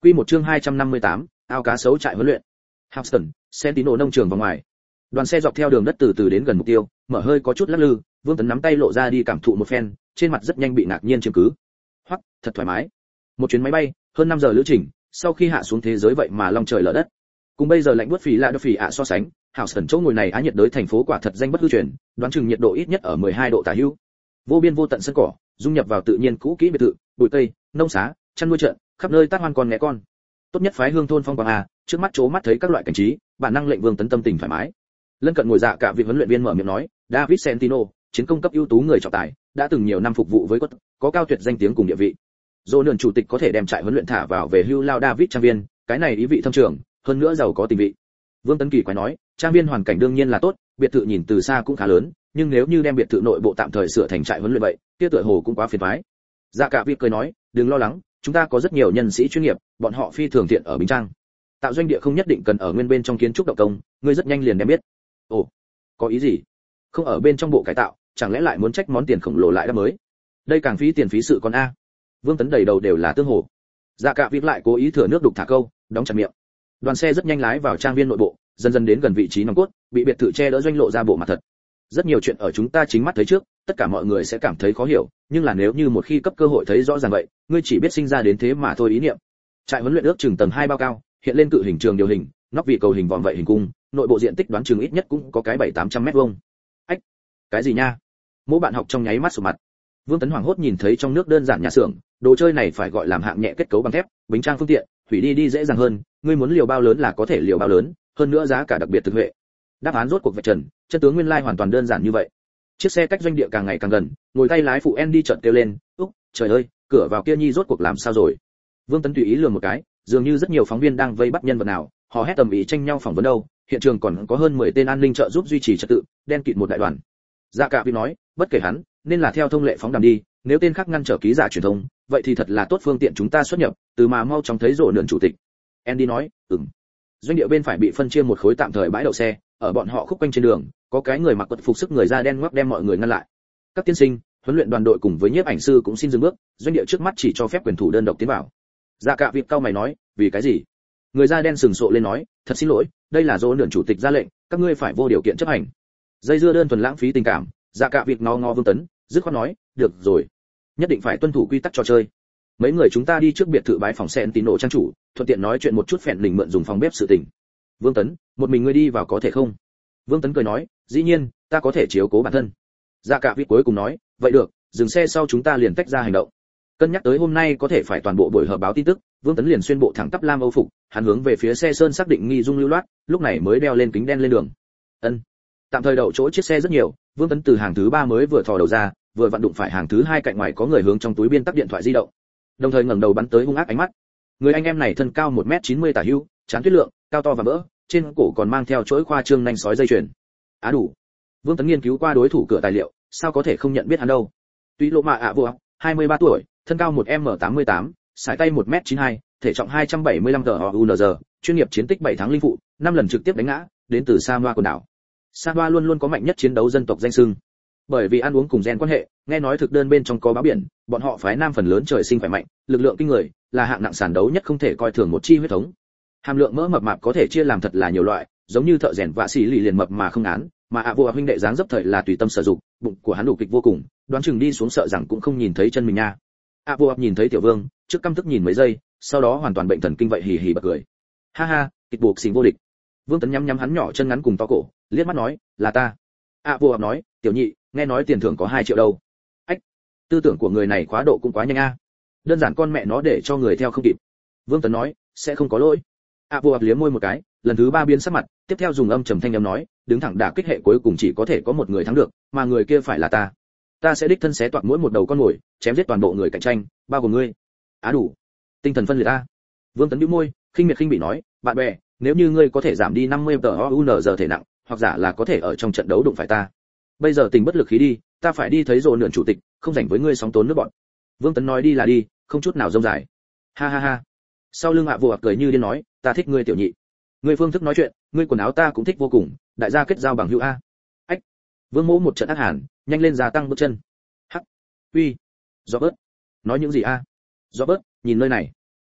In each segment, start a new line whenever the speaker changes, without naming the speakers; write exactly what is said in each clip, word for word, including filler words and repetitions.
Quy một chương hai trăm năm mươi tám, ao cá sấu trại huấn luyện. Houston, Sentinel nông trường vào ngoài. Đoàn xe dọc theo đường đất từ từ đến gần mục tiêu, mở hơi có chút lắc lư, Vương Tấn nắm tay lộ ra đi cảm thụ một phen, trên mặt rất nhanh bị ngạc nhiên chiếm cứ. Hoắc, thật thoải mái. Một chuyến máy bay, hơn năm giờ lữ trình, sau khi hạ xuống thế giới vậy mà long trời lở đất. Cùng bây giờ lạnh buốt phì lạ đô phì ạ so sánh, Houston chỗ ngồi này á nhiệt đới thành phố quả thật danh bất hư truyền, đoán chừng nhiệt độ ít nhất ở mười hai độ tả hữu. Vô biên vô tận sân cỏ, dung nhập vào tự nhiên cũ kỹ biệt thự, bụi cây, nông xá, chăn nuôi trận, khắp nơi tát hoan con nghe con. Tốt nhất phái hương thôn phong quang à, trước mắt chố mắt thấy các loại cảnh trí, bản năng lệnh Vương Tấn tâm tình thoải mái. Lân cận ngồi dạ cả vị huấn luyện viên mở miệng nói, David Sentino, chiến công cấp ưu tú người trọng tài, đã từng nhiều năm phục vụ với quất, có cao tuyệt danh tiếng cùng địa vị. Dỗ nườn chủ tịch có thể đem trại huấn luyện thả vào về hưu lao David trang viên, cái này ý vị thâm trường, hơn nữa giàu có tình vị. Vương Tấn Kỳ quái nói, trang viên hoàn cảnh đương nhiên là tốt, biệt thự nhìn từ xa cũng khá lớn, nhưng nếu như đem biệt thự nội bộ tạm thời sửa thành trại huấn luyện vậy, kia tựa hồ cũng quá phiền toái. Dạ cả vị cười nói, đừng lo lắng, chúng ta có rất nhiều nhân sĩ chuyên nghiệp, bọn họ phi thường thiện ở bình trang. Tạo doanh địa không nhất định cần ở nguyên bên trong kiến trúc động công, ngươi rất nhanh liền đem biết. Ồ, có ý gì? Không ở bên trong bộ cải tạo, chẳng lẽ lại muốn trách món tiền khổng lồ lại đã mới? Đây càng phí tiền phí sự con a. Vương Tấn đầy đầu đều là tương hồ. Dạ cả việc lại cố ý thừa nước đục thả câu, đóng chặt miệng. Đoàn xe rất nhanh lái vào trang viên nội bộ, dần dần đến gần vị trí nòng cốt, bị biệt thự che đỡ doanh lộ ra bộ mặt thật. Rất nhiều chuyện ở chúng ta chính mắt thấy trước, tất cả mọi người sẽ cảm thấy khó hiểu, nhưng là nếu như một khi cấp cơ hội thấy rõ ràng vậy, ngươi chỉ biết sinh ra đến thế mà thôi ý niệm. Trại huấn luyện ước chừng tầng hai bao cao, hiện lên cự hình trường điều hình, nóc vị cầu hình vòm vậy hình cung, nội bộ diện tích đoán chừng ít nhất cũng có cái bảy tám trăm mét vuông. Ách, cái gì nha? Mỗi bạn học trong nháy mắt sụp mặt. Vương Tấn hoảng hốt nhìn thấy trong nước đơn giản nhà xưởng, đồ chơi này phải gọi làm hạng nhẹ kết cấu bằng thép, bình trang phương tiện, hủy đi đi dễ dàng hơn, ngươi muốn liều bao lớn là có thể liều bao lớn, hơn nữa giá cả đặc biệt thực huệ. Đáp án rốt cuộc vạch trần, chân tướng nguyên lai hoàn toàn đơn giản như vậy. Chiếc xe cách doanh địa càng ngày càng gần, ngồi tay lái phụ Andy chợt kêu lên, "Úc, trời ơi, cửa vào kia nhi rốt cuộc làm sao rồi?" Vương Tấn tùy ý lườm một cái, dường như rất nhiều phóng viên đang vây bắt nhân vật nào, họ hét tầm ý tranh nhau phỏng vấn đâu, hiện trường còn có hơn mười tên an ninh trợ giúp duy trì trật tự, đen kịt một đại đoàn. Dạ cả vì nói, bất kể hắn, nên là theo thông lệ phóng đàm đi, nếu tên khác ngăn trở ký giả truyền thông, vậy thì thật là tốt phương tiện chúng ta xuất nhập, từ mà mau chóng thấy rộ nườn chủ tịch. Andy nói, "Ừm." Doanh địa bên phải bị phân chia một khối tạm thời bãi đậu xe, ở bọn họ khúc quanh trên đường, có cái người mặc quần phục sức người da đen ngoắc đem mọi người ngăn lại. Các tiên sinh, huấn luyện đoàn đội cùng với nhiếp ảnh sư cũng xin dừng bước, doanh địa trước mắt chỉ cho phép quyền thủ đơn độc tiến vào. Dạ cả việc cao mày nói, vì cái gì? Người da đen sừng sộ lên nói, thật xin lỗi, đây là dỗ nườn chủ tịch ra lệnh, các ngươi phải vô điều kiện chấp hành. Dây dưa đơn thuần lãng phí tình cảm, dạ cả việc ngó ngó Vương Tấn, dứt khoát nói, được rồi, nhất định phải tuân thủ quy tắc trò chơi. Mấy người chúng ta đi trước biệt thự bái phòng Sentinel trang chủ, thuận tiện nói chuyện một chút phèn lình mượn dùng phòng bếp sự tình. Vương Tấn, một mình ngươi đi vào có thể không? Vương Tấn cười nói, dĩ nhiên, ta có thể chiếu cố bản thân. Dạ cả vị cuối cùng nói, vậy được, dừng xe sau chúng ta liền tách ra hành động. Cân nhắc tới hôm nay có thể phải toàn bộ buổi họp báo tin tức, Vương Tấn liền xuyên bộ thẳng tắp lam âu phục, hắn hướng về phía xe sơn xác định nghi dung lưu loát, lúc này mới đeo lên kính đen lên đường. Ân. Tạm thời đậu chỗ chiếc xe rất nhiều, Vương Tấn từ hàng thứ ba mới vừa thò đầu ra, vừa vặn đụng phải hàng thứ hai cạnh ngoài có người hướng trong túi biên tắc điện thoại di động. Đồng thời ngẩng đầu bắn tới hung ác ánh mắt. Người anh em này thân cao một mét chín mươi tả hữu, trán tuyết lượng, cao to và mỡ, trên cổ còn mang theo chuỗi khoa trương nanh sói dây chuyền. Á đủ. Vương Tấn nghiên cứu qua đối thủ cửa tài liệu, sao có thể không nhận biết hắn đâu. Tuy lộ mạ ạ vua, hai mươi ba tuổi, thân cao một mét tám mươi tám, sải tay một mét chín mươi hai, thể trọng hai trăm bảy mươi lăm tờ, chuyên nghiệp chiến tích bảy tháng linh phụ, năm lần trực tiếp đánh ngã, đến từ Samoa quần đảo. Samoa luôn luôn có mạnh nhất chiến đấu dân tộc danh xưng. Bởi vì ăn uống cùng gen quan hệ, nghe nói thực đơn bên trong có báo biển, bọn họ phái nam phần lớn trời sinh khỏe mạnh, lực lượng kinh người, là hạng nặng sàn đấu nhất không thể coi thường một chi huyết thống. Hàm lượng mỡ mập mạp có thể chia làm thật là nhiều loại, giống như thợ rèn vạ sĩ lì liền mập mà không án, mà ạ vô huynh đệ dáng dấp thời là tùy tâm sử dụng, bụng của hắn đủ kịch vô cùng, đoán chừng đi xuống sợ rằng cũng không nhìn thấy chân mình nha. ạ vô nhìn thấy tiểu vương, trước căm tức nhìn mấy giây, sau đó hoàn toàn bệnh thần kinh vậy hì hì bật cười. Ha ha, kịch buộc xình vô địch. Vương Tấn nhắm nhắm hắn nhỏ chân ngắn cùng to cổ, liếc mắt nói, là ta. ạ vô nói, tiểu nhị, nghe nói tiền thưởng có hai triệu đâu. Ách, tư tưởng của người này khóa độ cũng quá nhanh a. Đơn giản con mẹ nó để cho người theo không kịp. Vương Tấn nói, sẽ không có lỗi. ạ vô liếm môi một cái, lần thứ ba biến sắc mặt, tiếp theo dùng âm trầm thanh âm nói, đứng thẳng đả kích hệ cuối cùng chỉ có thể có một người thắng được, mà người kia phải là ta. Ta sẽ đích thân xé toạc mỗi một đầu con mồi, chém giết toàn bộ người cạnh tranh, bao gồm ngươi. Á đủ. Tinh thần phân liệt a. Vương Tấn nhíu môi, khinh miệt khinh bị nói, bạn bè, nếu như ngươi có thể giảm đi năm mươi tờ o u n giờ thể nặng, hoặc giả là có thể ở trong trận đấu đụng phải ta. Bây giờ tình bất lực khí đi, ta phải đi thấy rồ nượn chủ tịch, không rảnh với ngươi sóng tốn nước bọn. Vương Tấn nói đi là đi, không chút nào rông dài. Ha ha ha. Sau lưng ạ vô cười như điên nói, ta thích ngươi tiểu nhị. Ngươi phương thức nói chuyện, ngươi quần áo ta cũng thích vô cùng, đại gia kết giao bằng hữu a. Ách. Vương Mỗ một trận ác hàn, nhanh lên gia tăng bước chân. Hắc. Uy. Robert. Nói những gì a? Robert, nhìn nơi này.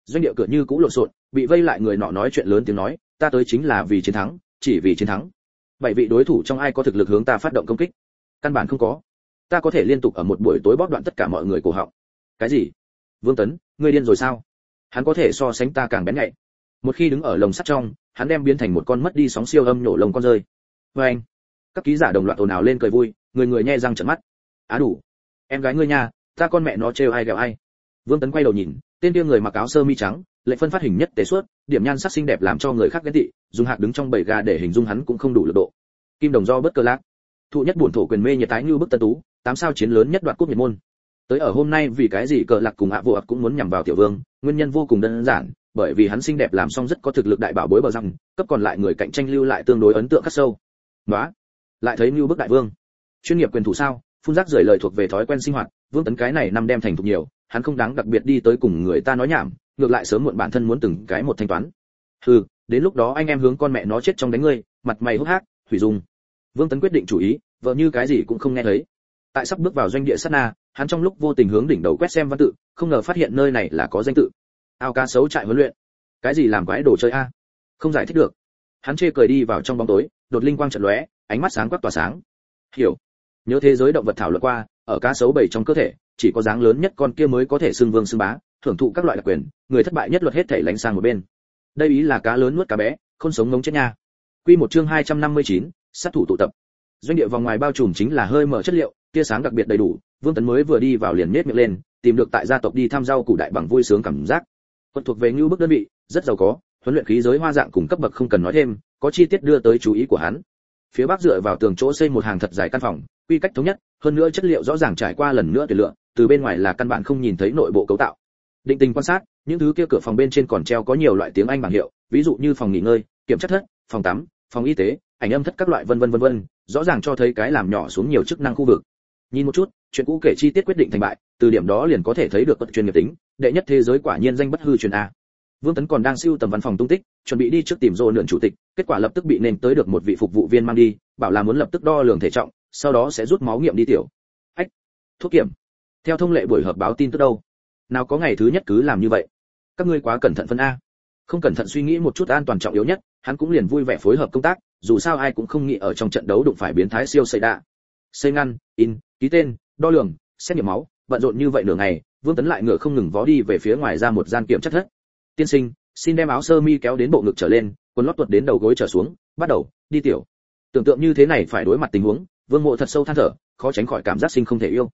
Doanh địa cửa như cũ lộn xộn, bị vây lại người nọ nói chuyện lớn tiếng nói, ta tới chính là vì chiến thắng, chỉ vì chiến thắng. Bảy vị đối thủ trong ai có thực lực hướng ta phát động công kích? Căn bản không có. Ta có thể liên tục ở một buổi tối bóp đoạn tất cả mọi người cổ họng. Cái gì? Vương Tấn, ngươi điên rồi sao? Hắn có thể so sánh ta càng bén nhạy. Một khi đứng ở lồng sắt trong, hắn đem biến thành một con mất đi sóng siêu âm nổ lồng con rơi. Và anh, các ký giả đồng loạt ồn ào lên cười vui, người người nhe răng trợn mắt. Á đủ, em gái ngươi nha, ta con mẹ nó trêu ai ghẹo ai. Vương Tấn quay đầu nhìn, tên kia người mặc áo sơ mi trắng, lệ phân phát hình nhất tế suốt, điểm nhan sắc xinh đẹp làm cho người khác ghen tị, dùng hạc đứng trong bầy gà để hình dung hắn cũng không đủ lực độ. Kim đồng do bất cơ lác, thụ nhất buồn thổ quyền mê nhiệt tái như bức tân tú, tám sao chiến lớn nhất đoạt cúp nhiệt môn. Tới ở hôm nay vì cái gì cờ lạc cùng ạ vụ cũng muốn nhằm vào tiểu vương, nguyên nhân vô cùng đơn giản, bởi vì hắn xinh đẹp làm xong rất có thực lực đại bảo bối bờ răng, cấp còn lại người cạnh tranh lưu lại tương đối ấn tượng khắc sâu. Đó, lại thấy như bức đại vương, chuyên nghiệp quyền thủ sao? Phun rác rời lời thuộc về thói quen sinh hoạt, Vương Tấn cái này năm đem thành thục nhiều, hắn không đáng đặc biệt đi tới cùng người ta nói nhảm, ngược lại sớm muộn bản thân muốn từng cái một thanh toán. Hừ, đến lúc đó anh em hướng con mẹ nó chết trong đánh ngươi, mặt mày hốc hác, hủy dung. Vương Tấn quyết định chủ ý, vợ như cái gì cũng không nghe thấy. Tại sắp bước vào doanh địa sát na, hắn trong lúc vô tình hướng đỉnh đầu quét xem văn tự, không ngờ phát hiện nơi này là có danh tự. Ao cá sấu trại huấn luyện. Cái gì làm quái đồ chơi a? Không giải thích được. Hắn chê cười đi vào trong bóng tối, đột linh quang chợt lóe, ánh mắt sáng quắc tỏa sáng. Hiểu. Nhớ thế giới động vật thảo luận qua, ở cá sấu bảy trong cơ thể, chỉ có dáng lớn nhất con kia mới có thể xưng vương xưng bá, thưởng thụ các loại đặc quyền, người thất bại nhất luật hết thể lánh sang một bên. Đây ý là cá lớn nuốt cá bé, không sống ngống chết nha. Quy một chương hai trăm năm mươi chín, sát thủ tụ tập. Doanh địa vòng ngoài bao trùm chính là hơi mở chất liệu, tia sáng đặc biệt đầy đủ, Vương Tấn mới vừa đi vào liền nhếch miệng lên, tìm được tại gia tộc đi thăm rau củ đại bằng vui sướng cảm giác. Quân thuộc về như bức đơn vị, rất giàu có, huấn luyện khí giới hoa dạng cùng cấp bậc không cần nói thêm, có chi tiết đưa tới chú ý của hắn. Phía bắc dựa vào tường chỗ xây một hàng thật dài căn phòng, quy cách thống nhất, hơn nữa chất liệu rõ ràng trải qua lần nữa tuyển lựa, từ bên ngoài là căn bản không nhìn thấy nội bộ cấu tạo. Định tình quan sát, những thứ kia cửa phòng bên trên còn treo có nhiều loại tiếng Anh bảng hiệu, ví dụ như phòng nghỉ ngơi, kiểm chất thất, phòng tắm, phòng y tế, ảnh âm thất các loại vân vân vân vân, rõ ràng cho thấy cái làm nhỏ xuống nhiều chức năng khu vực. Nhìn một chút, chuyện cũ kể chi tiết quyết định thành bại, từ điểm đó liền có thể thấy được bất chuyên nghiệp tính, đệ nhất thế giới quả nhiên danh bất hư truyền a. Vương Tấn còn đang siêu tầm văn phòng tung tích, chuẩn bị đi trước tìm Dô Nượn chủ tịch, kết quả lập tức bị nền tới được một vị phục vụ viên mang đi, bảo là muốn lập tức đo lường thể trọng, sau đó sẽ rút máu nghiệm đi tiểu. Ách, thuốc kiểm. Theo thông lệ buổi họp báo tin tức đâu? Nào có ngày thứ nhất cứ làm như vậy. Các ngươi quá cẩn thận phân a. Không cẩn thận suy nghĩ một chút an toàn trọng yếu nhất, hắn cũng liền vui vẻ phối hợp công tác, dù sao ai cũng không nghĩ ở trong trận đấu đụng phải biến thái siêu xây đa. Xây ngăn, in, ký tên, đo lường, xét nghiệm máu, bận rộn như vậy nửa ngày, Vương Tấn lại ngựa không ngừng vó đi về phía ngoài ra một gian kiểm chất thất. Tiên sinh, xin đem áo sơ mi kéo đến bộ ngực trở lên, quần lót tuột đến đầu gối trở xuống, bắt đầu đi tiểu. Tưởng tượng như thế này phải đối mặt tình huống, Vương Mộ thật sâu than thở, khó tránh khỏi cảm giác sinh không thể yêu.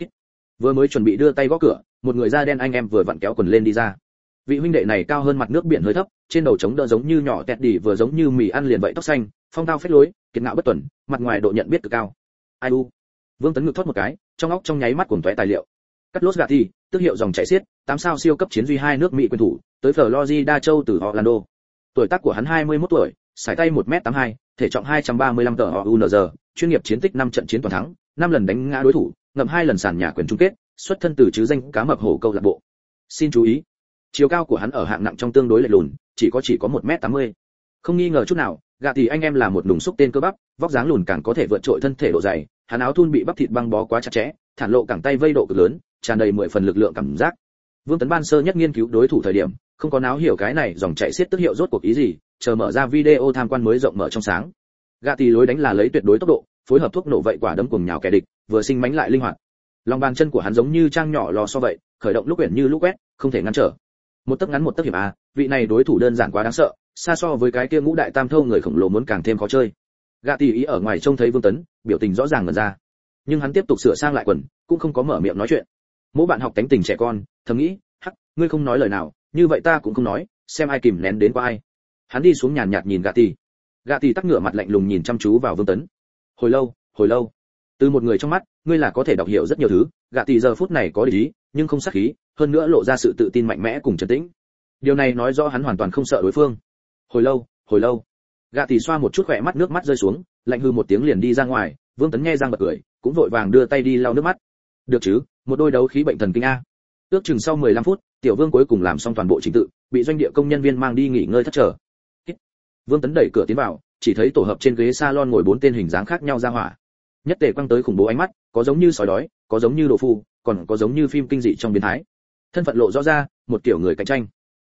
Vừa mới chuẩn bị đưa tay gõ cửa, một người da đen anh em vừa vặn kéo quần lên đi ra. Vị huynh đệ này cao hơn mặt nước biển hơi thấp, trên đầu chống đỡ giống như nhỏ tẹt đỉ vừa giống như mì ăn liền vậy, tóc xanh, phong tao phết lối, kiệt ngạo bất tuần, mặt ngoài độ nhận biết cực cao. Ai u. Vương Tấn ngực thoát một cái, trong óc trong nháy mắt cuồng tóe tài liệu. Cắt lốt gạt thì, tức hiệu dòng chảy xiết, tám sao siêu cấp chiến duy hai nước Mỹ quyền thủ, tới Florida châu từ Orlando. Tuổi tác của hắn hai mươi mốt tuổi, sải tay một mét tám mươi hai, thể trọng hai trăm ba mươi lăm tờ o u en giê, chuyên nghiệp chiến tích năm trận chiến toàn thắng, năm lần đánh ngã đối thủ, ngậm hai lần sàn nhà quyền chung kết, xuất thân từ chứ danh cá mập hổ câu lạc bộ. Xin chú ý, chiều cao của hắn ở hạng nặng trong tương đối lệch lùn, chỉ có chỉ có một mét tám mươi. Không nghi ngờ chút nào, gạ thì anh em là một nùng xúc tên cơ bắp, vóc dáng lùn càng có thể vượt trội thân thể độ dày, hắn áo thun bị bắp thịt băng bó quá chặt chẽ, thản lộ cẳng tay vây độ cực lớn, tràn đầy mười phần lực lượng cảm giác. Vương Tấn ban sơ nhất nghiên cứu đối thủ thời điểm, không có náo hiểu cái này dòng chạy xiết tức hiệu rốt cuộc ý gì, chờ mở ra video tham quan mới rộng mở trong sáng. Gạ thì lối đánh là lấy tuyệt đối tốc độ, phối hợp thuốc nổ vậy quả đấm cuồng nhào kẻ địch, vừa sinh mánh lại linh hoạt. Lòng bàn chân của hắn giống như trang nhỏ lò so vậy, khởi động lúc quyển như lúc quét, không thể ngăn trở. Một tấc ngắn một tấc hiểm a, vị này đối thủ đơn giản quá đáng sợ, xa so với cái kia ngũ đại tam thâu người khổng lồ muốn càng thêm khó chơi. Gạ tỷ ý ở ngoài trông thấy Vương Tấn, biểu tình rõ ràng ngẩn ra. Nhưng hắn tiếp tục sửa sang lại quần, cũng không có mở miệng nói chuyện. Mỗi bạn học tánh tình trẻ con, thầm nghĩ, hắc, ngươi không nói lời nào, như vậy ta cũng không nói, xem ai kìm nén đến qua ai. Hắn đi xuống nhàn nhạt nhìn Gạ tỷ. Gạ tỷ tắc ngửa mặt lạnh lùng nhìn chăm chú vào Vương Tấn. Hồi lâu, hồi lâu. Từ một người trong mắt, ngươi là có thể đọc hiểu rất nhiều thứ. Gạ tỷ giờ phút này có địch ý, nhưng không sát khí, hơn nữa lộ ra sự tự tin mạnh mẽ cùng trấn tĩnh. Điều này nói rõ hắn hoàn toàn không sợ đối phương. Hồi lâu, hồi lâu. Gạ tỷ xoa một chút khỏe mắt nước mắt rơi xuống, lạnh hư một tiếng liền đi ra ngoài. Vương Tấn nghe răng bật cười, cũng vội vàng đưa tay đi lau nước mắt. Được chứ, một đôi đấu khí bệnh thần kinh a. Ước chừng sau mười lăm phút, Tiểu Vương cuối cùng làm xong toàn bộ trình tự, bị doanh địa công nhân viên mang đi nghỉ ngơi thất trở. Vương Tấn đẩy cửa tiến vào, chỉ thấy tổ hợp trên ghế salon ngồi bốn tên hình dáng khác nhau ra hỏa. Nhất tề quăng tới khủng bố ánh mắt, có giống như sói đói, có giống như đồ phu, còn có giống như phim kinh dị trong biến thái. Thân phận lộ rõ ra, một kiểu người cạnh tranh.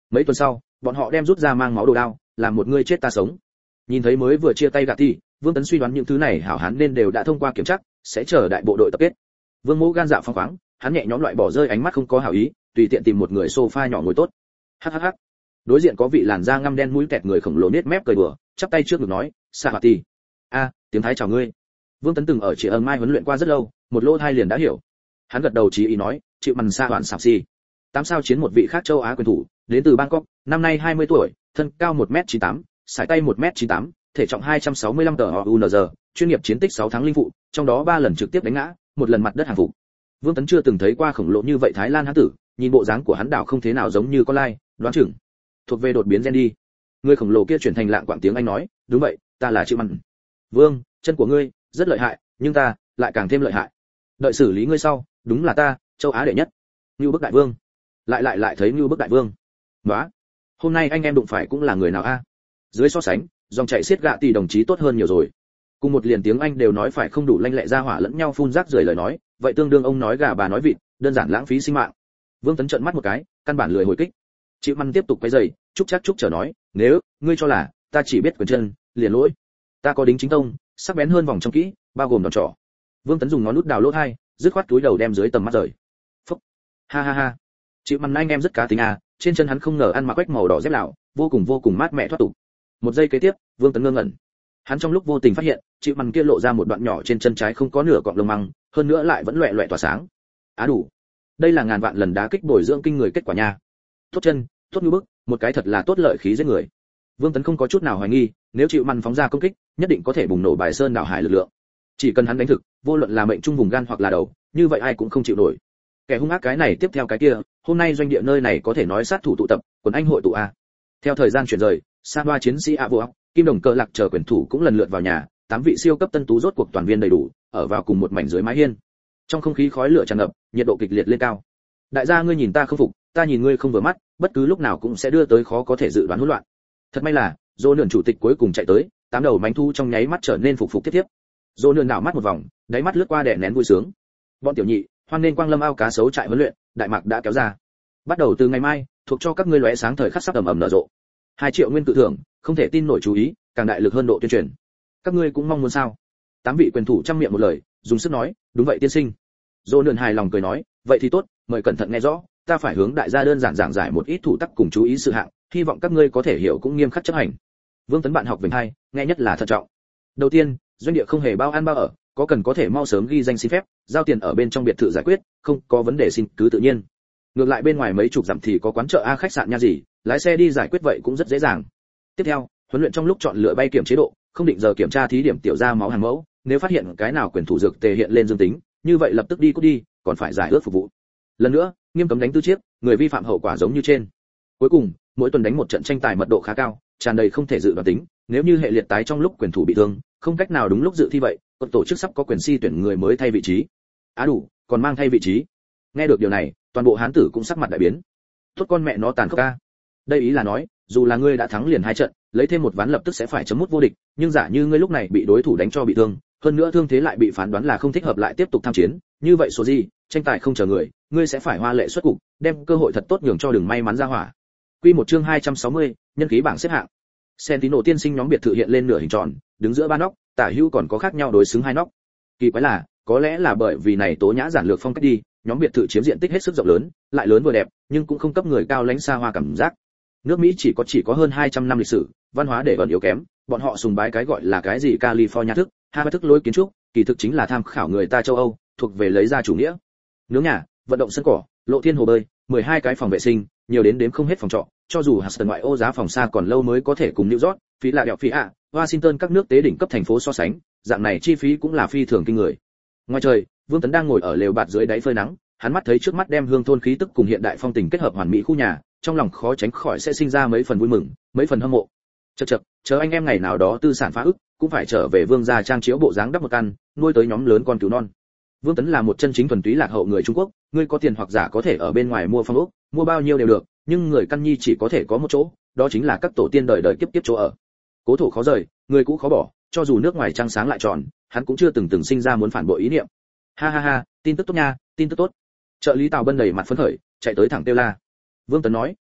Mấy tuần sau, bọn họ đem rút ra mang máu đồ đao, làm một người chết ta sống. Nhìn thấy mới vừa chia tay gạ tỷ, Vương Tấn suy đoán những thứ này hảo hán nên đều đã thông qua kiểm tra, sẽ chờ đại bộ đội tập kết. Vương Mỗ gan dạ phóng khoáng, hắn nhẹ nhõm loại bỏ rơi ánh mắt không có hảo ý, tùy tiện tìm một người sofa nhỏ ngồi tốt. Hắc hắc hắc. Đối diện có vị làn da ngăm đen mũi kẹt người khổng lồ nết mép cười đùa, chắp tay trước ngực nói, "Sa Hạt Tỷ." "A, tiếng Thái chào ngươi." Vương Tấn từng ở Triệu Ân Mai huấn luyện qua rất lâu, một lỗ hai liền đã hiểu. Hắn gật đầu chí ý nói, "Chịu mằn Sa Hoàn Sạp Si." Tám sao chiến một vị khác châu Á quyền thủ, đến từ Bangkok, năm nay hai mươi tuổi, thân cao một mét chín tám, sải tay một mét chín tám, thể trọng hai trăm sáu mươi lăm tờ o u en giê, chuyên nghiệp chiến tích sáu tháng linh phụ, trong đó ba lần trực tiếp đánh ngã, một lần mặt đất hàng phục. Vương Tấn chưa từng thấy qua khổng lồ như vậy Thái Lan hán tử, nhìn bộ dáng của hắn đảo không thế nào giống như con lai, đoán chừng thuộc về đột biến gen đi. Người khổng lồ kia chuyển thành lạng quạng tiếng Anh nói, "Đúng vậy, ta là Triệu Mằn." "Vương, chân của ngươi rất lợi hại, nhưng ta lại càng thêm lợi hại. Đợi xử lý ngươi sau, đúng là ta, châu Á đệ nhất." Nưu Bức Đại Vương. Lại lại lại thấy Nưu Bức Đại Vương. "Nóa, hôm nay anh em đụng phải cũng là người nào a?" Dưới so sánh, dòng chảy xiết gạ tỷ đồng chí tốt hơn nhiều rồi. Cùng một liền tiếng Anh đều nói phải không đủ lanh lẹ ra hỏa lẫn nhau phun rác rưởi lời nói, vậy tương đương ông nói gà bà nói vịt, đơn giản lãng phí sinh mạng. Vương Tấn trợn mắt một cái, căn bản lười hồi kích. Triệu Mằn tiếp tục quấy rầy, chúc chắc chúc chờ nói, "Nếu ngươi cho là ta chỉ biết quyền chân, liền lỗi. Ta có đính chính tông, sắc bén hơn vòng trong kỹ, bao gồm đòn trỏ." Vương Tấn dùng ngón nút đào lỗ hai, dứt khoát túi đầu đem dưới tầm mắt rời. Phúc. Ha ha ha. Triệu Mằn anh em rất cá tính à, trên chân hắn không ngờ ăn mặc quách màu đỏ dép lạo, vô cùng vô cùng mát mẻ thoát tục. Một giây kế tiếp, Vương Tấn ngơ ngẩn. Hắn trong lúc vô tình phát hiện, Triệu Mằn kia lộ ra một đoạn nhỏ trên chân trái không có nửa cọng lông măng, hơn nữa lại vẫn loẹt loẹt tỏa sáng. Á đủ. Đây là ngàn vạn lần đá kích bồi dưỡng kinh người kết quả nha. Tốt chân, tốt như bức, một cái thật là tốt lợi khí giết người. Vương Tấn không có chút nào hoài nghi, nếu Triệu Mằn phóng ra công kích, nhất định có thể bùng nổ bài sơn đảo hải lực lượng. Chỉ cần hắn đánh thực, vô luận là mệnh trung vùng gan hoặc là đầu, như vậy ai cũng không chịu nổi. Kẻ hung ác cái này tiếp theo cái kia, hôm nay doanh địa nơi này có thể nói sát thủ tụ tập, quần anh hội tụ a. Theo thời gian chuyển rời, Sa Hoa chiến sĩ A Vô Óc, Kim Đồng Cơ Lạc chờ quyền thủ cũng lần lượt vào nhà, tám vị siêu cấp tân tú rốt cuộc toàn viên đầy đủ, ở vào cùng một mảnh dưới mái hiên. Trong không khí khói lửa tràn ngập, nhiệt độ kịch liệt lên cao. Đại gia ngươi nhìn ta không phục, ta nhìn ngươi không vừa mắt, bất cứ lúc nào cũng sẽ đưa tới khó có thể dự đoán hỗn loạn. Thật may là, Dô Nườn chủ tịch cuối cùng chạy tới, tám đầu mánh thu trong nháy mắt trở nên phục phục tiếp tiếp. Dô Nườn đảo mắt một vòng, đáy mắt lướt qua đè nén vui sướng. Bọn tiểu nhị, hoan nên quang lâm ao cá sấu trại huấn luyện, đại mạc đã kéo ra. Bắt đầu từ ngày mai, thuộc cho các ngươi lóe sáng thời khắc sắp ầm ầm nở rộ. Hai triệu nguyên tự thưởng, không thể tin nổi chú ý, càng đại lực hơn độ tuyên truyền. Các ngươi cũng mong muốn sao? Tám vị quyền thủ trăm miệng một lời, dùng sức nói, đúng vậy tiên sinh. Dô Nườn hài lòng cười nói, vậy thì tốt, mời cẩn thận nghe rõ, ta phải hướng đại gia đơn giản giảng giải một ít thủ tắc cùng chú ý sự hạng, hy vọng các ngươi có thể hiểu cũng nghiêm khắc chấp hành. Vương Tấn bạn học vinh hai, nghe nhất là thận trọng. Đầu tiên, doanh địa không hề bao ăn bao ở, có cần có thể mau sớm ghi danh xin phép, giao tiền ở bên trong biệt thự giải quyết, không có vấn đề xin cứ tự nhiên. Ngược lại bên ngoài mấy chục dặm thì có quán chợ a khách sạn nha gì, lái xe đi giải quyết vậy cũng rất dễ dàng. Tiếp theo, huấn luyện trong lúc chọn lựa bay kiểm chế độ, không định giờ kiểm tra thí điểm tiểu ra máu hàng mẫu, nếu phát hiện cái nào quyền thủ dược tề hiện lên dương tính, như vậy lập tức đi cút đi, còn phải giải ước phục vụ. Lần nữa, nghiêm cấm đánh tư chiếc, người vi phạm hậu quả giống như trên. Cuối cùng, mỗi tuần đánh một trận tranh tài mật độ khá cao, tràn đầy không thể dự đoán tính, nếu như hệ liệt tái trong lúc quyền thủ bị thương, không cách nào đúng lúc dự thi vậy, còn tổ chức sắp có quyền si tuyển người mới thay vị trí. Á đủ, còn mang thay vị trí. Nghe được điều này, toàn bộ hán tử cũng sắc mặt đại biến. Tốt con mẹ nó tàn khốc ca. Đây ý là nói, dù là ngươi đã thắng liền hai trận, lấy thêm một ván lập tức sẽ phải chấm mút vô địch, nhưng giả như ngươi lúc này bị đối thủ đánh cho bị thương, hơn nữa thương thế lại bị phán đoán là không thích hợp lại tiếp tục tham chiến, như vậy số gì, tranh tài không chờ người, ngươi sẽ phải hoa lệ xuất cục, đem cơ hội thật tốt nhường cho đừng may mắn ra hỏa. Quy một chương hai trăm sáu mươi, nhân khí bảng xếp hạng. Sentino tiên sinh nhóm biệt thự hiện lên nửa hình tròn, đứng giữa ba nóc, tả hữu còn có khác nhau đối xứng hai nóc. Kỳ quái là, có lẽ là bởi vì này tố nhã giản lược phong cách đi, nhóm biệt thự chiếm diện tích hết sức rộng lớn, lại lớn vừa đẹp, nhưng cũng không cấp người cao lãnh xa hoa cảm giác. Nước Mỹ chỉ có chỉ có hơn hai trăm năm lịch sử, văn hóa để vẫn yếu kém, bọn họ sùng bái cái gọi là cái gì California thức, Harvard thức lối kiến trúc, kỳ thực chính là tham khảo người ta châu Âu, thuộc về lấy ra chủ nghĩa. Nướng nhà, vận động sân cỏ, lộ thiên hồ bơi, mười hai cái phòng vệ sinh, nhiều đến đếm không hết phòng trọ, cho dù Houston ngoại ô giá phòng xa còn lâu mới có thể cùng New York, phí là đẹo phí ạ, Washington các nước tế đỉnh cấp thành phố so sánh, dạng này chi phí cũng là phi thường kinh người. Ngoài trời, Vương Tấn đang ngồi ở lều bạt dưới đáy phơi nắng, hắn mắt thấy trước mắt đem hương thôn khí tức cùng hiện đại phong tình kết hợp hoàn mỹ khu nhà, trong lòng khó tránh khỏi sẽ sinh ra mấy phần vui mừng, mấy phần hâm mộ. Chậc chậc, chờ anh em ngày nào đó tư sản phá ức, cũng phải trở về Vương gia trang chiếu bộ dáng đắp một căn, nuôi tới nhóm lớn con cừu non. Vương Tấn là một chân chính thuần túy lạc hậu người Trung Quốc, ngươi có tiền hoặc giả có thể ở bên ngoài mua phong ốc, mua bao nhiêu đều được, nhưng người căn nhi chỉ có thể có một chỗ, đó chính là các tổ tiên đời đời kiếp kiếp chỗ ở. Cố thổ khó rời, người cũ khó bỏ, cho dù nước ngoài trăng sáng lại tròn, hắn cũng chưa từng từng sinh ra muốn phản bội ý niệm. Ha ha ha, tin tức tốt nha, tin tức tốt. Trợ lý Tào Bân đầy mặt phấn khởi, chạy tới thẳng kêu la. Vương Tấn nói,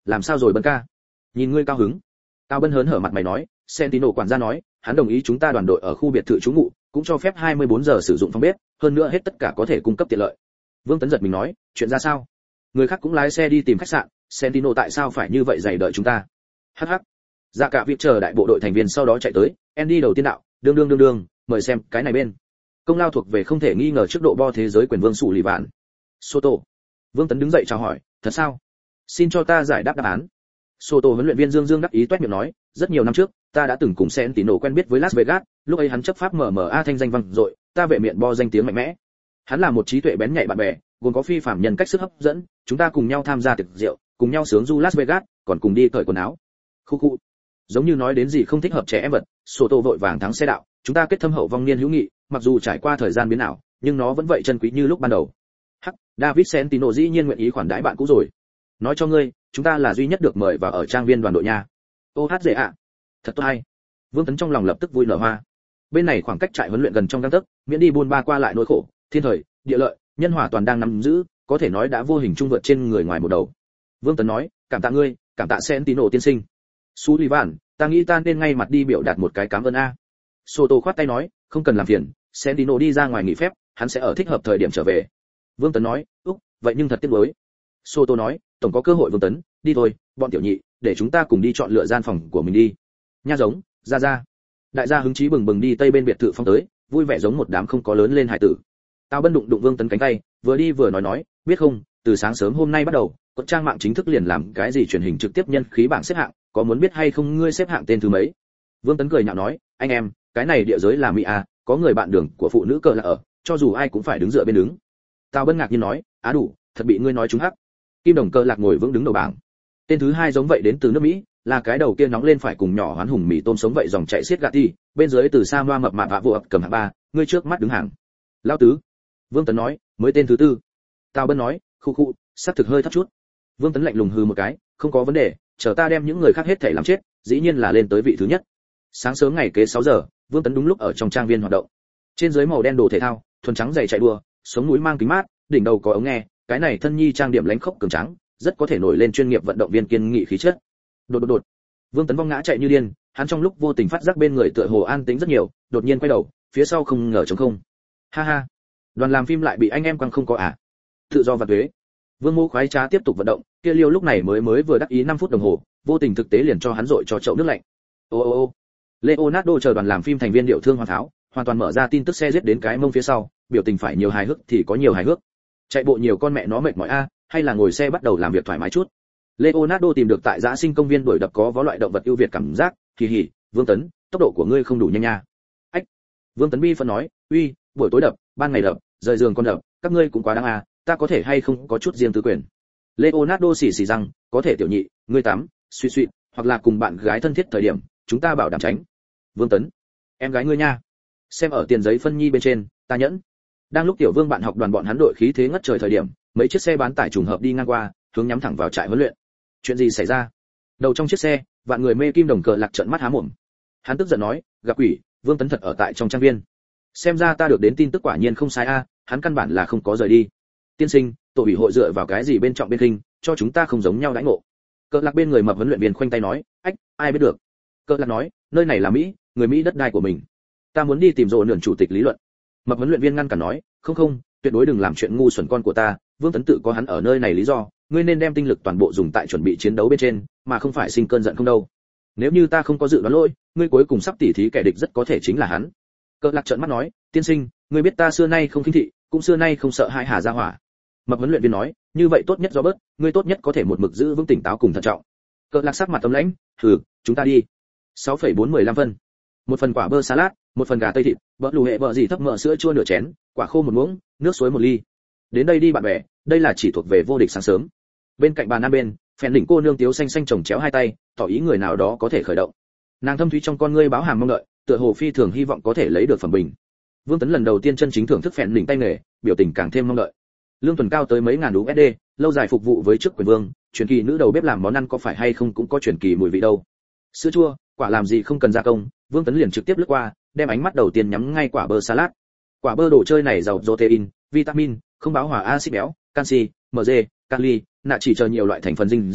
làm sao rồi Bân ca? Nhìn ngươi cao hứng. Cao Bân hớn hở mặt mày nói, Sentino quản gia nói, hắn đồng ý chúng ta đoàn đội ở khu biệt thự trú ngụ, cũng cho phép hai mươi bốn giờ sử dụng phòng bếp, hơn nữa hết tất cả có thể cung cấp tiện lợi. Vương Tấn giật mình nói, chuyện ra sao? Người khác cũng lái xe đi tìm khách sạn, Sentino tại sao phải như vậy dày đợi chúng ta? Hắc hắc. Dạ cả việc chờ đại bộ đội thành viên sau đó chạy tới, Andy đầu tiên đạo, đương đương đương đương, mời xem, cái này bên. Công lao thuộc về không thể nghi ngờ trước độ bo thế giới quyền vương sủ lì vạn. Soto. Vương Tấn đứng dậy chào hỏi, thật sao? Xin cho ta giải đáp đáp án. Soto huấn luyện viên Dương Dương đắc ý toét miệng nói, rất nhiều năm trước, ta đã từng cùng Sentino quen biết với Las Vegas, lúc ấy hắn chấp pháp em em a thanh danh vang dội, ta vệ miệng bo danh tiếng mạnh mẽ. Hắn là một trí tuệ bén nhạy bạn bè, gồm có phi phàm nhân cách sức hấp dẫn, chúng ta cùng nhau tham gia tiệc rượu, cùng nhau sướng du Las Vegas, còn cùng đi cởi quần áo. Khu khu. Giống như nói đến gì không thích hợp trẻ em vật, Soto vội vàng thắng xe đạo, chúng ta kết thâm hậu vong niên hữu nghị, mặc dù trải qua thời gian biến ảo, nhưng nó vẫn vậy chân quý như lúc ban đầu. Hắc, David Sentino dĩ nhiên nguyện ý khoản đãi bạn cũ rồi. Nói cho ngươi, chúng ta là duy nhất được mời vào ở trang viên đoàn đội nha. Ô hát dễ ạ. Thật tốt hay. Vương Tấn trong lòng lập tức vui nở hoa. Bên này khoảng cách trại huấn luyện gần trong gang tấc, miễn đi buôn ba qua lại nỗi khổ, thiên thời, địa lợi, nhân hòa toàn đang nắm giữ, có thể nói đã vô hình trung vượt trên người ngoài một đầu. Vương Tấn nói, cảm tạ ngươi, cảm tạ Sentino tiên sinh. Sullivan, ta nghĩ ta nên ngay mặt đi biểu đạt một cái cảm ơn a. Soto khoát tay nói, không cần làm phiền, Sentino đi ra ngoài nghỉ phép, hắn sẽ ở thích hợp thời điểm trở về. Vương Tấn nói, úc, vậy nhưng thật tiếc nuối. Soto nói, tổng có cơ hội Vương Tấn, đi thôi, bọn tiểu nhị, để chúng ta cùng đi chọn lựa gian phòng của mình đi. Nha giống, ra ra. Đại gia hứng chí bừng bừng đi tây bên biệt thự phong tới, vui vẻ giống một đám không có lớn lên hải tử. Tao Bân đụng đụng Vương Tấn cánh tay, vừa đi vừa nói nói, biết không, từ sáng sớm hôm nay bắt đầu, có trang mạng chính thức liền làm cái gì truyền hình trực tiếp nhân khí bảng xếp hạng, có muốn biết hay không ngươi xếp hạng tên thứ mấy? Vương Tấn cười nhạo nói, anh em, cái này địa giới là Mỹ à, có người bạn đường của phụ nữ cờ là ở, cho dù ai cũng phải đứng dựa bên đứng. Tao Bân ngạc nhiên nói, á đủ, thật bị ngươi nói trúng hắc. Kim đồng cờ lạc ngồi vững đứng đầu bảng. Tên thứ hai giống vậy đến từ nước Mỹ, là cái đầu kia nóng lên phải cùng nhỏ hoán hùng mì tôm sống vậy dòng chạy xiết gạt ti, bên dưới từ sa loa mập mạp vạ vụ ập cầm hạng ba, ngươi trước mắt đứng hàng. Lao tứ. Vương Tấn nói, mới tên thứ tư. Tào Bân nói, khu khu, sắc thực hơi thấp chút. Vương Tấn lạnh lùng hừ một cái, không có vấn đề, chờ ta đem những người khác hết thảy làm chết, dĩ nhiên là lên tới vị thứ nhất. Sáng sớm ngày kế sáu giờ, Vương Tấn đúng lúc ở trong trang viên hoạt động. Trên dưới màu đen đồ thể thao, thuần trắng giày chạy đua, sống núi mang kính mát, đỉnh đầu có ống nghe, cái này thân nhi trang điểm lánh khốc cường trắng, rất có thể nổi lên chuyên nghiệp vận động viên kiên nghị khí chất. Đột đột đột. Vương Tấn vong ngã chạy như điên, hắn trong lúc vô tình phát giác bên người tựa hồ an tĩnh rất nhiều, đột nhiên quay đầu, phía sau không ngờ trống không. Ha ha, đoàn làm phim lại bị anh em quăng không có à? Tự do và thuế. Vương Mô khoái trá tiếp tục vận động, kia Liêu lúc này mới mới vừa đắc ý năm phút đồng hồ, vô tình thực tế liền cho hắn dội cho chậu nước lạnh. Ô ô ô. Leonardo chờ đoàn làm phim thành viên điệu thương hoa tháo, hoàn toàn mở ra tin tức xe giết đến cái mông phía sau, biểu tình phải nhiều hài hước thì có nhiều hài hước. Chạy bộ nhiều con mẹ nó mệt mỏi a, hay là ngồi xe bắt đầu làm việc thoải mái chút. Leonardo tìm được tại giã sinh công viên đuổi đập có vó loại động vật ưu việt cảm giác, kỳ hỉ, Vương Tấn, tốc độ của ngươi không đủ nhanh nha. Ách. Vương Tấn bi phân nói, uy, buổi tối đập, ban ngày đập, rời giường con đập, các ngươi cũng quá đáng à, ta có thể hay không có chút riêng tư quyền. Leonardo xì xì rằng, có thể tiểu nhị, ngươi tắm, suy suy, hoặc là cùng bạn gái thân thiết thời điểm, chúng ta bảo đảm tránh. Vương Tấn, em gái ngươi nha. Xem ở tiền giấy phân nhi bên trên, ta nhẫn. Đang lúc tiểu Vương bạn học đoàn bọn hắn đội khí thế ngất trời thời điểm, mấy chiếc xe bán tải trùng hợp đi ngang qua, hướng nhắm thẳng vào trại huấn luyện. Chuyện gì xảy ra? Đầu trong chiếc xe, vạn người mê kim đồng cờ lạc trợn mắt há mồm. Hắn tức giận nói, gặp quỷ, Vương Tấn thật ở tại trong trang viên. Xem ra ta được đến tin tức quả nhiên không sai a, hắn căn bản là không có rời đi. Tiên sinh, tổ ủy hội dựa vào cái gì bên trọng bên khinh, cho chúng ta không giống nhau đãi ngộ. Cờ lạc bên người mập huấn luyện viên khoanh tay nói, ách, ai biết được. Cờ lạc nói, nơi này là Mỹ, người Mỹ đất đai của mình. Ta muốn đi tìm rồ nườn chủ tịch lý luận. Mập huấn luyện viên ngăn cản nói, không không, tuyệt đối đừng làm chuyện ngu xuẩn con của ta, Vương Tấn tự có hắn ở nơi này lý do, ngươi nên đem tinh lực toàn bộ dùng tại chuẩn bị chiến đấu bên trên, mà không phải sinh cơn giận không đâu. Nếu như ta không có dự đoán lỗi, ngươi cuối cùng sắp tỉ thí kẻ địch rất có thể chính là hắn. Cờ lạc trợn mắt nói, tiên sinh, ngươi biết ta xưa nay không khinh thị, cũng xưa nay không sợ hãi Hà Gia Hỏa. Mập huấn luyện viên nói, như vậy tốt nhất do bớt, ngươi tốt nhất có thể một mực giữ vững tỉnh táo cùng thận trọng. Cờ lạc sắc mặt tấm lãnh, thử, chúng ta đi. sáu phẩy bốn mười lăm phân. Một phần quả bơ salad, một phần gà tây thịt, bơ lù hệ bơ gì thấp mỡ sữa chua nửa chén, quả khô một muỗng, nước suối một ly. Đến đây đi bạn bè, đây là chỉ thuộc về vô địch sáng sớm. Bên cạnh bàn ăn bên, phèn đỉnh cô nương tiếu xanh xanh chồng chéo hai tay, tỏ ý người nào đó có thể khởi động. Nàng thâm thúy trong con ngươi báo hàm mong đợi, tựa hồ phi thường hy vọng có thể lấy được phẩm bình. Vương Tấn lần đầu tiên chân chính thưởng thức phèn đỉnh tay nghề, biểu tình càng thêm mong đợi. Lương tuần cao tới mấy ngàn u ét đê, lâu dài phục vụ với chức quyền vương, truyền kỳ nữ đầu bếp làm món ăn có phải hay không cũng có truyền kỳ mùi vị đâu. Sữa chua, quả làm gì không cần gia công, Vương Tấn liền trực tiếp lướt qua, đem ánh mắt đầu tiên nhắm ngay quả bơ salad. Quả bơ đồ chơi này giàu protein, vitamin, không bão hòa axit béo, canxi, magie, kali, nạ chỉ chờ nhiều loại thành phần dinh dưỡng,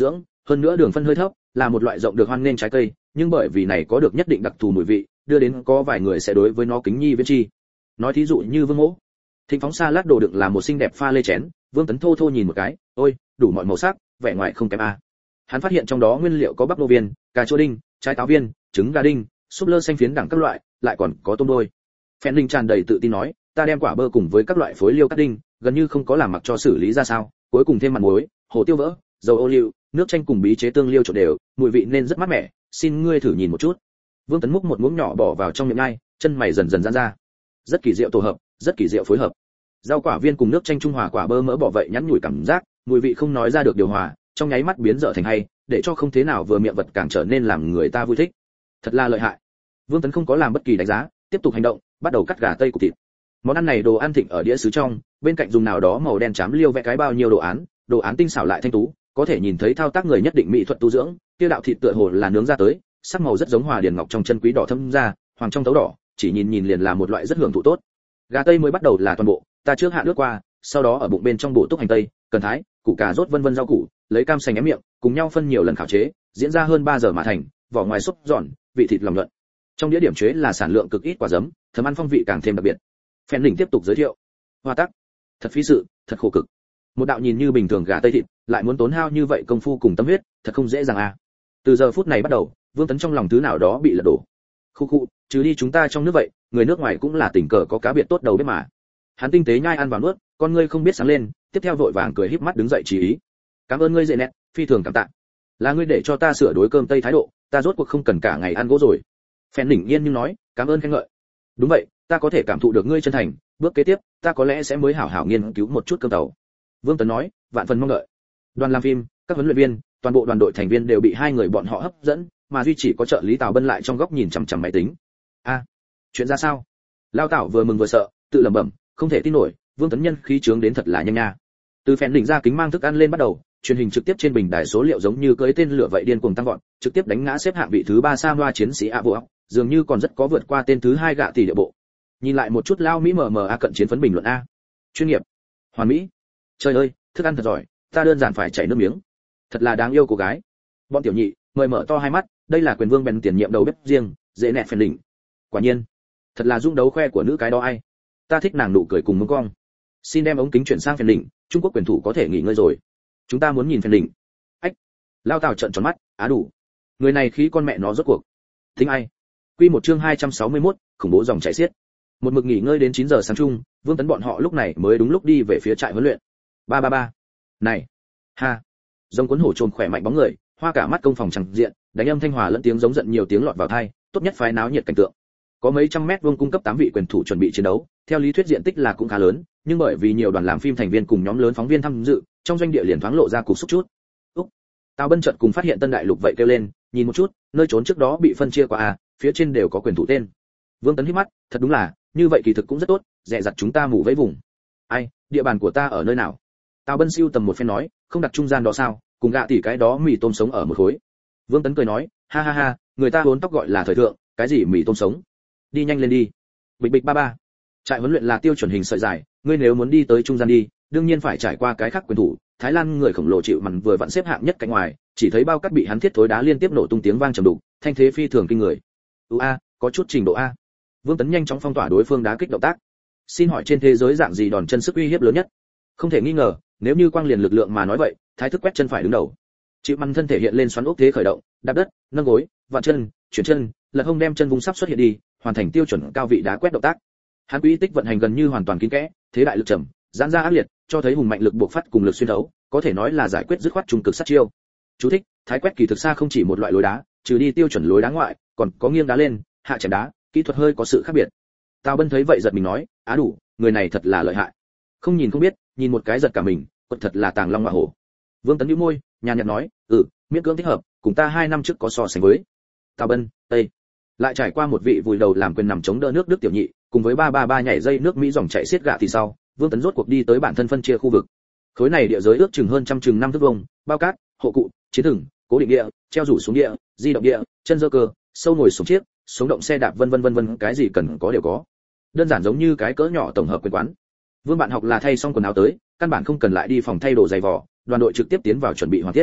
hơn nữa đường phân hơi thấp, là một loại rộng được hoan nghênh trái cây, nhưng bởi vì này có được nhất định đặc thù mùi vị, đưa đến có vài người sẽ đối với nó kính nhi viễn chi. Nói thí dụ như Vương Mỗ. Thịnh phóng salad đồ đựng là một xinh đẹp pha lê chén, Vương Tấn thô thô nhìn một cái, ôi, đủ mọi màu sắc, vẻ ngoài không kém a. Hắn phát hiện trong đó nguyên liệu có bắp nô viên, cà chua đinh, trái táo viên, trứng gà đinh, súp lơ xanh phiến đẳng các loại, lại còn có tôm đôi. Phèn Linh tràn đầy tự tin nói, ta đem quả bơ cùng với các loại phối liêu cắt đinh, gần như không có làm mặc cho xử lý ra sao, cuối cùng thêm mặt muối, hồ tiêu vỡ, dầu ô liu, nước chanh cùng bí chế tương liêu trộn đều, mùi vị nên rất mát mẻ, xin ngươi thử nhìn một chút. Vương Tấn múc một muỗng nhỏ bỏ vào trong miệng ngay, chân mày dần dần giãn ra. Rất kỳ diệu tổ hợp, rất kỳ diệu phối hợp. Rau quả viên cùng nước chanh trung hòa quả bơ mỡ bỏ vậy nhắn nhủi cảm giác, mùi vị không nói ra được điều hòa, trong nháy mắt biến dở thành hay, để cho không thế nào vừa miệng vật càng trở nên làm người ta vui thích. Thật là lợi hại. Vương Tấn không có làm bất kỳ đánh giá, tiếp tục hành động, bắt đầu cắt gà tây cục thịt. Món ăn này đồ ăn thịnh ở đĩa sứ trong, bên cạnh dùng nào đó màu đen chám liêu vẽ cái bao nhiêu đồ án, đồ án tinh xảo lại thanh tú, có thể nhìn thấy thao tác người nhất định mỹ thuật tu dưỡng, tiêu đạo thịt tựa hồ là nướng ra tới, sắc màu rất giống hòa điền ngọc trong chân quý đỏ thâm ra, hoàng trong tấu đỏ, chỉ nhìn nhìn liền là một loại rất hưởng thụ tốt. Gà tây mới bắt đầu là toàn bộ, ta trước hạ nước qua, sau đó ở bụng bên trong bổ túc hành tây, cần thái, củ cà rốt vân vân rau củ, lấy cam sành ém miệng, cùng nhau phân nhiều lần khảo chế, diễn ra hơn ba giờ mà thành, vỏ ngoài xốp giòn, vị thịt lòng nhuận. Trong đĩa điểm chế là sản lượng cực ít quả giấm, thấm ăn phong vị càng thêm đặc biệt. Phèn Lĩnh tiếp tục giới thiệu. Hoa tắc, thật phí sự, thật khổ cực. Một đạo nhìn như bình thường gà tây thịt, lại muốn tốn hao như vậy công phu cùng tâm huyết, thật không dễ dàng à. Từ giờ phút này bắt đầu, Vương Tấn trong lòng thứ nào đó bị lật đổ. Khu khu, chứ đi chúng ta trong nước vậy, người nước ngoài cũng là tình cờ có cá biệt tốt đầu bếp mà. Hắn tinh tế nhai ăn vào nuốt, con ngươi không biết sáng lên, tiếp theo vội vàng cười híp mắt đứng dậy chỉ ý. Cảm ơn ngươi dậy nét, phi thường cảm tạ. Là ngươi để cho ta sửa đối cơm tây thái độ, ta rốt cuộc không cần cả ngày ăn gỗ rồi. Phèn Lĩnh yên nhưng nói, cảm ơn khen ngợi. Đúng vậy, ta có thể cảm thụ được ngươi chân thành, bước kế tiếp, ta có lẽ sẽ mới hảo hảo nghiên cứu một chút cơm tàu. Vương Tấn nói, vạn phần mong đợi. Đoàn làm phim, các huấn luyện viên, toàn bộ đoàn đội thành viên đều bị hai người bọn họ hấp dẫn, mà duy chỉ có trợ lý Tào Bân lại trong góc nhìn chằm chằm máy tính. A, à, chuyện ra sao? Lao Tảo vừa mừng vừa sợ, tự lẩm bẩm, không thể tin nổi, Vương Tấn nhân khí trướng đến thật là nhanh nha. Từ Phèn Lĩnh ra kính mang thức ăn lên bắt đầu, truyền hình trực tiếp trên bình đài số liệu giống như cưỡi tên lửa vậy điên cuồng tăng vọt, trực tiếp đánh ngã xếp hạng vị thứ ba Samoa chiến sĩ A Vũ, dường như còn rất có vượt qua tên thứ hai gạ tỷ địa bộ. Nhìn lại một chút lao Mỹ mờ mờ a cận chiến phấn bình luận a. Chuyên nghiệp, hoàn mỹ. Trời ơi, thức ăn thật giỏi, ta đơn giản phải chảy nước miếng. Thật là đáng yêu cô gái. Bọn tiểu nhị, mời mở to hai mắt, đây là quyền vương bèn tiền nhiệm đầu bếp riêng, dễ nẹt Phèn Lĩnh. Quả nhiên, thật là dung đấu khoe của nữ cái đó ai. Ta thích nàng nụ cười cùng mông cong. Xin đem ống kính chuyển sang Phèn Lĩnh, Trung Quốc quyền thủ có thể nghỉ ngơi rồi. Chúng ta muốn nhìn Phèn Lĩnh. Ách. Lao Tào trợn tròn mắt, á đủ. Người này khí con mẹ nó rốt cuộc. Thính ai? Quy một chương hai trăm sáu mươi mốt, khủng bố dòng chảy xiết. Một mực nghỉ ngơi đến chín giờ sáng chung, Vương Tấn bọn họ lúc này mới đúng lúc đi về phía trại huấn luyện. Ba ba ba. Này. Ha. Rồng cuốn hổ trồn khỏe mạnh bóng người, hoa cả mắt công phòng chẳng diện, đánh âm thanh hòa lẫn tiếng giống giận nhiều tiếng lọt vào tai, tốt nhất phái náo nhiệt cảnh tượng. Có mấy trăm mét vuông cung cấp tám vị quyền thủ chuẩn bị chiến đấu, theo lý thuyết diện tích là cũng khá lớn, nhưng bởi vì nhiều đoàn làm phim thành viên cùng nhóm lớn phóng viên tham dự, trong doanh địa liền thoáng lộ ra cục xúc chút. Úc. Tào Bân chợt cùng phát hiện Tân Đại Lục vậy kêu lên, nhìn một chút, nơi trốn trước đó bị phân chia qua à, phía trên đều có quyền thủ tên. Vương Tấn hít mắt, thật đúng là, như vậy kỳ thực cũng rất tốt, dè dặt chúng ta mù vẫy vùng. Ai, địa bàn của ta ở nơi nào? Tào Bân siêu tầm một phen nói, không đặt trung gian đó sao, cùng gạ tỷ cái đó mì tôm sống ở một khối. Vương Tấn cười nói, ha ha ha, người ta vốn tóc gọi là thời thượng, cái gì mì tôm sống? Đi nhanh lên đi. Bịch bịch ba ba. Trại huấn luyện là tiêu chuẩn hình sợi dài, ngươi nếu muốn đi tới trung gian đi, đương nhiên phải trải qua cái khác quyền thủ. Thái Lan người khổng lồ chịu mặn vừa vặn xếp hạng nhất cạnh ngoài, chỉ thấy bao cát bị hắn thiết thối đá liên tiếp nổ tung tiếng vang trầm đục, thanh thế phi thường kinh người. U a, có chút trình độ a. Vương Tấn nhanh chóng phong tỏa đối phương đá kích động tác. Xin hỏi trên thế giới dạng gì đòn chân sức uy hiếp lớn nhất? Không thể nghi ngờ, nếu như quang liền lực lượng mà nói vậy, thái thức quét chân phải đứng đầu. Chịu mặn thân thể hiện lên xoắn ốc thế khởi động, đạp đất, nâng gối, vặn chân, chuyển chân, lật hông đem chân vùng sắp xuất hiện đi, hoàn thành tiêu chuẩn cao vị đá quét động tác. Hắn quỹ tích vận hành gần như hoàn toàn kín kẽ, thế đại lực trầm, giãn ra ác liệt, cho thấy hùng mạnh lực buộc phát cùng lực xuyên thấu, có thể nói là giải quyết dứt khoát trung cực sát chiêu. Chú thích: Thái quét kỳ thực xa không chỉ một loại lối đá, trừ đi tiêu chuẩn lối đá ngoại, còn có nghiêng đá lên, hạ chém đá, kỹ thuật hơi có sự khác biệt. Tào Bân thấy vậy giật mình nói, á đủ, người này thật là lợi hại. Không nhìn không biết, nhìn một cái giật cả mình, quật thật là tàng long ngọa hổ. Vương Tấn nhíu môi, nhàn nhạt nói, ừ, miễn cưỡng thích hợp, cùng ta hai năm trước có so sánh với. Tào Bân, tây. Lại trải qua một vị vùi đầu làm quyền nằm chống đỡ nước Đức tiểu nhị, cùng với ba ba ba nhảy dây nước Mỹ dòng chảy xiết gạ thì sau, Vương Tấn rốt cuộc đi tới bản thân phân chia khu vực. Khối này địa giới ước chừng hơn trăm chừng năm thước vuông, bao cát, hộ cụ, chiến thừng, cố định địa, treo rủ xuống địa, di động địa, chân giơ cơ, sâu ngồi xuống chiếc, sống động xe đạp vân vân vân vân, cái gì cần có đều có. Đơn giản giống như cái cỡ nhỏ tổng hợp quyền quán. Vương bạn học là thay xong quần áo tới, căn bản không cần lại đi phòng thay đồ giày vò, đoàn đội trực tiếp tiến vào chuẩn bị hoàn thiết.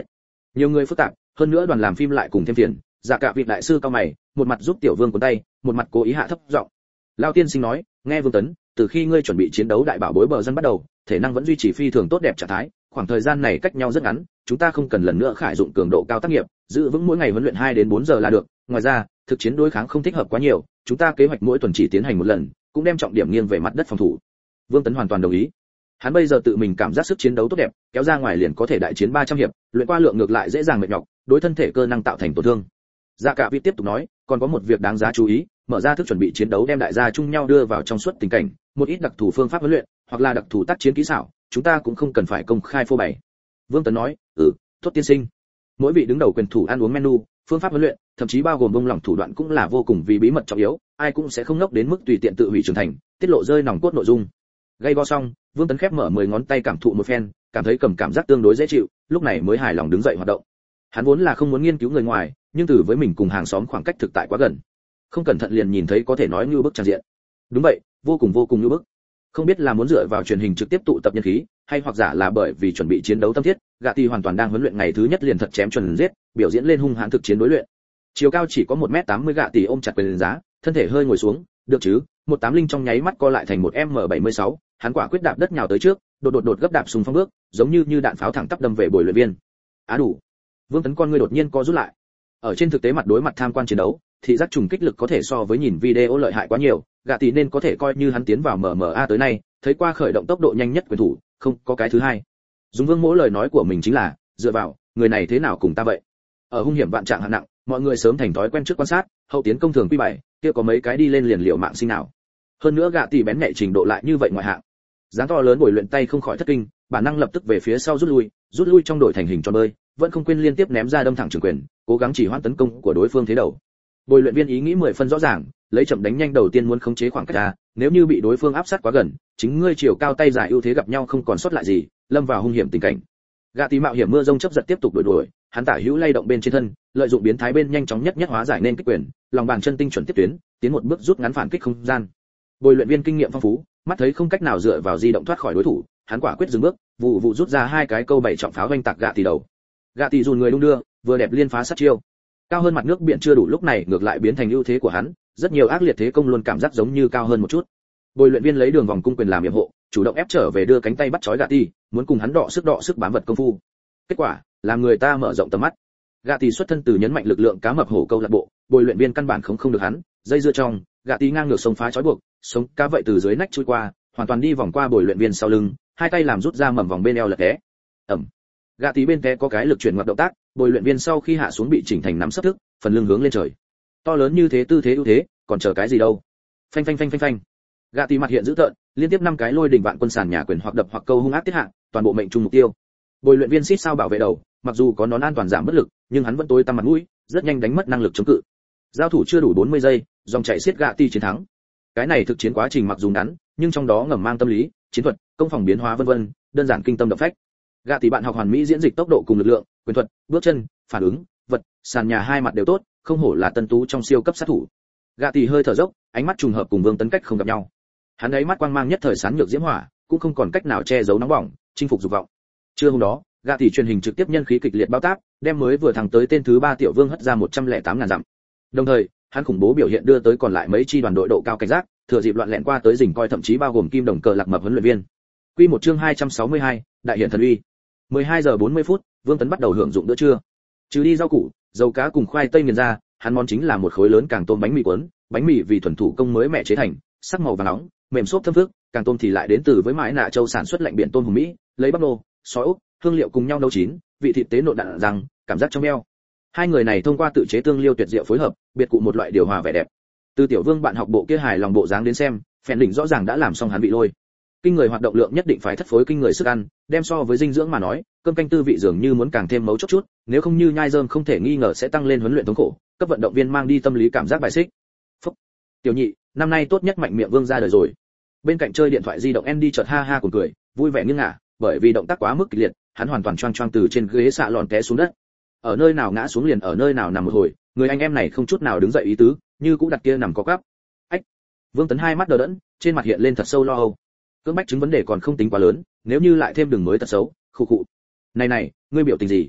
Nhiều người phức tạp, hơn nữa đoàn làm phim lại cùng thêm phiền, Dạ Cả vị đại sư cao mày, một mặt giúp Tiểu Vương cuốn tay, một mặt cố ý hạ thấp giọng. Lão tiên sinh nói, nghe Vương Tấn, từ khi ngươi chuẩn bị chiến đấu đại bảo bối bờ dân bắt đầu, thể năng vẫn duy trì phi thường tốt đẹp trạng thái, khoảng thời gian này cách nhau rất ngắn, chúng ta không cần lần nữa khải dụng cường độ cao tác nghiệp, giữ vững mỗi ngày huấn luyện hai đến bốn giờ là được, ngoài ra, thực chiến đối kháng không thích hợp quá nhiều, chúng ta kế hoạch mỗi tuần chỉ tiến hành một lần, cũng đem trọng điểm nghiêng về mặt đất phòng thủ. Vương Tấn hoàn toàn đồng ý. Hắn bây giờ tự mình cảm giác sức chiến đấu tốt đẹp, kéo ra ngoài liền có thể đại chiến ba trăm hiệp, luyện qua lượng ngược lại dễ dàng mệt nhọc, đối thân thể cơ năng tạo thành tổn thương. Dạ Cả vị tiếp tục nói, còn có một việc đáng giá chú ý, mở ra thức chuẩn bị chiến đấu đem đại gia chung nhau đưa vào trong suốt tình cảnh, một ít đặc thù phương pháp huấn luyện, hoặc là đặc thù tác chiến kỹ xảo, chúng ta cũng không cần phải công khai phô bày. Vương Tấn nói, ừ, tốt tiên sinh. Mỗi vị đứng đầu quyền thủ ăn uống menu, phương pháp huấn luyện, thậm chí bao gồm bông lỏng thủ đoạn cũng là vô cùng vì bí mật trọng yếu, ai cũng sẽ không ngốc đến mức tùy tiện tự hủy trưởng thành, tiết lộ rơi nòng cốt nội dung. Gây go xong, Vương Tấn khép mở mười ngón tay cảm thụ một phen, cảm thấy cầm cảm giác tương đối dễ chịu, lúc này mới hài lòng đứng dậy hoạt động. Hắn vốn là không muốn nghiên cứu người ngoài, nhưng từ với mình cùng hàng xóm khoảng cách thực tại quá gần, không cẩn thận liền nhìn thấy có thể nói như bức tràn diện. Đúng vậy, vô cùng vô cùng như bức. Không biết là muốn dựa vào truyền hình trực tiếp tụ tập nhân khí, hay hoặc giả là bởi vì chuẩn bị chiến đấu tâm thiết, Gạ Tỷ hoàn toàn đang huấn luyện ngày thứ nhất liền thật chém chuẩn giết, biểu diễn lên hung hãn thực chiến đối luyện. Chiều cao chỉ có một mét tám mươi Gạ Tỷ ôm chặt quyền giá, thân thể hơi ngồi xuống, được chứ? một tám linh trong nháy mắt co lại thành một M bảy mươi sáu, hắn quả quyết đạp đất nhào tới trước, đột đột đột gấp đạp xung phong bước, giống như như đạn pháo thẳng tắp đâm về bồi luyện viên. Á đủ. Vương Tấn con ngươi đột nhiên co rút lại. Ở trên thực tế mặt đối mặt tham quan chiến đấu, thị giác trùng kích lực có thể so với nhìn video lợi hại quá nhiều, Gạ Tỷ nên có thể coi như hắn tiến vào em em a tới nay, thấy qua khởi động tốc độ nhanh nhất quyền thủ, không có cái thứ hai. Dùng Vương Mỗ lời nói của mình chính là, dựa vào, người này thế nào cùng ta vậy? Ở hung hiểm vạn trạng hạng nặng, mọi người sớm thành thói quen trước quan sát, hậu tiến công thường quy bảy, kia có mấy cái đi lên liền liệu mạng sinh nào. Hơn nữa Gạ Tỷ bén nhạy trình độ lại như vậy ngoại hạng. Dáng to lớn bồi luyện tay không khỏi thất kinh, bản năng lập tức về phía sau rút lui, rút lui trong đội thành hình tròn bơi, vẫn không quên liên tiếp ném ra đâm thẳng trường quyền, cố gắng chỉ hoãn tấn công của đối phương thế đầu. Bồi luyện viên ý nghĩ mười phân rõ ràng, lấy chậm đánh nhanh đầu tiên muốn khống chế khoảng cách ra, nếu như bị đối phương áp sát quá gần, chính ngươi chiều cao tay dài ưu thế gặp nhau không còn sót lại gì, lâm vào hung hiểm tình cảnh. Gạ Tỷ mạo hiểm mưa rông chấp giật tiếp tục đuổi đuổi, hắn tả hữu lay động bên trên thân, lợi dụng biến thái bên nhanh chóng nhất nhất hóa giải nên kích quyền, lòng bàn chân tinh chuẩn tiếp tuyến, tiến một bước rút ngắn phản kích không gian. Bồi luyện viên kinh nghiệm phong phú, mắt thấy không cách nào dựa vào di động thoát khỏi đối thủ, hắn quả quyết dừng bước, vụ vụ rút ra hai cái câu bảy trọng pháo vanh tạc Gạ Tỷ đầu. Gạ Tỷ dùn người đung đưa, vừa đẹp liên phá sát chiêu. Cao hơn mặt nước biển chưa đủ lúc này ngược lại biến thành ưu thế của hắn, rất nhiều ác liệt thế công luôn cảm giác giống như cao hơn một chút. Bồi luyện viên lấy đường vòng cung quyền làm yểm hộ, chủ động ép trở về đưa cánh tay bắt chói Gạ Tỷ, muốn cùng hắn đọ sức đọ sức bám vật công phu. Kết quả, làm người ta mở rộng tầm mắt. Gạ Tỷ xuất thân từ nhấn mạnh lực lượng cá mập hổ câu lạc bộ, bồi luyện viên căn bản không không được hắn, dây dưa trong, Gạ Tỷ ngang ngược sông phá chói buộc, sống cá vậy từ dưới nách chui qua, hoàn toàn đi vòng qua bồi luyện viên sau lưng, hai tay làm rút ra mầm vòng bên eo lật té. Ẩm. Gạ Tỷ bên té có cái lực chuyển ngoặt động tác, bồi luyện viên sau khi hạ xuống bị chỉnh thành nắm sấp thức, phần lưng hướng lên trời. To lớn như thế tư thế ưu thế, còn chờ cái gì đâu? Phanh phanh phanh phanh phanh. Gạ Tỷ mặt hiện dữ tợn, liên tiếp năm cái lôi đỉnh vạn quân sàn nhà quyền hoặc đập hoặc câu hung ác tiết hạ, toàn bộ mệnh trung mục tiêu. Bồi luyện viên xít sao bảo vệ đầu, mặc dù có nón an toàn giảm bất lực, nhưng hắn vẫn tối tăm mặt mũi, rất nhanh đánh mất năng lực chống cự. Giao thủ chưa đủ bốn mươi giây, dòng chảy xiết Gạ Tỷ chiến thắng. Cái này thực chiến quá trình mặc dù ngắn, nhưng trong đó ngầm mang tâm lý, chiến thuật, công phòng biến hóa vân vân, đơn giản kinh tâm động phách. Gạ Tỷ bạn học hoàn mỹ diễn dịch tốc độ cùng lực lượng, quyền thuật, bước chân, phản ứng, vật, sàn nhà hai mặt đều tốt, không hổ là tân tú trong siêu cấp sát thủ. Gạ Tỷ hơi thở dốc, ánh mắt trùng hợp cùng Vương Tấn cách không gặp nhau. Hắn ấy mắt quang mang nhất thời sán nhược diễm hỏa, cũng không còn cách nào che giấu nóng bỏng, chinh phục dục vọng. Trưa hôm đó, Gạ Tỷ truyền hình trực tiếp nhân khí kịch liệt bao tác, đem mới vừa thẳng tới tên thứ ba tiểu vương hất ra một trăm lẻ tám ngàn dặm. Đồng thời, hắn khủng bố biểu hiện đưa tới còn lại mấy chi đoàn đội độ cao cảnh giác, thừa dịp loạn lẹn qua tới rình coi thậm chí bao gồm kim đồng cờ lạc mập huấn luyện viên. Quy một chương hai trăm sáu mươi hai, đại hiện thần uy. mười hai giờ bốn mươi phút, Vương Tấn bắt đầu hưởng dụng bữa trưa. Trừ đi rau củ, dầu cá cùng khoai tây nghiền ra, hắn món chính là một khối lớn càng tôm bánh mì cuốn, bánh mì vì thuần thủ công mới mẹ chế thành, sắc màu vàng nóng, mềm xốp thơm phức, càng tôm thì lại đến từ với mãi nạ châu sản xuất lạnh biển tôm hùm Mỹ, lấy bắp nô, sói ốc, hương liệu cùng nhau nấu chín, vị thịt tế nộn đạn răng, cảm giác trong eo. Hai người này thông qua tự chế tương liêu tuyệt diệu phối hợp, biệt cụ một loại điều hòa vẻ đẹp. Từ tiểu vương bạn học bộ kia hài lòng bộ dáng đến xem, phèn đỉnh rõ ràng đã làm xong hắn bị lôi. Kinh người hoạt động lượng nhất định phải thất phối kinh người sức ăn, đem so với dinh dưỡng mà nói, cơm canh tư vị dường như muốn càng thêm mấu chốt chút, nếu không như nhai rơm không thể nghi ngờ sẽ tăng lên huấn luyện thống khổ, cấp vận động viên mang đi tâm lý cảm giác bài xích. Phúc. Tiểu nhị, năm nay tốt nhất mạnh miệng vương ra đời rồi. Bên cạnh chơi điện thoại di động Andy chợt ha ha cùng cười, vui vẻ nghiêng ngả, bởi vì động tác quá mức kịch liệt, hắn hoàn toàn choang choang từ trên ghế xạ lòn té xuống đất. Ở nơi nào ngã xuống liền ở nơi nào nằm một hồi, người anh em này không chút nào đứng dậy ý tứ, như cũ đặt kia nằm có cắp. Ách. Vương Tấn hai mắt đờ đẫn, trên mặt hiện lên thật sâu lo âu. Cưỡng bách chứng vấn đề còn không tính quá lớn, nếu như lại thêm đường mới tật xấu, khụ khụ. Này này, ngươi biểu tình gì?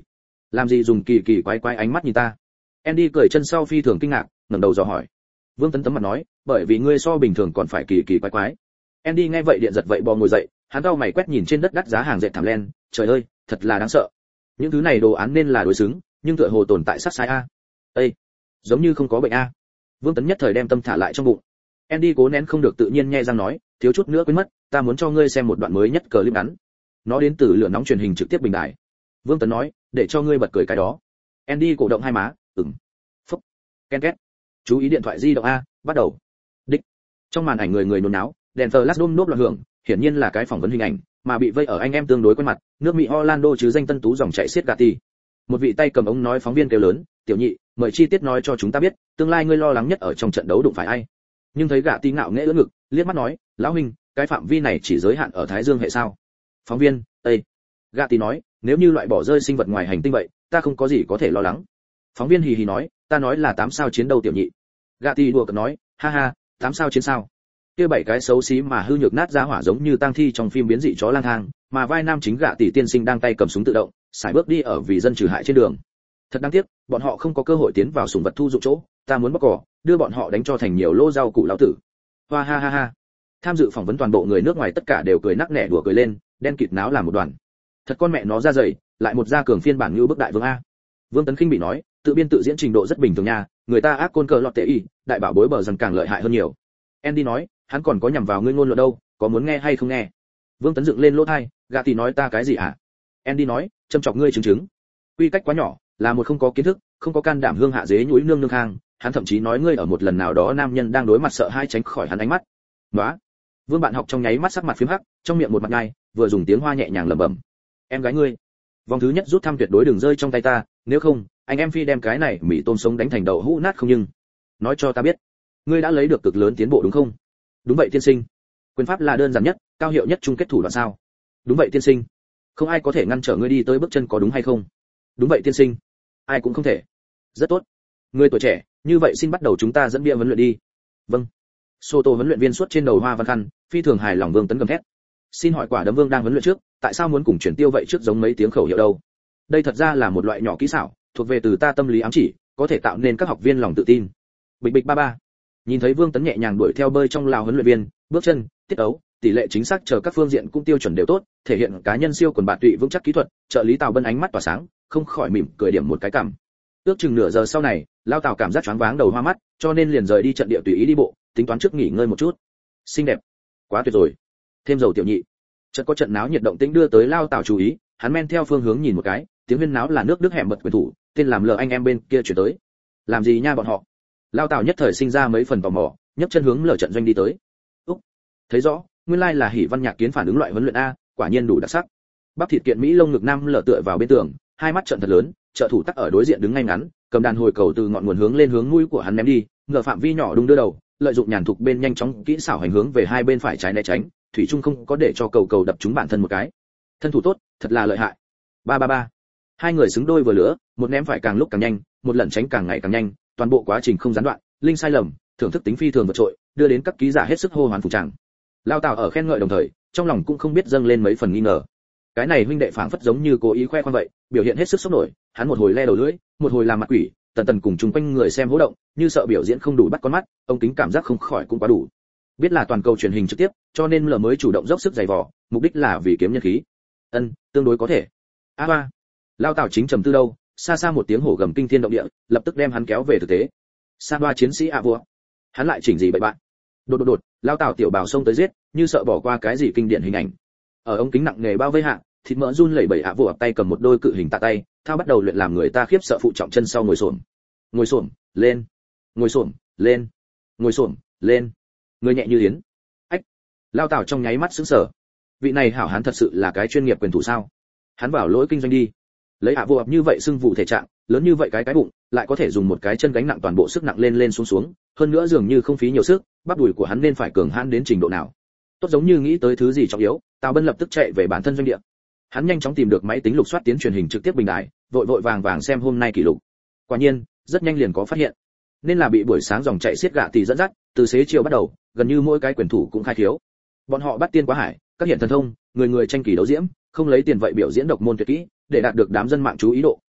Làm gì dùng kỳ kỳ quái quái ánh mắt nhìn ta? Andy cười chân sau phi thường kinh ngạc, ngẩng đầu dò hỏi. Vương Tấn tấm mặt nói, bởi vì ngươi so bình thường còn phải kỳ kỳ quái quái. Andy nghe vậy điện giật vậy bò ngồi dậy, hắn cau mày quét nhìn trên đất đắt giá hàng dệt thảm len, trời ơi, thật là đáng sợ. Những thứ này đồ án nên là đối xứng, nhưng tựa hồ tồn tại sắc sai a. Ê, giống như không có bệnh a. Vương Tấn nhất thời đem tâm thả lại trong bụng. Andy cố nén không được tự nhiên nhe răng nói, thiếu chút nữa quên mất, ta muốn cho ngươi xem một đoạn mới nhất clip ngắn. Nó đến từ lửa nóng truyền hình trực tiếp bình đài. Vương Tấn nói, để cho ngươi bật cười cái đó. Andy cổ động hai má, ừm. Phúc. Ken két. Chú ý điện thoại di động a, bắt đầu. Đích. Trong màn ảnh người người nôn náo, đèn flash đôm nốt loạn hưởng, hiển nhiên là cái phỏng vấn hình ảnh, mà bị vây ở anh em tương đối quen mặt, nước Mỹ Orlando chứ danh tân tú dòng chảy xiết Gatti. Một vị tay cầm ống nói phóng viên kêu lớn, "Tiểu nhị, mời chi tiết nói cho chúng ta biết, tương lai ngươi lo lắng nhất ở trong trận đấu đụng phải ai?" Nhưng thấy Gatti ngạo nghễ ưỡn ngực, liếc mắt nói, "Lão huynh, cái phạm vi này chỉ giới hạn ở Thái Dương hệ sao?" Phóng viên, "Ê." Gatti nói, "Nếu như loại bỏ rơi sinh vật ngoài hành tinh vậy, ta không có gì có thể lo lắng." Phóng viên hì hì nói, "Ta nói là tám sao chiến đấu tiểu nhị." Gatti đùa cợt nói, "Ha ha, tám sao chiến sao?" Kia bảy cái xấu xí mà hư nhược nát ra hỏa giống như tang thi trong phim biến dị chó lang thang, mà vai nam chính Gạ tỷ tiên sinh đang tay cầm súng tự động, sải bước đi ở vì dân trừ hại trên đường. Thật đáng tiếc, bọn họ không có cơ hội tiến vào sủng vật thu dụng chỗ, ta muốn bóc cỏ, đưa bọn họ đánh cho thành nhiều lô rau củ lão tử. Hoa ha ha ha. Tham dự phỏng vấn toàn bộ người nước ngoài tất cả đều cười nắc nẻ đùa cười lên, đen kịt náo làm một đoàn. Thật con mẹ nó ra dày, lại một gia cường phiên bản như bức đại vương a. Vương Tấn Khinh bị nói, tự biên tự diễn trình độ rất bình thường nha, người ta ác côn cờ lọt tệ y, đại bảo bối bờ rằng càng lợi hại hơn nhiều. Andy nói, hắn còn có nhằm vào ngươi ngôn luận đâu, có muốn nghe hay không nghe? Vương Tấn dựng lên lỗ tai, gạ tỷ nói ta cái gì à? Andy nói, châm chọc ngươi chứng chứng. Quy cách quá nhỏ, là một không có kiến thức, không có can đảm hương hạ dế nhũi nương nương hang, hắn thậm chí nói ngươi ở một lần nào đó nam nhân đang đối mặt sợ hai tránh khỏi hắn ánh mắt. Đó. Vương bạn học trong nháy mắt sắc mặt phím hắc, trong miệng một mặt nhai, vừa dùng tiếng Hoa nhẹ nhàng lẩm bẩm. Em gái ngươi, vòng thứ nhất rút thăm tuyệt đối đừng rơi trong tay ta, nếu không, anh em phi đem cái này mỉ tôm sống đánh thành đậu hũ nát không nhưng. Nói cho ta biết, ngươi đã lấy được cực lớn tiến bộ đúng không? Đúng vậy tiên sinh. Quyền pháp là đơn giản nhất, cao hiệu nhất chung kết thủ đoạn sao? Đúng vậy tiên sinh. Không ai có thể ngăn trở ngươi đi tới bước chân có đúng hay không? Đúng vậy tiên sinh. Ai cũng không thể. Rất tốt. Ngươi tuổi trẻ, như vậy xin bắt đầu chúng ta dẫn bia huấn luyện đi. Vâng. Sô tô huấn luyện viên suốt trên đầu hoa văn khăn, phi thường hài lòng Vương Tấn gầm thét. Xin hỏi quả đấm Vương đang huấn luyện trước, tại sao muốn cùng chuyển tiêu vậy trước giống mấy tiếng khẩu hiệu đâu? Đây thật ra là một loại nhỏ kỹ xảo, thuộc về từ ta tâm lý ám chỉ, có thể tạo nên các học viên lòng tự tin. Bịch bịch ba ba. Nhìn thấy Vương Tấn nhẹ nhàng đuổi theo bơi trong lào huấn luyện viên, bước chân, tiết ấu, tỷ lệ chính xác chờ các phương diện cũng tiêu chuẩn đều tốt, thể hiện cá nhân siêu quần bạt tụy vững chắc kỹ thuật, trợ lý Tào Bân ánh mắt tỏa sáng, không khỏi mỉm cười điểm một cái cằm. Ước chừng nửa giờ sau này, Lao Tào cảm giác choáng váng đầu hoa mắt, cho nên liền rời đi trận địa tùy ý đi bộ, tính toán trước nghỉ ngơi một chút. Xinh đẹp, quá tuyệt rồi. Thêm dầu tiểu nhị. Chợt có trận náo nhiệt động tĩnh đưa tới Lao Tào chú ý, hắn men theo phương hướng nhìn một cái, tiếng huyên náo là nước Đức hẻm mật quyền thủ, tên làm lờ anh em bên kia chuyển tới. Làm gì nha bọn họ? Lao Tào nhất thời sinh ra mấy phần tò mò, nhấc chân hướng lờ trận doanh đi tới. Úc, thấy rõ, nguyên lai là Hỉ Văn Nhạc Kiến phản ứng loại huấn luyện a, quả nhiên đủ đặc sắc. Bắp thịt kiện Mỹ lông ngực nam lờ tựa vào bên tường, hai mắt trợn thật lớn, trợ thủ tắc ở đối diện đứng ngay ngắn, cầm đàn hồi cầu từ ngọn nguồn hướng lên hướng mũi của hắn ném đi, ngờ phạm vi nhỏ đung đưa đầu, lợi dụng nhàn thục bên nhanh chóng kỹ xảo hành hướng về hai bên phải trái né tránh, thủy chung không có để cho cầu cầu đập trúng bản thân một cái. Thân thủ tốt, thật là lợi hại. Ba ba ba. Hai người xứng đôi vừa lửa, một ném phải càng lúc càng nhanh, một lần tránh càng ngày càng nhanh, toàn bộ quá trình không gián đoạn, linh sai lầm, thưởng thức tính phi thường vượt trội, đưa đến các ký giả hết sức hô hoán phụ tràng. Lao Tào ở khen ngợi đồng thời, trong lòng cũng không biết dâng lên mấy phần nghi ngờ. Cái này huynh đệ phảng phất giống như cố ý khoe khoang vậy, biểu hiện hết sức sốc nổi, hắn một hồi le đầu lưỡi, một hồi làm mặt quỷ, tần tần cùng chung quanh người xem hố động, như sợ biểu diễn không đủ bắt con mắt, ông tính cảm giác không khỏi cũng quá đủ. Biết là toàn cầu truyền hình trực tiếp, cho nên lờ mới chủ động dốc sức giày vò, mục đích là vì kiếm nhân khí. Ân, tương đối có thể. A ba. Lao Tào chính trầm tư đâu, xa xa một tiếng hổ gầm kinh thiên động địa, lập tức đem hắn kéo về thực tế. Sa Đoa chiến sĩ ạ vua, hắn lại chỉnh gì bậy bạn? Đột đột đột, Lao Tào tiểu bào xông tới giết, như sợ bỏ qua cái gì kinh điển hình ảnh. Ở ống kính nặng nghề bao vây hạ, thịt mỡ run lẩy bẩy ạ vua tay cầm một đôi cự hình tạ tay, thao bắt đầu luyện làm người ta khiếp sợ phụ trọng chân sau ngồi xổm. Ngồi xổm, lên. Ngồi xổm, lên. Ngồi xổm, lên. Người nhẹ như yến. Ách. Lao Tào trong nháy mắt sững sờ. Vị này hảo hán thật sự là cái chuyên nghiệp quyền thủ sao? Hắn vào lỗi kinh doanh đi. Lấy ạ vua như vậy xưng vụ thể trạng, lớn như vậy cái cái bụng, lại có thể dùng một cái chân gánh nặng toàn bộ sức nặng lên lên xuống xuống, hơn nữa dường như không phí nhiều sức, bắp đùi của hắn nên phải cường hãn đến trình độ nào. Tốt giống như nghĩ tới thứ gì trọng yếu, Tào Bân lập tức chạy về bản thân doanh địa. Hắn nhanh chóng tìm được máy tính lục soát tiến truyền hình trực tiếp bình đài, vội vội vàng vàng xem hôm nay kỷ lục. Quả nhiên, rất nhanh liền có phát hiện. Nên là bị buổi sáng dòng chạy xiết gạ tỷ dẫn dắt, từ xế chiều bắt đầu, gần như mỗi cái quyền thủ cũng khai thiếu. Bọn họ bắt tiên quá hải, các hiện thần thông, người người tranh kỳ đấu diễm, không lấy tiền vậy biểu diễn độc môn tuyệt kỹ, để đạt được đám dân mạng chú ý độ,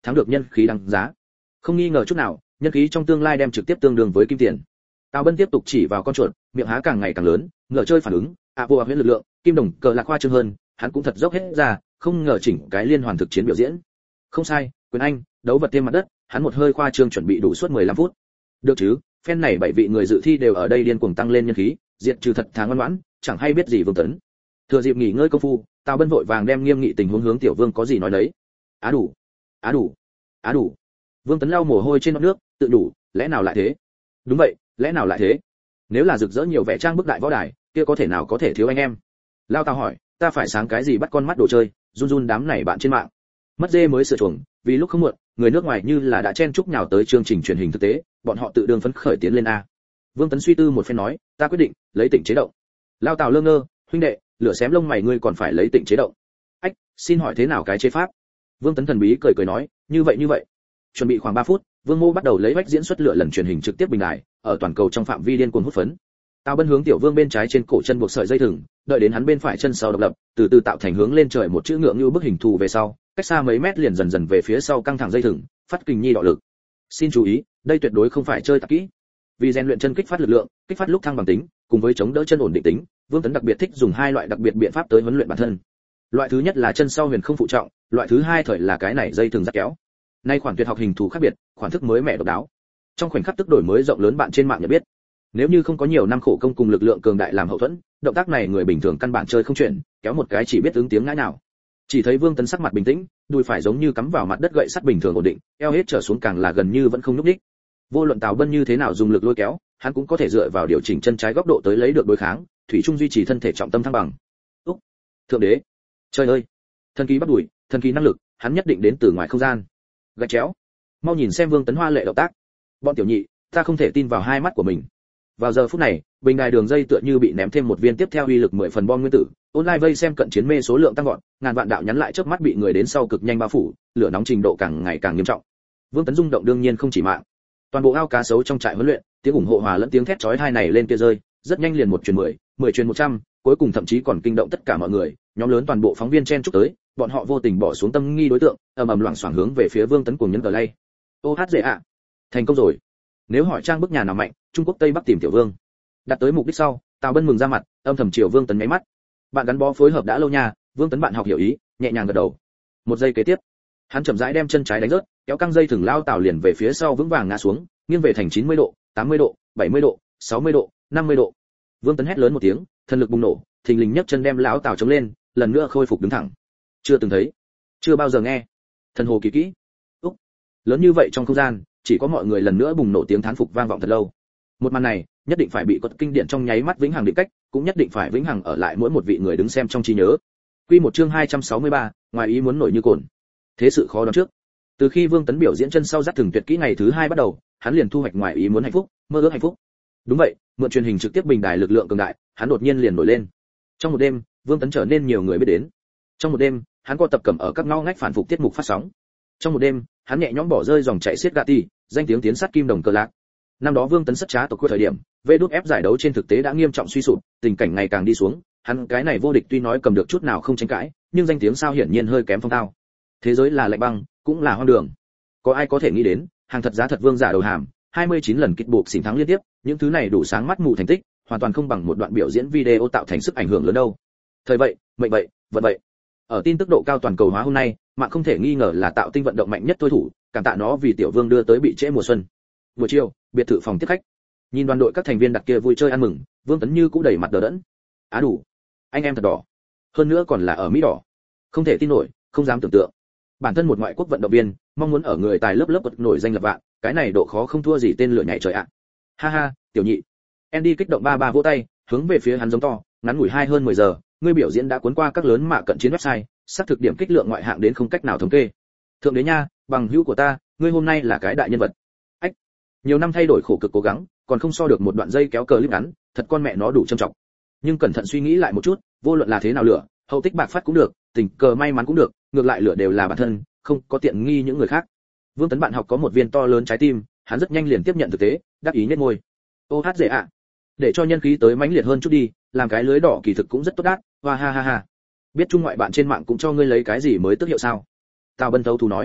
thắng được nhân khí đáng giá. Không nghi ngờ chút nào, nhân khí trong tương lai đem trực tiếp tương đương với kim tiền. Tào Bân tiếp tục chỉ vào con chuột, miệng há càng ngày càng lớn, ngờ chơi phản ứng, ạ vô huyễn lực lượng, kim đồng cờ lạc khoa trương hơn, hắn cũng thật dốc hết ra, không ngờ chỉnh cái liên hoàn thực chiến biểu diễn. Không sai, quyền anh, đấu vật thêm mặt đất, hắn một hơi khoa trương chuẩn bị đủ suốt mười lăm phút. Được chứ, phen này bảy vị người dự thi đều ở đây điên cuồng tăng lên nhân khí, diệt trừ thật thà ngoan ngoãn, chẳng hay biết gì Vương Tấn. Thừa dịp nghỉ ngơi công phu, Tào Bân vội vàng đem nghiêm nghị tình huống hướng Tiểu Vương có gì nói đấy. Á đủ, á đủ, á đủ. Vương Tấn lau mồ hôi trên nước, tự đủ, lẽ nào lại thế? Đúng vậy, lẽ nào lại thế? Nếu là rực rỡ nhiều vẻ trang bức đại võ đài, kia có thể nào có thể thiếu anh em? Lao Tào hỏi, ta phải sáng cái gì bắt con mắt đồ chơi, run run đám này bạn trên mạng. Mất dê mới sửa chuồng, vì lúc không muộn, người nước ngoài như là đã chen chúc nhào tới chương trình truyền hình thực tế, bọn họ tự đương phấn khởi tiến lên a. Vương Tấn suy tư một phen nói, ta quyết định lấy tỉnh chế động. Lao Tào lơ ngơ, huynh đệ, lửa xém lông mày ngươi còn phải lấy tỉnh chế động. Ách, xin hỏi thế nào cái chế pháp? Vương Tấn thần bí cười cười nói, như vậy như vậy. Chuẩn bị khoảng ba phút, Vương Mô bắt đầu lấy vách diễn xuất lửa lần truyền hình trực tiếp bình đài, ở toàn cầu trong phạm vi điên cuồng hút phấn. Tào Bân hướng Tiểu Vương bên trái trên cổ chân buộc sợi dây thừng, đợi đến hắn bên phải chân sau độc lập, từ từ tạo thành hướng lên trời một chữ ngượng như bức hình thù về sau, cách xa mấy mét liền dần dần về phía sau căng thẳng dây thừng, phát kình nhi đọ lực. Xin chú ý, đây tuyệt đối không phải chơi tạp kỹ. Vì rèn luyện chân kích phát lực lượng, kích phát lúc thăng bằng tính, cùng với chống đỡ chân ổn định tính, Vương Tấn đặc biệt thích dùng hai loại đặc biệt biện pháp tới huấn luyện bản thân. Loại thứ nhất là chân sau huyền không phụ trọng, loại thứ hai thời là cái này dây thừng dắt kéo. Nay khoản tuyệt học hình thù khác biệt, khoản thức mới mẻ độc đáo. Trong khoảnh khắc tức đổi mới rộng lớn bạn trên mạng nhận biết. Nếu như không có nhiều năm khổ công cùng lực lượng cường đại làm hậu thuẫn, động tác này người bình thường căn bản chơi không chuyển, kéo một cái chỉ biết ứng tiếng ngã nào. Chỉ thấy Vương Tấn sắc mặt bình tĩnh, đùi phải giống như cắm vào mặt đất gậy sắt bình thường ổn định, eo hết trở xuống càng là gần như vẫn không nhúc nhích. Vô luận Tào Bân như thế nào dùng lực lôi kéo, hắn cũng có thể dựa vào điều chỉnh chân trái góc độ tới lấy được đối kháng, thủy chung duy trì thân thể trọng tâm thăng bằng. Úc, thượng đế, trời ơi, thần kỳ bắt đuổi, thần kỳ năng lực, hắn nhất định đến từ ngoài không gian. Gạch chéo, mau nhìn xem Vương Tấn hoa lệ động tác. Bọn tiểu nhị, ta không thể tin vào hai mắt của mình. Vào giờ phút này, bình đài đường dây tựa như bị ném thêm một viên tiếp theo uy lực mười phần bom nguyên tử, online vây xem cận chiến mê số lượng tăng vọt, ngàn vạn đạo nhắn lại chớp mắt bị người đến sau cực nhanh bao phủ, lửa nóng trình độ càng ngày càng nghiêm trọng. Vương Tấn rung động đương nhiên không chỉ mạng. Toàn bộ ao cá sấu trong trại huấn luyện, tiếng ủng hộ hòa lẫn tiếng thét chói tai này lên kia rơi, rất nhanh liền một truyền mười, mười truyền một trăm, cuối cùng thậm chí còn kinh động tất cả mọi người, nhóm lớn toàn bộ phóng viên chen chúc tới, bọn họ vô tình bỏ xuống tâm nghi đối tượng, ầm ầm loảng xoảng hướng về phía Vương Tấn cuồng nhấn cờ lay. Ô hát dễ ạ, thành công rồi. Nếu hỏi trang bức nhà nào mạnh, Trung Quốc Tây Bắc tìm Tiểu Vương. Đạt tới mục đích sau, Tào Bân mừng ra mặt, âm thầm chiều Vương Tấn nháy mắt. Bạn gắn bó phối hợp đã lâu nha, Vương Tấn bạn học hiểu ý, nhẹ nhàng gật đầu. Một giây kế tiếp, hắn chậm rãi đem chân trái đánh rớt, kéo căng dây thừng lao Tào liền về phía sau vững vàng ngã xuống, nghiêng về thành chín mươi độ, tám mươi độ, bảy mươi độ, sáu mươi độ, năm mươi độ. Vương Tấn hét lớn một tiếng, thần lực bùng nổ, thình lình nhấc chân đem lão Tào chống lên, lần nữa khôi phục đứng thẳng. Chưa từng thấy, chưa bao giờ nghe. Thần hồ kỳ kỹ. Úc. Lớn như vậy trong không gian, chỉ có mọi người lần nữa bùng nổ tiếng thán phục vang vọng thật lâu. Một màn này, nhất định phải bị cột kinh điển trong nháy mắt vĩnh hằng định cách, cũng nhất định phải vĩnh hằng ở lại mỗi một vị người đứng xem trong trí nhớ. Quy một chương hai trăm sáu mươi ba, ngoài ý muốn nổi như cồn. Thế sự khó đoán trước. Từ khi Vương Tấn biểu diễn chân sau dắt thừng tuyệt kỹ ngày thứ hai bắt đầu, hắn liền thu hoạch ngoài ý muốn hạnh phúc, mơ ước hạnh phúc. Đúng vậy, mượn truyền hình trực tiếp bình đài lực lượng cường đại, hắn đột nhiên liền nổi lên. Trong một đêm, Vương Tấn trở nên nhiều người biết đến. Trong một đêm, hắn có tập cẩm ở các ngõ ngách phản phục tiết mục phát sóng. Trong một đêm, hắn nhẹ nhõm bỏ rơi dòng chảy xiết gati, danh tiếng tiến sát kim đồng cờ lạc. Năm đó Vương Tấn sất trá tộc quê thời điểm, vê đút ép giải đấu trên thực tế đã nghiêm trọng suy sụp, tình cảnh ngày càng đi xuống, hắn cái này vô địch tuy nói cầm được chút nào không tranh cãi, nhưng danh tiếng sao hiển nhiên hơi kém phong tao. Thế giới là lạnh băng, cũng là hoang đường. Có ai có thể nghĩ đến, hàng thật giá thật vương giả đầu hàm, hai mươi chín lần kích buộc xỉn thắng liên tiếp, những thứ này đủ sáng mắt mù thành tích, hoàn toàn không bằng một đoạn biểu diễn video tạo thành sức ảnh hưởng lớn đâu. Thời vậy, mệnh vậy, vận vậy. Ở tin tức độ cao toàn cầu hóa hôm nay, mạng không thể nghi ngờ là tạo tinh vận động mạnh nhất thôi thủ, cảm tạ nó vì tiểu vương đưa tới bị trễ mùa xuân. Buổi chiều, biệt thự phòng tiếp khách. Nhìn đoàn đội các thành viên đặt kia vui chơi ăn mừng, Vương Tấn Như cũng đầy mặt đờ đẫn. Á đủ, anh em thật đỏ. Hơn nữa còn là ở Mỹ đỏ. Không thể tin nổi, không dám tưởng tượng. Bản thân một ngoại quốc vận động viên, mong muốn ở người tài lớp lớp vật nổi danh lập vạn, cái này độ khó không thua gì tên lửa nhảy trời ạ. Ha ha, tiểu nhị. Andy kích động ba ba vỗ tay, hướng về phía hắn giống to, ngắn ngủi hai hơn mười giờ, ngươi biểu diễn đã cuốn qua các lớn mạ cận chiến website, xác thực điểm kích lượng ngoại hạng đến không cách nào thống kê. Thượng đế nha, bằng hữu của ta, ngươi hôm nay là cái đại nhân vật. Ách, nhiều năm thay đổi khổ cực cố gắng, còn không so được một đoạn dây kéo clip ngắn, thật con mẹ nó đủ trầm trọng. Nhưng cẩn thận suy nghĩ lại một chút, vô luận là thế nào lửa, hậu tích bạc phát cũng được, tình cờ may mắn cũng được, ngược lại lửa đều là bản thân, không có tiện nghi những người khác. Vương Tấn bạn học có một viên to lớn trái tim, hắn rất nhanh liền tiếp nhận thực tế, đáp ý nhếch môi. Ô hát dễ ạ, để cho nhân khí tới mãnh liệt hơn chút đi, làm cái lưới đỏ kỳ thực cũng rất tốt đắt, hoa ha ha ha. Biết trung ngoại bạn trên mạng cũng cho ngươi lấy cái gì mới tức hiệu sao? Tào Bân thấu thú nói.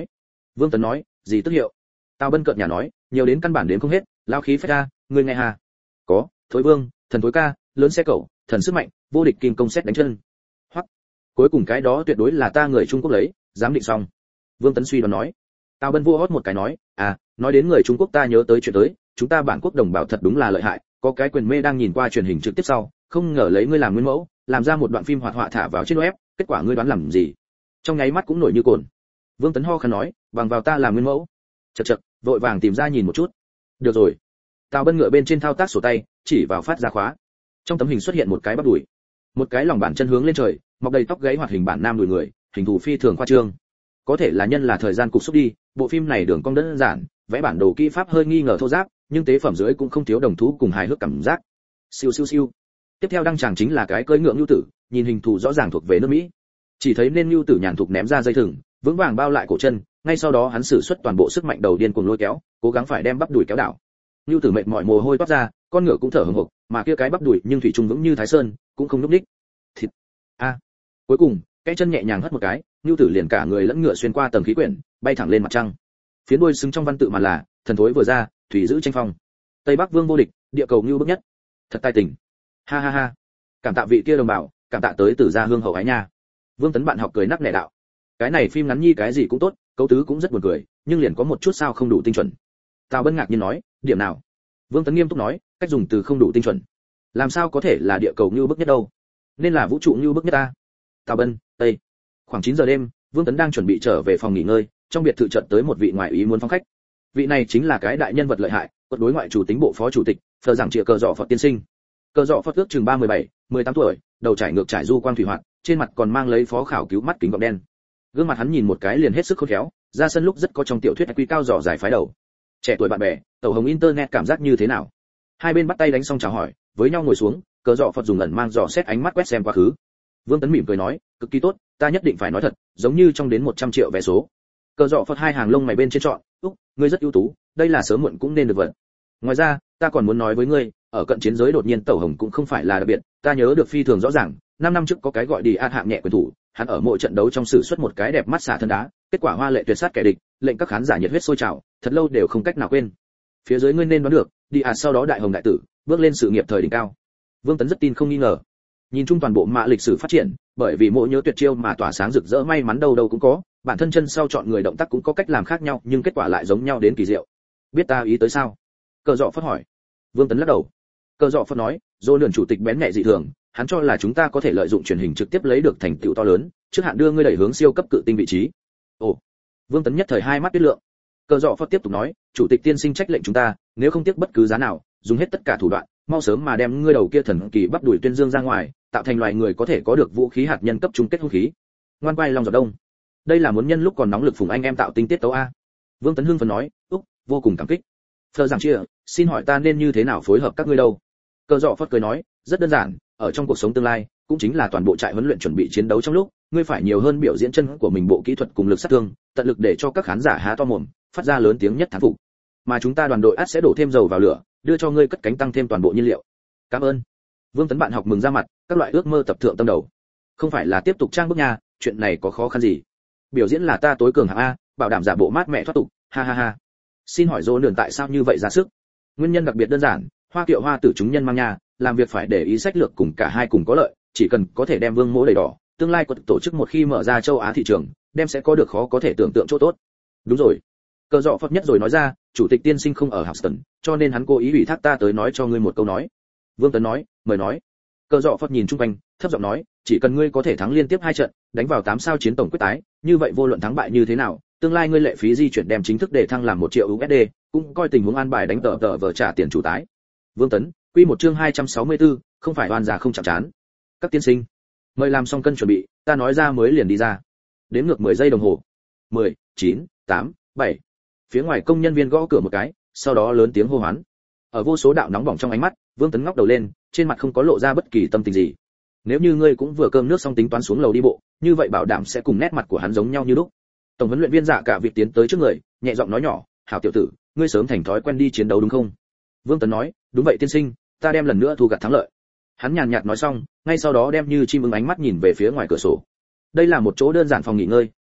Vương Tấn nói, gì tức hiệu? Tào Bân cợt nhà nói, nhiều đến căn bản đến không hết, lao khí phách ra, ngươi nghe hà? Có, thối vương, thần thối ca, lớn xe cẩu, thần sức mạnh, vô địch kim công xét đánh chân. Hoặc, cuối cùng cái đó tuyệt đối là ta người Trung Quốc lấy, dám định xong. Vương Tấn suy đoán nói. Tào Bân vua hót một cái nói, à, nói đến người Trung Quốc ta nhớ tới chuyện tới, chúng ta bản quốc đồng bào thật đúng là lợi hại, có cái quyền mê đang nhìn qua truyền hình trực tiếp sau, không ngờ lấy ngươi làm nguyên mẫu, làm ra một đoạn phim hoạt họa thả vào trên web, kết quả ngươi đoán làm gì? Trong nháy mắt cũng nổi như cồn. Vương Tấn ho khăn nói, bằng vào ta làm nguyên mẫu. Chậc chậc, vội vàng tìm ra nhìn một chút. Được rồi. Tào Bân ngựa bên trên thao tác sổ tay, chỉ vào phát ra khóa. Trong tấm hình xuất hiện một cái bắp đùi, một cái lòng bàn chân hướng lên trời, mọc đầy tóc gáy hoạt hình bản nam đùi người, hình thù phi thường khoa trương. Có thể là nhân là thời gian cục xúc đi, bộ phim này đường cong đơn giản, vẽ bản đồ kỹ pháp hơi nghi ngờ thô ráp, nhưng tế phẩm dưới cũng không thiếu đồng thú cùng hài hước cảm giác. Siêu siêu siêu. Tiếp theo đăng tràng chính là cái cưỡi ngựa nhu tử, nhìn hình thù rõ ràng thuộc về nước Mỹ. Chỉ thấy nên nhu tử nhàn thục ném ra dây thừng, vững vàng bao lại cổ chân, ngay sau đó hắn sử xuất toàn bộ sức mạnh đầu điên cuồng lôi kéo, cố gắng phải đem bắp đùi kéo đảo. Nhu tử mệt mỏi mồ hôi toát ra, con ngựa cũng thở hổn hộc, mà kia cái bắp đùi nhưng thủy chung vững như Thái Sơn, cũng không nhúc nhích. Thịt. A. Cuối cùng, cái chân nhẹ nhàng hất một cái, nhu tử liền cả người lẫn ngựa xuyên qua tầng khí quyển, bay thẳng lên mặt trăng. Phía đuôi xứng trong văn tự mà là, thần thối vừa ra, thủy giữ tranh phong. Tây Bắc Vương vô địch, địa cầu nhu bức nhất. Thật tài tình. Ha ha ha. Cảm tạ vị kia đồng bào, cảm tạ tới từ gia hương hậu ái nha. Vương Tấn bạn học cười nắc nẻ đạo. Cái này phim ngắn nhi cái gì cũng tốt, cấu tứ cũng rất buồn cười, nhưng liền có một chút sao không đủ tinh chuẩn. Tào Bân ngạc nhiên nói, điểm nào? Vương Tấn nghiêm túc nói, cách dùng từ không đủ tinh chuẩn. Làm sao có thể là địa cầu như bức nhất đâu? Nên là vũ trụ như bức nhất ta. Tào Bân, Tây. Khoảng chín giờ đêm, Vương Tấn đang chuẩn bị trở về phòng nghỉ ngơi, trong biệt thự chợt tới một vị ngoại ý muốn phóng khách. Vị này chính là cái đại nhân vật lợi hại, quận đối ngoại chủ tính bộ phó chủ tịch, phờ giảng trịa cờ dọ Phật tiên sinh. Cờ dọ Phật ước chừng ba mươi bảy, mười tám tuổi, đầu trải ngược trải du quang thủy hoạt, trên mặt còn mang lấy phó khảo cứu mắt kính gọng đen. Gương mặt hắn nhìn một cái liền hết sức khôn khéo, ra sân lúc rất có trong tiểu thuyết quy cao dò dài phái đầu. Trẻ tuổi bạn bè, tàu hồng internet cảm giác như thế nào? Hai bên bắt tay đánh xong chào hỏi, với nhau ngồi xuống, cờ dọ Phật dùng ẩn mang dò xét ánh mắt quét xem quá khứ. Vương Tấn mỉm cười nói, cực kỳ tốt, ta nhất định phải nói thật, giống như trong đến một trăm triệu vé số. Cờ dọ Phật hai hàng lông mày bên trên chọn, úc, ngươi rất ưu tú, đây là sớm muộn cũng nên được vật. Ngoài ra, ta còn muốn nói với ngươi, ở cận chiến giới đột nhiên tàu hồng cũng không phải là đặc biệt, ta nhớ được phi thường rõ ràng, năm năm trước có cái gọi đi an hạng nhẹ quyền thủ, hắn ở mỗi trận đấu trong sử xuất một cái đẹp mắt xả thân đá, kết quả hoa lệ tuyệt sát kẻ địch, lệnh các khán giả nhiệt huyết sôi trào, thật lâu đều không cách nào quên. Phía dưới ngươi nên đoán được, đi à sau đó đại hồng đại tử, bước lên sự nghiệp thời đỉnh cao. Vương Tấn rất tin không nghi ngờ. Nhìn chung toàn bộ mạ lịch sử phát triển, bởi vì mỗi nhớ tuyệt chiêu mà tỏa sáng rực rỡ may mắn đâu đâu cũng có, bản thân chân sau chọn người động tác cũng có cách làm khác nhau, nhưng kết quả lại giống nhau đến kỳ diệu. Biết ta ý tới sao? Cờ Dọ Phất hỏi. Vương Tấn lắc đầu. Cờ Dọ Phất nói, Dô Lườn chủ tịch bén nhạy dị thường, hắn cho là chúng ta có thể lợi dụng truyền hình trực tiếp lấy được thành tựu to lớn, trước hạn đưa ngươi đẩy hướng siêu cấp cự tinh vị trí. Ồ. Vương Tấn nhất thời hai mắt biết lượng. Cờ Dọ Phất tiếp tục nói, chủ tịch tiên sinh trách lệnh chúng ta, nếu không tiếc bất cứ giá nào, dùng hết tất cả thủ đoạn, mau sớm mà đem ngươi đầu kia thần kỳ bắp đuổi tuyên dương ra ngoài, tạo thành loài người có thể có được vũ khí hạt nhân cấp chung kết hung khí. Ngoan quay long giọt đông. Đây là muốn nhân lúc còn nóng lực phùng anh em tạo tinh tiết tấu a. Vương Tấn hưng phấn nói, úc, vô cùng cảm kích. Phờ giảng chia, xin hỏi ta nên như thế nào phối hợp các ngươi đâu? Cờ Dọ Phất cười nói, rất đơn giản, ở trong cuộc sống tương lai, cũng chính là toàn bộ trại huấn luyện chuẩn bị chiến đấu trong lúc, ngươi phải nhiều hơn biểu diễn chân của mình bộ kỹ thuật cùng lực sát thương, tận lực để cho các khán giả há to mồm, phát ra lớn tiếng nhất thán phục. Mà chúng ta đoàn đội ắt sẽ đổ thêm dầu vào lửa, đưa cho ngươi cất cánh tăng thêm toàn bộ nhiên liệu. Cảm ơn. Vương Tấn bạn học mừng ra mặt, các loại ước mơ tập thượng tâm đầu. Không phải là tiếp tục trang bức nha, chuyện này có khó khăn gì? Biểu diễn là ta tối cường hạng a, bảo đảm giả bộ mát mẹ thoát tục, ha ha ha. Xin hỏi Dỗ Lườn tại sao như vậy ra sức? Nguyên nhân đặc biệt đơn giản, Hoa Kiệu Hoa tử chúng nhân mang nhà, làm việc phải để ý sách lược cùng cả hai cùng có lợi, chỉ cần có thể đem Vương Mỗ đầy đỏ, tương lai của tổ chức một khi mở ra châu Á thị trường, đem sẽ có được khó có thể tưởng tượng chỗ tốt. Đúng rồi. Cờ Dọ Phật nhất rồi nói ra, chủ tịch tiên sinh không ở Houston, cho nên hắn cố ý ủy thác ta tới nói cho ngươi một câu nói. Vương Tấn nói, mời nói. Cờ Dọ Phật nhìn chung quanh, thấp giọng nói, chỉ cần ngươi có thể thắng liên tiếp hai trận, đánh vào tám sao chiến tổng quyết tái, như vậy vô luận thắng bại như thế nào, tương lai ngươi lệ phí di chuyển đem chính thức để thăng làm một triệu u ét đê, cũng coi tình huống an bài đánh tờ tờ vờ trả tiền chủ tái. Vương Tấn, quy một chương hai trăm sáu mươi tư, không phải oan già không chạm chán. Các tiên sinh, mời làm xong cân chuẩn bị, ta nói ra mới liền đi ra. Đếm ngược mười giây đồng hồ. mười, chín, tám, bảy. Phía ngoài công nhân viên gõ cửa một cái, sau đó lớn tiếng hô hoán. Ở vô số đạo nóng bỏng trong ánh mắt, Vương Tấn ngóc đầu lên, trên mặt không có lộ ra bất kỳ tâm tình gì. Nếu như ngươi cũng vừa cơm nước xong tính toán xuống lầu đi bộ, như vậy bảo đảm sẽ cùng nét mặt của hắn giống nhau như lúc. Tổng huấn luyện viên Dạ Cả Việc tiến tới trước người, nhẹ giọng nói nhỏ, "Hảo tiểu tử, ngươi sớm thành thói quen đi chiến đấu đúng không?" Vương Tấn nói, "Đúng vậy tiên sinh, ta đem lần nữa thu gặt thắng lợi." Hắn nhàn nhạt nói xong, ngay sau đó đem như chim ưng ánh mắt nhìn về phía ngoài cửa sổ. Đây là một chỗ đơn giản phòng nghỉ ngơi,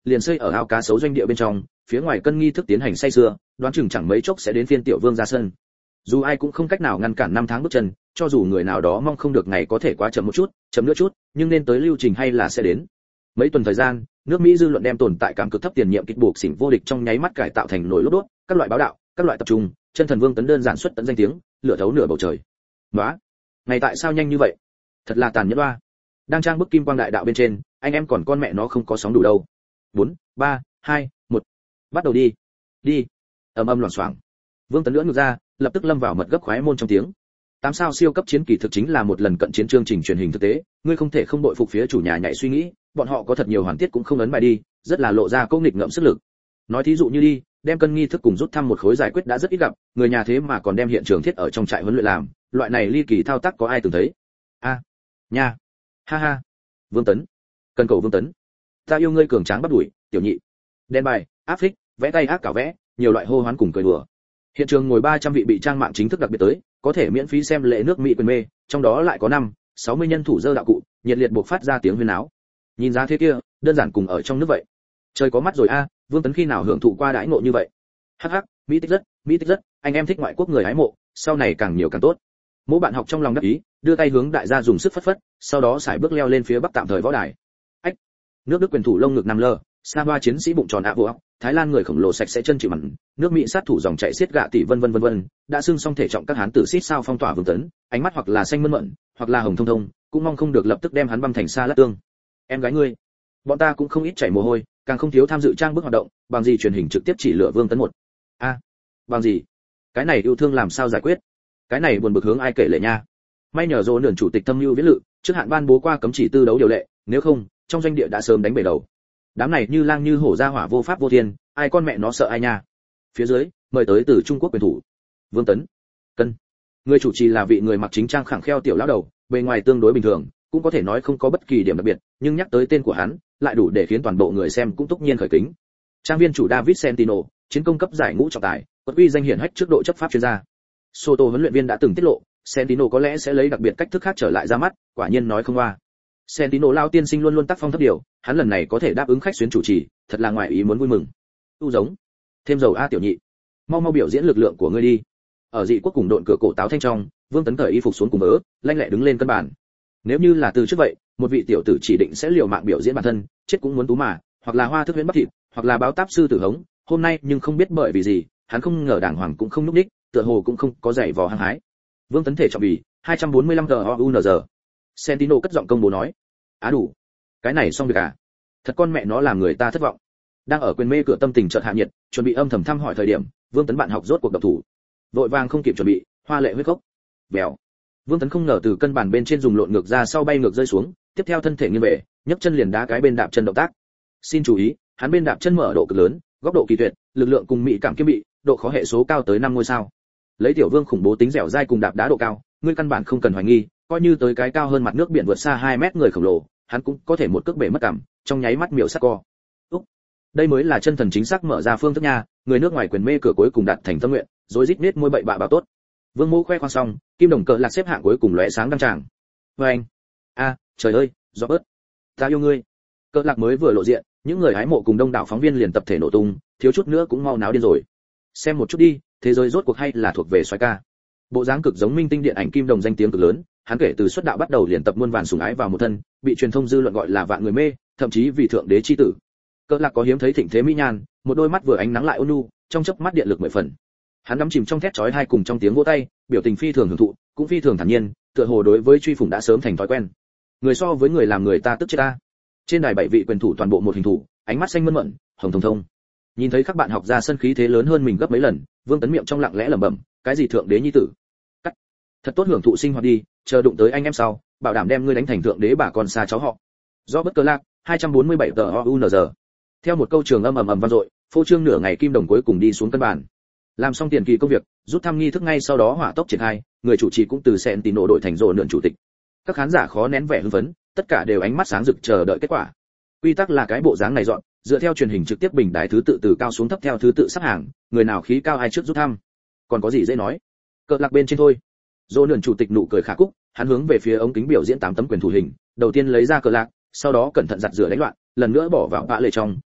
liền xây ở ao cá sấu doanh địa bên trong, phía ngoài cân nghi thức tiến hành say sưa, đoán chừng chẳng mấy chốc sẽ đến phiên tiểu vương ra sân. Dù ai cũng không cách nào ngăn cản năm tháng bước chân, cho dù người nào đó mong không được ngày có thể quá chậm một chút, chậm nữa chút, nhưng nên tới lưu trình hay là sẽ đến. Mấy tuần thời gian, nước Mỹ dư luận đem tồn tại cảm cực thấp tiền nhiệm kịch buộc xỉn vô địch trong nháy mắt cải tạo thành nổi lốp đốt, các loại báo đạo, các loại tập trung, chân thần Vương Tấn đơn giản xuất tận danh tiếng, lửa thấu nửa bầu trời. Nóa, ngày tại sao nhanh như vậy? Thật là tàn nhẫn oa. Đang trang bức kim quang đại đạo bên trên, anh em còn con mẹ nó không có sóng đủ đâu. bốn, ba, hai, một. Bắt đầu đi. Đi. Ầm ầm loảng xoảng. Vương Tấn lưỡng ngược ra, lập tức lâm vào mật gấp khoái môn trong tiếng. Tám sao siêu cấp chiến kỳ thực chính là một lần cận chiến chương trình truyền hình thực tế, ngươi không thể không đội phục phía chủ nhà nhảy suy nghĩ, bọn họ có thật nhiều hoàn tiết cũng không ấn bài đi, rất là lộ ra câu nghịch ngợm sức lực. Nói thí dụ như đi, đem cân nghi thức cùng rút thăm một khối giải quyết đã rất ít gặp, người nhà thế mà còn đem hiện trường thiết ở trong trại huấn luyện làm, loại này ly kỳ thao tác có ai từng thấy? A, à, nha, ha ha. Vương Tấn, cần cầu Vương Tấn, ta yêu ngươi cường tráng bắt đuổi, tiểu nhị. Đen bài, áp phích, vẽ tay ác cảo vẽ, nhiều loại hô hoán cùng cười đùa. Hiện trường ngồi ba trăm vị bị trang mạng chính thức đặc biệt tới, có thể miễn phí xem lễ nước Mỹ quyền mê, trong đó lại có năm, sáu mươi nhân thủ dơ đạo cụ, nhiệt liệt buộc phát ra tiếng huyên náo. Nhìn ra thế kia, đơn giản cùng ở trong nước vậy. Trời có mắt rồi a, Vương Tấn khi nào hưởng thụ qua đãi ngộ như vậy? Hắc hắc, Mỹ tích rất, Mỹ tích rất, anh em thích ngoại quốc người hái mộ, sau này càng nhiều càng tốt. Mỗi bạn học trong lòng đắc ý, đưa tay hướng đại gia dùng sức phất phất, sau đó xài bước leo lên phía bắc tạm thời võ đài. Ách, nước Đức quyền thủ lông ngực nằm lơ, Sava chiến sĩ bụng tròn ạ vô óc, Thái Lan người khổng lồ sạch sẽ chân chịu mặn, nước Mỹ sát thủ dòng chảy xiết gạ tỷ vân vân vân vân, đã xưng xong thể trọng các hán tử xít sao phong tỏa Vương Tấn, ánh mắt hoặc là xanh mơn mận, hoặc là hồng thông thông, cũng mong không được lập tức đem hắn băm thành sa lát tương. Em gái ngươi, bọn ta cũng không ít chảy mồ hôi, càng không thiếu tham dự trang bức hoạt động, bằng gì truyền hình trực tiếp chỉ lựa Vương Tấn một. A, à, bằng gì? Cái này yêu thương làm sao giải quyết? Cái này buồn bực hướng ai kể lệ nha? May nhờ Dỗ Nườn chủ tịch thâm lưu viễn lự, trước hạn ban bố qua cấm chỉ tư đấu điều lệ, nếu không, trong doanh địa đã sớm đánh bể đầu. Đám này như lang như hổ ra hỏa vô pháp vô thiên, ai con mẹ nó sợ ai nha. Phía dưới, mời tới từ Trung Quốc quyền thủ. Vương Tấn. Cân. Người chủ trì là vị người mặc chính trang khẳng kheo tiểu lão đầu, bề ngoài tương đối bình thường, cũng có thể nói không có bất kỳ điểm đặc biệt, nhưng nhắc tới tên của hắn, lại đủ để khiến toàn bộ người xem cũng túc nhiên khởi kính. Trang viên chủ David Sentino, chiến công cấp giải ngũ trọng tài, có uy danh hiển hách trước độ chấp pháp chuyên gia. Soto huấn luyện viên đã từng tiết lộ, Sentino có lẽ sẽ lấy đặc biệt cách thức khác trở lại ra mắt, quả nhiên nói không qua. Sentino lao tiên sinh luôn luôn tác phong thấp điều, hắn lần này có thể đáp ứng khách xuyến chủ trì, thật là ngoài ý muốn vui mừng. Tu giống, thêm dầu a tiểu nhị, mau mau biểu diễn lực lượng của ngươi đi. Ở dị quốc cùng độn cửa cổ táo thanh trong, Vương Tấn cởi y phục xuống cùng vớ, lanh lẹ đứng lên cân bàn. Nếu như là từ trước vậy, một vị tiểu tử chỉ định sẽ liều mạng biểu diễn bản thân, chết cũng muốn tú mà, hoặc là hoa thức huyễn bắt thịt, hoặc là báo táp sư tử hống. Hôm nay nhưng không biết bởi vì gì, hắn không ngờ đàng hoàng cũng không núp đích, tựa hồ cũng không có giày vò hăng hái. Vương Tấn thể trọng bì hai trăm bốn mươi lăm GOUNZ. Sentino cất giọng công bố nói. Á đủ. Cái này xong việc à? Thật con mẹ nó làm người ta thất vọng. Đang ở quyền mê cửa tâm tình chợt hạ nhiệt, chuẩn bị âm thầm thăm hỏi thời điểm, Vương Tấn bạn học rốt cuộc độc thủ. Vội vàng không kịp chuẩn bị, hoa lệ huyết cốc. Bèo. Vương Tấn không ngờ từ cân bàn bên trên dùng lộn ngược ra sau bay ngược rơi xuống, tiếp theo thân thể nghiêng về, nhấc chân liền đá cái bên đạp chân động tác. Xin chú ý, hắn bên đạp chân mở độ cực lớn, góc độ kỳ tuyệt, lực lượng cùng mỹ cảm kiêm bị, độ khó hệ số cao tới năm ngôi sao. Lấy tiểu Vương khủng bố tính dẻo dai cùng đạp đá độ cao, ngươi căn bản không cần hoài nghi, coi như tới cái cao hơn mặt nước biển vượt xa hai mét người khổng lồ, hắn cũng có thể một cước bể mất cảm, trong nháy mắt miểu sát co. Úc, đây mới là chân thần chính xác mở ra phương thức nha, người nước ngoài quyền mê cửa cuối cùng đạt thành tâm nguyện, rối rít nết môi bậy bạ bảo tốt. Vương Mô khoe khoang xong, kim đồng cờ lạc xếp hạng cuối cùng lóe sáng đăng tràng. Với anh, a, trời ơi, gió bớt, ta yêu ngươi. Cờ lạc mới vừa lộ diện, những người hái mộ cùng đông đảo phóng viên liền tập thể nổ tung, thiếu chút nữa cũng mau náo điên rồi. Xem một chút đi, thế giới rốt cuộc hay là thuộc về xoái ca. Bộ dáng cực giống minh tinh điện ảnh kim đồng danh tiếng cực lớn, hắn kể từ xuất đạo bắt đầu liền tập muôn vàn sủng ái vào một thân, bị truyền thông dư luận gọi là vạn người mê, thậm chí vì thượng đế chi tử. Cỡ lạc có hiếm thấy thịnh thế mỹ nhan, một đôi mắt vừa ánh nắng lại ôn nhu, trong chớp mắt điện lực mười phần. Hắn đắm chìm trong thét chói hai cùng trong tiếng vỗ tay, biểu tình phi thường hưởng thụ, cũng phi thường thản nhiên, tựa hồ đối với truy phủng đã sớm thành thói quen. Người so với người làm người ta tức chết ta. Trên đài bảy vị quyền thủ toàn bộ một hình thủ, ánh mắt xanh mơn mận, hồng thông thông. Nhìn thấy các bạn học ra sân khí thế lớn hơn mình gấp mấy lần, Vương Tấn miệng trong lặng lẽ lẩm bẩm, cái gì thượng đế nhi tử? Cắt. Thật tốt hưởng thụ sinh hoạt đi, chờ đụng tới anh em sau, bảo đảm đem ngươi đánh thành thượng đế bà con xa cháu họ. Do bất cơ lạc, hai trăm bốn mươi bảy tờ o u n g. Theo một câu trường âm ầm ầm vang dội, phô trương nửa ngày kim đồng cuối cùng đi xuống cân bàn. Làm xong tiền kỳ công việc, rút thăm nghi thức ngay sau đó hỏa tốc triển khai, người chủ trì cũng từ Sentino đội thành rồ nượn chủ tịch. Các khán giả khó nén vẻ hưng phấn, tất cả đều ánh mắt sáng rực chờ đợi kết quả. Quy tắc là cái bộ dáng này dọn, dựa theo truyền hình trực tiếp bình đài thứ tự từ cao xuống thấp theo thứ tự sắp hàng, người nào khí cao ai trước rút thăm. Còn có gì dễ nói? Cờ lạc bên trên thôi. Rồ nượn chủ tịch nụ cười khả cúc, hắn hướng về phía ống kính biểu diễn tám tấm quyền thủ hình, đầu tiên lấy ra cờ lạc, sau đó cẩn thận giặt rửa đánh loạn, lần nữa bỏ vào bạ lệ trong,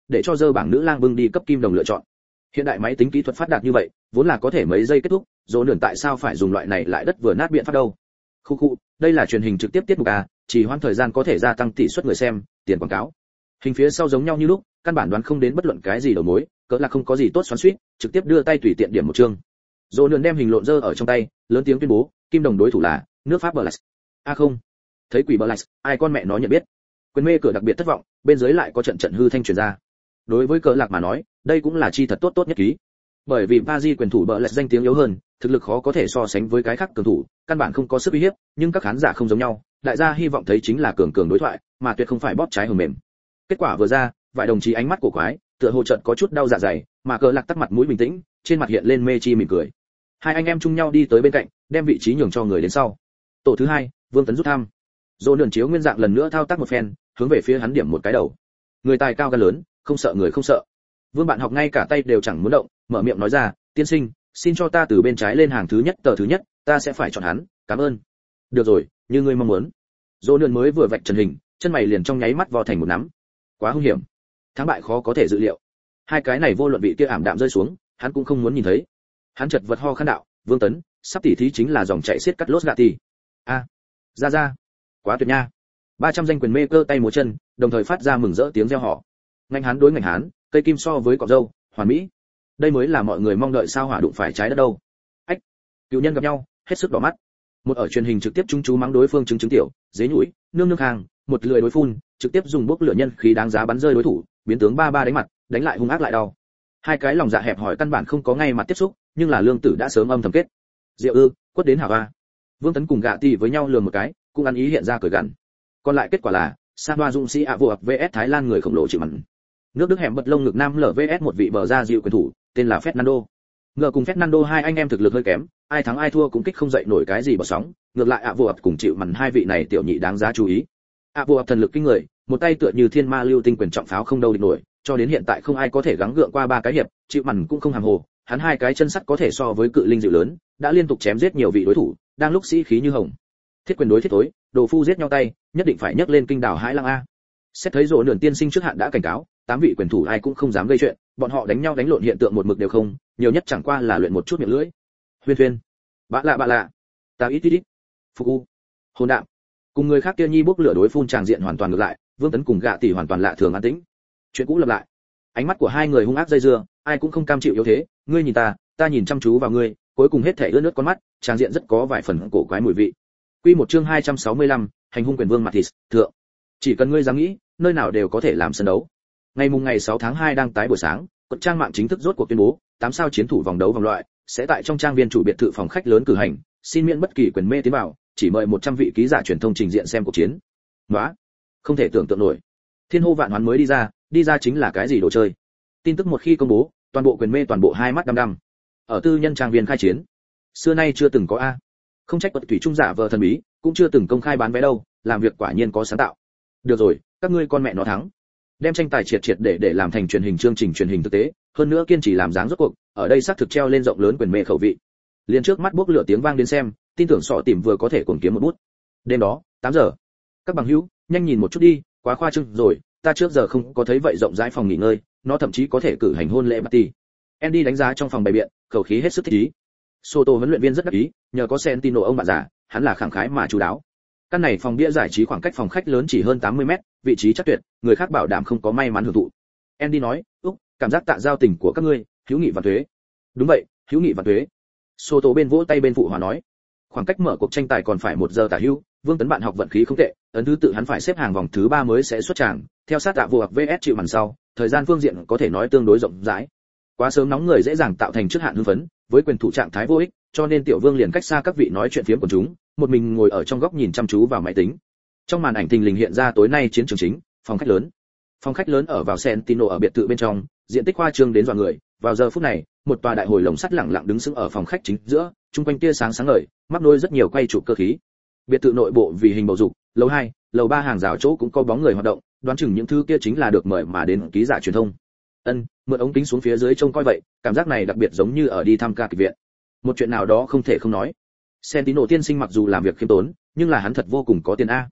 để cho dơ bảng nữ lang bưng đi cấp kim đồng lựa chọn. Hiện đại máy tính kỹ thuật phát đạt như vậy, vốn là có thể mấy giây kết thúc, dỗ nườn tại sao phải dùng loại này lại đất vừa nát biện pháp đâu? Khu khu, đây là truyền hình trực tiếp tiết mục à, chỉ hoãn thời gian có thể gia tăng tỷ suất người xem, tiền quảng cáo. Hình phía sau giống nhau như lúc, căn bản đoán không đến bất luận cái gì đầu mối, cỡ là không có gì tốt xoắn xuýt, trực tiếp đưa tay tùy tiện điểm một chương. Dỗ nườn đem hình lộn dơ ở trong tay, lớn tiếng tuyên bố, kim đồng đối thủ là nước Pháp Blaise. A à không, thấy quỷ Blaise, ai con mẹ nó nhận biết. Quyền mê cửa đặc biệt thất vọng, bên dưới lại có trận trận hư thanh truyền ra. Đối với cỡ lạc mà nói, đây cũng là chi thật tốt tốt nhất ký. Bởi vì Paris quyền thủ Blaise danh tiếng yếu hơn, thực lực khó có thể so sánh với cái khác cường thủ, căn bản không có sức uy hiếp, nhưng các khán giả không giống nhau, đại gia hy vọng thấy chính là cường cường đối thoại, mà tuyệt không phải bóp trái hờm mềm. Kết quả vừa ra, vài đồng chí ánh mắt của quái, tựa hồ trận có chút đau dạ dày, mà cỡ lạc tắt mặt mũi bình tĩnh, trên mặt hiện lên mê chi mỉm cười. Hai anh em chung nhau đi tới bên cạnh, đem vị trí nhường cho người đến sau. Tổ thứ hai, Vương Tấn rút thăm. Dỗ nườn chiếu nguyên dạng lần nữa thao tác một phen, hướng về phía hắn điểm một cái đầu. Người tài cao gan lớn, không sợ người không sợ. Vương bạn học ngay cả tay đều chẳng muốn động, mở miệng nói ra, tiên sinh, xin cho ta từ bên trái lên hàng thứ nhất tờ thứ nhất, ta sẽ phải chọn hắn, cảm ơn. Được rồi, như ngươi mong muốn. Dỗ nườn mới vừa vạch trần hình, chân mày liền trong nháy mắt vò thành một nắm. Quá hung hiểm, thắng bại khó có thể dự liệu. Hai cái này vô luận vị kia ảm đạm rơi xuống, hắn cũng không muốn nhìn thấy. Hắn chật vật ho khan đạo, Vương Tấn, sắp tỉ thí chính là dòng chạy xiết cắt lốt gạ tì. A, ra ra, quá tuyệt nha. ba trăm danh quyền mê cơ tay múa chân, đồng thời phát ra mừng rỡ tiếng reo hò. Ngành hán đối ngành hán, cây kim so với cọc dâu, hoàn mỹ. Đây mới là mọi người mong đợi sao hỏa đụng phải trái đất đâu. Ách, cựu nhân gặp nhau, hết sức đỏ mắt. Một ở truyền hình trực tiếp chung chú mắng đối phương chứng chứng tiểu, dế nhũi, nương nương hàng, một lười đối phun, trực tiếp dùng bốc lửa nhân khí đáng giá bắn rơi đối thủ, biến tướng ba ba đánh mặt, đánh lại hung ác lại đau. Hai cái lòng dạ hẹp hỏi căn bản không có ngay mặt tiếp xúc, nhưng là lương tử đã sớm âm thầm kết. Diệu ư, quất đến hảo a. Vương Tấn cùng gạ tì với nhau lườm một cái, cũng ăn ý hiện ra cười gằn. Còn lại kết quả là, Sa Hoa Dũng sĩ ạ vô ập vs Thái Lan người khổng lồ chịu mặn. Nước Đức hẻm bật lông ngực nam lở vs một vị bờ ra dịu quyền thủ, tên là Fernando. Ngờ cùng Fernando hai anh em thực lực hơi kém, ai thắng ai thua cũng kích không dậy nổi cái gì bọt sóng, ngược lại ạ vô ập cùng chịu mặn hai vị này tiểu nhị đáng giá chú ý. ạ vô ập thần lực kinh người, một tay tựa như thiên ma lưu tinh quyền trọng pháo không đâu địch nổi, cho đến hiện tại không ai có thể gắng gượng qua ba cái hiệp, chịu mặn cũng không hàm hồ, hắn hai cái chân sắt có thể so với cự linh dịu lớn, đã liên tục chém giết nhiều vị đối thủ, đang lúc sĩ khí như hồng. Thiết quyền đối thiết tối, đồ phu giết nhau tay, nhất định phải nhấc lên kinh đảo Hải Lăng a. Xét thấy rồ nườn tiên sinh trước hạn đã cảnh cáo, tám vị quyền thủ ai cũng không dám gây chuyện, bọn họ đánh nhau đánh lộn hiện tượng một mực đều không, nhiều nhất chẳng qua là luyện một chút miệng lưỡi. Huyên Huyên, bạ lạ bạ lạ, ta ít ít ít, phục u, hồn đạm, cùng người khác kia nhi bốc lửa đối phun tràng diện hoàn toàn ngược lại, Vương Tấn cùng gạ tỷ hoàn toàn lạ thường an tĩnh. Chuyện cũ lặp lại, ánh mắt của hai người hung ác dây dưa, ai cũng không cam chịu yếu thế, ngươi nhìn ta, ta nhìn chăm chú vào ngươi, cuối cùng hết thể ướt nước con mắt, tràng diện rất có vài phần cổ quái mùi vị. Quy một chương hai trăm sáu mươi lăm, hành hung quyền vương mặt thịt, thượng. Chỉ cần ngươi dám nghĩ, nơi nào đều có thể làm sân đấu. Ngày mùng ngày sáu tháng hai đang tái buổi sáng, quận trang mạng chính thức rốt cuộc tuyên bố, tám sao chiến thủ vòng đấu vòng loại sẽ tại trong trang viên chủ biệt thự phòng khách lớn cử hành, xin miễn bất kỳ quyền mê tiến vào, chỉ mời một trăm vị ký giả truyền thông trình diện xem cuộc chiến. Nóa, không thể tưởng tượng nổi. Thiên hô vạn hoán mới đi ra, đi ra chính là cái gì đồ chơi. Tin tức một khi công bố, toàn bộ quyền mê toàn bộ hai mắt đăm đăm. Ở tư nhân trang viên khai chiến, xưa nay chưa từng có a. Không trách quật thủy trung giả vờ thần bí, cũng chưa từng công khai bán vé đâu, làm việc quả nhiên có sáng tạo. Được rồi, các ngươi con mẹ nó thắng. Đem tranh tài triệt triệt để để làm thành truyền hình chương trình truyền hình thực tế, hơn nữa kiên trì làm dáng rốt cuộc, ở đây xác thực treo lên rộng lớn quyền mê khẩu vị. Liên trước mắt bốc lửa tiếng vang đến xem, tin tưởng sọ tìm vừa có thể cuồng kiếm một bút. Đêm đó, tám giờ. Các bằng hữu, nhanh nhìn một chút đi, quá khoa trương rồi, ta trước giờ không có thấy vậy rộng rãi phòng nghỉ ngơi, nó thậm chí có thể cử hành hôn lễ party. Andy đánh giá trong phòng bày biện, khẩu khí hết sức thích ý. Soto huấn luyện viên rất đắc ý, nhờ có Sentino ông bạn già, hắn là khẳng khái mà chú đáo. Căn này phòng bia giải trí khoảng cách phòng khách lớn chỉ hơn tám mươi mét, vị trí chắc tuyệt, người khác bảo đảm không có may mắn hưởng thụ. Andy nói, "Úc, cảm giác tạ giao tình của các ngươi, hữu nghị và thuế." "Đúng vậy, hữu nghị và thuế." Soto bên vỗ tay bên phụ hòa nói. Khoảng cách mở cuộc tranh tài còn phải một giờ tả hữu, Vương Tấn bạn học vận khí không tệ, ấn thứ tự hắn phải xếp hàng vòng thứ ba mới sẽ xuất tràng, theo sát tạ vô hoặc vê ét chịu màn sau, thời gian phương diện có thể nói tương đối rộng rãi. Quá sớm nóng người dễ dàng tạo thành trước hạn hưng phấn, với quyền thủ trạng thái vô ích, cho nên Tiểu Vương liền cách xa các vị nói chuyện phiếm của chúng, một mình ngồi ở trong góc nhìn chăm chú vào máy tính. Trong màn ảnh thình lình hiện ra tối nay chiến trường chính, phòng khách lớn. Phòng khách lớn ở vào Sentino ở biệt thự bên trong, diện tích khoa trương đến dọa người. Vào giờ phút này, một tòa đại hồi lồng sắt lẳng lặng đứng sững ở phòng khách chính giữa, chung quanh tia sáng sáng ngời, mắc nối rất nhiều quay trụ cơ khí. Biệt thự nội bộ vì hình bầu dục, lầu hai, lầu ba hàng rào chỗ cũng có bóng người hoạt động, đoán chừng những thứ kia chính là được mời mà đến ký giả truyền thông. Ân, mượn ống kính xuống phía dưới trông coi vậy, cảm giác này đặc biệt giống như ở đi thăm ca kịch viện. Một chuyện nào đó không thể không nói. Sentino tiên sinh mặc dù làm việc khiêm tốn, nhưng là hắn thật vô cùng có tiền a.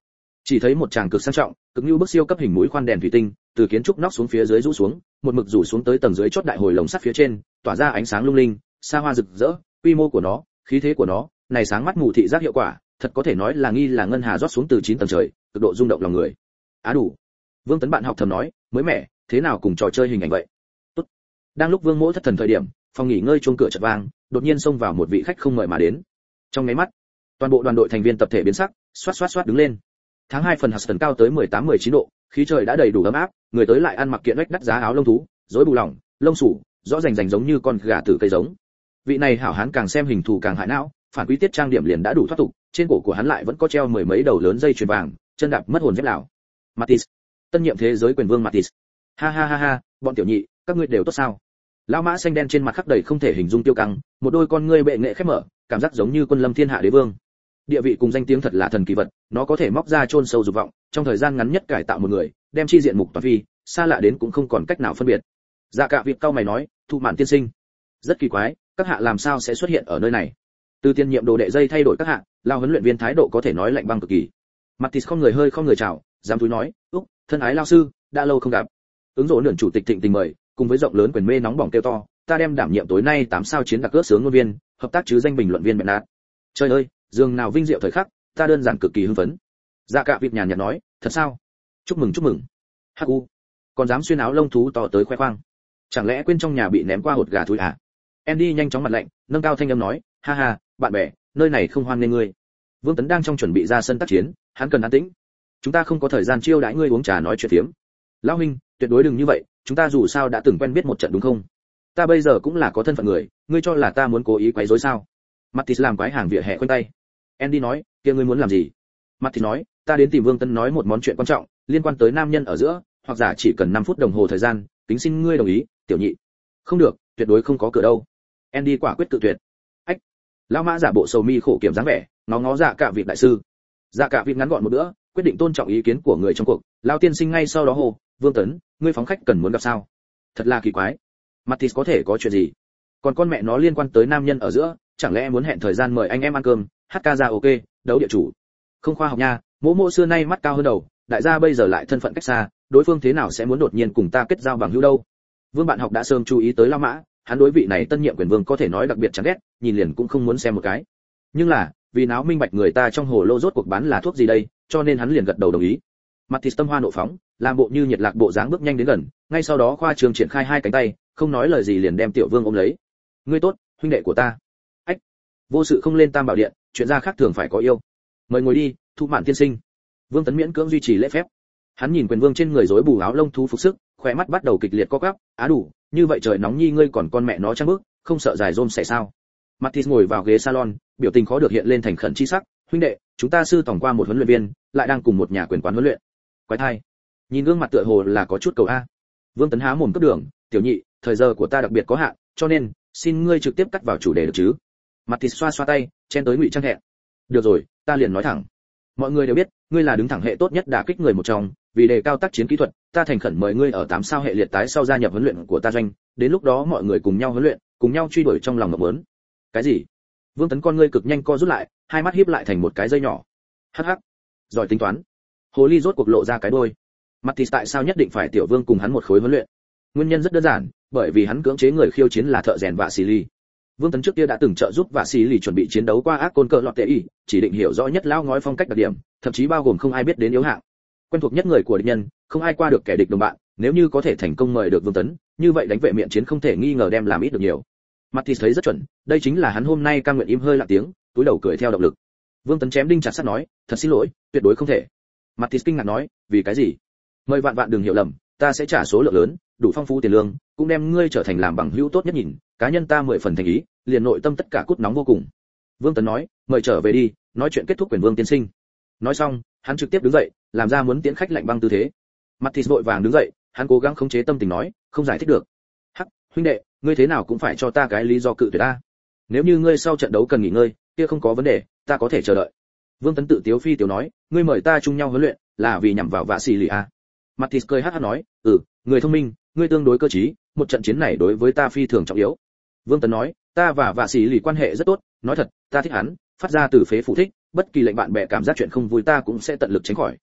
Chỉ thấy một tràng cực sang trọng, cực như bức siêu cấp hình mũi khoan đèn thủy tinh, từ kiến trúc nóc xuống phía dưới rũ xuống, một mực rủ xuống tới tầng dưới chót đại hồi lồng sắt phía trên, tỏa ra ánh sáng lung linh, xa hoa rực rỡ, quy mô của nó, khí thế của nó, này sáng mắt mù thị giác hiệu quả, thật có thể nói là nghi là ngân hà rót xuống từ chín tầng trời, cực độ rung động lòng người. Á đủ. Vương Tấn bạn học thầm nói, mới mẻ, thế nào cùng trò chơi hình ảnh vậy? Tốt. Đang lúc Vương Mỗ thất thần thời điểm, phòng nghỉ ngơi chuông cửa chợt vang, đột nhiên xông vào một vị khách không mời mà đến. Trong mấy mắt, toàn bộ đoàn đội thành viên tập thể biến sắc, xoát xoát xoát đứng lên. Tháng hai phần Hudson cao tới mười tám mười chín độ, khí trời đã đầy đủ ấm áp, người tới lại ăn mặc kiện rách đắt giá áo lông thú, rối bù lỏng, lông sủ, rõ rành rành giống như con gà tử cây giống. Vị này hảo hán càng xem hình thù càng hại não, phản quý tiết trang điểm liền đã đủ thoát tục, trên cổ của hắn lại vẫn có treo mười mấy đầu lớn dây chuyền vàng, chân đạp mất hồn dép lão. Mattis, tân nhiệm thế giới quyền vương Mattis. Ha ha ha ha, bọn tiểu nhị, các ngươi đều tốt sao? Lão mã xanh đen trên mặt khắc đầy không thể hình dung tiêu căng, một đôi con ngươi bệ nghệ khép mở, cảm giác giống như quân lâm thiên hạ đế vương. Địa vị cùng danh tiếng thật là thần kỳ vật, nó có thể móc ra chôn sâu dục vọng, trong thời gian ngắn nhất cải tạo một người, đem chi diện mục toàn phi, xa lạ đến cũng không còn cách nào phân biệt. Dạ Cạ Vịt cau mày nói, Thu Mạn tiên sinh, rất kỳ quái, các hạ làm sao sẽ xuất hiện ở nơi này? Từ tiên nhiệm đồ đệ dây thay đổi các hạ, lao huấn luyện viên thái độ có thể nói lạnh băng cực kỳ. Mattis không người hơi không người chào, dám túi nói, úc, thân ái lao sư, đã lâu không gặp. Ứng rỗ nườn chủ tịch thịnh tình mời, cùng với rộng lớn quyền mê nóng bỏng kêu to, ta đem đảm nhiệm tối nay tám sao chiến đặc cướp sướng ngôn viên, hợp tác chứ danh bình luận viên Bernard. Trời ơi, dương nào vinh diệu thời khắc, ta đơn giản cực kỳ hưng phấn. Dạ Cạ Vịt nhàn nhạt nói, thật sao? Chúc mừng chúc mừng. Hắc u, còn dám xuyên áo lông thú to tới khoe khoang. Chẳng lẽ quên trong nhà bị ném qua hột gà thúi à? Andy nhanh chóng mặt lạnh, nâng cao thanh âm nói, ha ha, bạn bè, nơi này không hoan nghênh ngươi. Vương Tấn đang trong chuẩn bị ra sân tác chiến, hắn cần an tĩnh. Chúng ta không có thời gian chiêu đãi ngươi uống trà nói chuyện phiếm. Lão huynh, tuyệt đối đừng như vậy, chúng ta dù sao đã từng quen biết một trận đúng không? Ta bây giờ cũng là có thân phận người, ngươi cho là ta muốn cố ý quấy rối sao? Mattis làm quái hàng vỉa hè khoanh tay. Andy nói, kia ngươi muốn làm gì? Mattis nói, ta đến tìm Vương Tấn nói một món chuyện quan trọng, liên quan tới nam nhân ở giữa, hoặc giả chỉ cần năm phút đồng hồ thời gian, kính xin ngươi đồng ý, tiểu nhị. Không được, tuyệt đối không có cửa đâu. Andy quả quyết tự tuyệt. Ách. Lão mã giả bộ sầu mi khổ kiểm dáng vẻ, ngó ngó Dạ Cạ Vịt đại sư. Dạ Cạ Vịt ngắn gọn một bữa, quyết định tôn trọng ý kiến của người trong cuộc. Lão tiên sinh ngay sau đó hô, Vương Tấn, ngươi phóng khách cần muốn gặp sao? Thật là kỳ quái. Mattis có thể có chuyện gì? Còn con mẹ nó liên quan tới nam nhân ở giữa, chẳng lẽ muốn hẹn thời gian mời anh em ăn cơm, hát ca ra ok, đấu địa chủ. Không khoa học nha, mỗ mỗ xưa nay mắt cao hơn đầu, đại gia bây giờ lại thân phận cách xa, đối phương thế nào sẽ muốn đột nhiên cùng ta kết giao bằng hữu đâu? Vương bạn học đã sớm chú ý tới La Mã, hắn đối vị này tân nhiệm quyền vương có thể nói đặc biệt chán ghét, nhìn liền cũng không muốn xem một cái. Nhưng là, vì náo minh bạch người ta trong hồ lô rốt cuộc bán là thuốc gì đây, cho nên hắn liền gật đầu đồng ý. Mattis tâm hoa nộ phóng, làm bộ như nhiệt lạc bộ dáng bước nhanh đến gần, ngay sau đó khoa trương triển khai hai cánh tay, không nói lời gì liền đem tiểu vương ôm lấy. Ngươi tốt, huynh đệ của ta. Ách, vô sự không lên tam bảo điện, chuyện ra khác thường phải có yêu. Mời ngồi đi, Thu Mạn tiên sinh. Vương Tấn miễn cưỡng duy trì lễ phép. Hắn nhìn quyền vương trên người rối bù áo lông thú phục sức, khóe mắt bắt đầu kịch liệt co quắp, á đủ, như vậy trời nóng nhi ngươi còn con mẹ nó trăng bước, không sợ dài rôm xảy sao? Mattis ngồi vào ghế salon, biểu tình khó được hiện lên thành khẩn chi sắc, huynh đệ, chúng ta sư tổng qua một huấn luyện viên, lại đang cùng một nhà quyền quán huấn luyện. Quái thai. Nhìn gương mặt tựa hồ là có chút cầu a. Vương Tấn há mồm cấp đường, tiểu nhị, thời giờ của ta đặc biệt có hạn, cho nên xin ngươi trực tiếp cắt vào chủ đề được chứ? Mattis xoa xoa tay, chen tới ngụy trang hẹn. Được rồi, ta liền nói thẳng. Mọi người đều biết, ngươi là đứng thẳng hệ tốt nhất đả kích người một trong, vì đề cao tác chiến kỹ thuật, ta thành khẩn mời ngươi ở tám sao hệ liệt tái sau gia nhập huấn luyện của ta doanh, đến lúc đó mọi người cùng nhau huấn luyện, cùng nhau truy đuổi trong lòng ngập muốn. Cái gì? Vương Tấn con ngươi cực nhanh co rút lại, hai mắt híp lại thành một cái dây nhỏ. Hắc hắc, giỏi tính toán. Hồ ly rốt cuộc lộ ra cái đuôi. Mattis tại sao nhất định phải tiểu vương cùng hắn một khối huấn luyện? Nguyên nhân rất đơn giản, bởi vì hắn cưỡng chế người khiêu chiến là thợ rèn Vạ Xỉ Lì. Vương Tấn trước kia đã từng trợ giúp Vạ Xỉ Lì chuẩn bị chiến đấu qua ác côn cờ lọt tệ y, chỉ định hiểu rõ nhất lao ngói phong cách đặc điểm, thậm chí bao gồm không ai biết đến yếu hạng. Quen thuộc nhất người của địch nhân, không ai qua được kẻ địch đồng bạn, nếu như có thể thành công mời được Vương Tấn, như vậy đánh vệ miện chiến không thể nghi ngờ đem làm ít được nhiều. Mattis thấy rất chuẩn, đây chính là hắn hôm nay cam nguyện im hơi lặng tiếng, túi đầu cười theo động lực. Vương Tấn chém đinh chặt sắt nói, thật xin lỗi, tuyệt đối không thể. Mattis kinh ngạc nói, vì cái gì? Mời vạn vạn đừng hiểu lầm, ta sẽ trả số lượng lớn, đủ phong phú tiền lương, cũng đem ngươi trở thành làm bằng hữu tốt nhất nhìn, cá nhân ta mười phần thành ý, liền nội tâm tất cả cút nóng vô cùng. Vương Tấn nói, mời trở về đi, nói chuyện kết thúc quyền vương tiên sinh. Nói xong, hắn trực tiếp đứng dậy, làm ra muốn tiễn khách lạnh băng tư thế. Mattis vội vàng đứng dậy, hắn cố gắng khống chế tâm tình nói, không giải thích được. Hắc, huynh đệ, ngươi thế nào cũng phải cho ta cái lý do cự tuyệt ta. Nếu như ngươi sau trận đấu cần nghỉ ngơi, kia không có vấn đề, ta có thể chờ đợi. Vương Tấn tự tiếu phi tiếu nói, ngươi mời ta chung nhau huấn luyện, là vì nhằm vào Vạ Xỉ Lì à? Mattis cười hắt hắt nói, ừ, người thông minh, ngươi tương đối cơ trí, một trận chiến này đối với ta phi thường trọng yếu. Vương Tấn nói, ta và Vạ Xỉ Lì quan hệ rất tốt, nói thật, ta thích hắn, phát ra từ phế phủ thích, bất kỳ lệnh bạn bè cảm giác chuyện không vui ta cũng sẽ tận lực tránh khỏi.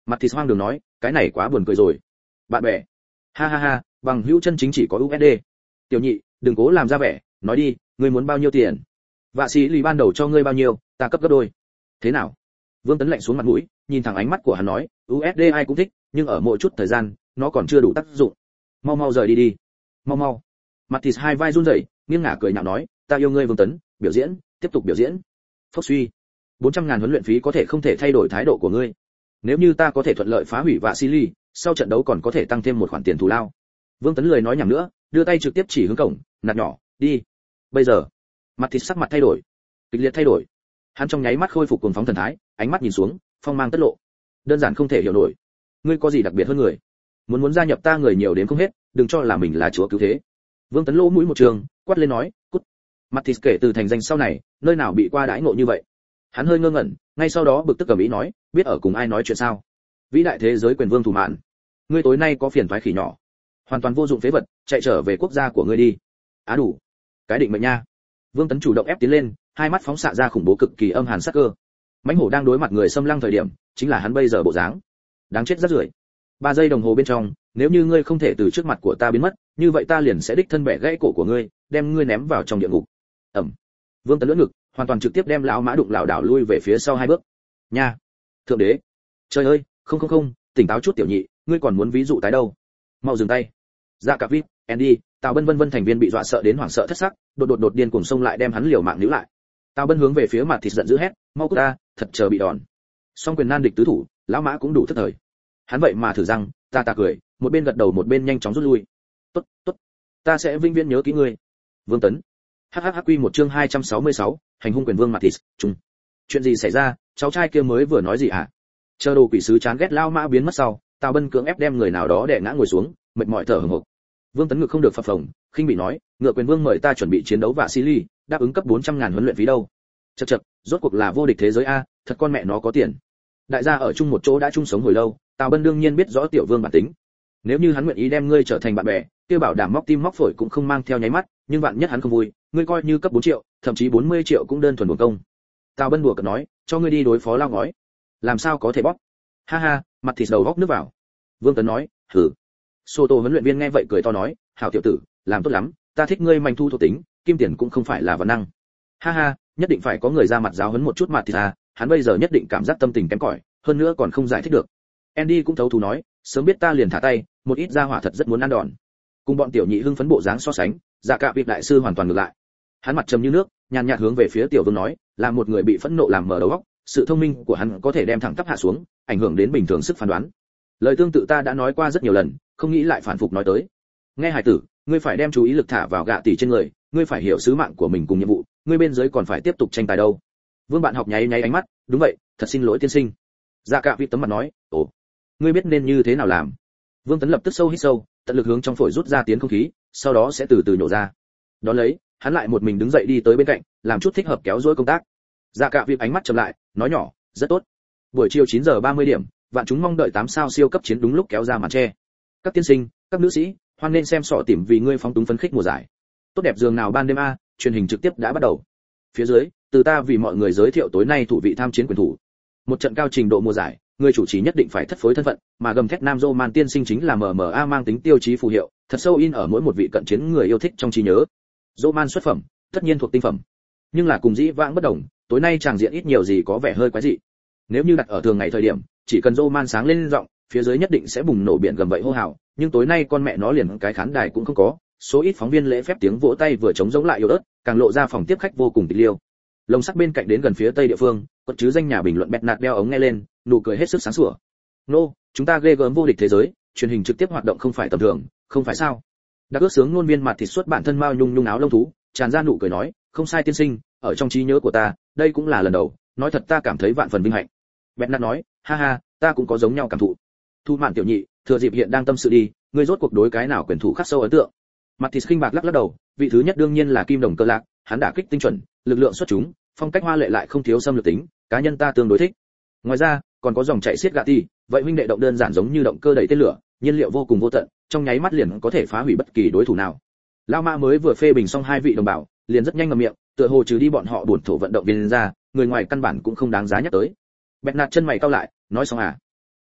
Mattis hoang đường nói, cái này quá buồn cười rồi. Bạn bè. Ha ha ha, bằng hữu chân chính chỉ có u ét đê. Tiểu nhị, đừng cố làm ra vẻ, nói đi, ngươi muốn bao nhiêu tiền? Vạ sĩ lì ban đầu cho ngươi bao nhiêu, ta cấp gấp đôi. Thế nào? Vương Tấn lạnh xuống mặt mũi, nhìn thẳng ánh mắt của hắn nói, u ét đê ai cũng thích, nhưng ở mỗi chút thời gian, nó còn chưa đủ tác dụng. Mau mau rời đi đi. Mau mau. Mattis hai vai run rẩy, nghiêng ngả cười nhạo nói, ta yêu ngươi Vương Tấn, biểu diễn, tiếp tục biểu diễn. Phốc suy. bốn trăm ngàn huấn luyện phí có thể không thể thay đổi thái độ của ngươi. Nếu như ta có thể thuận lợi phá hủy Vạ sĩ lì, sau trận đấu còn có thể tăng thêm một khoản tiền thù lao. Vương Tấn lười nói nhảm nữa, đưa tay trực tiếp chỉ hướng cổng, nạt nhỏ, đi. Bây giờ, Mattis sắc mặt thay đổi, kịch liệt thay đổi. Hắn trong nháy mắt khôi phục cuồng phóng thần thái, ánh mắt nhìn xuống, phong mang tất lộ. Đơn giản không thể hiểu nổi. Ngươi có gì đặc biệt hơn người? Muốn muốn gia nhập ta người nhiều đến không hết, đừng cho là mình là chúa cứu thế. Vương Tấn lỗ mũi một trường, quát lên nói, cút. Mattis kể từ thành danh sau này, nơi nào bị qua đãi ngộ như vậy? Hắn hơi ngơ ngẩn, ngay sau đó bực tức cầm ý nói, biết ở cùng ai nói chuyện sao? Vĩ đại thế giới quyền vương thủ mạn, ngươi tối nay có phiền toái khỉ nhỏ, hoàn toàn vô dụng phế vật, chạy trở về quốc gia của ngươi đi. Á đủ, cái định mệnh nha. Vương Tấn chủ động ép tiến lên, hai mắt phóng xạ ra khủng bố cực kỳ âm hàn sắc cơ. Mãnh hổ đang đối mặt người xâm lăng thời điểm, chính là hắn bây giờ bộ dáng. Đáng chết rất rưởi. Ba giây đồng hồ bên trong, nếu như ngươi không thể từ trước mặt của ta biến mất, như vậy ta liền sẽ đích thân bẻ gãy cổ của ngươi, đem ngươi ném vào trong địa ngục. Ẩm. Vương Tấn lưỡng ngực, hoàn toàn trực tiếp đem lão mã đụng lão đảo lui về phía sau hai bước. Nha. Thượng đế. Trời ơi, không không không, tỉnh táo chút tiểu nhị, ngươi còn muốn ví dụ tái đâu? Mau dừng tay. Dạ cả vít, Andy, Tào Bân vân vân thành viên bị dọa sợ đến hoảng sợ thất sắc, đột đột đột điên cuồng xông lại đem hắn liều mạng níu lại. Tào Bân hướng về phía mặt thịt giận dữ hét, mau cút ta, thật chờ bị đòn. Song quyền nan địch tứ thủ, lão mã cũng đủ thất thời. Hắn vậy mà thử răng, ta ta cười, một bên gật đầu một bên nhanh chóng rút lui. Tốt, tốt, ta sẽ vinh viễn nhớ kỹ ngươi. Vương Tấn. hắc hắc quy một chương hai trăm sáu mươi sáu, hành hung quyền vương mặt thịt, chung. Chuyện gì xảy ra, cháu trai kia mới vừa nói gì hả? Chờ đồ quỷ sứ chán ghét lão mã biến mất sau, Tào Bân cưỡng ép đem người nào đó đè ngã ngồi xuống, mệt mỏi thở hổn hộc. Vương Tấn ngực không được phập phồng, khinh bị nói, ngựa quyền vương mời ta chuẩn bị chiến đấu Vạ sĩ lì, đáp ứng cấp bốn trăm ngàn huấn luyện phí đâu. Chậc chậc, rốt cuộc là vô địch thế giới a, thật con mẹ nó có tiền. Đại gia ở chung một chỗ đã chung sống hồi lâu, Tào Bân đương nhiên biết rõ tiểu vương bản tính. Nếu như hắn nguyện ý đem ngươi trở thành bạn bè, kia bảo đảm móc tim móc phổi cũng không mang theo nháy mắt, nhưng vạn nhất hắn không vui, ngươi coi như cấp bốn triệu, thậm chí bốn mươi triệu cũng đơn thuần buồn công. Tào Bân đùa cợt nói, cho ngươi đi đối phó lao ngói. Làm sao có thể bóp? Ha ha, mặt thịt đầu góc nước vào. Vương Tấn nói, hử. Sô tô huấn luyện viên nghe vậy cười to nói, hảo tiểu tử, làm tốt lắm, ta thích ngươi manh thu thuộc tính, kim tiền cũng không phải là văn năng. Ha ha, nhất định phải có người ra mặt giáo huấn một chút mặt thịt à, hắn bây giờ nhất định cảm giác tâm tình kém cỏi, hơn nữa còn không giải thích được. Andy cũng thấu thú nói, sớm biết ta liền thả tay, một ít gia hỏa thật rất muốn ăn đòn. Cùng bọn tiểu nhị hưng phấn bộ dáng so sánh, dạ cả việc đại sư hoàn toàn ngược lại. Hắn mặt trầm như nước, nhàn nhạt hướng về phía tiểu vương nói, là một người bị phẫn nộ làm mở đầu óc, sự thông minh của hắn có thể đem thẳng tắp hạ xuống, ảnh hưởng đến bình thường sức phán đoán. Lời tương tự ta đã nói qua rất nhiều lần, không nghĩ lại phản phục nói tới. Nghe hải tử, ngươi phải đem chú ý lực thả vào gạ tỷ trên người, ngươi phải hiểu sứ mạng của mình cùng nhiệm vụ, ngươi bên dưới còn phải tiếp tục tranh tài đâu. Vương bạn học nháy nháy ánh mắt, đúng vậy, thật xin lỗi tiên sinh. Dạ cả vị tấm mặt nói, ồ, ngươi biết nên như thế nào làm. Vương Tấn lập tức sâu hít sâu, tận lực hướng trong phổi rút ra tiến không khí, sau đó sẽ từ từ nhổ ra. Đó lấy, hắn lại một mình đứng dậy đi tới bên cạnh, làm chút thích hợp kéo dối công tác. Dạ cả vị ánh mắt chậm lại, nói nhỏ, rất tốt. Buổi chiều chín giờ ba mươi điểm, vạn chúng mong đợi tám sao siêu cấp chiến đúng lúc kéo ra màn che. Các tiên sinh, các nữ sĩ, hoan nên xem sọ tìm vì ngươi phóng túng phấn khích mùa giải. Tốt đẹp giường nào ban đêm a, truyền hình trực tiếp đã bắt đầu. Phía dưới, từ ta vì mọi người giới thiệu tối nay thủ vị tham chiến quyền thủ. Một trận cao trình độ mùa giải, người chủ trì nhất định phải thất phối thân phận, mà gầm thét nam Roman tiên sinh chính là em em a mang tính tiêu chí phù hiệu, thật sâu in ở mỗi một vị cận chiến người yêu thích trong trí nhớ. Roman xuất phẩm, tất nhiên thuộc tinh phẩm. Nhưng là cùng dĩ vãng bất đồng, tối nay chàng diện ít nhiều gì có vẻ hơi quái dị. Nếu như đặt ở thường ngày thời điểm, chỉ cần Roman sáng lên giọng, phía dưới nhất định sẽ bùng nổ biển gầm vậy hô hào, nhưng tối nay con mẹ nó liền cái khán đài cũng không có, số ít phóng viên lễ phép tiếng vỗ tay vừa trống giống lại yếu ớt, càng lộ ra phòng tiếp khách vô cùng tịch liêu. Lồng sắt bên cạnh đến gần phía tây địa phương, quật chứ danh nhà bình luận bẹt nạt đeo ống nghe lên, nụ cười hết sức sáng sủa. Nô, chúng ta ghê gớm vô địch thế giới, truyền hình trực tiếp hoạt động không phải tầm thường, không phải sao? Đặc ước sướng ngôn viên mặt thịt xuất bản thân mao nhung nhung áo lông thú, tràn ra nụ cười nói, không sai tiên sinh, ở trong trí nhớ của ta, đây cũng là lần đầu, nói thật ta cảm thấy vạn phần vinh hạnh. Bẹt nạt nói, ha ha, ta cũng có giống nhau cảm thụ. Thu Mạn tiểu nhị, thừa dịp hiện đang tâm sự đi, ngươi rốt cuộc đối cái nào quyền thủ khắc sâu ấn tượng? Mặt thịt khinh bạc lắc lắc đầu, vị thứ nhất đương nhiên là Kim Đồng Cơ Lạc, hắn đả kích tinh chuẩn, lực lượng xuất chúng, phong cách hoa lệ lại không thiếu xâm lược tính, cá nhân ta tương đối thích. Ngoài ra, còn có dòng chảy xiết gạ ti, vậy huynh đệ động đơn giản giống như động cơ đẩy tên lửa, nhiên liệu vô cùng vô tận, trong nháy mắt liền có thể phá hủy bất kỳ đối thủ nào. Lao Ma mới vừa phê bình xong hai vị đồng bào, liền rất nhanh ngậm miệng, tựa hồ trừ đi bọn họ buồn thổ vận động viên ra, người ngoài căn bản cũng không đáng giá nhắc tới. Bẹt nạt chân mày cau lại, nói xong à?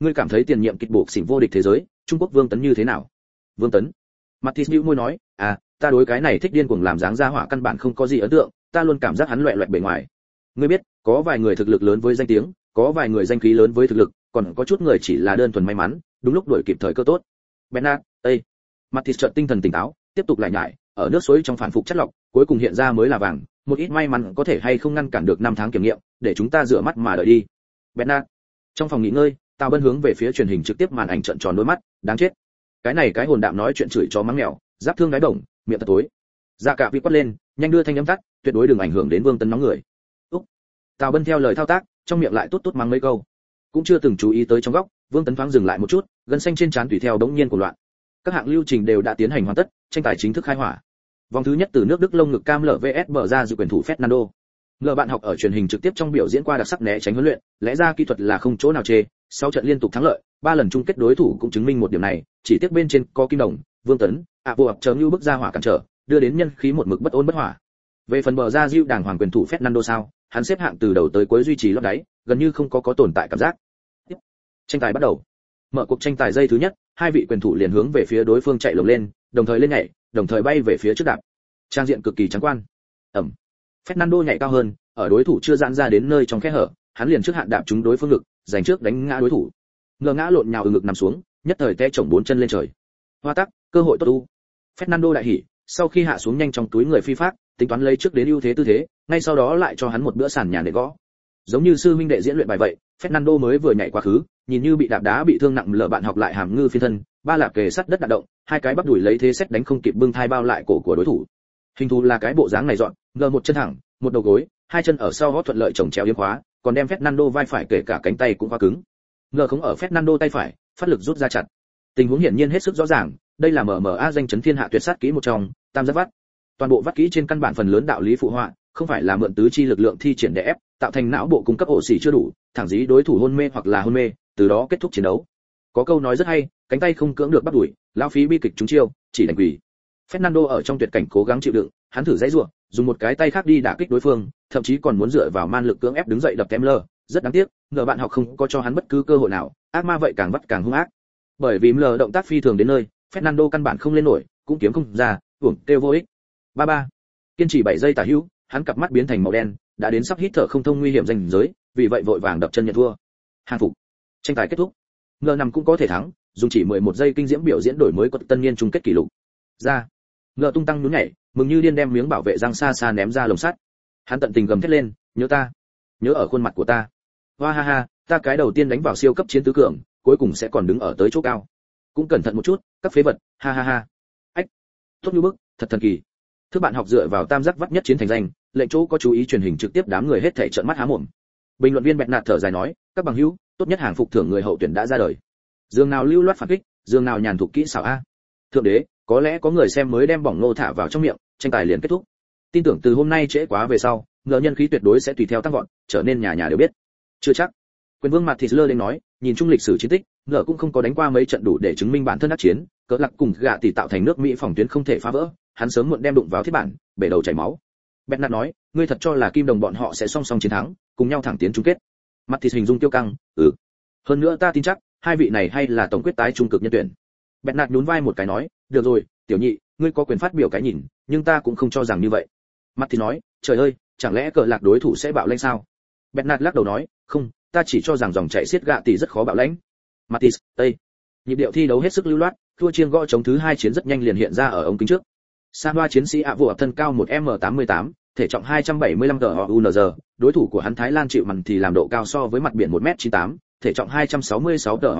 ngươi cảm thấy tiền nhiệm kịch bộ xỉn vô địch thế giới Trung Quốc Vương Tấn như thế nào? Vương Tấn. Mattis bĩu môi nói, à, ta đối cái này thích điên cuồng làm dáng ra hỏa căn bản không có gì ấn tượng, ta luôn cảm giác hắn loẹt loẹt bề ngoài. Ngươi biết, có vài người thực lực lớn với danh tiếng, có vài người danh khí lớn với thực lực, còn có chút người chỉ là đơn thuần may mắn, đúng lúc đuổi kịp thời cơ tốt. Bernard, Ê. Mattis chợt tinh thần tỉnh táo, tiếp tục lại nhải, ở nước suối trong phản phục chất lọc, cuối cùng hiện ra mới là vàng, một ít may mắn có thể hay không ngăn cản được năm tháng kiểm nghiệm, để chúng ta rửa mắt mà đợi đi. Bernard. Trong phòng nghỉ ngơi, Tào Bân hướng về phía truyền hình trực tiếp màn ảnh trợn tròn đôi mắt, đáng chết. Cái này cái hồn đạm nói chuyện chửi chó mắng mèo, giáp thương đáy đồng, miệng tật tối. Dạ cả vị quát lên, nhanh đưa thanh âm tắt, tuyệt đối đừng ảnh hưởng đến Vương Tấn nóng người. Úc. Tào Bân theo lời thao tác, trong miệng lại tốt tốt mắng mấy câu. Cũng chưa từng chú ý tới trong góc, Vương Tấn thoáng dừng lại một chút, gân xanh trên trán tùy theo đống nhiên của loạn. Các hạng lưu trình đều đã tiến hành hoàn tất, tranh tài chính thức khai hỏa. Vòng thứ nhất từ nước Đức lông ngực cam lở vs bờ ra dự quyền thủ Fernando. Ngờ bạn học ở truyền hình trực tiếp trong biểu diễn qua đặc sắc né tránh huấn luyện, lẽ ra kỹ thuật là không chỗ nào chê, sau trận liên tục thắng lợi, ba lần chung kết đối thủ cũng chứng minh một điểm này, chỉ tiếc bên trên có Kim Đồng, Vương Tấn, ạ vô ập chờ như bức ra hỏa cản trở, đưa đến nhân khí một mực bất ổn bất hỏa. Về phần bờ ra Diu đàng hoàng quyền thủ Fernando sao, hắn xếp hạng từ đầu tới cuối duy trì lót đáy, gần như không có có tồn tại cảm giác. Tranh tài bắt đầu. Mở cuộc tranh tài giây thứ nhất, hai vị quyền thủ liền hướng về phía đối phương chạy lồng lên, đồng thời lên nhảy, đồng thời bay về phía trước đạp. Trang diện cực kỳ trắng quan. Ẩm. Fernando nhảy cao hơn, ở đối thủ chưa giãn ra đến nơi trong khe hở, hắn liền trước hạn đạp trúng đối phương ngực, giành trước đánh ngã đối thủ. Ngờ ngã lộn nhào ở ngực nằm xuống, nhất thời té chổng bốn chân lên trời. Hoa tắc, cơ hội tốt u. Fernando đại hỉ, sau khi hạ xuống nhanh trong túi người phi phát, tính toán lấy trước đến ưu thế tư thế, ngay sau đó lại cho hắn một bữa sàn nhà để gõ. Giống như sư huynh đệ diễn luyện bài vậy, Fernando mới vừa nhảy quá khứ, nhìn như bị đạp đá bị thương nặng lỡ bạn học lại hàm ngư phiên thân, ba lạp kề sắt đất đạn động, hai cái bắp đùi lấy thế xét đánh không kịp bưng thai bao lại cổ của đối thủ. Hình thù là cái bộ dáng này dọn, ngờ một chân thẳng, một đầu gối, hai chân ở sau gót thuận lợi chồng chéo yếm khóa, còn đem Fernando vai phải kể cả cánh tay cũng khóa cứng. Ngờ không ở Fernando tay phải, phát lực rút ra chặt. Tình huống hiển nhiên hết sức rõ ràng, đây là em em a danh chấn thiên hạ tuyệt sát kỹ một trong, tam giác vắt. Toàn bộ vắt kỹ trên căn bản phần lớn đạo lý phụ họa, không phải là mượn tứ chi lực lượng thi triển để ép, tạo thành não bộ cung cấp ổ xỉ chưa đủ, thẳng dí đối thủ hôn mê hoặc là hôn mê, từ đó kết thúc chiến đấu. Có câu nói rất hay, cánh tay không cưỡng được bắt đuổi, lao phí bi kịch trúng chiêu, chỉ đành quỳ. Fernando ở trong tuyệt cảnh cố gắng chịu đựng, hắn thử dãy rủa, dùng một cái tay khác đi đả kích đối phương, thậm chí còn muốn dựa vào man lực cưỡng ép đứng dậy đập tém lơ, rất đáng tiếc, ngờ bạn học không có cho hắn bất cứ cơ hội nào, ác ma vậy càng vắt càng hung ác. Bởi vì lờ động tác phi thường đến nơi, Fernando căn bản không lên nổi, cũng kiếm không ra, uổng kêu vô ích. Ba ba. Kiên trì bảy giây tả hữu, hắn cặp mắt biến thành màu đen, đã đến sắp hít thở không thông nguy hiểm danh giới, vì vậy vội vàng đập chân nhận thua. Hàng phục. Tranh tài kết thúc. Ngờ nằm cũng có thể thắng, dùng chỉ mười một giây kinh diễm biểu diễn đổi mới quật tân niên chung kết kỷ lục. Ra. Ngờ tung tăng nhún nhảy, mừng như điên đem miếng bảo vệ răng xa xa ném ra lồng sắt. Hắn tận tình gầm thét lên, nhớ ta, nhớ ở khuôn mặt của ta. Hoa ha ha, ta cái đầu tiên đánh vào siêu cấp chiến tứ cường, cuối cùng sẽ còn đứng ở tới chỗ cao. Cũng cẩn thận một chút, các phế vật, ha ha ha. Ách, tốt như bức, thật thần kỳ. Thứ bạn học dựa vào tam giác vắt nhất chiến thành danh, lệnh chỗ có chú ý truyền hình trực tiếp đám người hết thảy trợn mắt há mồm. Bình luận viên bẹt nạt thở dài nói, các bằng hữu, tốt nhất hàng phục thưởng người hậu tuyển đã ra đời. Dương nào lưu loát phản kích, dương nào nhàn thuộc kỹ xảo a. Thượng đế, có lẽ có người xem mới đem bỏng nô thả vào trong miệng, tranh tài liền kết thúc. Tin tưởng từ hôm nay trễ quá về sau, ngờ nhân khí tuyệt đối sẽ tùy theo tăng vọt, trở nên nhà nhà đều biết. Chưa chắc. Quyền vương mặt thịt lơ lên nói, nhìn chung lịch sử chiến tích, ngờ cũng không có đánh qua mấy trận đủ để chứng minh bản thân đắc chiến, cỡ lạc cùng gạ tỷ tạo thành nước Mỹ phòng tuyến không thể phá vỡ, hắn sớm muộn đem đụng vào thiết bản, bể đầu chảy máu. Bernard nói, ngươi thật cho là Kim Đồng bọn họ sẽ song song chiến thắng, cùng nhau thẳng tiến chung kết. Mặt thịt hình dung tiêu căng, ừ. Hơn nữa ta tin chắc, hai vị này hay là tổng quyết tái trung cực nhân tuyển. Bernard nhún vai một cái nói, được rồi, tiểu nhị, ngươi có quyền phát biểu cái nhìn, nhưng ta cũng không cho rằng như vậy. Mặt thịt nói, trời ơi, chẳng lẽ cờ lạc đối thủ sẽ bạo lãnh sao? Bernard lắc đầu nói, không, ta chỉ cho rằng dòng chảy xiết gạ tỷ rất khó bạo lãnh. Mattis, tây. Nhịp điệu thi đấu hết sức lưu loát, thua chiêng gõ chống thứ hai chiến rất nhanh liền hiện ra ở ống kính trước. Sanoa chiến sĩ ạ vụ thân cao một m tám mươi tám, thể trọng hai trăm bảy mươi lăm tờ, đối thủ của hắn Thái Lan chịu mặn thì làm độ cao so với mặt biển một m chín mươi tám, thể trọng hai trăm sáu mươi sáu tờ.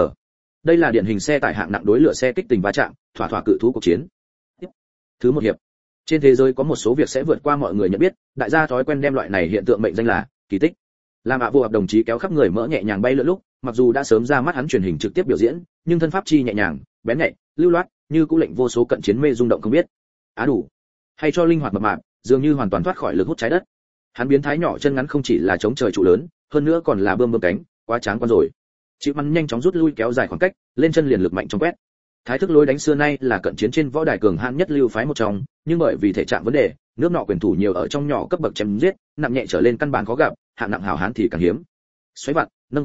Đây là điển hình xe tải hạng nặng đối lửa xe kích tình va chạm, thỏa thỏa cự thú cuộc chiến. Thứ một hiệp. Trên thế giới có một số việc sẽ vượt qua mọi người nhận biết, đại gia thói quen đem loại này hiện tượng mệnh danh là kỳ tích. Làm ạ vụ hợp đồng chí kéo khắp người mỡ nhẹ nhàng bay lượn lúc, mặc dù đã sớm ra mắt hắn truyền hình trực tiếp biểu diễn, nhưng thân pháp chi nhẹ nhàng, bén nhạy, lưu loát, như cũng lệnh vô số cận chiến mê rung động không biết. Á đủ. Hay cho linh hoạt mập mạp, dường như hoàn toàn thoát khỏi lực hút trái đất. Hắn biến thái nhỏ chân ngắn không chỉ là chống trời trụ lớn, hơn nữa còn là bơm bơm cánh, quá tráng quan rồi. Chịu mắn nhanh chóng rút lui kéo dài khoảng cách, lên chân liền lực mạnh trong quét. Thái thức lối đánh xưa nay là cận chiến trên võ đài cường hãn nhất lưu phái một trong, nhưng bởi vì thể trạng vấn đề, nước nọ quyền thủ nhiều ở trong nhỏ cấp bậc chém giết, nặng nhẹ trở lên căn bản khó gặp, hạng nặng hào hán thì càng hiếm. Xoáy vặn, nâng gối,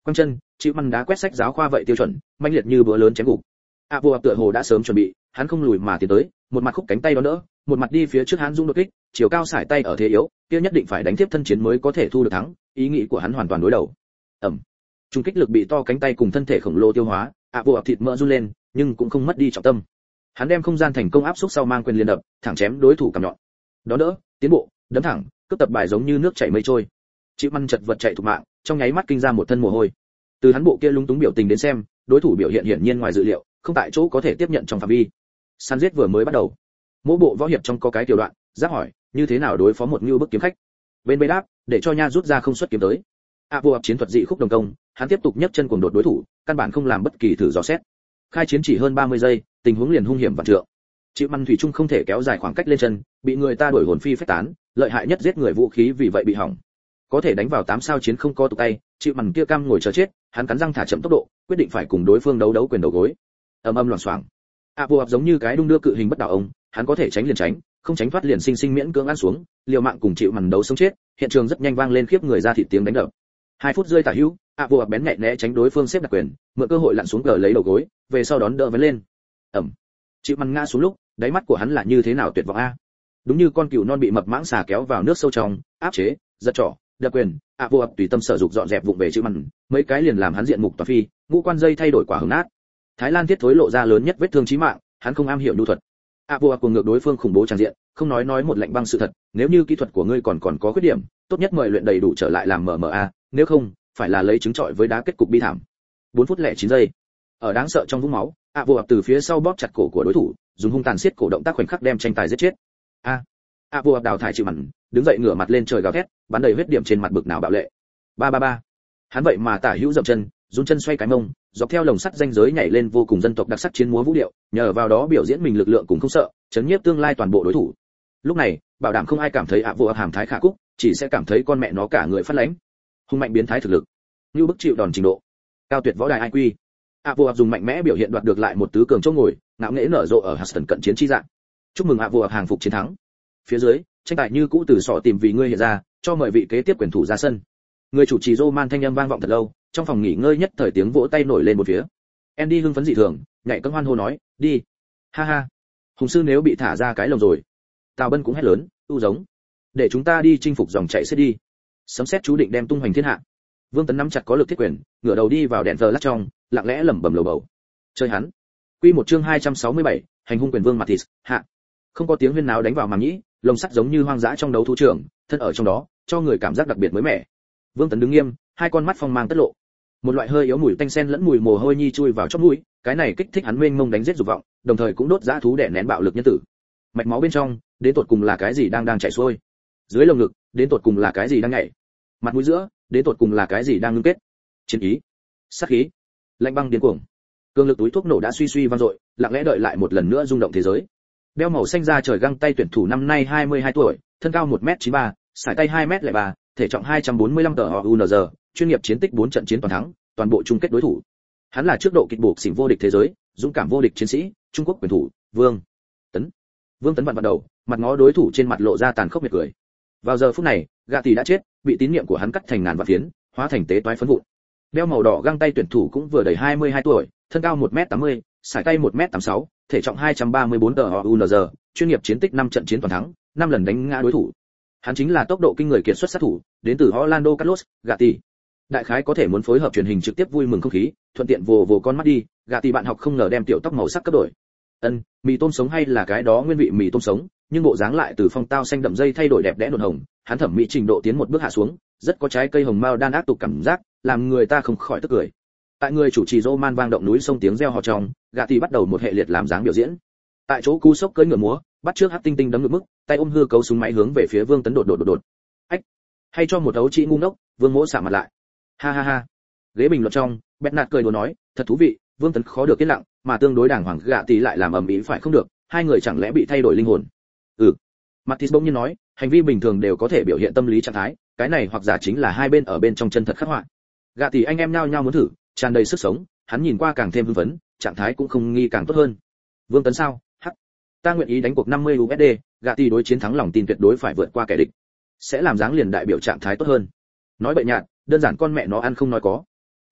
Quăng chân, chịu măn đá quét sách giáo khoa vậy tiêu chuẩn, manh liệt như bữa lớn chém gục. A Vô tựa hồ đã sớm chuẩn bị, hắn không lùi mà tiến tới, một mặt khúc cánh tay đó đỡ, một mặt đi phía trước hắn dung đột kích, chiều cao sải tay ở thế yếu, kia nhất định phải đánh tiếp thân chiến mới có thể thu được thắng, ý nghĩ của hắn hoàn toàn đối đầu. Ầm. Trung kích lực bị to cánh tay cùng thân thể khổng lồ tiêu hóa, A Vô thịt mỡ run lên, nhưng cũng không mất đi trọng tâm. Hắn đem không gian thành công áp xúc sau mang quyền liên đập, thẳng chém đối thủ cầm nhọn. Đó đỡ, tiến bộ, đấm thẳng, cướp tập bài giống như nước chảy mây trôi. Chịu măn chật vật chạy thục mạng, trong nháy mắt kinh ra một thân mồ hôi. Từ hắn bộ kia lúng túng biểu tình đến xem, đối thủ biểu hiện hiển nhiên ngoài dự liệu, không tại chỗ có thể tiếp nhận trong phạm vi. Săn giết vừa mới bắt đầu. Mỗi bộ võ hiệp trong có cái tiểu đoạn, giáp hỏi, như thế nào đối phó một ngưu bức kiếm khách. Bên bê đáp, để cho nha rút ra không xuất kiếm tới. A Vô chiến thuật dị khúc đồng công, hắn tiếp tục nhấc chân cuồng đột đối thủ, căn bản không làm bất kỳ thử dò xét. Khai chiến chỉ hơn ba mươi giây, tình huống liền hung hiểm vạn trượng. Chịu măn thủy chung không thể kéo dài khoảng cách lên chân, bị người ta đuổi hồn phi phách tán, lợi hại nhất giết người vũ khí vì vậy bị hỏng. Có thể đánh vào tám sao chiến không có tụ tay, chịu măn kia cam ngồi chờ chết, hắn cắn răng thả chậm tốc độ, quyết định phải cùng đối phương đấu đấu quyền đầu gối. Ầm ầm loảng xoảng. A Vô giống như cái đung đưa cự hình bất đảo ông, hắn có thể tránh liền tránh, không tránh thoát liền sinh sinh miễn cưỡng ăn xuống, liều mạng cùng chịu măn đấu sống chết, hiện trường rất nhanh vang lên khiếp người ra thịt tiếng đánh đập. Hai phút rơi tả hữu, A Vô bén nhạy né tránh đối phương xếp đặt quyền, mượn cơ hội lặn xuống cờ lấy đầu gối, về sau đón đỡ vén lên. Ầm. Chịu măn ngã xuống lúc, đáy mắt của hắn là như thế nào tuyệt vọng a. Đúng như con cừu non bị mập mãng xà kéo vào nước sâu trong, áp chế, giật trỏ, đập quyền, A Vô tùy tâm sở dục dọn dẹp vụng về chịu măn, mấy cái liền làm hắn diện mục tỏa phi, ngũ quan dây thay đổi quả hứng nát. Thái Lan thiết thối lộ ra lớn nhất vết thương chí mạng, hắn không am hiểu nhu thuật. A Vô cùng ngược đối phương khủng bố tràn diện, không nói nói một lệnh băng sự thật, nếu như kỹ thuật của ngươi còn còn có khuyết điểm, tốt nhất mời luyện đầy đủ trở lại làm em em a, nếu không, phải là lấy trứng trọi với đá kết cục bi thảm. bốn phút lẻ chín giây. Ở đáng sợ trong vũng máu, A Vô từ phía sau bóp chặt cổ của đối thủ, dùng hung tàn siết cổ động tác khoảnh khắc đem tranh tài giết chết. A. A Vô đào thải chịu mặn, đứng dậy ngửa mặt lên trời gào thét, bắn đầy huyết điểm trên mặt bực nào bạo lệ. ba ba ba. Hắn vậy mà tả hữu dậm chân, run chân xoay cái mông, dọc theo lồng sắt danh giới nhảy lên vô cùng dân tộc đặc sắc chiến múa vũ điệu, nhờ vào đó biểu diễn mình lực lượng cũng không sợ, chấn nhiếp tương lai toàn bộ đối thủ. Lúc này, bảo đảm không ai cảm thấy A Vô hàm thái khả cúc, chỉ sẽ cảm thấy con mẹ nó cả người phát lãnh. Hung mạnh biến thái thực lực, như bức chịu đòn trình độ, cao tuyệt võ đài i kiu. A Vô dùng mạnh mẽ biểu hiện đoạt được lại một tứ cường chỗ ngồi, ngạo nghễ nở rộ ở Huston cận chiến chi dạng. Chúc mừng A Vô hàng phục chiến thắng. Phía dưới, tranh tài như cũ từ sọ tìm vì ngươi hiện ra, cho mời vị kế tiếp quyền thủ ra sân. Người chủ trì Roman thanh âm vang vọng thật lâu, trong phòng nghỉ ngơi nhất thời tiếng vỗ tay nổi lên một phía. Andy hưng phấn dị thường, nhảy cẫng hoan hô nói, đi. Ha ha. Hùng sư nếu bị thả ra cái lồng rồi. Tào Bân cũng hét lớn, ưu giống. Để chúng ta đi chinh phục dòng chảy xếp đi. Sấm sét chú định đem tung hoành thiên hạ. Vương Tấn nắm chặt có lực thiết quyền, ngửa đầu đi vào đèn giờ lắc trong, lặng lẽ lẩm bẩm lầu bầu. Chơi hắn. Quy một chương hai trăm sáu mươi bảy, hành hung quyền vương Mathis, hạ. Không có tiếng huyên náo đánh vào màng nhĩ, lồng sắt giống như hoang dã trong đấu thú trường, thân ở trong đó, cho người cảm giác đặc biệt mới mẻ. Vương Tấn đứng nghiêm, hai con mắt phong mang tất lộ. Một loại hơi yếu mùi tanh sen lẫn mùi mồ hôi nhi chui vào chóp mũi, cái này kích thích hắn mênh mông đánh giết dục vọng, đồng thời cũng đốt dã thú đè nén bạo lực nhân tử. Mạch máu bên trong, đến tột cùng là cái gì đang đang chảy xuôi? Dưới lồng ngực, đến tột cùng là cái gì đang nhảy? Mặt mũi giữa, đến tột cùng là cái gì đang ngưng kết? Chiến ý, sát khí, lạnh băng điên cuồng. Cương lực túi thuốc nổ đã suy suy vang dội, lặng lẽ đợi lại một lần nữa rung động thế giới. Đeo màu xanh da trời găng tay tuyển thủ năm nay hai mươi hai tuổi, thân cao một mét chín ba, sải tay hai mét lẻ ba, thể trọng hai trăm bốn mươi lăm tờ o u en giê, chuyên nghiệp chiến tích bốn trận chiến toàn thắng, toàn bộ chung kết đối thủ. Hắn là trước độ kịch buộc xỉn vô địch thế giới, dũng cảm vô địch chiến sĩ, Trung Quốc quyền thủ, Vương Tấn. Vương Tấn vặn vặn đầu, mặt ngó đối thủ trên mặt lộ ra tàn khốc miệt cười. Vào giờ phút này, gã tỷ đã chết, bị tín niệm của hắn cắt thành ngàn vạn phiến, hóa thành tế toái phấn vụn. Đeo màu đỏ găng tay tuyển thủ cũng vừa đầy hai mươi hai tuổi, thân cao một mét tám mươi, sải tay một mét tám mươi sáu, thể trọng hai trăm ba mươi bốn tờ o u en giê, chuyên nghiệp chiến tích năm trận chiến toàn thắng, năm lần đánh ngã đối thủ. Hắn chính là tốc độ kinh người kiệt xuất sát thủ, đến từ Orlando Carlos, Gatti. Đại khái có thể muốn phối hợp truyền hình trực tiếp vui mừng không khí, thuận tiện vồ vồ con mắt đi, Gatti bạn học không ngờ đem tiểu tóc màu sắc cấp đổi. Ân, mì tôm sống hay là cái đó nguyên vị mì tôm sống, nhưng bộ dáng lại từ phong tao xanh đậm dây thay đổi đẹp đẽ nhuận hồng, hắn thẩm mỹ trình độ tiến một bước hạ xuống, rất có trái cây hồng mao đan ác tục cảm giác, làm người ta không khỏi tức cười. Tại người chủ trì Roman vang động núi sông tiếng reo hò trong, Gatti bắt đầu một hệ liệt làm dáng biểu diễn. Tại chỗ cú sốc cưỡi ngựa múa, bắt trước hắc tinh tinh đấm ngược mức, tay ôm hư cấu súng máy hướng về phía Vương Tấn đột đột đột đột. Ách, hay cho một đấu chỉ ngu ngốc, Vương Mỗ xả mặt lại. Ha ha ha. Ghế bình luận trong, Bernard cười đùa nói, thật thú vị, Vương Tấn khó được yên lặng, mà tương đối đàng hoàng Gatti lại làm ầm ĩ phải không được, hai người chẳng lẽ bị thay đổi linh hồn? Ừ. Mathis bỗng nhiên nói, hành vi bình thường đều có thể biểu hiện tâm lý trạng thái, cái này hoặc giả chính là hai bên ở bên trong chân thật khắc họa. Gatti anh em nhao nhao muốn thử, tràn đầy sức sống, hắn nhìn qua càng thêm hưng phấn, trạng thái cũng không nghi càng tốt hơn. Vương Tấn sao? Hắc. Ta nguyện ý đánh cuộc năm mươi u ét đê, Gatti đối chiến thắng lòng tin tuyệt đối phải vượt qua kẻ địch. Sẽ làm dáng liền đại biểu trạng thái tốt hơn. Nói bậy nhạt, đơn giản con mẹ nó ăn không nói có.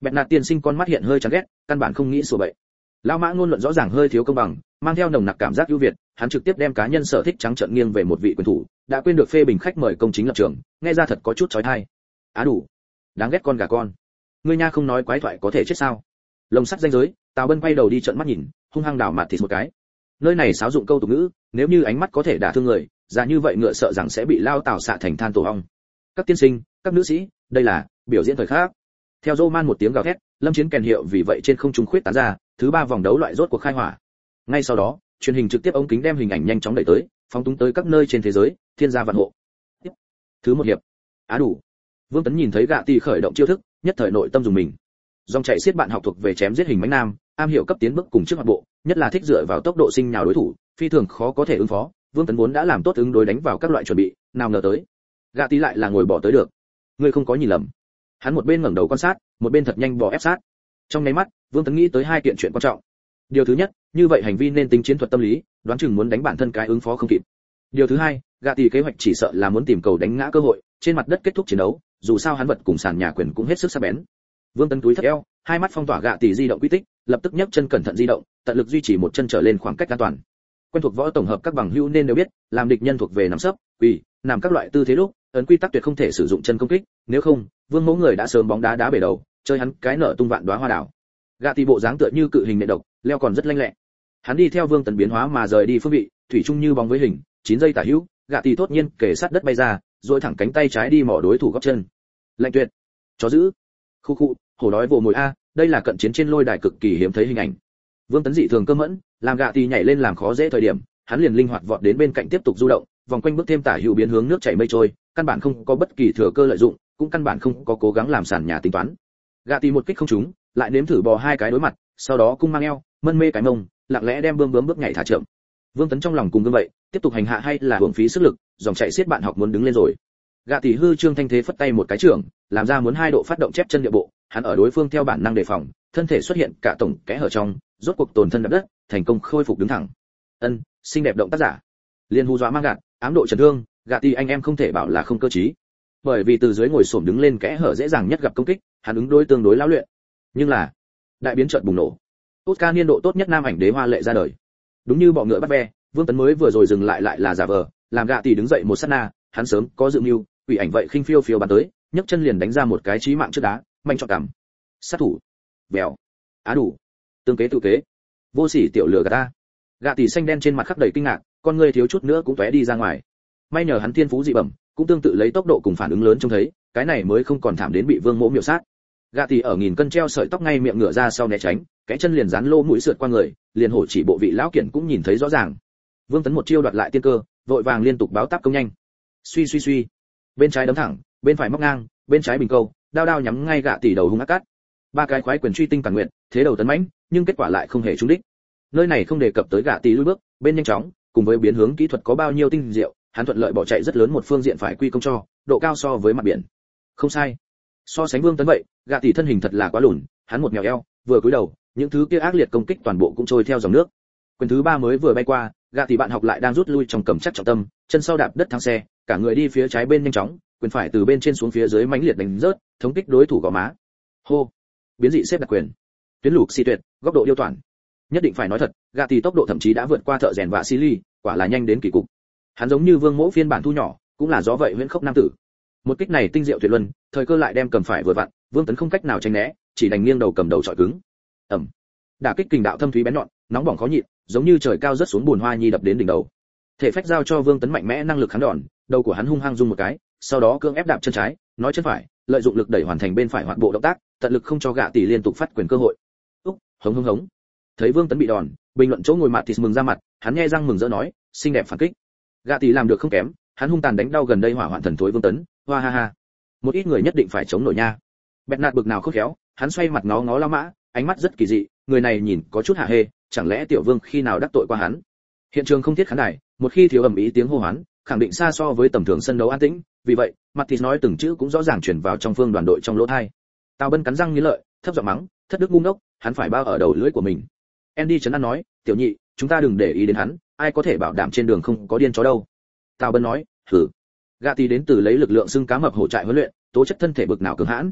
Bẹt nạt tiên sinh con mắt hiện hơi chán ghét, căn bản không nghĩ sửa bậy. Lão Mã ngôn luận rõ ràng hơi thiếu công bằng, mang theo nồng nặc cảm giác ưu việt, hắn trực tiếp đem cá nhân sở thích trắng trợn nghiêng về một vị quyền thủ, đã quên được phê bình khách mời công chính lập trường, nghe ra thật có chút chói tai. Á đủ, đáng ghét con gà con. Ngươi nha không nói quái thoại có thể chết sao? Lồng sắt danh giới, Tào Bân quay đầu đi trợn mắt nhìn, hung hăng đảo mặt thịt một cái. Nơi này xáo dụng câu tục ngữ, nếu như ánh mắt có thể đả thương người, ra như vậy ngựa sợ rằng sẽ bị lao Tào xạ thành than tổ ong. Các tiên sinh, các nữ sĩ, đây là biểu diễn thời khắc. Theo Roman một tiếng gào thét, lâm chiến kèn hiệu vì vậy trên không trung khuyết tán ra, thứ ba vòng đấu loại rốt cuộc khai hỏa. Ngay sau đó, truyền hình trực tiếp ống kính đem hình ảnh nhanh chóng đẩy tới, phóng túng tới các nơi trên thế giới, thiên gia vạn hộ. Tiếp. Thứ một hiệp. Á đủ. Vương Tấn nhìn thấy gạ tỷ khởi động chiêu thức, nhất thời nội tâm dùng mình. Dòng chạy xiết bạn học thuộc về chém giết hình mãnh nam, am hiểu cấp tiến bước cùng trước mặt bộ, nhất là thích dựa vào tốc độ sinh nhào đối thủ, phi thường khó có thể ứng phó. Vương Tấn vốn đã làm tốt ứng đối đánh vào các loại chuẩn bị, nào ngờ tới, gạ tỷ lại là ngồi bỏ tới được. Ngươi không có nhìn lầm. Hắn một bên ngẩng đầu quan sát, một bên thật nhanh bò ép sát. Trong nháy mắt, Vương Tấn nghĩ tới hai kiện chuyện quan trọng. Điều thứ nhất, như vậy hành vi nên tính chiến thuật tâm lý, đoán chừng muốn đánh bản thân cái ứng phó không kịp. Điều thứ hai, gạ tỷ kế hoạch chỉ sợ là muốn tìm cầu đánh ngã cơ hội, trên mặt đất kết thúc chiến đấu, dù sao hắn vật cùng sàn nhà quyền cũng hết sức sắc bén. Vương Tấn túi thấp eo, hai mắt phong tỏa gạ tỷ di động quy tích, lập tức nhấc chân cẩn thận di động, tận lực duy trì một chân trở lên khoảng cách an toàn. Quen thuộc võ tổng hợp các bằng hữu nên đều biết, làm địch nhân thuộc về nằm sấp, quỳ, nằm các loại tư thế lúc, ấn quy tắc tuyệt không thể sử dụng chân công kích, nếu không, Vương Mẫu người đã sớm bóng đá đá bể đầu, chơi hắn cái nở tung vạn đóa hoa đảo. Gạ tỷ bộ dáng tựa như cự hình nệ độc, leo còn rất lanh lẹ. Hắn đi theo Vương Tấn biến hóa mà rời đi phương vị, thủy chung như bóng với hình, chín giây tả hữu, gạ tỷ tốt nhiên kề sát đất bay ra, rồi thẳng cánh tay trái đi mỏ đối thủ gót chân. Lạnh tuyệt. Chó giữ. Khu khu, hổ đói vồ mồi a, đây là cận chiến trên lôi đài cực kỳ hiếm thấy hình ảnh. Vương Tấn dị thường cơ mẫn, làm gạ tỷ nhảy lên làm khó dễ thời điểm, hắn liền linh hoạt vọt đến bên cạnh tiếp tục du động, vòng quanh bước thêm tả hữu biến hướng nước chảy mây trôi, căn bản không có bất kỳ thừa cơ lợi dụng, cũng căn bản không có cố gắng làm sàn nhà tính toán. Gạ tỷ một kích không trúng, lại nếm thử bò hai cái đối mặt, sau đó cung mang eo, mân mê cái mông, lặng lẽ đem bươm bướm bước nhảy thả chậm. Vương Tấn trong lòng cùng gương vậy, tiếp tục hành hạ hay là hưởng phí sức lực, dòng chạy xiết bạn học muốn đứng lên rồi. Gạ tỷ hư trương thanh thế phất tay một cái trưởng, làm ra muốn hai độ phát động chép chân địa bộ, hắn ở đối phương theo bản năng đề phòng, thân thể xuất hiện cả tổng kẽ hở trong, rốt cuộc tổn thân đập đất, thành công khôi phục đứng thẳng. Ân, xinh đẹp động tác giả. Liên hù dọa mang gạt, ám độ chấn thương, gạ tỷ anh em không thể bảo là không cơ trí. Bởi vì từ dưới ngồi xổm đứng lên kẽ hở dễ dàng nhất gặp công kích, hắn ứng đối tương đối lão luyện. Nhưng là, đại biến chợt bùng nổ. Oscar niên độ tốt nhất nam ảnh đế hoa lệ ra đời. Đúng như bọ ngựa bắt ve, Vương Tấn mới vừa rồi dừng lại lại là giả vờ, làm gạ tỷ đứng dậy một sát na, hắn sớm có dự mưu, quỷ ảnh vậy khinh phiêu phiêu bắn tới, nhấc chân liền đánh ra một cái chí mạng trước đá, mạnh chọn cằm. Sát thủ. Bèo. Á đủ. Tương kế tự kế. Vô sỉ tiểu lừa gạt ta. Gạ tỷ xanh đen trên mặt khắc đầy kinh ngạc, con người thiếu chút nữa cũng tóe đi ra ngoài. May nhờ hắn thiên phú dị bẩm, cũng tương tự lấy tốc độ cùng phản ứng lớn trông thấy, cái này mới không còn thảm đến bị Vương Mỗ miểu sát. Gạ tỷ ở nghìn cân treo sợi tóc ngay miệng ngửa ra sau né tránh, cái chân liền dán lô mũi sượt qua người, liền hổ chỉ bộ vị lão kiển cũng nhìn thấy rõ ràng. Vương Tấn một chiêu đoạt lại tiên cơ, vội vàng liên tục báo táp công nhanh. Suy suy suy, bên trái đấm thẳng, bên phải móc ngang, bên trái bình câu, đao đao nhắm ngay gạ tỷ đầu hung ác cắt. Ba cái khoái quyền truy tinh tàn nguyện, thế đầu tấn mãnh, nhưng kết quả lại không hề trúng đích. Nơi này không đề cập tới gạ tỷ lùi bước, bên nhanh chóng, cùng với biến hướng kỹ thuật có bao nhiêu tinh diệu, hắn thuận lợi bỏ chạy rất lớn một phương diện phải quy công cho, độ cao so với mặt biển. Không sai. So sánh Vương Tấn vậy, gạ tỷ thân hình thật là quá lùn, hắn một mèo eo, vừa cúi đầu, những thứ kia ác liệt công kích toàn bộ cũng trôi theo dòng nước. Quyền thứ ba mới vừa bay qua, gạ tỷ bạn học lại đang rút lui trong cầm chắc trọng tâm, chân sau đạp đất thắng xe, cả người đi phía trái bên nhanh chóng, quyền phải từ bên trên xuống phía dưới mãnh liệt đánh rớt, thống kích đối thủ gò má. Hô, biến dị xếp đặt quyền, tuyến lục xì tuyệt, góc độ yêu toàn. Nhất định phải nói thật, gạ tỷ tốc độ thậm chí đã vượt qua thợ rèn vạ Silly, quả là nhanh đến kỳ cục. Hắn giống như Vương Mỗ phiên bản thu nhỏ, cũng là gió vậy huyễn khốc nam tử. Một kích này tinh diệu tuyệt luân, thời cơ lại đem cầm phải vừa vặn, Vương Tấn không cách nào tránh né, chỉ đành nghiêng đầu cầm đầu trọi cứng. Ầm. Đả kích kình đạo thâm thúy bén nhọn, nóng bỏng khó nhịn, giống như trời cao rớt xuống bùn hoa nhi đập đến đỉnh đầu. Thể phách giao cho Vương Tấn mạnh mẽ năng lực kháng đòn, đầu của hắn hung hăng rung một cái, sau đó cưỡng ép đạp chân trái, nói chân phải, lợi dụng lực đẩy hoàn thành bên phải hoạt bộ động tác, tận lực không cho gạ tỷ liên tục phát quyền cơ hội. Úc, hống hống hống. Thấy Vương Tấn bị đòn, bình luận chỗ ngồi mặt thì mừng ra mặt, hắn nghe răng mừng rỡ nói, xinh đẹp phản kích. Gạ tỷ làm được không kém, hắn hung tàn đánh đau gần đây hỏa hoạn thần thối Vương Tấn, hoa ha ha. Một ít người nhất định phải chống nổi nha. Bẹt nạt bực nào khôn khéo, hắn xoay mặt ngó ngó La Mã, ánh mắt rất kỳ dị, người này nhìn có chút hạ hê, chẳng lẽ Tiểu Vương khi nào đắc tội qua hắn? Hiện trường không thiết khán đài, một khi thiếu ầm ĩ tiếng hô hoán, khẳng định xa so với tầm thường sân đấu an tĩnh, vì vậy, mặt thì nói từng chữ cũng rõ ràng truyền vào trong phương đoàn đội trong lỗ tai. Tào Bân cắn răng nghiến lợi, thấp giọng mắng, thất đức ngu ngốc, hắn phải bao ở đầu lưỡi của mình. Andy trấn an nói, tiểu nhị, chúng ta đừng để ý đến hắn, ai có thể bảo đảm trên đường không có điên chó đâu. Tào Bân nói, hử. Gạ tỷ đến từ lấy lực lượng xưng cá mập hổ trại huấn luyện, tố chất thân thể bực nào cường hãn.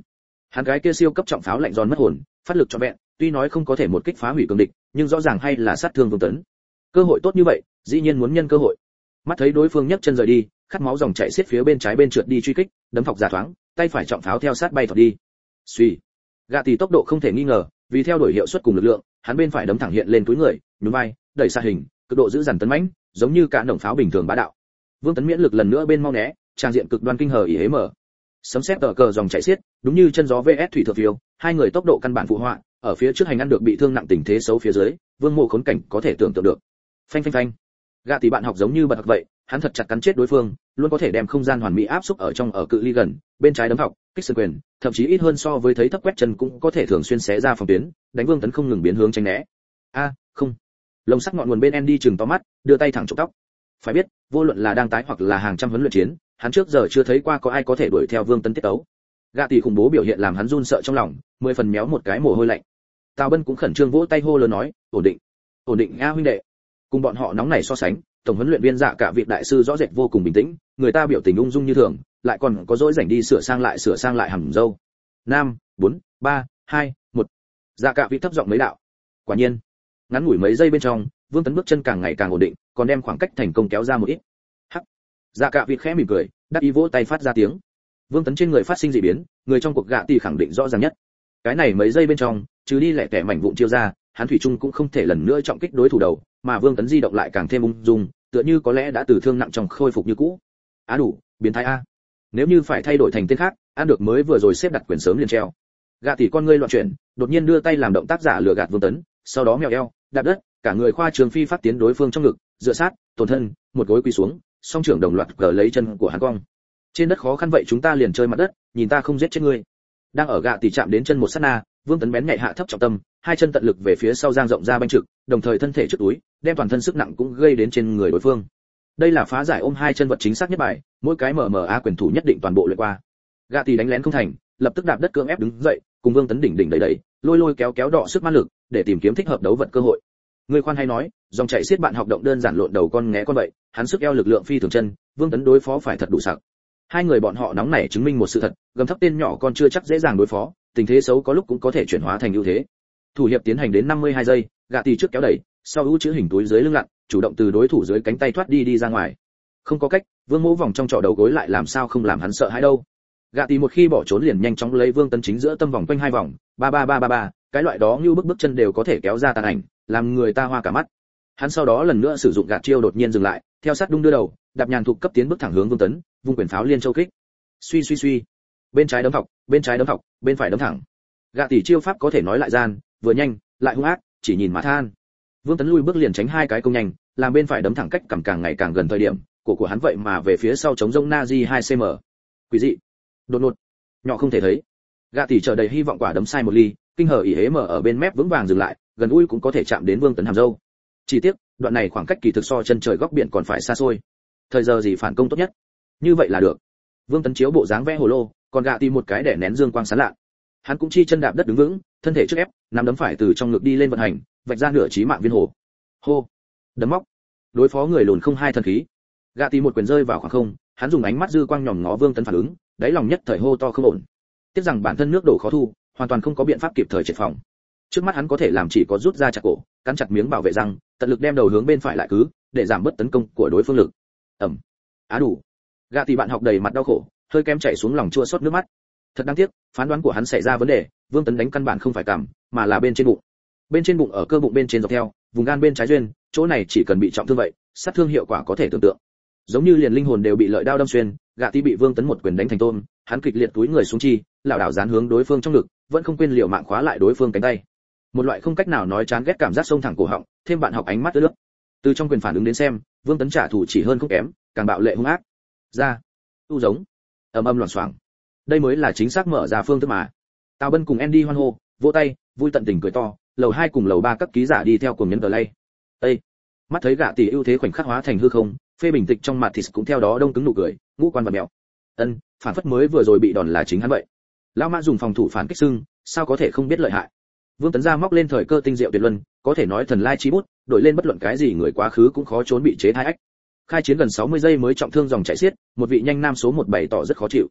Hắn cái kia siêu cấp trọng pháo lạnh giòn mất hồn, phát lực trọn vẹn, tuy nói không có thể một kích phá hủy cường địch, nhưng rõ ràng hay là sát thương Vương Tấn. Cơ hội tốt như vậy, dĩ nhiên muốn nhân cơ hội. Mắt thấy đối phương nhấc chân rời đi, khát máu dòng chảy xiết phía bên trái bên trượt đi truy kích, đấm thọc giả thoáng, tay phải trọng pháo theo sát bay thọt đi. Suy, gạ tỷ tốc độ không thể nghi ngờ, vì theo đuổi hiệu suất cùng lực lượng, hắn bên phải đấm thẳng hiện lên túi người, nhún vai, đẩy xa hình, cực độ giữ dằn tấn mãnh, giống như cả nòng pháo bình thường bá đạo. Vương Tấn miễn lực lần nữa bên mau né, trang diện cực đoan kinh hờ ỉ hế mở. Sấm sét tờ cờ dòng chảy xiết, đúng như chân gió vê ét thủy thượng phiêu, hai người tốc độ căn bản phụ họa, ở phía trước hành ăn được bị thương nặng tình thế xấu phía dưới, Vương Mộ khốn cảnh có thể tưởng tượng được. Phanh phanh phanh. Gạ tỷ bạn học giống như bật học vậy, hắn thật chặt cắn chết đối phương, luôn có thể đem không gian hoàn mỹ áp xúc ở trong ở cự ly gần, bên trái đấm học, kích sườn quyền, thậm chí ít hơn so với thấy thấp quét chân cũng có thể thường xuyên xé ra phòng tuyến, đánh Vương Tấn không ngừng biến hướng tránh né. A, không. Lồng sắt ngọn nguồn bên Andy chừng to mắt, đưa tay thẳng chụp tóc. Phải biết, vô luận là đang tái hoặc là hàng trăm huấn luyện chiến, hắn trước giờ chưa thấy qua có ai có thể đuổi theo Vương Tấn tiết tấu. Gạ tỷ khủng bố biểu hiện làm hắn run sợ trong lòng, mười phần méo một cái mồ hôi lạnh. Tào Bân cũng khẩn trương vỗ tay hô lớn nói, ổn định, ổn định a huynh đệ. Cùng bọn họ nóng này so sánh, tổng huấn luyện viên Dạ Cả vị đại sư rõ rệt vô cùng bình tĩnh, người ta biểu tình ung dung như thường, lại còn có dỗi rảnh đi sửa sang lại sửa sang lại hầm dâu. Năm, bốn, ba, hai, một. Dạ Cả vị thấp giọng mấy đạo. Quả nhiên, ngắn ngủi mấy giây bên trong, Vương Tấn bước chân càng ngày càng ổn định, còn đem khoảng cách thành công kéo ra một ít. Hắc. Dạ Cả vị khẽ mỉm cười, đắc ý vỗ tay phát ra tiếng. Vương Tấn trên người phát sinh dị biến, người trong cuộc gạ tỷ khẳng định rõ ràng nhất. Cái này mấy giây bên trong, trừ đi lẻ tẻ mảnh vụn chiêu ra, hắn thủy chung cũng không thể lần nữa trọng kích đối thủ đầu, mà Vương Tấn di động lại càng thêm ung dung, tựa như có lẽ đã từ thương nặng trong khôi phục như cũ. Á đủ, biến thái a. Nếu như phải thay đổi thành tên khác, ăn được mới vừa rồi xếp đặt quyền sớm liền treo. Gạ tỷ con ngươi loạn chuyển, đột nhiên đưa tay làm động tác giả lừa gạt Vương Tấn, sau đó mèo eo, đạp đất, cả người khoa trường phi phát tiến đối phương trong ngực, dựa sát, tổn thân, một gối quỳ xuống, song trưởng đồng loạt cờ lấy chân của hắn cong. Trên đất khó khăn vậy chúng ta liền chơi mặt đất, nhìn ta không giết chết ngươi. Đang ở gạ tỷ chạm đến chân một sát na, Vương Tấn bén nhạy hạ thấp trọng tâm, hai chân tận lực về phía sau giang rộng ra banh trực, đồng thời thân thể trước túi, đem toàn thân sức nặng cũng gây đến trên người đối phương. Đây là phá giải ôm hai chân vật chính xác nhất bài, mỗi cái mở mở a quyền thủ nhất định toàn bộ luyện qua. Gạ tỷ đánh lén không thành, lập tức đạp đất cưỡng ép đứng dậy, cùng Vương Tấn đỉnh đỉnh đẩy đẩy, lôi lôi kéo kéo đọ sức man lực, để tìm kiếm thích hợp đấu vật cơ hội. Người khoan hay nói, dòng chảy xiết bạn học động đơn giản lộn đầu con ngẽ con vậy, hắn sức eo lực lượng phi thường chân, Vương Tấn đối phó phải thật đủ sặc. Hai người bọn họ nóng nảy chứng minh một sự thật, gầm thấp tên nhỏ con chưa chắc dễ dàng đối phó, tình thế xấu có lúc cũng có thể chuyển hóa thành ưu thế. Thủ hiệp tiến hành đến năm mươi hai giây, gạ tỷ trước kéo đẩy, sau ưu chữ hình túi dưới lưng lặn, chủ động từ đối thủ dưới cánh tay thoát đi đi ra ngoài. Không có cách, Vương Mỗ vòng trong trò đầu gối lại làm sao không làm hắn sợ hãi đâu. Gạ tỷ một khi bỏ trốn liền nhanh chóng lấy Vương Tấn chính giữa tâm vòng quanh hai vòng, ba ba ba ba ba, cái loại đó như bước bước chân đều có thể kéo ra tàn ảnh, làm người ta hoa cả mắt. Hắn sau đó lần nữa sử dụng gạt chiêu đột nhiên dừng lại, theo sát đung đưa đầu, đạp nhàn thục cấp tiến bước thẳng hướng Vương Tấn, vung quyền pháo liên châu kích. Suy suy suy, bên trái đấm thọc, bên trái đấm thọc, bên phải đấm thẳng. Gạ tỷ chiêu pháp có thể nói lại gian, vừa nhanh, lại hung ác, chỉ nhìn mà than. Vương Tấn lui bước liền tránh hai cái công nhanh, làm bên phải đấm thẳng cách cầm càng ngày càng gần thời điểm, cổ của hắn vậy mà về phía sau chống rông Nazi hai xăng. Quỷ dị, đột ngột, nhỏ không thể thấy. Gạ tỷ chờ đầy hy vọng quả đấm sai một ly, kinh hờ ỉ hế mở ở bên mép vững vàng dừng lại, gần ui cũng có thể chạm đến Vương Tấn hàm râu. Chỉ tiếc, đoạn này khoảng cách kỳ thực so chân trời góc biển còn phải xa xôi. Thời giờ gì phản công tốt nhất? Như vậy là được. Vương Tấn chiếu bộ dáng vẽ hồ lô, còn gạ tỷ một cái để nén dương quang sáng lạ. Hắn cũng chi chân đạp đất đứng vững, thân thể trước ép, nắm đấm phải từ trong ngực đi lên vận hành, vạch ra nửa chí mạng viên hồ. Hô, đấm móc, đối phó người lùn không hai thần khí. Gạ tỷ một quyền rơi vào khoảng không, hắn dùng ánh mắt dư quang nhòm ngó Vương Tấn phản ứng, đáy lòng nhất thời hô to không ổn. Tiếc rằng bản thân nước đổ khó thu, hoàn toàn không có biện pháp kịp thời triệt phòng. Trước mắt hắn có thể làm chỉ có rút ra chặt cổ, cắn chặt miếng bảo vệ răng, tận lực đem đầu hướng bên phải lại cứ, để giảm bớt tấn công của đối phương lực. Ầm. Á đủ. Gạ tỷ bạn học đầy mặt đau khổ, hơi kém chảy xuống lòng chua xót nước mắt. Thật đáng tiếc, phán đoán của hắn xảy ra vấn đề, Vương Tấn đánh căn bản không phải cằm, mà là bên trên bụng. Bên trên bụng ở cơ bụng bên trên dọc theo, vùng gan bên trái duyên, chỗ này chỉ cần bị trọng thương vậy, sát thương hiệu quả có thể tưởng tượng. Giống như liền linh hồn đều bị lợi đao đâm xuyên, Gạ tỷ bị Vương Tấn một quyền đánh thành tôm, hắn kịch liệt túi người xuống chi, lảo đảo dán hướng đối phương trong ngực, vẫn không quên liều mạng khóa lại đối phương cánh tay. Một loại không cách nào nói chán ghét cảm giác xông thẳng cổ họng, thêm bạn học ánh mắt ướt nước. Từ trong quyền phản ứng đến xem, Vương Tấn trả thù chỉ hơn không kém, càng bạo lệ hung ác. Ra, tu giống, ầm ầm loảng xoảng. Đây mới là chính xác mở ra phương thức mà. Tào Bân cùng Andy hoan hô, vỗ tay, vui tận tình cười to, lầu hai cùng lầu ba các ký giả đi theo cùng nhấn play. Ê, mắt thấy gạ tỷ ưu thế khoảnh khắc hóa thành hư không, phê bình tịch trong mặt thì cũng theo đó đông cứng nụ cười, ngũ quan và mèo. Ân, phản phất mới vừa rồi bị đòn là chính hắn vậy. Lão Mã dùng phòng thủ phản kích xưng, sao có thể không biết lợi hại. Vương Tấn ra móc lên thời cơ tinh diệu tuyệt luân, có thể nói thần lai chi bút, đổi lên bất luận cái gì người quá khứ cũng khó trốn bị chế thái ách. Khai chiến gần sáu mươi giây mới trọng thương dòng chảy xiết, một vị nhanh nam số một bày tỏ rất khó chịu.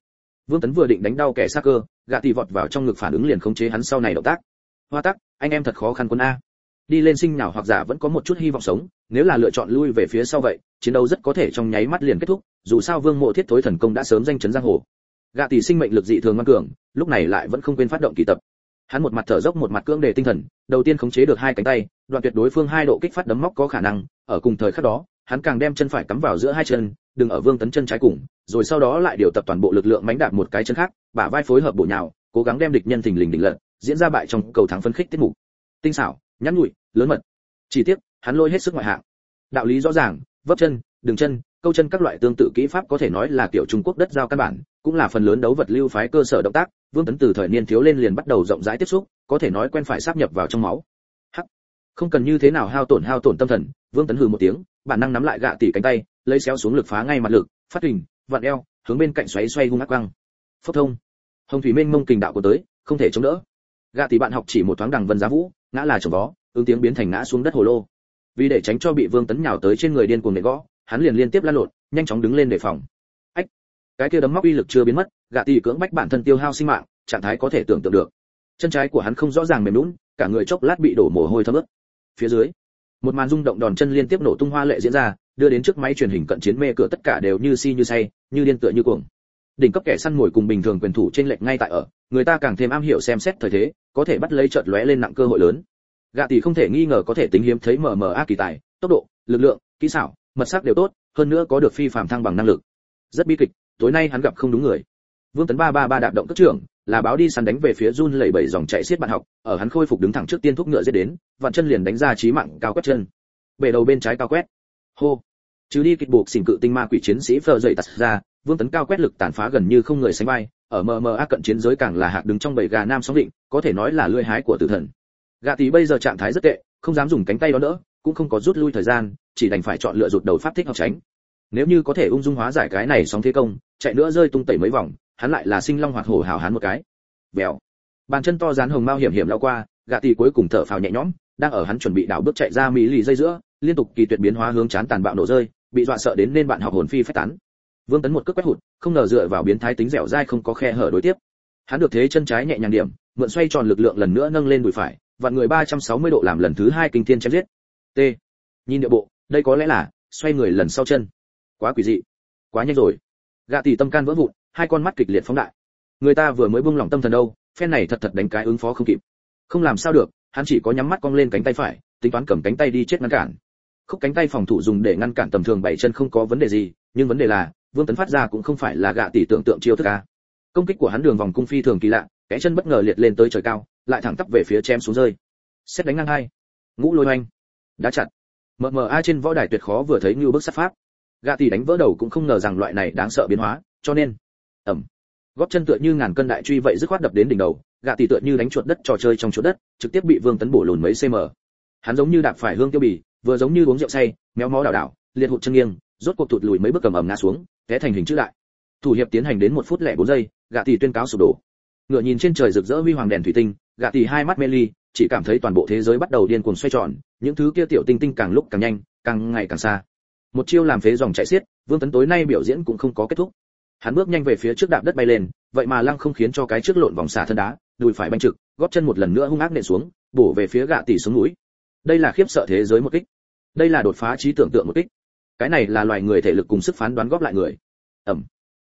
Vương Tấn vừa định đánh đau kẻ sát cơ, gạ tỷ vọt vào trong ngực phản ứng liền khống chế hắn sau này động tác. Hoa tắc, anh em thật khó khăn quân a. Đi lên sinh nào hoặc giả vẫn có một chút hy vọng sống, nếu là lựa chọn lui về phía sau vậy, chiến đấu rất có thể trong nháy mắt liền kết thúc, dù sao Vương Mộ Thiết Thối thần công đã sớm danh chấn giang hồ. Gạ tỷ sinh mệnh lực dị thường ngoan cường, lúc này lại vẫn không quên phát động kỳ tập. Hắn một mặt thở dốc một mặt cưỡng đề tinh thần, đầu tiên khống chế được hai cánh tay, đoạn tuyệt đối phương hai độ kích phát đấm móc có khả năng, ở cùng thời khắc đó, hắn càng đem chân phải cắm vào giữa hai chân, đừng ở Vương Tấn chân trái cùng, rồi sau đó lại điều tập toàn bộ lực lượng mãnh đạp một cái chân khác, bả vai phối hợp bổ nhào, cố gắng đem địch nhân thình lình đỉnh lật, diễn ra bại trong cầu thắng phân khích tiết mục. Tinh xảo, nhắn nhủi, lớn mật. Chỉ tiếc, hắn lôi hết sức ngoại hạng. Đạo lý rõ ràng, vấp chân, đường chân, câu chân các loại tương tự kỹ pháp có thể nói là kiểu Trung Quốc đất giao căn bản, cũng là phần lớn đấu vật lưu phái cơ sở động tác, Vương Tấn từ thời niên thiếu lên liền bắt đầu rộng rãi tiếp xúc, có thể nói quen phải sáp nhập vào trong máu. Hắc. Không cần như thế nào hao tổn hao tổn tâm thần, Vương Tấn hừ một tiếng, bản năng nắm lại gạ tỷ cánh tay, lấy xéo xuống lực phá ngay mặt lực, phát hình, vặn eo, hướng bên cạnh xoáy xoay hung ác quăng. Phốc thông. Hồng thủy mênh mông kình đạo của tới, không thể chống đỡ. Gạ tỷ bạn học chỉ một thoáng đằng vân giá vũ, ngã là chồng vó, ứng tiếng biến thành ngã xuống đất hồ lô. Vì để tránh cho bị Vương Tấn nhào tới trên người điên cuồng nện gõ, hắn liền liên tiếp lăn lộn, nhanh chóng đứng lên đề phòng. Ách, cái kia đấm móc uy lực chưa biến mất, gạ tỷ cưỡng bách bản thân tiêu hao sinh mạng, trạng thái có thể tưởng tượng được. Chân trái của hắn không rõ ràng mềm nhũn, cả người chốc lát bị đổ mồ hôi thấm ướt. Phía dưới, một màn rung động đòn chân liên tiếp nổ tung hoa lệ diễn ra, đưa đến trước máy truyền hình cận chiến mê cửa tất cả đều như si như say, như điên tựa như cuồng. Đỉnh cấp kẻ săn mồi cùng bình thường quyền thủ trên lệch ngay tại ở, người ta càng thêm am hiểu xem xét thời thế, có thể bắt lấy chợt lóe lên nặng cơ hội lớn. Gạ tỷ không thể nghi ngờ có thể tính hiếm thấy mờ mờ ác kỳ tài, tốc độ, lực lượng, kỹ xảo, mật sắc đều tốt, hơn nữa có được phi phàm thăng bằng năng lực. Rất bi kịch, tối nay hắn gặp không đúng người. Vương Tấn ba ba ba đạp động cất trưởng, là báo đi săn đánh về phía run lẩy bẩy dòng chạy xiết bạn học, ở hắn khôi phục đứng thẳng trước tiên thúc ngựa giết đến, vặn chân liền đánh ra chí mạng cao quét chân. Bể đầu bên trái cao quét. Hô. Chứ đi kịch buộc xỉn cự tinh ma quỷ chiến sĩ phờ dậy tạt ra, Vương Tấn cao quét lực tàn phá gần như không người sánh vai, ở mờ mờ ác cận chiến giới càng là hạc đứng trong bầy gà nam sóng định, có thể nói là lưỡi hái của tử thần. Gạ tỷ bây giờ trạng thái rất tệ, không dám dùng cánh tay đó nữa, cũng không có rút lui thời gian, chỉ đành phải chọn lựa rụt đầu pháp thích hợp tránh. Nếu như có thể ung dung hóa giải cái này sóng thế công, chạy nữa rơi tung tẩy mấy vòng, hắn lại là sinh long hoạt hổ hào hán một cái. Bèo. Bàn chân to dán hồng mao hiểm hiểm lao qua, gạ tỷ cuối cùng thở phào nhẹ nhõm, đang ở hắn chuẩn bị đảo bước chạy ra mỹ lì dây giữa, liên tục kỳ tuyệt biến hóa hướng chán tàn bạo nổ rơi, bị dọa sợ đến nên bạn học hồn phi phách tán. Vương Tấn một cước quét hụt, không ngờ dựa vào biến thái tính dẻo dai không có khe hở đối tiếp. Hắn được thế chân trái nhẹ nhàng điểm, mượn xoay tròn lực lượng lần nữa nâng lên đùi phải, vặn người ba trăm sáu mươi độ làm lần thứ hai kinh thiên chém giết. T. Nhìn địa bộ, đây có lẽ là xoay người lần sau chân. Quá quỷ dị, quá nhanh rồi. Gạ tỷ tâm can vỡ vụn, hai con mắt kịch liệt phóng đại. Người ta vừa mới buông lỏng tâm thần đâu, phen này thật thật đánh cái ứng phó không kịp. Không làm sao được, hắn chỉ có nhắm mắt cong lên cánh tay phải, tính toán cầm cánh tay đi chết ngăn cản. Khúc cánh tay phòng thủ dùng để ngăn cản tầm thường bảy chân không có vấn đề gì, nhưng vấn đề là, Vương Tấn phát ra cũng không phải là gạ tỷ tưởng tượng chiêu thức a. Công kích của hắn đường vòng cung phi thường kỳ lạ, cái chân bất ngờ liệt lên tới trời cao, lại thẳng tắp về phía chém xuống rơi. Xét đánh ngang hai, ngũ lôi oanh, đá chặt. Mờ mờ ai trên võ đài tuyệt khó vừa thấy như bước sát pháp. Gạ tỷ đánh vỡ đầu cũng không ngờ rằng loại này đáng sợ biến hóa, cho nên ẩm. Gót chân tựa như ngàn cân đại truy vậy dứt khoát đập đến đỉnh đầu, gạ tỷ tựa như đánh chuột đất trò chơi trong chuột đất, trực tiếp bị Vương Tấn bổ lùn mấy cm. Hắn giống như đạp phải hương tiêu bì, vừa giống như uống rượu say, méo mó đảo đảo, liệt hụt chân nghiêng, rốt cuộc tụt lùi mấy bước cầm ẩm ngã xuống, té thành hình chữ đại. Thủ hiệp tiến hành đến một phút lẻ bốn giây, gạ tỷ tuyên cáo sụp đổ. Ngựa nhìn trên trời rực rỡ huy hoàng đèn thủy tinh, gạ tỷ hai mắt mê ly, chỉ cảm thấy toàn bộ thế giới bắt đầu điên cuồng xoay tròn, những thứ kia tiểu tinh tinh càng lúc càng nhanh, càng ngày càng xa. Một chiêu làm phế dòng chạy xiết, Vương Tấn tối nay biểu diễn cũng không có kết thúc. Hắn bước nhanh về phía trước đạp đất bay lên, vậy mà lăng không khiến cho cái trước lộn vòng xả thân đá, đùi phải banh trực, gót chân một lần nữa hung ác nện xuống, bổ về phía gạ tỷ xuống núi. Đây là khiếp sợ thế giới một kích. Đây là đột phá trí tưởng tượng một kích. Cái này là loài người thể lực cùng sức phán đoán góp lại người. Ẩm.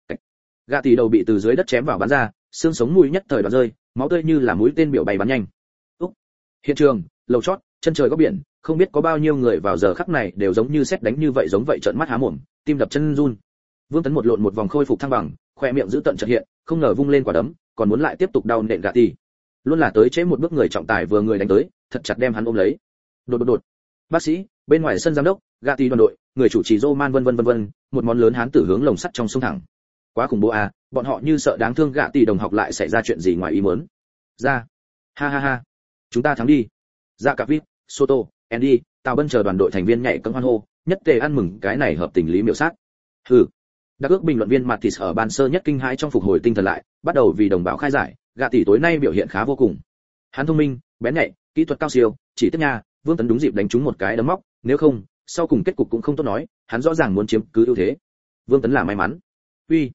Gạ tỷ đầu bị từ dưới đất chém vào bắn ra, xương sống mũi nhất thời đoạn rơi, máu tươi như là mũi tên biểu bay bắn nhanh. Úc. Hiện trường, lầu chót, chân trời góc biển, không biết có bao nhiêu người vào giờ khắc này đều giống như sét đánh như vậy giống vậy trợn mắt há mồm, tim đập chân run. Vương Tấn một lộn một vòng khôi phục thăng bằng, khoe miệng giữ tận chợt hiện, không ngờ vung lên quả đấm, còn muốn lại tiếp tục đau nện gạ tỷ. Luôn là tới chế một bước người trọng tài vừa người đánh tới, thật chặt đem hắn ôm lấy. Đột đột đột. Bác sĩ, bên ngoài sân giám đốc, gạ tỷ đoàn đội, người chủ trì Roman vân vân vân vân, một món lớn hán tử hướng lồng sắt trong sông thẳng. Quá khủng bố à, bọn họ như sợ đáng thương gạ tỷ đồng học lại xảy ra chuyện gì ngoài ý muốn. Ra. Ha ha ha. Chúng ta thắng đi. Ra cả vít, Soto, Andy, Tào Bân chờ đoàn đội thành viên nhảy cẫng hoan hô, nhất tề ăn mừng cái này hợp tình lý miểu sát. Hừ. Đặc ước bình luận viên Matis ở ban sơ nhất kinh hãi trong phục hồi tinh thần lại, bắt đầu vì đồng bào khai giải, gạ tỷ tối nay biểu hiện khá vô cùng. Hắn thông minh, bén nhạy, kỹ thuật cao siêu, chỉ tiếc nha, Vương Tấn đúng dịp đánh trúng một cái đấm móc, nếu không, sau cùng kết cục cũng không tốt nói, hắn rõ ràng muốn chiếm cứ ưu thế. Vương Tấn là may mắn. Uy,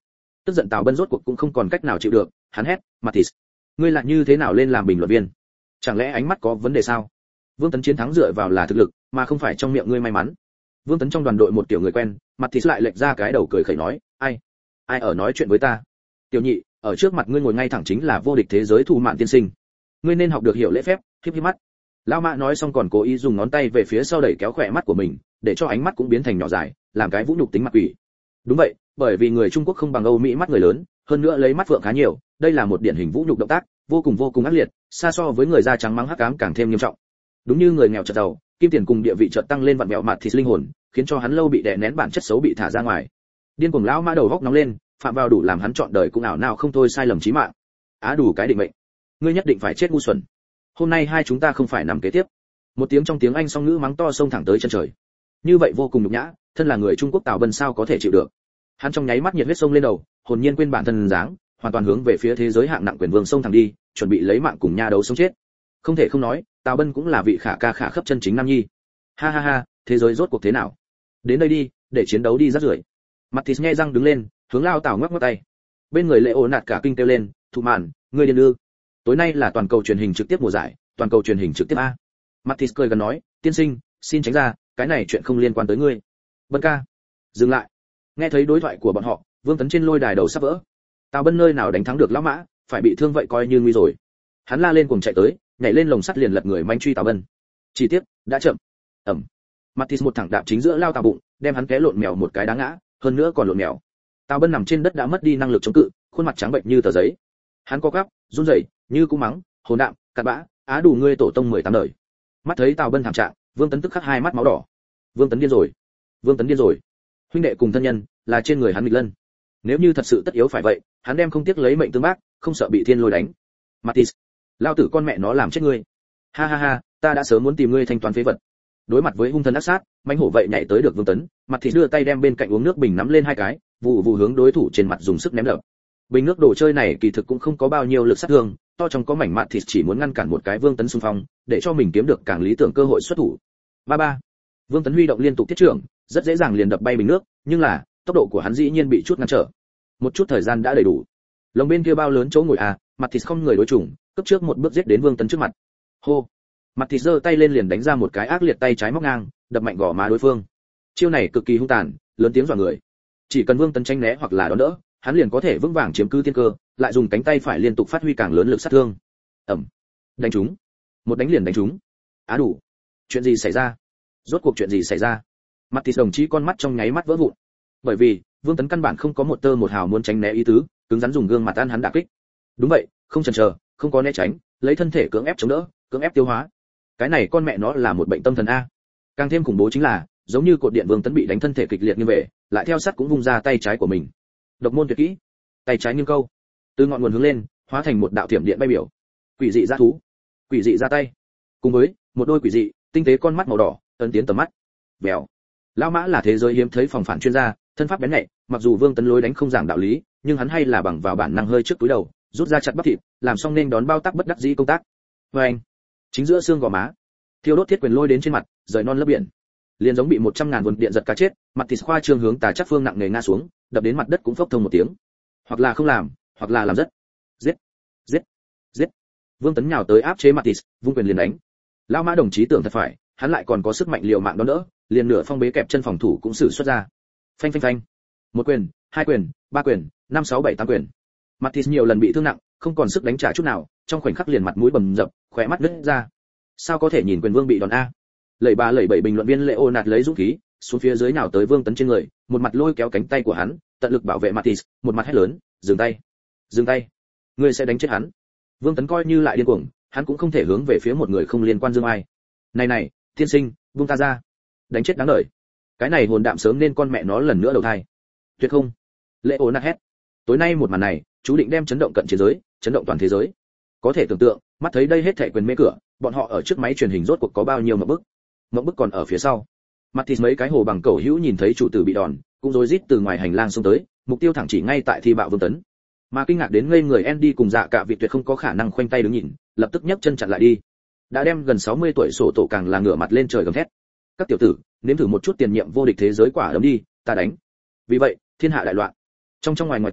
Tức giận Tào Bân rốt cuộc cũng không còn cách nào chịu được, hắn hét, "Mathis, ngươi lại như thế nào lên làm bình luận viên? Chẳng lẽ ánh mắt có vấn đề sao?" Vương Tấn chiến thắng dựa vào là thực lực, mà không phải trong miệng ngươi may mắn. Vương Tấn trong đoàn đội một tiểu người quen, Mathis lại lệch ra cái đầu cười khẩy nói, "Ai? Ai ở nói chuyện với ta? Tiểu nhị, ở trước mặt ngươi ngồi ngay thẳng chính là vô địch thế giới Thủ Mạn tiên sinh. Ngươi nên học được hiểu lễ phép." Híp híp mắt. Lão Mã nói xong còn cố ý dùng ngón tay về phía sau đẩy kéo khỏe mắt của mình, để cho ánh mắt cũng biến thành nhỏ dài, làm cái vũ nhục tính mặt quỷ. Đúng vậy, bởi vì người Trung Quốc không bằng Âu Mỹ mắt người lớn, hơn nữa lấy mắt phượng khá nhiều, đây là một điển hình vũ nhục động tác, vô cùng vô cùng ác liệt, xa so với người da trắng mắng hắc ám càng thêm nghiêm trọng. Đúng như người nghèo chợt giàu, kim tiền cùng địa vị chợt tăng lên vặn vẹo mặt thịt linh hồn, khiến cho hắn lâu bị đè nén bản chất xấu bị thả ra ngoài. Điên cuồng lão Mã đầu góc nóng lên, phạm vào đủ làm hắn chọn đời cũng ảo nào không thôi sai lầm chí mạng. Á đủ cái định mệnh, ngươi nhất định phải chết ngu xuẩn. Hôm nay hai chúng ta không phải nằm kế tiếp. Một tiếng trong tiếng Anh song ngữ mắng to xông thẳng tới chân trời. Như vậy vô cùng nhục nhã, thân là người Trung Quốc Tào Bân sao có thể chịu được. Hắn trong nháy mắt nhiệt huyết sông lên đầu, hồn nhiên quên bản thân dáng, hoàn toàn hướng về phía thế giới hạng nặng quyền vương sông thẳng đi, chuẩn bị lấy mạng cùng nha đấu sống chết. Không thể không nói, Tào Bân cũng là vị khả ca khả khấp chân chính nam nhi. Ha ha ha, thế giới rốt cuộc thế nào? Đến đây đi, để chiến đấu đi rất rưởi. Mathis nhe răng đứng lên, hướng lao Tào ngoắc ngoắc tay. Bên người Lệ Ôn nạt cả kinh kêu lên, "Thủ Mạn, ngươi điên ư? Tối nay là toàn cầu truyền hình trực tiếp mùa giải, toàn cầu truyền hình trực tiếp a." Mathis cười gần nói, "Tiên sinh, xin tránh ra, cái này chuyện không liên quan tới ngươi." Bân ca, dừng lại. Nghe thấy đối thoại của bọn họ, Vương Tấn trên lôi đài đầu sắp vỡ. Tào Bân nơi nào đánh thắng được lão Mã, phải bị thương vậy coi như nguy rồi. Hắn la lên cuồng chạy tới, nhảy lên lồng sắt liền lật người manh truy Tào Bân. Chỉ tiếc, đã chậm. Ầm. Mathis một thẳng đạp chính giữa lao Tào bụng, đem hắn té lộn mèo một cái đá ngã, hơn nữa còn lộn mèo. Tào Bân nằm trên đất đã mất đi năng lực chống cự, khuôn mặt trắng bệnh như tờ giấy. Hắn co quắp, run rẩy, như cú mắng, hỗn đạm, cặn bã, á đủ ngươi tổ tông mười tám đời. Mắt thấy Tào Bân thảm trạng, Vương Tấn tức khắc hai mắt máu đỏ. Vương Tấn điên rồi. Vương Tấn điên rồi. Huynh đệ cùng thân nhân là trên người hắn nghịch lân. Nếu như thật sự tất yếu phải vậy, hắn đem không tiếc lấy mệnh tương bác, không sợ bị thiên lôi đánh. Mathis, lao tử con mẹ nó làm chết ngươi. Ha ha ha, ta đã sớm muốn tìm ngươi thanh toán phế vật. Đối mặt với hung thần ác sát, mãnh hổ vậy nhảy tới được Vương Tấn, Mathis đưa tay đem bên cạnh uống nước bình nắm lên hai cái, vụ vụ hướng đối thủ trên mặt dùng sức ném đập. Bình nước đồ chơi này kỳ thực cũng không có bao nhiêu lực sát thương, to trong có mảnh Mathis chỉ muốn ngăn cản một cái Vương Tấn xung phong, để cho mình kiếm được càng lý tưởng cơ hội xuất thủ. Ba ba. Vương Tấn huy động liên tục thiết trưởng, rất dễ dàng liền đập bay bình nước, nhưng là tốc độ của hắn dĩ nhiên bị chút ngăn trở. Một chút thời gian đã đầy đủ. Lồng bên kia bao lớn chỗ ngồi à, Mathis không người đối chủng, cấp trước một bước giết đến Vương Tấn trước mặt. Hô. Mathis giơ tay lên liền đánh ra một cái ác liệt tay trái móc ngang, đập mạnh gò má đối phương. Chiêu này cực kỳ hung tàn, lớn tiếng dọa người. Chỉ cần Vương Tấn tránh né hoặc là đón đỡ, hắn liền có thể vững vàng chiếm cứ tiên cơ, lại dùng cánh tay phải liên tục phát huy càng lớn lực sát thương. Ầm. Đánh trúng. Một đánh liền đánh trúng. Á đủ. Chuyện gì xảy ra? Rốt cuộc chuyện gì xảy ra? Mathis đồng chí con mắt trong nháy mắt vỡ vụn. Bởi vì, Vương Tấn căn bản không có một tơ một hào muốn tránh né ý tứ, cứng rắn dùng gương mặt ăn hắn đả kích. Đúng vậy, không chần chờ, không có né tránh, lấy thân thể cưỡng ép chống đỡ, cưỡng ép tiêu hóa. Cái này con mẹ nó là một bệnh tâm thần a. Càng thêm khủng bố chính là, giống như cột điện Vương Tấn bị đánh thân thể kịch liệt như về, lại theo sát cũng vung ra tay trái của mình. Độc môn tuyệt kỹ, tay trái nghiêng câu, từ ngọn nguồn hướng lên, hóa thành một đạo thiểm điện bay biểu. Quỷ dị ra thú, quỷ dị ra tay, cùng với một đôi quỷ dị, tinh tế con mắt màu đỏ, ấn tiến tầm mắt. Bèo. Lão Mã là thế giới hiếm thấy phòng phản chuyên gia, thân pháp bén nhạy, mặc dù Vương Tấn lối đánh không giảng đạo lý, nhưng hắn hay là bằng vào bản năng hơi trước túi đầu, rút ra chặt bắp thịt, làm xong nên đón bao tác bất đắc dĩ công tác. Và anh, chính giữa xương gò má, thiêu đốt thiết quyền lôi đến trên mặt, rời non lấp biển. Liền giống bị một trăm ngàn nguồn điện giật cá chết, mặt thịt khoa trương hướng tà chắc phương nặng nề ngã xuống, đập đến mặt đất cũng phốc thông một tiếng. Hoặc là không làm, hoặc là làm rất. Giết, giết, giết. Vương Tấn nhào tới áp chế mặt thịt, vung quyền liền đánh. Lão Mã đồng chí tưởng thật phải, hắn lại còn có sức mạnh liều mạng đó nữa, liền nửa phong bế kẹp chân phòng thủ cũng sử xuất ra. Phanh phanh phanh. Một quyền, hai quyền, ba quyền, năm sáu bảy tám quyền. Mathis nhiều lần bị thương nặng, không còn sức đánh trả chút nào, trong khoảnh khắc liền mặt mũi bầm dập, khóe mắt nứt ra. Sao có thể nhìn quyền vương bị đòn a? Lẩy ba lẩy bảy bình luận viên Leonard lấy dũng khí, xuống phía dưới nào tới Vương Tấn trên người, một mặt lôi kéo cánh tay của hắn, tận lực bảo vệ Mathis, một mặt hét lớn, dừng tay, dừng tay, ngươi sẽ đánh chết hắn. Vương Tấn coi như lại điên cuồng, hắn cũng không thể hướng về phía một người không liên quan dương ai. Này này, tiên sinh, buông ta ra, đánh chết đáng đời. Cái này hồn đạm sớm nên con mẹ nó lần nữa đầu thai. Tuyệt không? Leonard hét. Tối nay một màn này, chú định đem chấn động cận chiến giới, chấn động toàn thế giới. Có thể tưởng tượng, mắt thấy đây hết thảy quyền mê cửa, bọn họ ở trước máy truyền hình rốt cuộc có bao nhiêu mộng bức. Mộng bức còn ở phía sau. Mathis mấy cái hồ bằng cầu hữu nhìn thấy chủ tử bị đòn, cũng rối rít từ ngoài hành lang xông tới, mục tiêu thẳng chỉ ngay tại thi bạo Vương Tấn. Mà kinh ngạc đến ngây người Andy cùng Dạ Cả Vị tuyệt không có khả năng khoanh tay đứng nhìn, lập tức nhấc chân chặn lại đi. Đã đem gần sáu mươi tuổi sổ tổ càng là ngửa mặt lên trời gầm thét. Các tiểu tử, nếm thử một chút tiền nhiệm vô địch thế giới quả đấm đi, ta đánh. Vì vậy, thiên hạ đại loạn. Trong trong ngoài ngoài tám,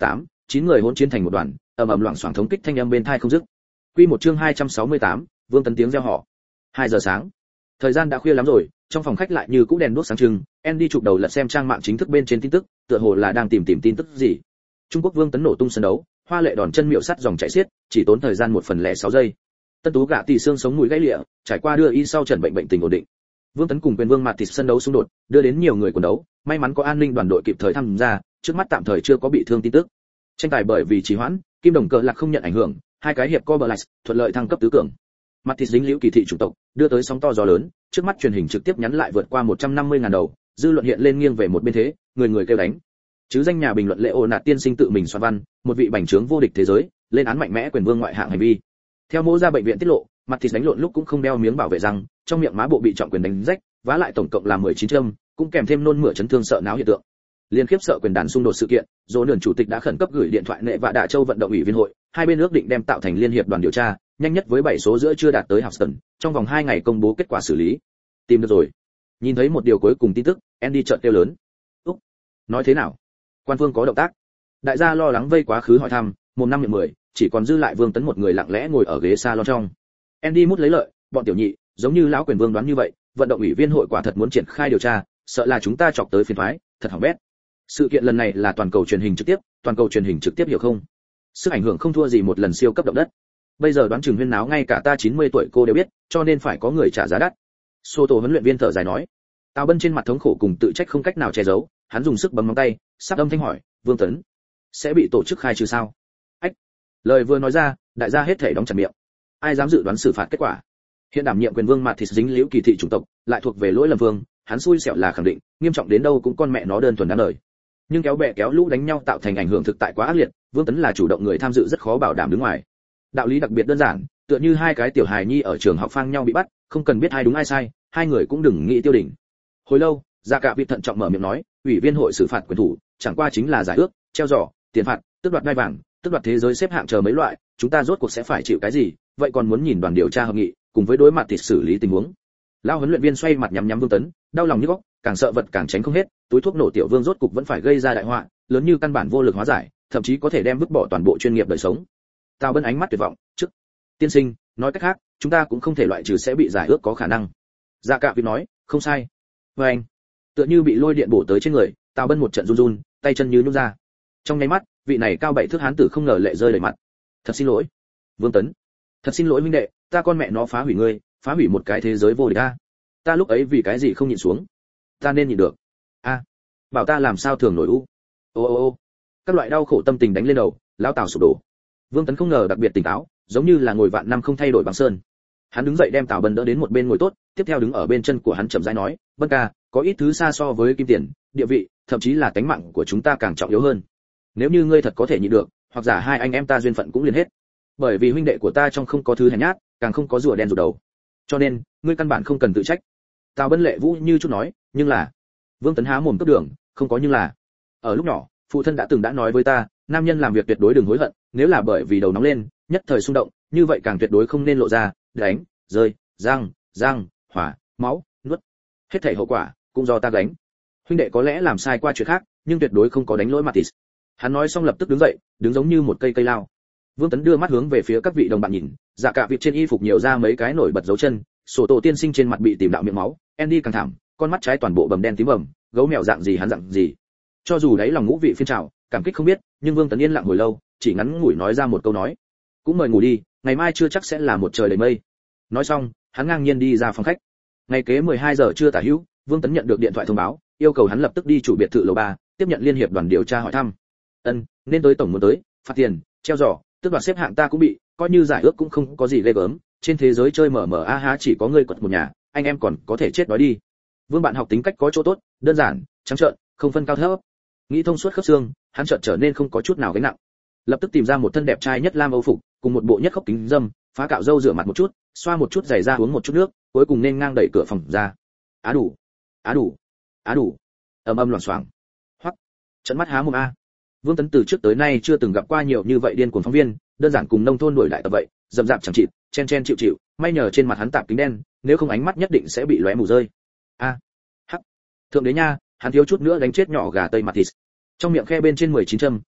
chín người hỗn chiến thành một đoàn, ầm ầm loảng xoảng thống kích thanh âm bên tai không dứt. Quy một chương hai trăm sáu mươi tám, Vương Tấn tiếng reo hò. hai giờ sáng. Thời gian đã khuya lắm rồi, trong phòng khách lại như cũ đèn đuốc sáng trưng, Andy chụp đầu lật xem trang mạng chính thức bên trên tin tức, tựa hồ là đang tìm tìm tin tức gì. Trung Quốc Vương Tấn nổ tung sân đấu, hoa lệ đòn chân miệu sắt dòng chảy xiết, chỉ tốn thời gian một phần lẻ sáu giây. Tân Tú gạ tỷ xương sống mũi gãy lịa, trải qua đưa y sau trần bệnh bệnh tình ổn định. Vương Tấn cùng quyền Vương Mạt Thịt sân đấu xung đột, đưa đến nhiều người quần đấu, may mắn có an ninh đoàn đội kịp thời tham gia, trước mắt tạm thời chưa có bị thương tin tức. Tranh tài bởi vì trì hoãn, Kim Đồng Cờ Lạc không nhận ảnh hưởng, hai cái hiệp co bờ lại, thuận lợi thăng cấp tứ cường. Mặt thịt dính liễu kỳ thị chủng tộc, đưa tới sóng to gió lớn, trước mắt truyền hình trực tiếp nhắn lại vượt qua một trăm năm mươi ngàn đầu, dư luận hiện lên nghiêng về một bên thế, người người kêu đánh. Chứ danh nhà bình luận lễ ôn nạt tiên sinh tự mình soạn văn, một vị bành trướng vô địch thế giới, lên án mạnh mẽ quyền vương ngoại hạng hành vi. Theo mô ra bệnh viện tiết lộ, mặt thịt đánh lộn lúc cũng không đeo miếng bảo vệ răng, trong miệng má bộ bị trọng quyền đánh rách, vá lại tổng cộng là mười chín châm, cũng kèm thêm nôn mửa chấn thương sợ náo hiện tượng. Liên khiếp sợ quyền đàn xung đột sự kiện, Dỗ Nườn chủ tịch đã khẩn cấp gửi điện thoại nệ và Đạ Châu vận động ủy viên hội, hai bên ước định đem tạo thành liên hiệp đoàn điều tra, nhanh nhất với bảy số giữa chưa đạt tới Houston, trong vòng hai ngày công bố kết quả xử lý. Tìm được rồi. Nhìn thấy một điều cuối cùng tin tức, Andy chợt kêu lớn. "Úc, nói thế nào? Quan phương có động tác?" Đại gia lo lắng vây quá khứ hỏi thăm, mồm năm miệng mười, chỉ còn dư lại Vương Tấn một người lặng lẽ ngồi ở ghế salon trong. Andy mút lấy lợi, bọn tiểu nhị, giống như lão quyền vương đoán như vậy, vận động ủy viên hội quả thật muốn triển khai điều tra, sợ là chúng ta chọc tới phiền toái, thật hỏng bét. Sự kiện lần này là toàn cầu truyền hình trực tiếp, toàn cầu truyền hình trực tiếp hiểu không? Sức ảnh hưởng không thua gì một lần siêu cấp động đất. Bây giờ đoán chừng huyên náo ngay cả ta chín mươi tuổi cô đều biết, cho nên phải có người trả giá đắt. Sô Tô huấn luyện viên thở dài nói. Tào Bân trên mặt thống khổ cùng tự trách không cách nào che giấu, hắn dùng sức bấm móng tay, sắp âm thanh hỏi, Vương Tấn, sẽ bị tổ chức khai trừ sao? Ách. Lời vừa nói ra, đại gia hết thể đóng chặt miệng. Ai dám dự đoán xử phạt kết quả? Hiện đảm nhiệm quyền vương Mạt Thịt dính liễu kỳ thị chủng tộc, lại thuộc về lỗi lầm vương, hắn xui xẻo là khẳng định, nghiêm trọng đến đâu cũng con mẹ nó đơn thuần đáng đời. Nhưng kéo bè kéo lũ đánh nhau tạo thành ảnh hưởng thực tại quá ác liệt, Vương Tấn là chủ động người tham dự rất khó bảo đảm đứng ngoài. Đạo lý đặc biệt đơn giản, tựa như hai cái tiểu hài nhi ở trường học phang nhau bị bắt, không cần biết ai đúng ai sai, hai người cũng đừng nghĩ tiêu đỉnh. Hồi lâu, Dạ Cả Vịt thận trọng mở miệng nói, ủy viên hội xử phạt quyền thủ, chẳng qua chính là giải ước, treo giò, tiền phạt, tước đoạt đai vàng, tước đoạt thế giới xếp hạng chờ mấy loại, chúng ta rốt cuộc sẽ phải chịu cái gì, vậy còn muốn nhìn đoàn điều tra hợp nghị, cùng với đối mặt thì xử lý tình huống. Lao huấn luyện viên xoay mặt nhắm nhắm Vương Tấn, đau lòng như góc, càng sợ vật càng tránh không hết, túi thuốc nổ tiểu vương rốt cục vẫn phải gây ra đại họa, lớn như căn bản vô lực hóa giải, thậm chí có thể đem vứt bỏ toàn bộ chuyên nghiệp đời sống. Tào Bân ánh mắt tuyệt vọng, trước tiên sinh, nói cách khác, chúng ta cũng không thể loại trừ sẽ bị giải ước có khả năng. Dạ Cả Vịt nói, không sai. Và anh, tựa như bị lôi điện bổ tới trên người, Tào Bân một trận run run, tay chân như nhũn ra. Trong nháy mắt, vị này cao bảy thước hán tử không ngờ lệ rơi đầy mặt. Thật xin lỗi, Vương Tấn. Thật xin lỗi huynh đệ, ta con mẹ nó phá hủy ngươi, phá hủy một cái thế giới vô địch ta. Ta lúc ấy vì cái gì không nhịn xuống? Ta nên nhịn được. A, à, bảo ta làm sao thường nổi u. Ô ô ô. Các loại đau khổ tâm tình đánh lên đầu, lão Tào sụp đổ. Vương Tấn không ngờ đặc biệt tỉnh táo, giống như là ngồi vạn năm không thay đổi bằng sơn. Hắn đứng dậy đem Tào Bân đỡ đến một bên ngồi tốt, tiếp theo đứng ở bên chân của hắn chậm rãi nói, "Vân ca, có ít thứ xa so với kim tiền, địa vị, thậm chí là tánh mạng của chúng ta càng trọng yếu hơn. Nếu như ngươi thật có thể nhịn được, hoặc giả hai anh em ta duyên phận cũng liền hết. Bởi vì huynh đệ của ta trong không có thứ hèn nhát, càng không có rùa đen rụt đầu. Cho nên, ngươi căn bản không cần tự trách." Tào Bân lệ vũ như chút nói, "Nhưng là..." Vương Tấn há mồm cấp đường, "Không có nhưng là. Ở lúc nhỏ, phụ thân đã từng đã nói với ta, nam nhân làm việc tuyệt đối đừng hối hận, nếu là bởi vì đầu nóng lên, nhất thời xung động, như vậy càng tuyệt đối không nên lộ ra, đánh, rơi, răng, răng, hỏa, máu, nuốt. Hết thảy hậu quả cũng do ta gánh. Huynh đệ có lẽ làm sai qua chuyện khác, nhưng tuyệt đối không có đánh lỗi Matis." Hắn nói xong lập tức đứng dậy, đứng giống như một cây cây lao. Vương Tấn đưa mắt hướng về phía các vị đồng bạn nhìn, Dạ Cả Vịt trên y phục nhiều ra mấy cái nổi bật dấu chân, Sổ Tổ tiên sinh trên mặt bị tìm đạo miệng máu, Andy càng thảm, con mắt trái toàn bộ bầm đen tím bầm, gấu mèo dạng gì hắn dạng gì. Cho dù đấy lòng ngũ vị phiên trào, cảm kích không biết, nhưng Vương Tấn yên lặng hồi lâu, chỉ ngắn ngủi nói ra một câu nói, "Cũng mời ngủ đi, ngày mai chưa chắc sẽ là một trời đầy mây." Nói xong, hắn ngang nhiên đi ra phòng khách. Ngày kế mười hai giờ trưa tả hữu, Vương Tấn nhận được điện thoại thông báo, yêu cầu hắn lập tức đi chủ biệt thự lầu ba, tiếp nhận liên hiệp đoàn điều tra hỏi thăm. "Ân, nên tới tổng muốn tới, phạt tiền, treo giò, tức đoạt xếp hạng ta cũng bị, coi như giải ước cũng không có gì ghê gớm, trên thế giới chơi mở mở a há chỉ có ngươi quật một nhà, anh em còn có thể chết đói đi." Vương bạn học tính cách có chỗ tốt, đơn giản, trắng trợn, không phân cao thấp. Nghĩ thông suốt khớp xương, hắn chợt trở nên không có chút nào gánh nặng. Lập tức tìm ra một thân đẹp trai nhất lam âu phục, cùng một bộ nhất khốc kính dâm, phá cạo râu rửa mặt một chút, xoa một chút giày ra uống một chút nước, cuối cùng nên ngang đẩy cửa phòng ra. Á đủ, á đủ, á đủ. Ầm ầm loảng xoảng. Hoắc, trận mắt há mồm a. Vương Tấn từ trước tới nay chưa từng gặp qua nhiều như vậy điên cuồng phóng viên, đơn giản cùng nông thôn đuổi lại tập vậy, dầm dạp chẳng chịt, chen chen chịu chịu, may nhờ trên mặt hắn tạp kính đen, nếu không ánh mắt nhất định sẽ bị lóe mù rơi. A, hắc, thượng đế nha, hắn thiếu chút nữa đánh chết nhỏ gà tây Matis. Trong miệng khe bên trên mười chín châm,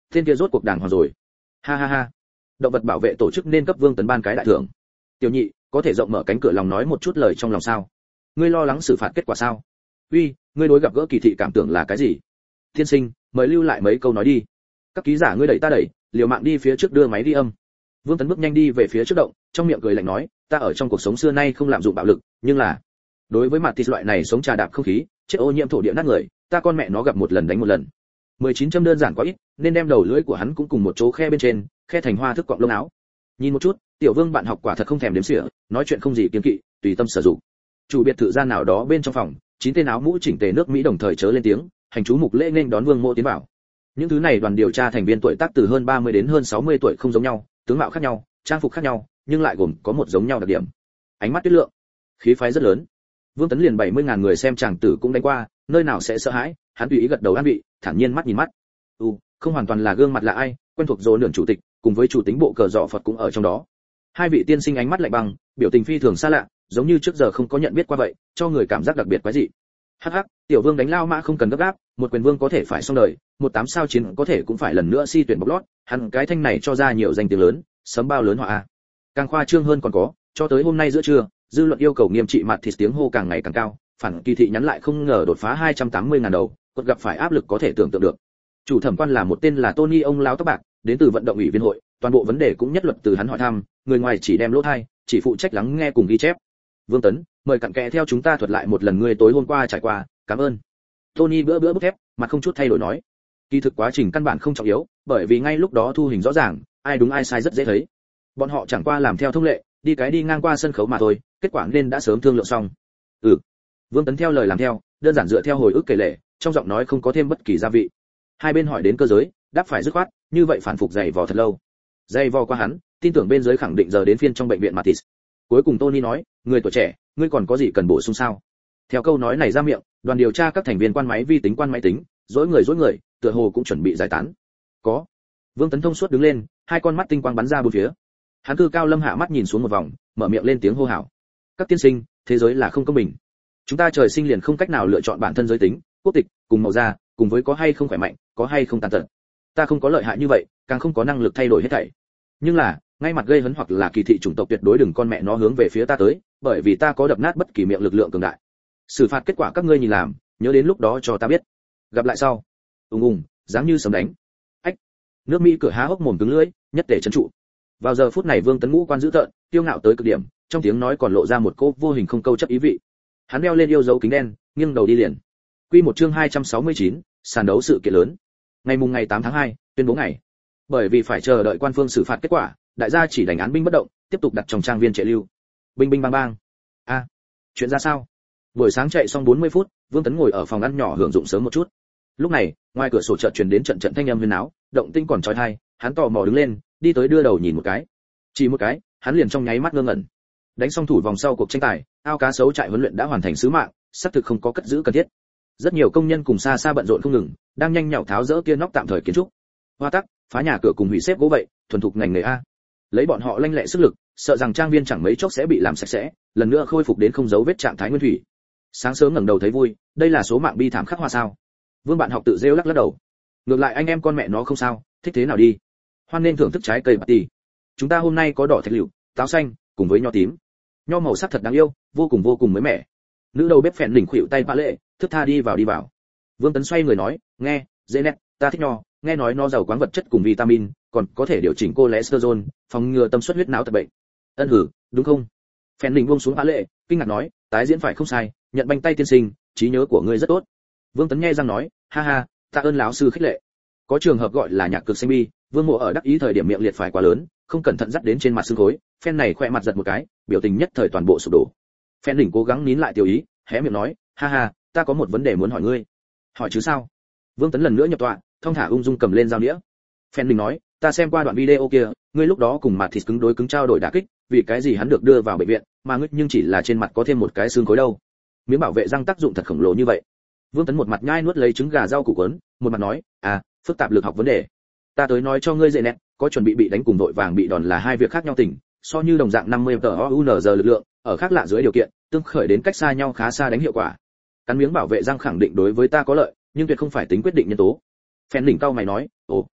Tên kia rốt cuộc đàng hoàng rồi. Ha ha ha. Động vật bảo vệ tổ chức nên cấp Vương Tấn ban cái đại thưởng. Tiểu nhị, có thể rộng mở cánh cửa lòng nói một chút lời trong lòng sao? Ngươi lo lắng xử phạt kết quả sao? Uy, ngươi đối gặp gỡ kỳ thị cảm tưởng là cái gì? Tiên sinh, mời lưu lại mấy câu nói đi. Các ký giả ngươi đẩy ta đẩy, liều mạng đi phía trước đưa máy đi âm. Vương Tấn bước nhanh đi về phía trước động, trong miệng cười lạnh nói, ta ở trong cuộc sống xưa nay không lạm dụng bạo lực, nhưng là đối với mặt thịt loại này sống trà đạp không khí, chết ô nhiễm thổ địa nát người, ta con mẹ nó gặp một lần đánh một lần. mười chín châm đơn giản quá ít, nên đem đầu lưỡi của hắn cũng cùng một chỗ khe bên trên, khe thành hoa thức cọng lông áo. Nhìn một chút, tiểu Vương bạn học quả thật không thèm đếm xỉa, nói chuyện không gì kiêng kỵ, tùy tâm sử dụng. Chủ biệt thự gian nào đó bên trong phòng, chín tên áo mũ chỉnh tề nước Mỹ đồng thời chớ lên tiếng, hành chú mục lễ nên đón Vương Mộ tiến vào. Những thứ này đoàn điều tra thành viên tuổi tác từ hơn ba mươi đến hơn sáu mươi tuổi không giống nhau, tướng mạo khác nhau, trang phục khác nhau, nhưng lại gồm có một giống nhau đặc điểm. Ánh mắt tuyết lượng, khí phái rất lớn. Vương Tấn liền bảy mươi ngàn người xem chàng tử cũng đánh qua, nơi nào sẽ sợ hãi, hắn tùy ý gật đầu an vị, thản nhiên mắt nhìn mắt. Ừ, không hoàn toàn là gương mặt là ai, quen thuộc rồ nườn chủ tịch, cùng với chủ tính bộ cờ dọ Phật cũng ở trong đó. Hai vị tiên sinh ánh mắt lạnh băng, biểu tình phi thường xa lạ, giống như trước giờ không có nhận biết qua vậy, cho người cảm giác đặc biệt quái dị. Hắc hắc, tiểu Vương đánh lao mã không cần gấp gáp, một quyền vương có thể phải xong đời, một tám sao chiến có thể cũng phải lần nữa si tuyển bóc lót, hắn cái thanh này cho ra nhiều danh tiếng lớn, sấm bao lớn họa a. Càng khoa trương hơn còn có, cho tới hôm nay giữa trưa, dư luận yêu cầu nghiêm trị mặt thịt tiếng hô càng ngày càng cao, phản kỳ thị nhắn lại không ngờ đột phá hai trăm tám mươi ngàn đầu, quật gặp phải áp lực có thể tưởng tượng được. Chủ thẩm quan là một tên là Tony ông lão tóc bạc, đến từ vận động ủy viên hội, toàn bộ vấn đề cũng nhất luật từ hắn hỏi thăm, người ngoài chỉ đem lỗ thay, chỉ phụ trách lắng nghe cùng ghi chép. Vương Tấn, mời cặn kẽ theo chúng ta thuật lại một lần ngươi tối hôm qua trải qua, cảm ơn. Tony bữa bữa bức thép, mặt không chút thay đổi nói. Kỳ thực quá trình căn bản không trọng yếu, bởi vì ngay lúc đó thu hình rõ ràng, ai đúng ai sai rất dễ thấy. Bọn họ chẳng qua làm theo thông lệ, đi cái đi ngang qua sân khấu mà thôi, kết quả nên đã sớm thương lượng xong. Ừ. Vương Tấn theo lời làm theo, đơn giản dựa theo hồi ức kể lể, trong giọng nói không có thêm bất kỳ gia vị. Hai bên hỏi đến cơ giới, đáp phải dứt khoát, như vậy phản phục dày vò thật lâu. Dày vò qua hắn, tin tưởng bên dưới khẳng định giờ đến phiên trong bệnh viện Matis. Cuối cùng Tony nói, người tuổi trẻ, ngươi còn có gì cần bổ sung sao? Theo câu nói này ra miệng, đoàn điều tra các thành viên quan máy vi tính quan máy tính, dối người dối người, tựa hồ cũng chuẩn bị giải tán. Có. Vương Tấn thông suốt đứng lên, hai con mắt tinh quang bắn ra bốn phía. Hắn cư cao lâm hạ mắt nhìn xuống một vòng, mở miệng lên tiếng hô hào. Các tiên sinh, thế giới là không công bình. Chúng ta trời sinh liền không cách nào lựa chọn bản thân giới tính, quốc tịch, cùng màu da, cùng với có hay không khỏe mạnh, có hay không tàn tật. Ta không có lợi hại như vậy, càng không có năng lực thay đổi hết thảy. Nhưng là, ngay mặt gây hấn hoặc là kỳ thị chủng tộc tuyệt đối đừng con mẹ nó hướng về phía ta tới, bởi vì ta có đập nát bất kỳ miệng lực lượng cường đại. Xử phạt kết quả các ngươi nhìn làm, nhớ đến lúc đó cho ta biết. Gặp lại sau. Ùng ùng, dáng như sấm đánh. Ách. Nước Mỹ cửa há hốc mồm cứng lưỡi, nhất để trấn trụ. Vào giờ phút này Vương Tấn ngũ quan dữ tợn, kiêu ngạo tới cực điểm, trong tiếng nói còn lộ ra một cô vô hình không câu chấp ý vị. Hắn đeo lên yêu dấu kính đen, nghiêng đầu đi liền. Quy một chương hai trăm sáu mươi chín, sàn đấu sự kiện lớn. Ngày mùng ngày tám tháng hai, tuyên bố ngày. Bởi vì phải chờ đợi quan phương xử phạt kết quả, đại gia chỉ đánh án binh bất động, tiếp tục đặt trong trang viên trại lưu. Binh binh bang bang. A, à, chuyện ra sao? Buổi sáng chạy xong bốn mươi phút, Vương Tấn ngồi ở phòng ăn nhỏ hưởng dụng sớm một chút. Lúc này, ngoài cửa sổ chợt truyền đến trận trận thanh âm huyên náo, động tĩnh còn chói tai, hắn tò mò đứng lên, đi tới đưa đầu nhìn một cái. Chỉ một cái, hắn liền trong nháy mắt ngơ ngẩn. Đánh xong thủ vòng sau cuộc tranh tài, ao cá sấu trại huấn luyện đã hoàn thành sứ mạng, xác thực không có cất giữ cần thiết. Rất nhiều công nhân cùng xa xa bận rộn không ngừng, đang nhanh nhảu tháo dỡ kia nóc tạm thời kiến trúc. Hoa tắc, phá nhà cửa cùng hủy xếp gỗ vậy, thuần thục ngành nghề a. Lấy bọn họ lanh lẹ sức lực, sợ rằng trang viên chẳng mấy chốc sẽ bị làm sạch sẽ, lần nữa khôi phục đến không dấu vết trạng thái nguyên thủy. Sáng sớm ngẩng đầu thấy vui, đây là số mạng bi thảm khắc họa sao? Vương bạn học tự rêu lắc lắc đầu. Ngược lại anh em con mẹ nó không sao, thích thế nào đi. Hoan nên thưởng thức trái cây party. Chúng ta hôm nay có đỏ thạch liệu, táo xanh, cùng với nho tím. Nho màu sắc thật đáng yêu, vô cùng vô cùng mới mẻ. Nữ đầu bếp phèn đỉnh khuỵu tay bạ lệ, thức tha đi vào đi vào. Vương Tấn xoay người nói, nghe, dễ nét, ta thích nho, nghe nói nó giàu quáng vật chất cùng vitamin, còn có thể điều chỉnh cholesterol, phòng ngừa tâm suất huyết não tật bệnh. Ân hử, đúng không? Phèn đỉnh buông xuống bạ lệ, kinh ngạc nói, tái diễn phải không sai, nhận banh tay tiên sinh, trí nhớ của ngươi rất tốt. Vương Tấn nghe răng nói, ha ha, tạ ơn lão sư khích lệ. Có trường hợp gọi là nhạc cực xanh bi, Vương Mộ ở đắc ý thời điểm miệng liệt phải quá lớn, không cẩn thận dắt đến trên mặt xương khối, phen này khoe mặt giật một cái, biểu tình nhất thời toàn bộ sụp đổ. Phen đỉnh cố gắng nín lại tiêu ý, hé miệng nói, ha ha, ta có một vấn đề muốn hỏi ngươi. Hỏi chứ sao? Vương Tấn lần nữa nhập tọa, thong thả ung dung cầm lên dao nĩa. Phen đỉnh nói, ta xem qua đoạn video kia, ngươi lúc đó cùng mặt thịt cứng đối cứng trao đổi đả kích, vì cái gì hắn được đưa vào bệnh viện, mà ngươi nhưng chỉ là trên mặt có thêm một cái xương khối đâu? Miếng bảo vệ răng tác dụng thật khổng lồ như vậy. Vương Tấn một mặt nhai nuốt lấy trứng gà rau củ cuốn, một mặt nói, à, phức tạp lực học vấn đề. Ta tới nói cho ngươi dễ nét, có chuẩn bị bị đánh cùng vội vàng bị đòn là hai việc khác nhau tình, so như đồng dạng năm mươi tờ o u n giờ lực lượng, ở khác lạ dưới điều kiện, tương khởi đến cách xa nhau khá xa đánh hiệu quả. Cắn miếng bảo vệ răng khẳng định đối với ta có lợi, nhưng tuyệt không phải tính quyết định nhân tố. Phen đỉnh cao mày nói, ồ,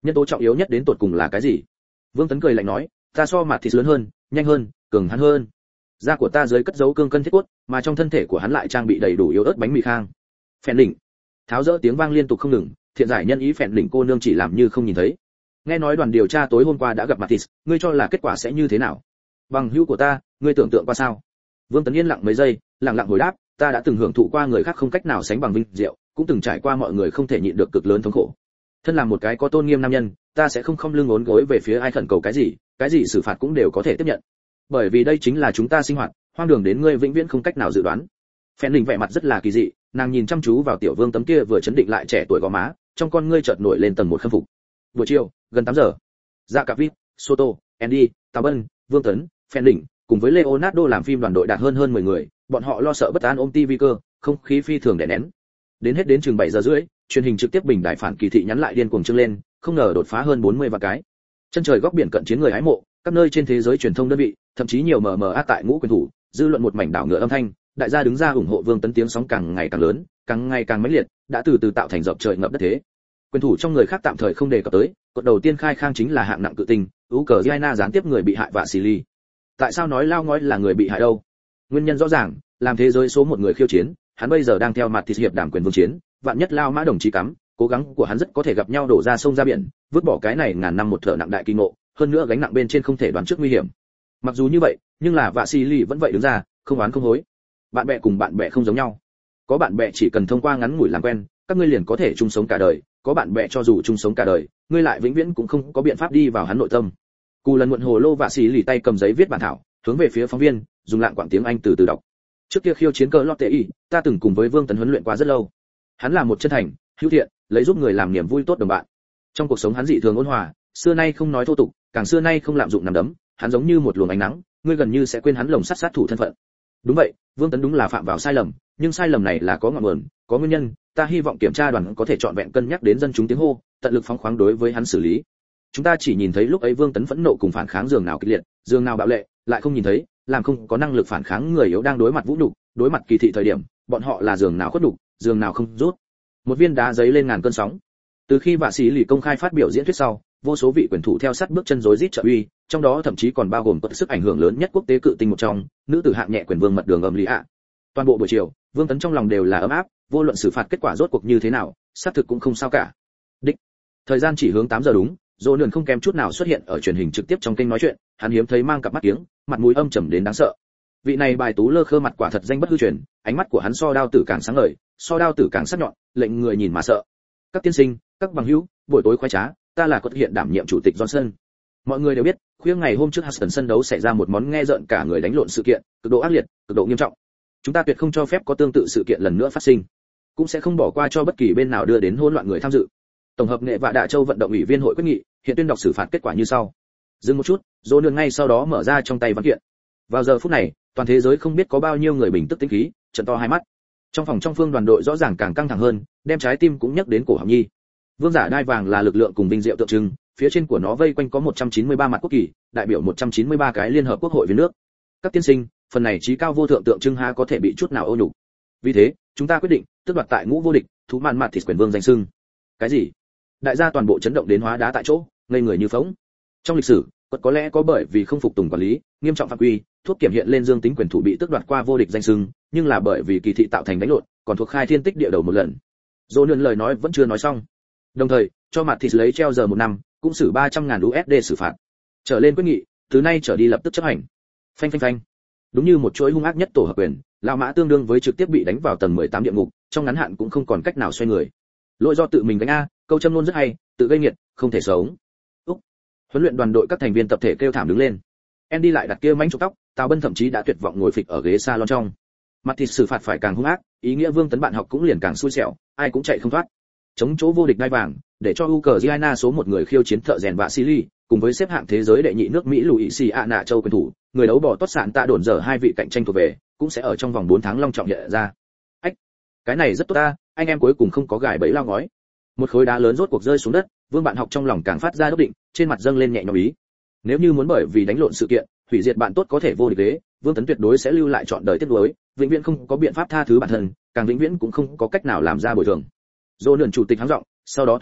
Nhân tố trọng yếu nhất đến tột cùng là cái gì? Vương Tấn cười lạnh nói, ta so mặt thịt lớn hơn, nhanh hơn, cường hắn hơn. Da của ta dưới cất giấu cương cân thiết cốt, mà trong thân thể của hắn lại trang bị đầy đủ yếu ớt bánh mì khang. Phèn đỉnh. Tháo dỡ tiếng vang liên tục không ngừng, thiện giải nhân ý Phèn đỉnh cô nương chỉ làm như không nhìn thấy. Nghe nói đoàn điều tra tối hôm qua đã gặp mặt thịt, ngươi cho là kết quả sẽ như thế nào? Bằng hữu của ta, ngươi tưởng tượng qua sao? Vương Tấn yên lặng mấy giây, lặng lặng hồi đáp, ta đã từng hưởng thụ qua người khác không cách nào sánh bằng vinh diệu, cũng từng trải qua mọi người không thể nhịn được cực lớn thống khổ. Thân là một cái có tôn nghiêm nam nhân, ta sẽ không không lưng ốn gối về phía ai khẩn cầu cái gì, cái gì xử phạt cũng đều có thể tiếp nhận. Bởi vì đây chính là chúng ta sinh hoạt, hoang đường đến ngươi vĩnh viễn không cách nào dự đoán. Phèn Linh vẻ mặt rất là kỳ dị, nàng nhìn chăm chú vào Tiểu Vương tấm kia vừa chấn định lại trẻ tuổi gò má, trong con ngươi chợt nổi lên tầng một khâm phục. Buổi chiều, gần tám giờ. Dạ Cà Vít, Soto, Andy, Tào Bân, Vương Tấn, Phèn Linh cùng với Leonardo làm phim đoàn đội đạt hơn hơn mười người, bọn họ lo sợ bất an ôm ti vi cơ, không khí phi thường đè nén. Đến hết đến chừng bảy giờ rưỡi, truyền hình trực tiếp bình đại phản kỳ thị nhắn lại điên cuồng trưng lên, không ngờ đột phá hơn bốn mươi vạn cái. Chân trời góc biển cận chiến người hái mộ, các nơi trên thế giới truyền thông đơn vị, thậm chí nhiều mờ mờ á tại ngũ quyền thủ, dư luận một mảnh đảo ngựa âm thanh, đại gia đứng ra ủng hộ Vương Tấn tiếng sóng càng ngày càng lớn, càng ngày càng mãnh liệt, đã từ từ tạo thành dọc trời ngập đất thế. Quyền thủ trong người khác tạm thời không đề cập tới, cột đầu tiên khai khang chính là hạng nặng cự tinh, Ukraine gián tiếp người bị hại và xử lý. Tại sao nói lao ngói là người bị hại đâu? Nguyên nhân rõ ràng, làm thế giới số một người khiêu chiến, hắn bây giờ đang theo mặt thịt hiệp đảm quyền vương chiến, vạn nhất lao mã đồng chí cắm, cố gắng của hắn rất có thể gặp nhau đổ ra sông ra biển, vứt bỏ cái này ngàn năm một thợ nặng đại kinh ngộ, hơn nữa gánh nặng bên trên không thể đoán trước nguy hiểm. Mặc dù như vậy, nhưng là vạ xì lì vẫn vậy đứng ra, không oán không hối. Bạn bè cùng bạn bè không giống nhau. Có bạn bè chỉ cần thông qua ngắn ngủi làm quen, các ngươi liền có thể chung sống cả đời, có bạn bè cho dù chung sống cả đời, ngươi lại vĩnh viễn cũng không có biện pháp đi vào hắn nội tâm. Cù lần muộn hồ lô vạ xì lì tay cầm giấy viết bản thảo, hướng về phía phóng viên, dùng lạng quảng tiếng Anh từ từ đọc. Trước kia khiêu chiến cờ lót tệ y, ta từng cùng với Vương Tấn huấn luyện qua rất lâu. Hắn là một chân thành, hữu thiện, lấy giúp người làm niềm vui tốt đồng bạn. Trong cuộc sống hắn dị thường ôn hòa, xưa nay không nói thô tục, càng xưa nay không lạm dụng nắm đấm, hắn giống như một luồng ánh nắng, ngươi gần như sẽ quên hắn lồng sắt sát thủ thân phận. Đúng vậy, Vương Tấn đúng là phạm vào sai lầm, nhưng sai lầm này là có ngọn nguồn, có nguyên nhân, ta hy vọng kiểm tra đoàn có thể chọn vẹn cân nhắc đến dân chúng tiếng hô, tận lực phóng khoáng đối với hắn xử lý. Chúng ta chỉ nhìn thấy lúc ấy Vương Tấn phẫn nộ cùng phản kháng giường nào kịch liệt, giường nào bạo lệ, lại không nhìn thấy, làm không có năng lực phản kháng người yếu đang đối mặt vũ nhục, đối mặt kỳ thị thời điểm, bọn họ là giường nào khuất nhục, giường nào không rút. Một viên đá giấy lên ngàn cơn sóng. Từ khi vạ sĩ lì công khai phát biểu diễn thuyết sau, vô số vị quyền thủ theo sát bước chân rối rít trợ uy, trong đó thậm chí còn bao gồm có sức ảnh hưởng lớn nhất quốc tế cự tinh một trong, nữ tử hạng nhẹ quyền vương mật đường âm lý ạ. Toàn bộ buổi chiều, Vương Tấn trong lòng đều là ấm áp, vô luận xử phạt kết quả rốt cuộc như thế nào, xác thực cũng không sao cả. Đích. Thời gian chỉ hướng tám giờ đúng, Dỗ Nườn không kém chút nào xuất hiện ở truyền hình trực tiếp trong kênh nói chuyện, hắn hiếm thấy mang cặp mắt kiếng, mặt mũi âm trầm đến đáng sợ. Vị này bài tú lơ khơ mặt quả thật danh bất hư truyền, ánh mắt của hắn so đao tử càng sáng ngời, so đao tử càng sắc nhọn, lệnh người nhìn mà sợ. Các tiên sinh, các bằng hữu, buổi tối khoái trá, ta là có hiện đảm nhiệm chủ tịch Johnson. Mọi người đều biết, khuya ngày hôm trước Huston sân đấu xảy ra một món nghe rợn cả người đánh lộn sự kiện, cực độ ác liệt, cực độ nghiêm trọng. Chúng ta tuyệt không cho phép có tương tự sự kiện lần nữa phát sinh, cũng sẽ không bỏ qua cho bất kỳ bên nào đưa đến hỗn loạn người tham dự. Tổng hợp nghệ và Đạ Châu vận động ủy viên hội quyết nghị, hiện tuyên đọc xử phạt kết quả như sau. Dừng một chút, Dỗ Nườn ngay sau đó mở ra trong tay văn kiện. Vào giờ phút này, toàn thế giới không biết có bao nhiêu người bình tức tĩnh khí, trợn to hai mắt. Trong phòng trong phương đoàn đội rõ ràng càng căng thẳng hơn, đem trái tim cũng nhắc đến cổ họng nhi. Vương giả đai vàng là lực lượng cùng vinh diệu tượng trưng, phía trên của nó vây quanh có một trăm chín mươi ba mặt quốc kỳ, đại biểu một trăm chín mươi ba cái liên hợp quốc hội viên nước. Các tiên sinh, phần này chí cao vô thượng tượng trưng ha có thể bị chút nào ô nhục. Vì thế, chúng ta quyết định tước đoạt tại ngũ vô địch, thú mạn mặt thịt quyền vương danh xưng. Cái gì? Đại gia toàn bộ chấn động đến hóa đá tại chỗ, ngây người như phỗng. Trong lịch sử, quật có lẽ có bởi vì không phục tùng quản lý, nghiêm trọng phạm quy, thuốc kiểm hiện lên dương tính quyền thủ bị tước đoạt qua vô địch danh xưng, nhưng là bởi vì kỳ thị tạo thành đánh lộn, còn thuộc khai thiên tích địa đầu một lần. Dỗ Nườn lời nói vẫn chưa nói xong. Đồng thời, cho mặt thịt lấy treo giờ một năm, cũng xử ba trăm ngàn đô la xử phạt. Trở lên quyết nghị, từ nay trở đi lập tức chấp hành. Phanh phanh phanh. Đúng như một chuỗi hung ác nhất tổ hợp quyền, lão mã tương đương với trực tiếp bị đánh vào tầng mười tám địa ngục, trong ngắn hạn cũng không còn cách nào xoay người. Lỗi do tự mình đánh a, câu châm luôn rất hay, tự gây nghiệt, không thể sống. Úc. Huấn luyện đoàn đội các thành viên tập thể kêu thảm đứng lên. Andy lại đặt kia mảnh chụp tóc, Tào Bân thậm chí đã tuyệt vọng ngồi phịch ở ghế salon trong. Mặt thịt xử phạt phải càng hung ác, ý nghĩa Vương Tấn bạn học cũng liền càng xui xẻo, ai cũng chạy không thoát. Chống chỗ vô địch ngai vàng, để cho Ukraine số một người khiêu chiến thợ rèn Vasily, cùng với xếp hạng thế giới đệ nhị nước Mỹ Louisiana Châu quyền thủ, người đấu bỏ tốt sạn tạ đồn dở hai vị cạnh tranh thuộc về, cũng sẽ ở trong vòng bốn tháng long trọng hiện ra. Ách, cái này rất tốt ta, anh em cuối cùng không có gài bẫy lao ngói. Một khối đá lớn rốt cuộc rơi xuống đất, Vương bạn học trong lòng càng phát ra đốc định, trên mặt dâng lên nhẹ nhõm ý. Nếu như muốn bởi vì đánh lộn sự kiện, hủy diệt bạn tốt có thể vô địch ghế, Vương Tấn tuyệt đối sẽ lưu lại trọn đời tiếc nuối, vĩnh viễn không có biện pháp tha thứ bản thân, càng vĩnh viễn cũng không có cách nào làm ra bồi thường. Dỗ Nườn chủ tịch hắng giọng, sau đó tuyên bố,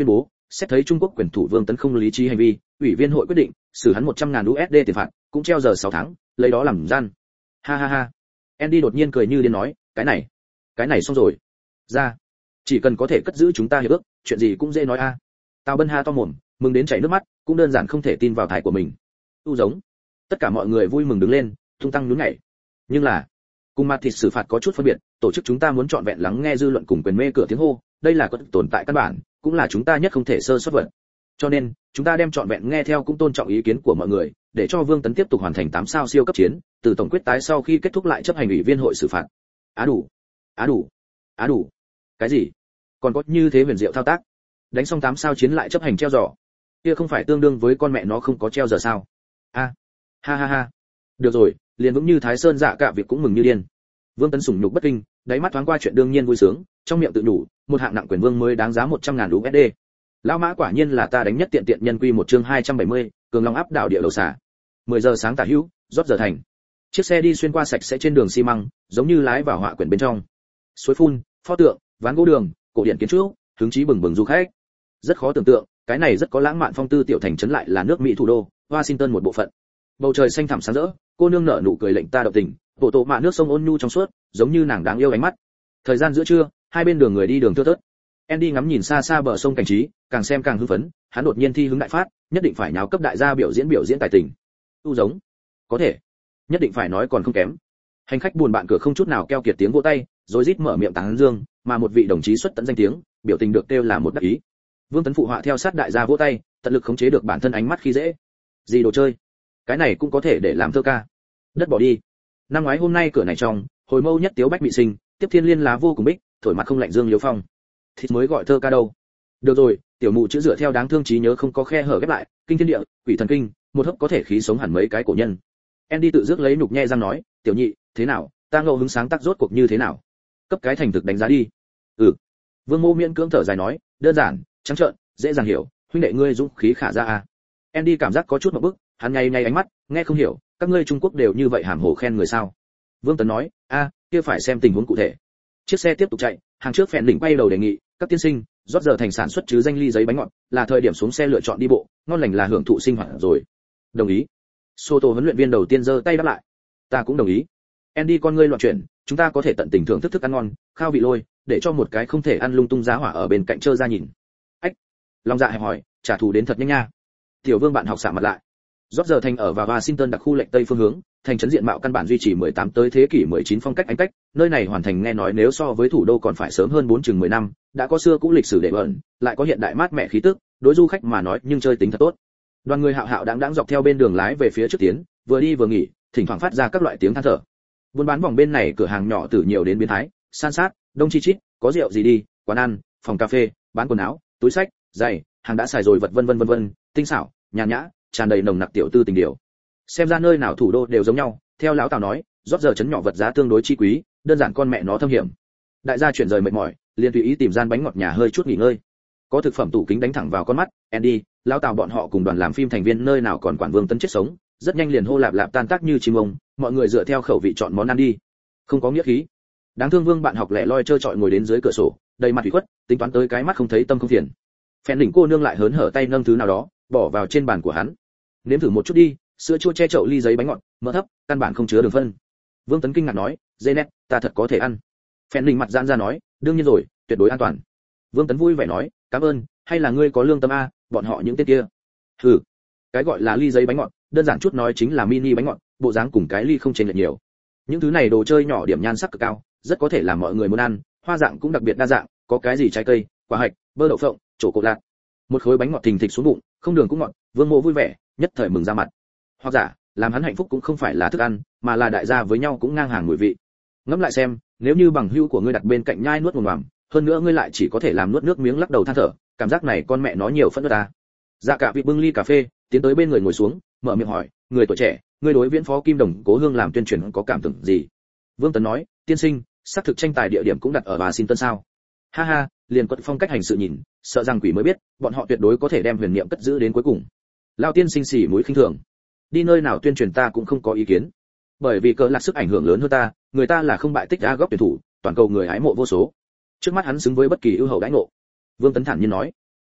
xét thấy Trung Quốc quyền thủ Vương Tấn không lý trí hành vi, ủy viên hội quyết định xử hắn một trăm ngàn đô la tiền phạt, cũng treo giờ sáu tháng, lấy đó làm gian. Ha ha ha. Andy đột nhiên cười như điên nói, cái này, cái này xong rồi. Ra, chỉ cần có thể cất giữ chúng ta hiệp ước, chuyện gì cũng dễ nói a. À. Tào Bân Ha to mồm, mừng đến chảy nước mắt, cũng đơn giản không thể tin vào thải của mình. Tu giống. Tất cả mọi người vui mừng đứng lên, tung tăng nhún nhảy. Nhưng là, cùng mặt thịt xử phạt có chút phân biệt, tổ chức chúng ta muốn chọn vẹn lắng nghe dư luận cùng quyền mê cửa tiếng hô, đây là có tồn tại căn bản, cũng là chúng ta nhất không thể sơ suất vật. Cho nên, chúng ta đem chọn vẹn nghe theo cũng tôn trọng ý kiến của mọi người, để cho Vương Tấn tiếp tục hoàn thành tám sao siêu cấp chiến, từ tổng quyết tái sau khi kết thúc lại chấp hành ủy viên hội xử phạt. Á đủ, á đủ, á đủ. Cái gì? Còn có như thế huyền diệu thao tác? Đánh xong tám sao chiến lại chấp hành treo giò. Kia không phải tương đương với con mẹ nó không có treo giờ sao? A. À. Ha ha ha. Được rồi, liền vững như Thái Sơn dạ cả việc cũng mừng như điên. Vương Tấn sủng nhục bất kinh, đáy mắt thoáng qua chuyện đương nhiên vui sướng, trong miệng tự nhủ, một hạng nặng quyền vương mới đáng giá một trăm ngàn đô la. Lão Mã quả nhiên là ta đánh nhất tiện tiện nhân quy một chương hai trăm bảy mươi, cường long áp đảo địa đầu xả. mười giờ sáng tả hữu, rót giờ thành. Chiếc xe đi xuyên qua sạch sẽ trên đường xi măng, giống như lái vào họa quyển bên trong. Suối phun, pho tượng, ván gỗ đường, cổ điển kiến trúc, hứng chí bừng bừng du khách. Rất khó tưởng tượng, cái này rất có lãng mạn phong tư tiểu thành trấn lại là nước Mỹ thủ đô, Washington một bộ phận. Bầu trời xanh thẳm sáng rỡ, cô nương nở nụ cười lệnh ta động tình, bộ tổ mạ nước sông ôn nhu trong suốt, giống như nàng đáng yêu ánh mắt. Thời gian giữa trưa, hai bên đường người đi đường thưa thớt. Andy ngắm nhìn xa xa bờ sông cảnh trí, càng xem càng hưng phấn, hắn đột nhiên thi hứng đại phát, nhất định phải nháo cấp đại gia biểu diễn biểu diễn tài tình. Tu giống, có thể, nhất định phải nói còn không kém. Hành khách buồn bạn cửa không chút nào keo kiệt tiếng vỗ tay, rồi rít mở miệng tán dương, mà một vị đồng chí xuất tận danh tiếng, biểu tình được kêu là một đắc ý. Vương Tấn phụ họa theo sát đại gia vỗ tay, tận lực khống chế được bản thân ánh mắt khi dễ. Gì đồ chơi? Cái này cũng có thể để làm thơ ca. Đất bỏ đi. Năm ngoái hôm nay cửa này trong, hồi mâu nhất tiếu bách bị sinh, tiếp thiên liên lá vô cùng bích, thổi mặt không lạnh dương liếu phong. Thịt mới gọi thơ ca đâu. Được rồi, tiểu mụ chữ dựa theo đáng thương trí nhớ không có khe hở ghép lại, kinh thiên địa, quỷ thần kinh, một hấp có thể khí sống hẳn mấy cái cổ nhân. Andy tự dứt lấy nhục nhe răng nói, tiểu nhị, thế nào, ta ngẫu hứng sáng tác rốt cuộc như thế nào? Cấp cái thành thực đánh giá đi. Ừ. Vương Mô miễn cưỡng thở dài nói, đơn giản, trắng trợn, dễ dàng hiểu, huynh đệ ngươi dũng khí khả ra à. Andy cảm giác có chút một bức, hắn nhay nhay ánh mắt, nghe không hiểu, các ngươi Trung Quốc đều như vậy hàm hồ khen người sao? Vương Tấn nói, a, kia phải xem tình huống cụ thể. Chiếc xe tiếp tục chạy, hàng trước phèn đỉnh quay đầu đề nghị, các tiên sinh, rót giờ thành sản xuất chứ danh ly giấy bánh ngọt, là thời điểm xuống xe lựa chọn đi bộ, ngon lành là hưởng thụ sinh hoạt rồi. Đồng ý. Soto huấn luyện viên đầu tiên giơ tay đáp lại. Ta cũng đồng ý. Andy con ngươi loạn chuyển, chúng ta có thể tận tình thưởng thức thức ăn ngon, khao vị lôi, để cho một cái không thể ăn lung tung giá hỏa ở bên cạnh trơ ra nhìn. Ách. Long Dạ hẹp hỏi, trả thù đến thật nhanh nha. Tiểu Vương bạn học xạ mặt lại. Rót giờ thành ở vào Washington đặc khu lệnh tây phương hướng, thành trấn diện mạo căn bản duy trì mười tám tới thế kỷ mười chín phong cách anh cách, nơi này hoàn thành nghe nói nếu so với thủ đô còn phải sớm hơn bốn chừng mười năm, đã có xưa cũ lịch sử để bẩn, lại có hiện đại mát mẻ khí tức, đối du khách mà nói nhưng chơi tính thật tốt. Đoàn người hạo hạo đáng đáng dọc theo bên đường lái về phía trước tiến, vừa đi vừa nghỉ, thỉnh thoảng phát ra các loại tiếng than thở. Buôn bán vòng bên này cửa hàng nhỏ từ nhiều đến biến thái, san sát, đông chi chít, có rượu gì đi, quán ăn, phòng cà phê, bán quần áo, túi xách, giày, hàng đã xài rồi vật vân vân vân vân, tinh xảo, nhàn nhã, tràn đầy nồng nặc tiểu tư tình điều. Xem ra nơi nào thủ đô đều giống nhau, theo lão Tào nói, rót giờ chấn nhỏ vật giá tương đối chi quý, đơn giản con mẹ nó thâm hiểm. Đại gia chuyển rời mệt mỏi, liền tùy ý tìm gian bánh ngọt nhà hơi chút nghỉ ngơi. Có thực phẩm tủ kính đánh thẳng vào con mắt, Andy, lão Tào bọn họ cùng đoàn làm phim thành viên nơi nào còn quản Vương Tấn chết sống, rất nhanh liền hô lạp lạp tan tác như chim ông, mọi người dựa theo khẩu vị chọn món ăn đi. Không có nghĩa khí. Đáng thương Vương bạn học lẻ loi chơi chọi ngồi đến dưới cửa sổ, đầy mặt ủy khuất, tính toán tới cái mắt không thấy tâm không phiền. Phèn đỉnh cô nương lại hớn hở tay nâng thứ nào đó, bỏ vào trên bàn của hắn. Nếm thử một chút đi, sữa chua che chậu ly giấy bánh ngọt, mỡ thấp, căn bản không chứa đường phân. Vương Tấn kinh ngạc nói, dê nét, ta thật có thể ăn. Phèn đỉnh mặt giãn ra nói, đương nhiên rồi, tuyệt đối an toàn. Vương Tấn vui vẻ nói, cảm ơn, hay là ngươi có lương tâm a, bọn họ những tên kia. Hừ, cái gọi là ly giấy bánh ngọt, đơn giản chút nói chính là mini bánh ngọt, bộ dáng cùng cái ly không chênh lệch nhiều. Những thứ này đồ chơi nhỏ điểm nhan sắc cực cao, rất có thể làm mọi người muốn ăn, hoa dạng cũng đặc biệt đa dạng, có cái gì trái cây, quả hạch, bơ đậu phộng, chổ cột lạc. Một khối bánh ngọt thình thịch xuống bụng, không đường cũng ngọt, Vương Mộ vui vẻ, nhất thời mừng ra mặt. Hoặc giả, làm hắn hạnh phúc cũng không phải là thức ăn, mà là đại gia với nhau cũng ngang hàng mùi vị. Ngẫm lại xem, nếu như bằng hữu của ngươi đặt bên cạnh nhai nuốt một ngụm, hơn nữa ngươi lại chỉ có thể làm nuốt nước miếng lắc đầu than thở, cảm giác này con mẹ nó nhiều phẫn nộ ta. Dạ cả vị bưng ly cà phê, tiến tới bên người ngồi xuống, mở miệng hỏi, người tuổi trẻ, ngươi đối Viễn Phó Kim Đồng Cố Hương làm tuyên truyền có cảm tưởng gì? Vương Tấn nói, tiên sinh, xác thực tranh tài địa điểm cũng đặt ở Washington sao? Ha ha, liền quật phong cách hành sự nhìn, sợ rằng quỷ mới biết, bọn họ tuyệt đối có thể đem huyền niệm cất giữ đến cuối cùng. Lão tiên sinh xỉ mũi khinh thường. Đi nơi nào tuyên truyền ta cũng không có ý kiến. Bởi vì cỡ lạc sức ảnh hưởng lớn hơn ta, người ta là không bại tích đa góc tuyển thủ, toàn cầu người hái mộ vô số. Trước mắt hắn xứng với bất kỳ ưu hậu đãi ngộ. Vương Tấn thản nhiên nói.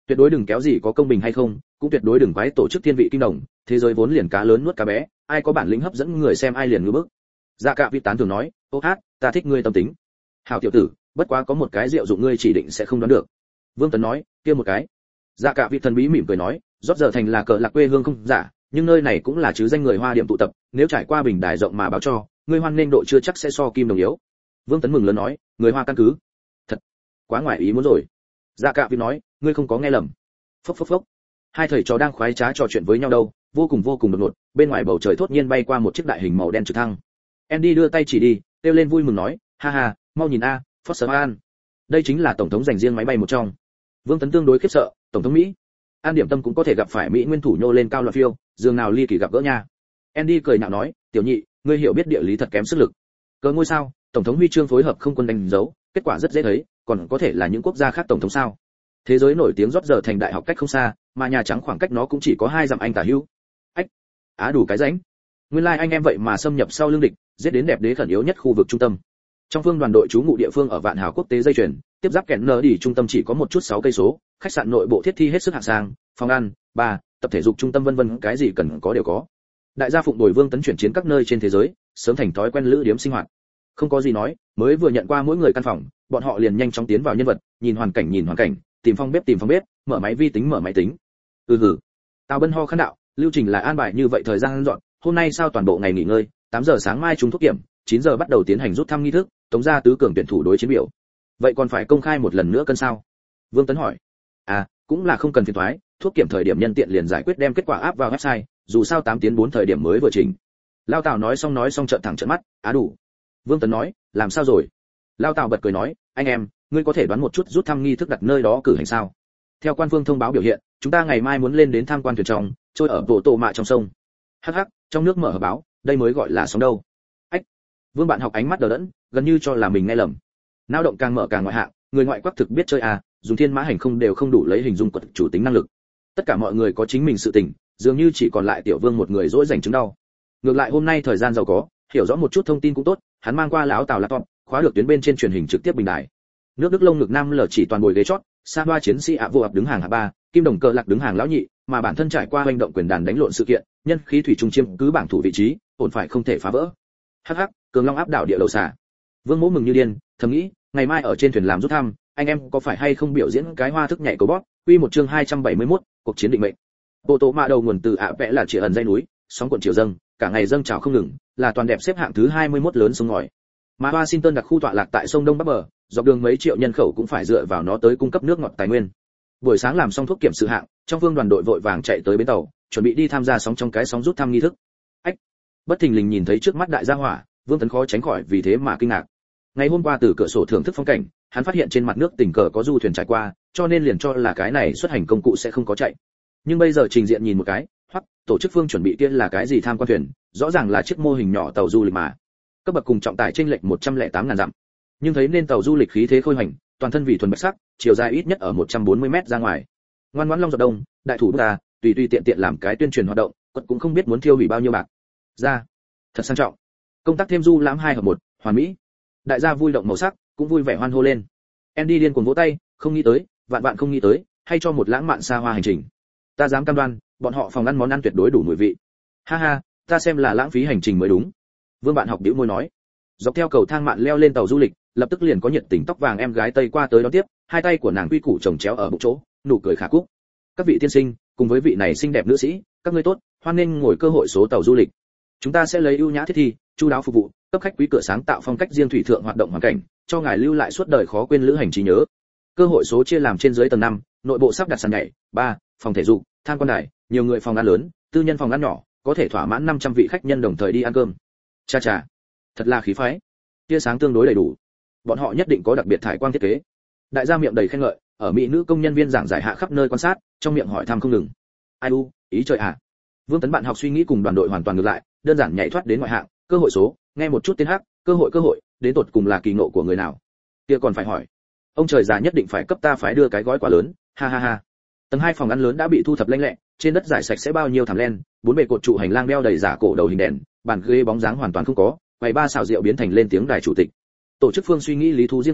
Tuyệt đối đừng kéo gì có công bình hay không, cũng tuyệt đối đừng quái tổ chức thiên vị kim đồng, thế giới vốn liền cá lớn nuốt cá bé, ai có bản lĩnh hấp dẫn người xem ai liền ngưỡng bức. Dạ Cả vị tán thường nói, ô hát, ta thích ngươi tâm tính. Hảo tiểu tử, bất quá có một cái rượu dụng ngươi chỉ định sẽ không đoán được. Vương Tấn nói, kia một cái. Dạ Cả vị thần bí mỉm cười nói, rót giờ thành là cờ lạc quê hương không giả, nhưng nơi này cũng là chứ danh người Hoa điểm tụ tập, nếu trải qua bình đài rộng mà báo cho, ngươi hoan nên độ chưa chắc sẽ so kim đồng yếu. Vương Tấn mừng lớn nói, người Hoa căn cứ. Thật, quá ngoài ý muốn rồi. Dạ Cả vị nói, ngươi không có nghe lầm. Phốc phốc phốc. Hai thầy trò đang khoái trá trò chuyện với nhau đâu, vô cùng vô cùng đột ngột, bên ngoài bầu trời thốt nhiên bay qua một chiếc đại hình màu đen trực thăng. Andy đưa tay chỉ đi, kêu lên vui mừng nói, ha ha, mau nhìn a, Foster An. Đây chính là tổng thống dành riêng máy bay một trong. Vương Tấn tương đối khiếp sợ, tổng thống Mỹ. An Điểm Tâm cũng có thể gặp phải Mỹ nguyên thủ nhô lên cao loạn phiêu, dường nào ly kỳ gặp gỡ nha. Andy cười nhạo nói, tiểu nhị, ngươi hiểu biết địa lý thật kém sức lực. Cờ ngôi sao, tổng thống huy chương phối hợp không quân đánh dấu, kết quả rất dễ thấy, còn có thể là những quốc gia khác tổng thống sao? Thế giới nổi tiếng rót giờ thành đại học cách không xa, mà Nhà Trắng khoảng cách nó cũng chỉ có hai dặm anh tả hữu. Ách, á đủ cái rãnh. Nguyên lai like anh em vậy mà xâm nhập sau lưng địch, giết đến đẹp đế khẩn yếu nhất khu vực trung tâm. Trong phương đoàn đội trú ngụ địa phương ở Vạn Hào quốc tế dây chuyền, tiếp giáp kẹn nở đi trung tâm chỉ có một chút sáu cây số, khách sạn nội bộ thiết thi hết sức hạng sang, phòng ăn, bar, tập thể dục trung tâm vân vân, cái gì cần có đều có. Đại gia phụng đổi Vương Tấn chuyển chiến các nơi trên thế giới, sớm thành thói quen lữ điếm sinh hoạt. Không có gì nói, mới vừa nhận qua mỗi người căn phòng, bọn họ liền nhanh chóng tiến vào nhân vật, nhìn hoàn cảnh nhìn hoàn cảnh, tìm phòng bếp tìm phòng bếp, mở máy vi tính mở máy tính. Ừ hử. Tào Bân ho khán đạo, lưu trình là an bài như vậy, thời gian dọn, hôm nay sao toàn bộ ngày nghỉ ngơi, tám giờ sáng mai chúng thuốc kiểm, chín giờ bắt đầu tiến hành rút thăm nghi thức, tống ra tứ cường tuyển thủ đối chiến biểu. Vậy còn phải công khai một lần nữa cân sao? Vương Tấn hỏi. À, cũng là không cần phiền toái, thuốc kiểm thời điểm nhân tiện liền giải quyết đem kết quả áp vào website, dù sao tám tiếng bốn thời điểm mới vừa chỉnh. Lao Tào nói xong nói xong trợn thẳng trợn mắt, á đủ. Vương Tấn nói, làm sao rồi? Lao Tào bật cười nói, anh em, ngươi có thể đoán một chút rút thăm nghi thức đặt nơi đó cử hành sao? Theo quan phương thông báo biểu hiện, chúng ta ngày mai muốn lên đến tham quan thuyền trong, trôi ở bộ tổ mạ trong sông. Hắc hắc, trong nước mở hở báo, đây mới gọi là sóng đâu. Ách. Vương Bạn Học ánh mắt đờ đẫn, gần như cho là mình nghe lầm. Nao động càng mở càng ngoại hạng, người ngoại quốc thực biết chơi à, dùng thiên mã hành không đều không đủ lấy hình dung quật chủ tính năng lực. Tất cả mọi người có chính mình sự tình, dường như chỉ còn lại Tiểu Vương một người dỗi dành chứng đau. Ngược lại hôm nay thời gian giàu có, hiểu rõ một chút thông tin cũng tốt, hắn mang qua lão Tào laptop, khóa được tuyến bên trên truyền hình trực tiếp bình đài. Nước Đức lông ngực nam lở chỉ toàn bồi ghế chót, xa hoa chiến sĩ ạ vô ập đứng hàng hạng ba, kim đồng cờ lạc đứng hàng lão nhị, mà bản thân trải qua hành động quyền đàn đánh lộn sự kiện, nhân khí thủy trung chiêm cứ bảng thủ vị trí, ổn phải không thể phá vỡ. Hắc hắc, cường long áp đảo địa đầu xà. Vương Mỗ mừng như điên, thầm nghĩ, ngày mai ở trên thuyền làm rút thăm, anh em có phải hay không biểu diễn cái hoa thức nhảy cầu bóp, quy một chương hai trăm bảy mươi mốt, cuộc chiến định mệnh. Bộ tổ mạ đầu nguồn từ ạ vẽ là chỉ ẩn dây núi, sóng cuộn chiều dâng, cả ngày dâng trào không ngừng, là toàn đẹp xếp hạng thứ hai mươi mốt lớn sông ngòi. Mà Washington đặc khu tọa lạc tại sông Đông Bắc bờ, dọc đường mấy triệu nhân khẩu cũng phải dựa vào nó tới cung cấp nước ngọt tài nguyên. Buổi sáng làm xong thuốc kiểm sự hạng, trong vương đoàn đội vội vàng chạy tới bến tàu, chuẩn bị đi tham gia sóng trong cái sóng rút thăm nghi thức. Ách! Bất thình lình nhìn thấy trước mắt đại gia hỏa, Vương Tấn khó tránh khỏi vì thế mà kinh ngạc. Ngày hôm qua từ cửa sổ thưởng thức phong cảnh, hắn phát hiện trên mặt nước tình cờ có du thuyền trải qua, cho nên liền cho là cái này xuất hành công cụ sẽ không có chạy. Nhưng bây giờ trình diện nhìn một cái, hoặc tổ chức phương chuẩn bị kia là cái gì tham quan thuyền, rõ ràng là chiếc mô hình nhỏ tàu du lịch mà. Cấp bậc cùng trọng tải chênh lệch một trăm lẻ tám ngàn dặm. Nhưng thấy nên tàu du lịch khí thế khôi hành, toàn thân vì thuần bạch sắc, chiều dài ít nhất ở một trăm bốn mươi mét ra ngoài. Ngoan ngoãn long giọt đông, đại thủ ta, tùy tùy tiện tiện làm cái tuyên truyền hoạt động, quật cũng không biết muốn thiêu hủy bao nhiêu bạc. Ra, thật sang trọng. Công tác thêm du lãm hai hợp một, hoàn mỹ. Đại gia vui động màu sắc, cũng vui vẻ hoan hô lên. Andy điên cuồng vỗ tay, không nghĩ tới, vạn vạn không nghĩ tới, hay cho một lãng mạn xa hoa hành trình. Ta dám cam đoan, bọn họ phòng ăn món ăn tuyệt đối đủ mùi vị. Ha ha, ta xem là lãng phí hành trình mới đúng. Vương Bạn Học bĩu môi nói. Dọc theo cầu thang mạn leo lên tàu du lịch, lập tức liền có nhiệt tình tóc vàng em gái Tây qua tới đón tiếp, hai tay của nàng quy củ chồng chéo ở bụng chỗ, nụ cười khả cúc. Các vị tiên sinh, cùng với vị này xinh đẹp nữ sĩ, các ngươi tốt, hoan nghênh ngồi cơ hội số tàu du lịch. Chúng ta sẽ lấy ưu nhã thiết thi, chu đáo phục vụ, cấp khách quý cửa sáng tạo phong cách riêng thủy thượng hoạt động hoàn cảnh, cho ngài lưu lại suốt đời khó quên lữ hành trí nhớ. Cơ hội số chia làm trên dưới tầng năm, nội bộ sắp đặt sàn nhảy, ba, phòng thể dục, tham quan đài, nhiều người phòng ăn lớn, tư nhân phòng ăn nhỏ, có thể thỏa mãn năm trăm vị khách nhân đồng thời đi ăn cơm. Cha cha, thật là khí phái. Tia sáng tương đối đầy đủ. Bọn họ nhất định có đặc biệt thải quang thiết kế. Đại gia miệng đầy khen ngợi, ở mỹ nữ công nhân viên giảng giải hạ khắp nơi quan sát, trong miệng hỏi thăm không ngừng. Ai u, ý trời à. Vương Tấn Bạn Học suy nghĩ cùng đoàn đội hoàn toàn ngược lại, đơn giản nhảy thoát đến ngoại hạng, cơ hội số, nghe một chút tiếng hát, cơ hội cơ hội, đến tột cùng là kỳ ngộ của người nào? Kia còn phải hỏi. Ông trời già nhất định phải cấp ta phải đưa cái gói quà lớn, ha ha ha. Tầng hai phòng ăn lớn đã bị thu thập lênh lẹ, trên đất giải sạch sẽ bao nhiêu thảm len, bốn bề cột trụ hành lang đeo đầy giả cổ đầu hình đèn, bàn ghế bóng dáng hoàn toàn không có, quầy ba xào rượu biến thành lên tiếng đài chủ tịch. Tổ chức phương suy nghĩ lý thú riêng có,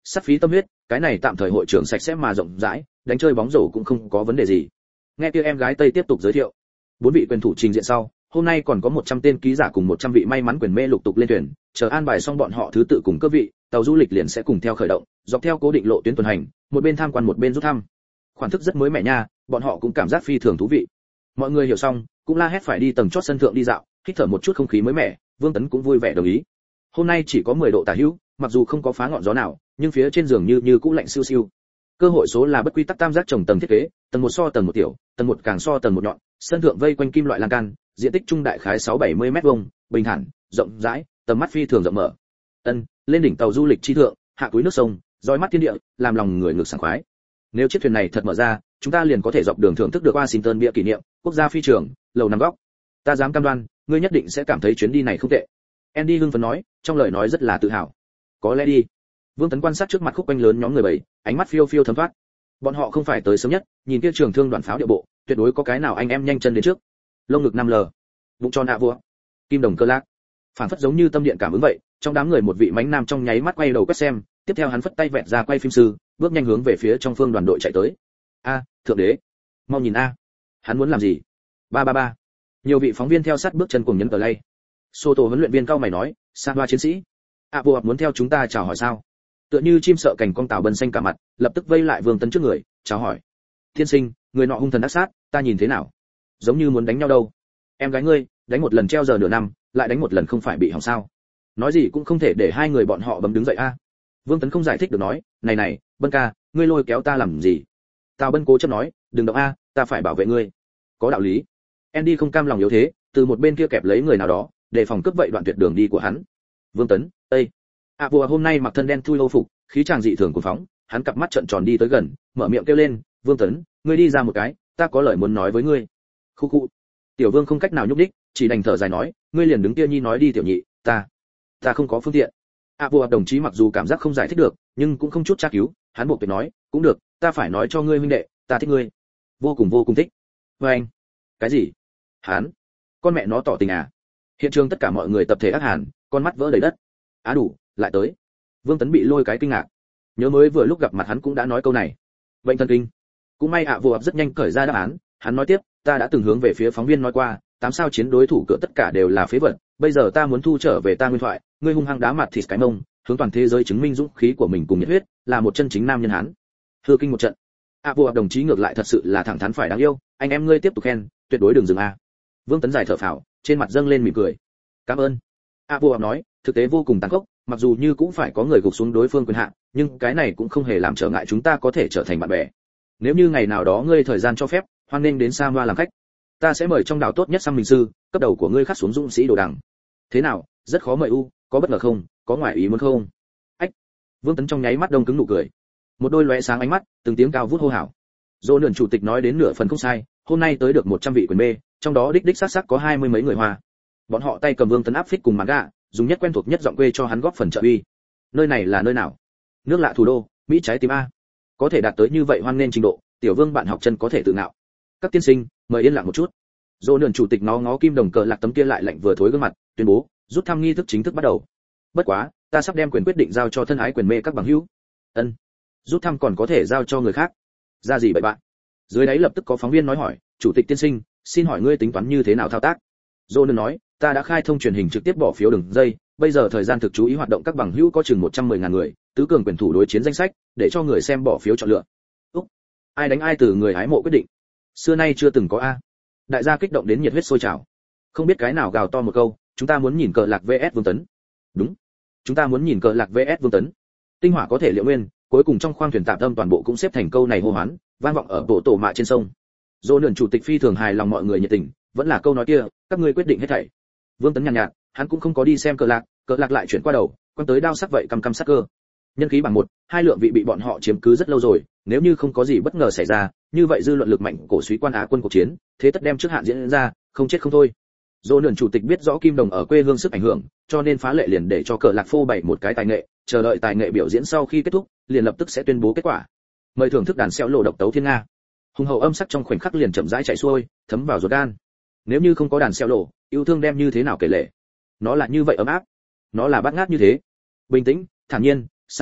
Sắt phí tâm huyết, cái này tạm thời hội trưởng sạch sẽ mà rộng rãi, đánh chơi bóng rổ cũng không có vấn đề gì. Nghe kia em gái Tây tiếp tục giới thiệu. Bốn vị quyền thủ trình diện sau, hôm nay còn có một trăm tên ký giả cùng một trăm vị may mắn quyền mê lục tục lên thuyền, chờ an bài xong bọn họ thứ tự cùng cơ vị, tàu du lịch liền sẽ cùng theo khởi động, dọc theo cố định lộ tuyến tuần hành, một bên tham quan một bên rút thăm. Khoản thức rất mới mẻ nha, bọn họ cũng cảm giác phi thường thú vị. Mọi người hiểu xong, cũng la hét phải đi tầng chót sân thượng đi dạo, hít thở một chút không khí mới mẻ, Vương Tấn cũng vui vẻ đồng ý. Hôm nay chỉ có mười độ tả hữu, mặc dù không có phá ngọn gió nào, nhưng phía trên giường như như cũ lạnh siêu siêu. Cơ hội số là bất quy tắc tam giác trồng tầng thiết kế, tầng một so tầng một tiểu, tầng một càng so tầng một nhọn, sân thượng vây quanh kim loại lan can, diện tích trung đại khái sáu bảy mươi mét vuông, bình thản, rộng rãi, tầm mắt phi thường rộng mở. Ân, lên đỉnh tàu du lịch chi thượng, hạ cuối nước sông, dõi mắt thiên địa, làm lòng người ngược sảng khoái. Nếu chiếc thuyền này thật mở ra, chúng ta liền có thể dọc đường thưởng thức được Washington bia kỷ niệm, quốc gia phi trường, lầu năm góc. Ta dám cam đoan, ngươi nhất định sẽ cảm thấy chuyến đi này không tệ. Andy hưng phấn nói, trong lời nói rất là tự hào. Có lẽ đi. Vương Tấn quan sát trước mặt khúc quanh lớn nhóm người bảy, ánh mắt phiêu phiêu thấm thoát. Bọn họ không phải tới sớm nhất, nhìn kia trường thương đoàn pháo địa bộ, tuyệt đối có cái nào anh em nhanh chân đến trước. Lông ngực năm l, bụng tròn hạ vua, kim đồng cơ lác. Phản phất giống như tâm điện cảm ứng vậy, trong đám người một vị mánh nam trong nháy mắt quay đầu quét xem, tiếp theo hắn phất tay vẹt ra quay phim sư, bước nhanh hướng về phía trong phương đoàn đội chạy tới. A, thượng đế, mau nhìn a, hắn muốn làm gì? Ba ba ba. Nhiều vị phóng viên theo sát bước chân cùng nhấn tờ lay. Sô tổ huấn luyện viên cao mày nói, Sa Hoa chiến sĩ, a vô muốn theo chúng ta chào hỏi sao? Tựa như chim sợ cành con tàu bần xanh cả mặt, lập tức vây lại Vương Tấn trước người, chào hỏi. Thiên sinh, người nọ hung thần ác sát, ta nhìn thế nào? Giống như muốn đánh nhau đâu. Em gái ngươi, đánh một lần treo giờ nửa năm, lại đánh một lần không phải bị hỏng sao? Nói gì cũng không thể để hai người bọn họ bấm đứng dậy a. Vương Tấn không giải thích được nói, này này, Bân ca, ngươi lôi kéo ta làm gì? Tào Bân cố chấp nói, đừng động a, ta phải bảo vệ ngươi. Có đạo lý. Andy không cam lòng yếu thế, từ một bên kia kẹp lấy người nào đó, để phòng cướp vậy đoạn tuyệt đường đi của hắn. Vương Tấn, Tây. À vừa hôm nay mặc thân đen thui lâu phục, khí chàng dị thường cuồng phóng, hắn cặp mắt trợn tròn đi tới gần, mở miệng kêu lên, Vương Tấn, ngươi đi ra một cái, ta có lời muốn nói với ngươi. Khu khu. Tiểu Vương không cách nào nhúc đích, chỉ đành thở dài nói, ngươi liền đứng kia nhi nói đi tiểu nhị, ta, ta không có phương tiện. À vừa đồng chí mặc dù cảm giác không giải thích được, nhưng cũng không chút tra cứu, hắn buộc phải nói, cũng được, ta phải nói cho ngươi huynh đệ, ta thích ngươi, vô cùng vô cùng thích. Với anh, cái gì? Hắn, con mẹ nó tỏ tình à? Hiện trường tất cả mọi người tập thể ác hàn, con mắt vỡ đầy đất. Á đủ, lại tới. Vương Tấn bị lôi cái kinh ngạc. Nhớ mới vừa lúc gặp mặt hắn cũng đã nói câu này. Bệnh thần kinh. Cũng may ạ à, vô ập rất nhanh cởi ra đáp án, hắn nói tiếp, ta đã từng hướng về phía phóng viên nói qua, tám sao chiến đối thủ cửa tất cả đều là phế vật, bây giờ ta muốn thu trở về ta nguyên thoại, ngươi hung hăng đá mặt thịt cái mông, hướng toàn thế giới chứng minh dũng khí của mình cùng nhiệt huyết, là một chân chính nam nhân hán. Hư kinh một trận. ạ à, vô ập đồng chí ngược lại thật sự là thẳng thắn phải đáng yêu, anh em ngươi tiếp tục khen, tuyệt đối đừng dừng a. Vương Tấn dài thở phào, trên mặt dâng lên mỉm cười. Cảm ơn. ạ à, vô ập nói, thực tế vô cùng tàn khốc, mặc dù như cũng phải có người gục xuống đối phương quyền hạn, nhưng cái này cũng không hề làm trở ngại chúng ta có thể trở thành bạn bè. Nếu như ngày nào đó ngươi thời gian cho phép, hoan nghênh đến Samoa làm khách, ta sẽ mời trong đảo tốt nhất sang minh sư, cấp đầu của ngươi khắc xuống dũng sĩ đồ đằng. Thế nào, rất khó mời u, có bất ngờ không, có ngoại ý muốn không? Ách. Vương Tấn trong nháy mắt đông cứng nụ cười. Một đôi lóe sáng ánh mắt, từng tiếng cao vút hô hào. Dỗ Nườn chủ tịch nói đến nửa phần không sai, hôm nay tới được một trăm vị quyền mê, trong đó đích đích xác xác có hai mươi mấy người Hoa. Bọn họ tay cầm Vương Tấn áp phích cùng mãn gạ, dùng nhất quen thuộc nhất giọng quê cho hắn góp phần trợ uy. Nơi này là nơi nào? Nước lạ thủ đô, Mỹ trái tim a. Có thể đạt tới như vậy hoan nên trình độ, tiểu Vương bạn học chân có thể tự ngạo. Các tiên sinh, mời yên lặng một chút. Dỗ Nườn chủ tịch ngó ngó kim đồng cờ lạc tấm kia lại lạnh vừa thối gương mặt, tuyên bố, rút thăm nghi thức chính thức bắt đầu. Bất quá, ta sắp đem quyền quyết định giao cho thân ái quyền mê các bằng hữu. Ân. Rút thăm còn có thể giao cho người khác. Ra gì vậy bạn? Dưới đấy lập tức có phóng viên nói hỏi, chủ tịch tiên sinh, xin hỏi ngươi tính toán như thế nào thao tác? Dỗ Nườn nói, ta đã khai thông truyền hình trực tiếp bỏ phiếu đường dây, bây giờ thời gian thực chú ý hoạt động các bằng hữu có chừng một trăm mười ngàn người, tứ cường quyền thủ đối chiến danh sách, để cho người xem bỏ phiếu chọn lựa. Úc, ai đánh ai từ người hái mộ quyết định. Xưa nay chưa từng có a. Đại gia kích động đến nhiệt huyết sôi trào. Không biết cái nào gào to một câu, chúng ta muốn nhìn cờ lạc vs Vương Tấn. Đúng, chúng ta muốn nhìn cờ lạc vs Vương Tấn. Tinh hỏa có thể liệu nguyên, cuối cùng trong khoang thuyền tạm tâm toàn bộ cũng xếp thành câu này hô hoán, vang vọng ở bộ tổ mạ trên sông. Dỗ Nườn chủ tịch phi thường hài lòng mọi người nhiệt tình, vẫn là câu nói kia, các ngươi quyết định hết thảy. Vương Tấn nhàn nhạt, nhạt, hắn cũng không có đi xem cờ lạc, cờ lạc lại chuyển qua đầu, quan tới đao sắc vậy căm căm sắc cơ. Nhân khí bằng một, hai lượng vị bị bọn họ chiếm cứ rất lâu rồi, nếu như không có gì bất ngờ xảy ra, như vậy dư luận lực mạnh cổ suý quan Á quân cuộc chiến, thế tất đem trước hạn diễn ra, không chết không thôi. Dỗ Nườn chủ tịch biết rõ Kim Đồng ở quê hương sức ảnh hưởng, cho nên phá lệ liền để cho cờ lạc phô bày một cái tài nghệ, chờ đợi tài nghệ biểu diễn sau khi kết thúc, liền lập tức sẽ tuyên bố kết quả. Mời thưởng thức đàn xeo lộ độc tấu thiên nga. Hùng hậu âm sắc trong khoảnh khắc liền chậm rãi chạy xuôi, thấm vào ruột gan. Nếu như không có đàn xeo lộ, yêu thương đem như thế nào kể lể. Nó là như vậy ấm áp, nó là bát ngát như thế. Bình tĩnh, thản nhiên, xa xa,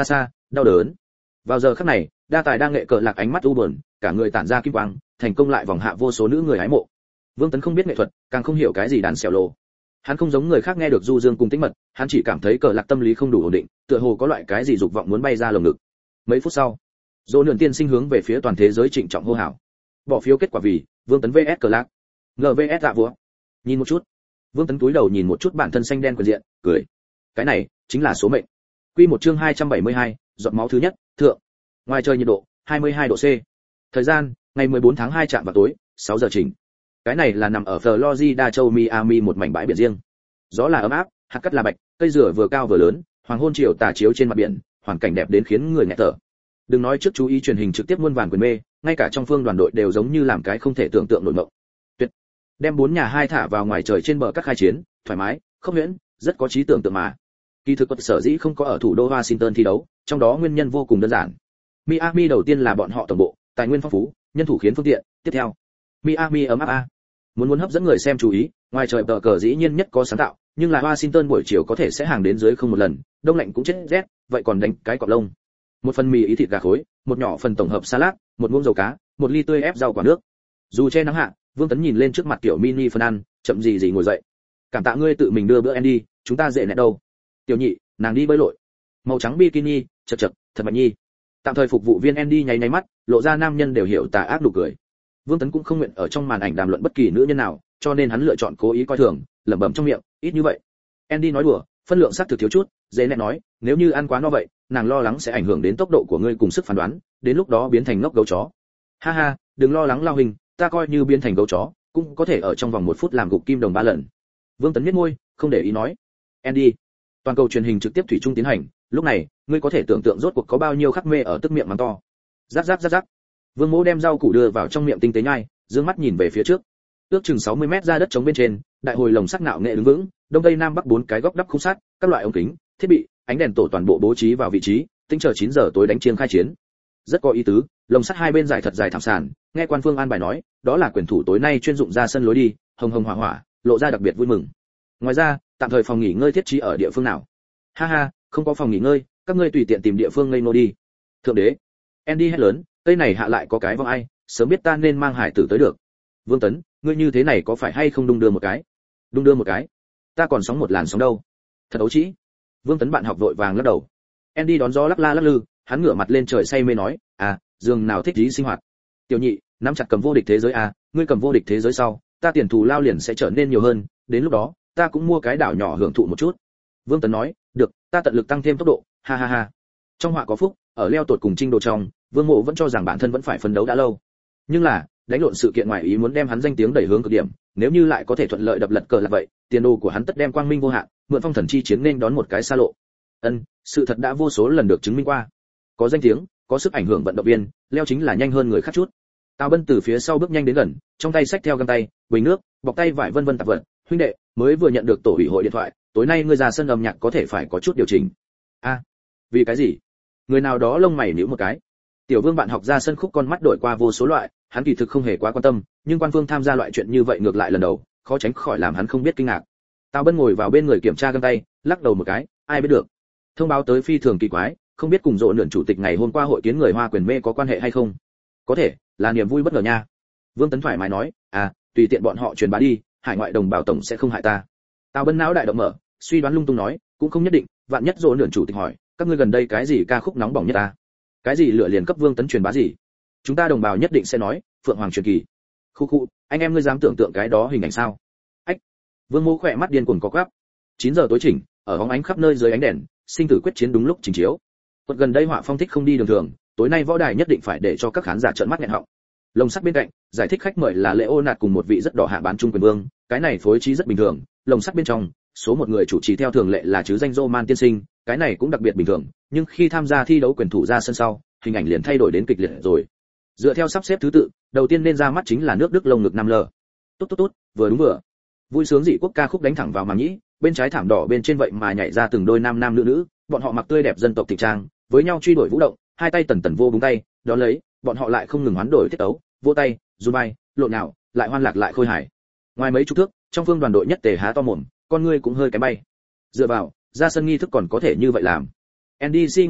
đau đớn. Vào giờ khắc này, đa tài đang nghệ cờ lạc ánh mắt u buồn, cả người tản ra kim quang, thành công lại vòng hạ vô số nữ người hái mộ. Vương Tấn không biết nghệ thuật, càng không hiểu cái gì đàn xẻo lộ. Hắn không giống người khác nghe được du dương cùng tĩnh mật, hắn chỉ cảm thấy cờ lạc tâm lý không đủ ổn định, tựa hồ có loại cái gì dục vọng muốn bay ra lồng ngực. Mấy phút sau, Dỗ Nườn tiên sinh hướng về phía toàn thế giới trịnh trọng hô hào. Bỏ phiếu kết quả vì Vương Tấn vs cờ lạc. ngờ vê ét dạ vua. Nhìn một chút. Vương Tấn cúi đầu nhìn một chút bản thân xanh đen quyền diện, cười. Cái này chính là số mệnh. Quy một chương hai trăm bảy mươi hai, giọt máu thứ nhất, thượng. Ngoài trời nhiệt độ hai mươi hai độ C. Thời gian, ngày mười bốn tháng hai chạm vào tối, sáu giờ chỉnh. Cái này là nằm ở Florida châu Miami một mảnh bãi biển riêng. Gió là ấm áp, hạt cát là bạch, cây dừa vừa cao vừa lớn, hoàng hôn chiều tà chiếu trên mặt biển, hoàn cảnh đẹp đến khiến người nghẹt thở. Đừng nói trước chú ý truyền hình trực tiếp muôn vàn quyền mê, ngay cả trong phương đoàn đội đều giống như làm cái không thể tưởng tượng nổi mộng. Tuyệt. Đem bốn nhà hai thả vào ngoài trời trên bờ các khai chiến, thoải mái, không huyễn, rất có trí tưởng tượng mà. Kỳ thực quật sở dĩ không có ở thủ đô Washington thi đấu, trong đó nguyên nhân vô cùng đơn giản. Miami đầu tiên là bọn họ tổng bộ, tài nguyên phong phú, nhân thủ khiến phương tiện, tiếp theo. Miami ấm áp a. Muốn muốn hấp dẫn người xem chú ý, ngoài trời tờ cờ dĩ nhiên nhất có sáng tạo, nhưng là Washington buổi chiều có thể sẽ hàng đến dưới không một lần, đông lạnh cũng chết rét, vậy còn đánh cái cọp lông. Một phần mì ý thịt gà khối, một nhỏ phần tổng hợp salad, một muỗng dầu cá, một ly tươi ép rau quả nước. Dù che nắng hạ, Vương Tấn nhìn lên trước mặt tiểu mini phần ăn, chậm gì gì ngồi dậy. Cảm tạ ngươi tự mình đưa bữa Andy, chúng ta dễ nẹt đâu. Tiểu nhị, nàng đi bơi lội. Màu trắng bikini, chật chật, thật mạnh nhi. Tạm thời phục vụ viên Andy nháy nháy mắt, lộ ra nam nhân đều hiểu tà ác nụ cười. Vương Tấn cũng không nguyện ở trong màn ảnh đàm luận bất kỳ nữ nhân nào, cho nên hắn lựa chọn cố ý coi thường, lẩm bẩm trong miệng, ít như vậy. Andy nói đùa, phân lượng xác thực thiếu chút, dễ nẹt nói, nếu như ăn quá no vậy, nàng lo lắng sẽ ảnh hưởng đến tốc độ của ngươi cùng sức phán đoán, đến lúc đó biến thành ngốc gấu chó. Ha ha, đừng lo lắng lao hình, ta coi như biến thành gấu chó, cũng có thể ở trong vòng một phút làm gục kim đồng ba lần. Vương Tấn nhếch môi, không để ý nói. Andy, toàn cầu truyền hình trực tiếp thủy chung tiến hành, lúc này, ngươi có thể tưởng tượng rốt cuộc có bao nhiêu khắc mê ở tức miệng mắng to. Rắc rắc rắc rắc. Vương Mỗ đem rau củ đưa vào trong miệng tinh tế nhai, dương mắt nhìn về phía trước. Ước chừng sáu mươi mét ra đất trống bên trên, đại hồi lồng sắt nạo nghệ đứng vững, đông tây nam bắc bốn cái góc đắp khung sắt, các loại ống kính, thiết bị, ánh đèn tổ toàn bộ bố trí vào vị trí, tính chờ chín giờ tối đánh chiêng khai chiến. Rất có ý tứ, lồng sắt hai bên dài thật dài thảm sàn, nghe quan phương an bài nói, đó là quyền thủ tối nay chuyên dụng ra sân lối đi, hồng hồng hỏa hỏa, lộ ra đặc biệt vui mừng. Ngoài ra, tạm thời phòng nghỉ ngơi thiết trí ở địa phương nào? Ha ha, không có phòng nghỉ ngơi, các ngươi tùy tiện tìm địa phương ngây nô đi. Thượng đế, Andy hét lớn, cây này hạ lại có cái vong ai, sớm biết ta nên mang hải tử tới được. Vương Tấn, ngươi như thế này có phải hay không đung đưa một cái? Đung đưa một cái? Ta còn sóng một làn sóng đâu? Thật ấu trĩ. Vương Tấn bạn học vội vàng lắc đầu. Andy đón gió lắc la lắc lư, hắn ngửa mặt lên trời say mê nói, à, giường nào thích trí sinh hoạt. Tiểu nhị, nắm chặt cầm vô địch thế giới à, ngươi cầm vô địch thế giới sau, ta tiền thù lao liền sẽ trở nên nhiều hơn, đến lúc đó, ta cũng mua cái đảo nhỏ hưởng thụ một chút. Vương Tấn nói, được, ta tận lực tăng thêm tốc độ, ha ha ha. Trong họa có phúc, ở leo tột cùng trinh đồ trong, Vương Mộ vẫn cho rằng bản thân vẫn phải phấn đấu đã lâu. Nhưng là, đánh lộn sự kiện ngoài ý muốn đem hắn danh tiếng đẩy hướng cực điểm, nếu như lại có thể thuận lợi đập lật cờ là vậy, tiền đồ của hắn tất đem quang minh vô hạn, mượn phong thần chi chiến nên đón một cái xa lộ. Ân, sự thật đã vô số lần được chứng minh qua. Có danh tiếng, có sức ảnh hưởng vận động viên, leo chính là nhanh hơn người khác chút. Tào Bân từ phía sau bước nhanh đến gần, trong tay xách theo găng tay, bình nước, bọc tay vải vân vân tạp vật, huynh đệ, mới vừa nhận được tổ ủy hội điện thoại, tối nay ngươi ra sân âm nhạc có thể phải có chút điều chỉnh. A, à, vì cái gì? Người nào đó lông mày nhíu một cái. Tiểu Vương bạn học ra sân khúc con mắt đổi qua vô số loại, hắn kỳ thực không hề quá quan tâm, nhưng quan phương tham gia loại chuyện như vậy ngược lại lần đầu, khó tránh khỏi làm hắn không biết kinh ngạc. Tào Bân ngồi vào bên người kiểm tra găng tay, lắc đầu một cái, ai biết được. Thông báo tới phi thường kỳ quái, không biết cùng Dỗ Nườn chủ tịch ngày hôm qua hội kiến người Hoa quyền mê có quan hệ hay không. Có thể là niềm vui bất ngờ nha. Vương Tấn thoải mái nói, à, tùy tiện bọn họ truyền bá đi, hải ngoại đồng bào tổng sẽ không hại ta. Tào Bân não đại động mở, suy đoán lung tung nói, cũng không nhất định, vạn nhất Dỗ Nườn chủ tịch hỏi, các ngươi gần đây cái gì ca khúc nóng bỏng nhất ta? Cái gì lựa liền cấp Vương Tấn truyền bá gì? Chúng ta đồng bào nhất định sẽ nói, Phượng Hoàng truyền kỳ. Khu khu, anh em ngươi dám tưởng tượng cái đó hình ảnh sao? Ách. Vương Mô khỏe mắt điên cuồng có quắp. chín giờ tối chỉnh, ở bóng ánh khắp nơi dưới ánh đèn, sinh tử quyết chiến đúng lúc trình chiếu. Quật gần đây họa phong thích không đi đường thường, tối nay võ đài nhất định phải để cho các khán giả trợn mắt nghẹn họng. Lồng sắt bên cạnh, giải thích khách mời là Leonard cùng một vị rất đỏ hạ bán trung quyền vương, cái này phối trí rất bình thường. Lồng sắt bên trong, số một người chủ trì theo thường lệ là chứ danh Roman tiên sinh, cái này cũng đặc biệt bình thường, nhưng khi tham gia thi đấu quyền thủ ra sân sau, hình ảnh liền thay đổi đến kịch liệt rồi. Dựa theo sắp xếp thứ tự, đầu tiên nên ra mắt chính là nước Đức lồng ngực năm l. Tốt tốt tốt, vừa đúng vừa. Vui sướng dị quốc ca khúc đánh thẳng vào màng nhĩ, bên trái thảm đỏ bên trên vậy mà nhảy ra từng đôi nam nam nữ nữ, bọn họ mặc tươi đẹp dân tộc thịnh trang, với nhau truy đuổi vũ động, hai tay tần tần vô búng tay, đó lấy, bọn họ lại không ngừng hoán đổi tiết tấu, vỗ tay, run bay, lộn nào, lại hoan lạc lại khôi hài. Ngoài mấy chục thước, trong phương đoàn đội nhất tề há to mồm, con ngươi cũng hơi cái bay. Dựa vào, ra sân nghi thức còn có thể như vậy làm. en đê xê ngốc nói,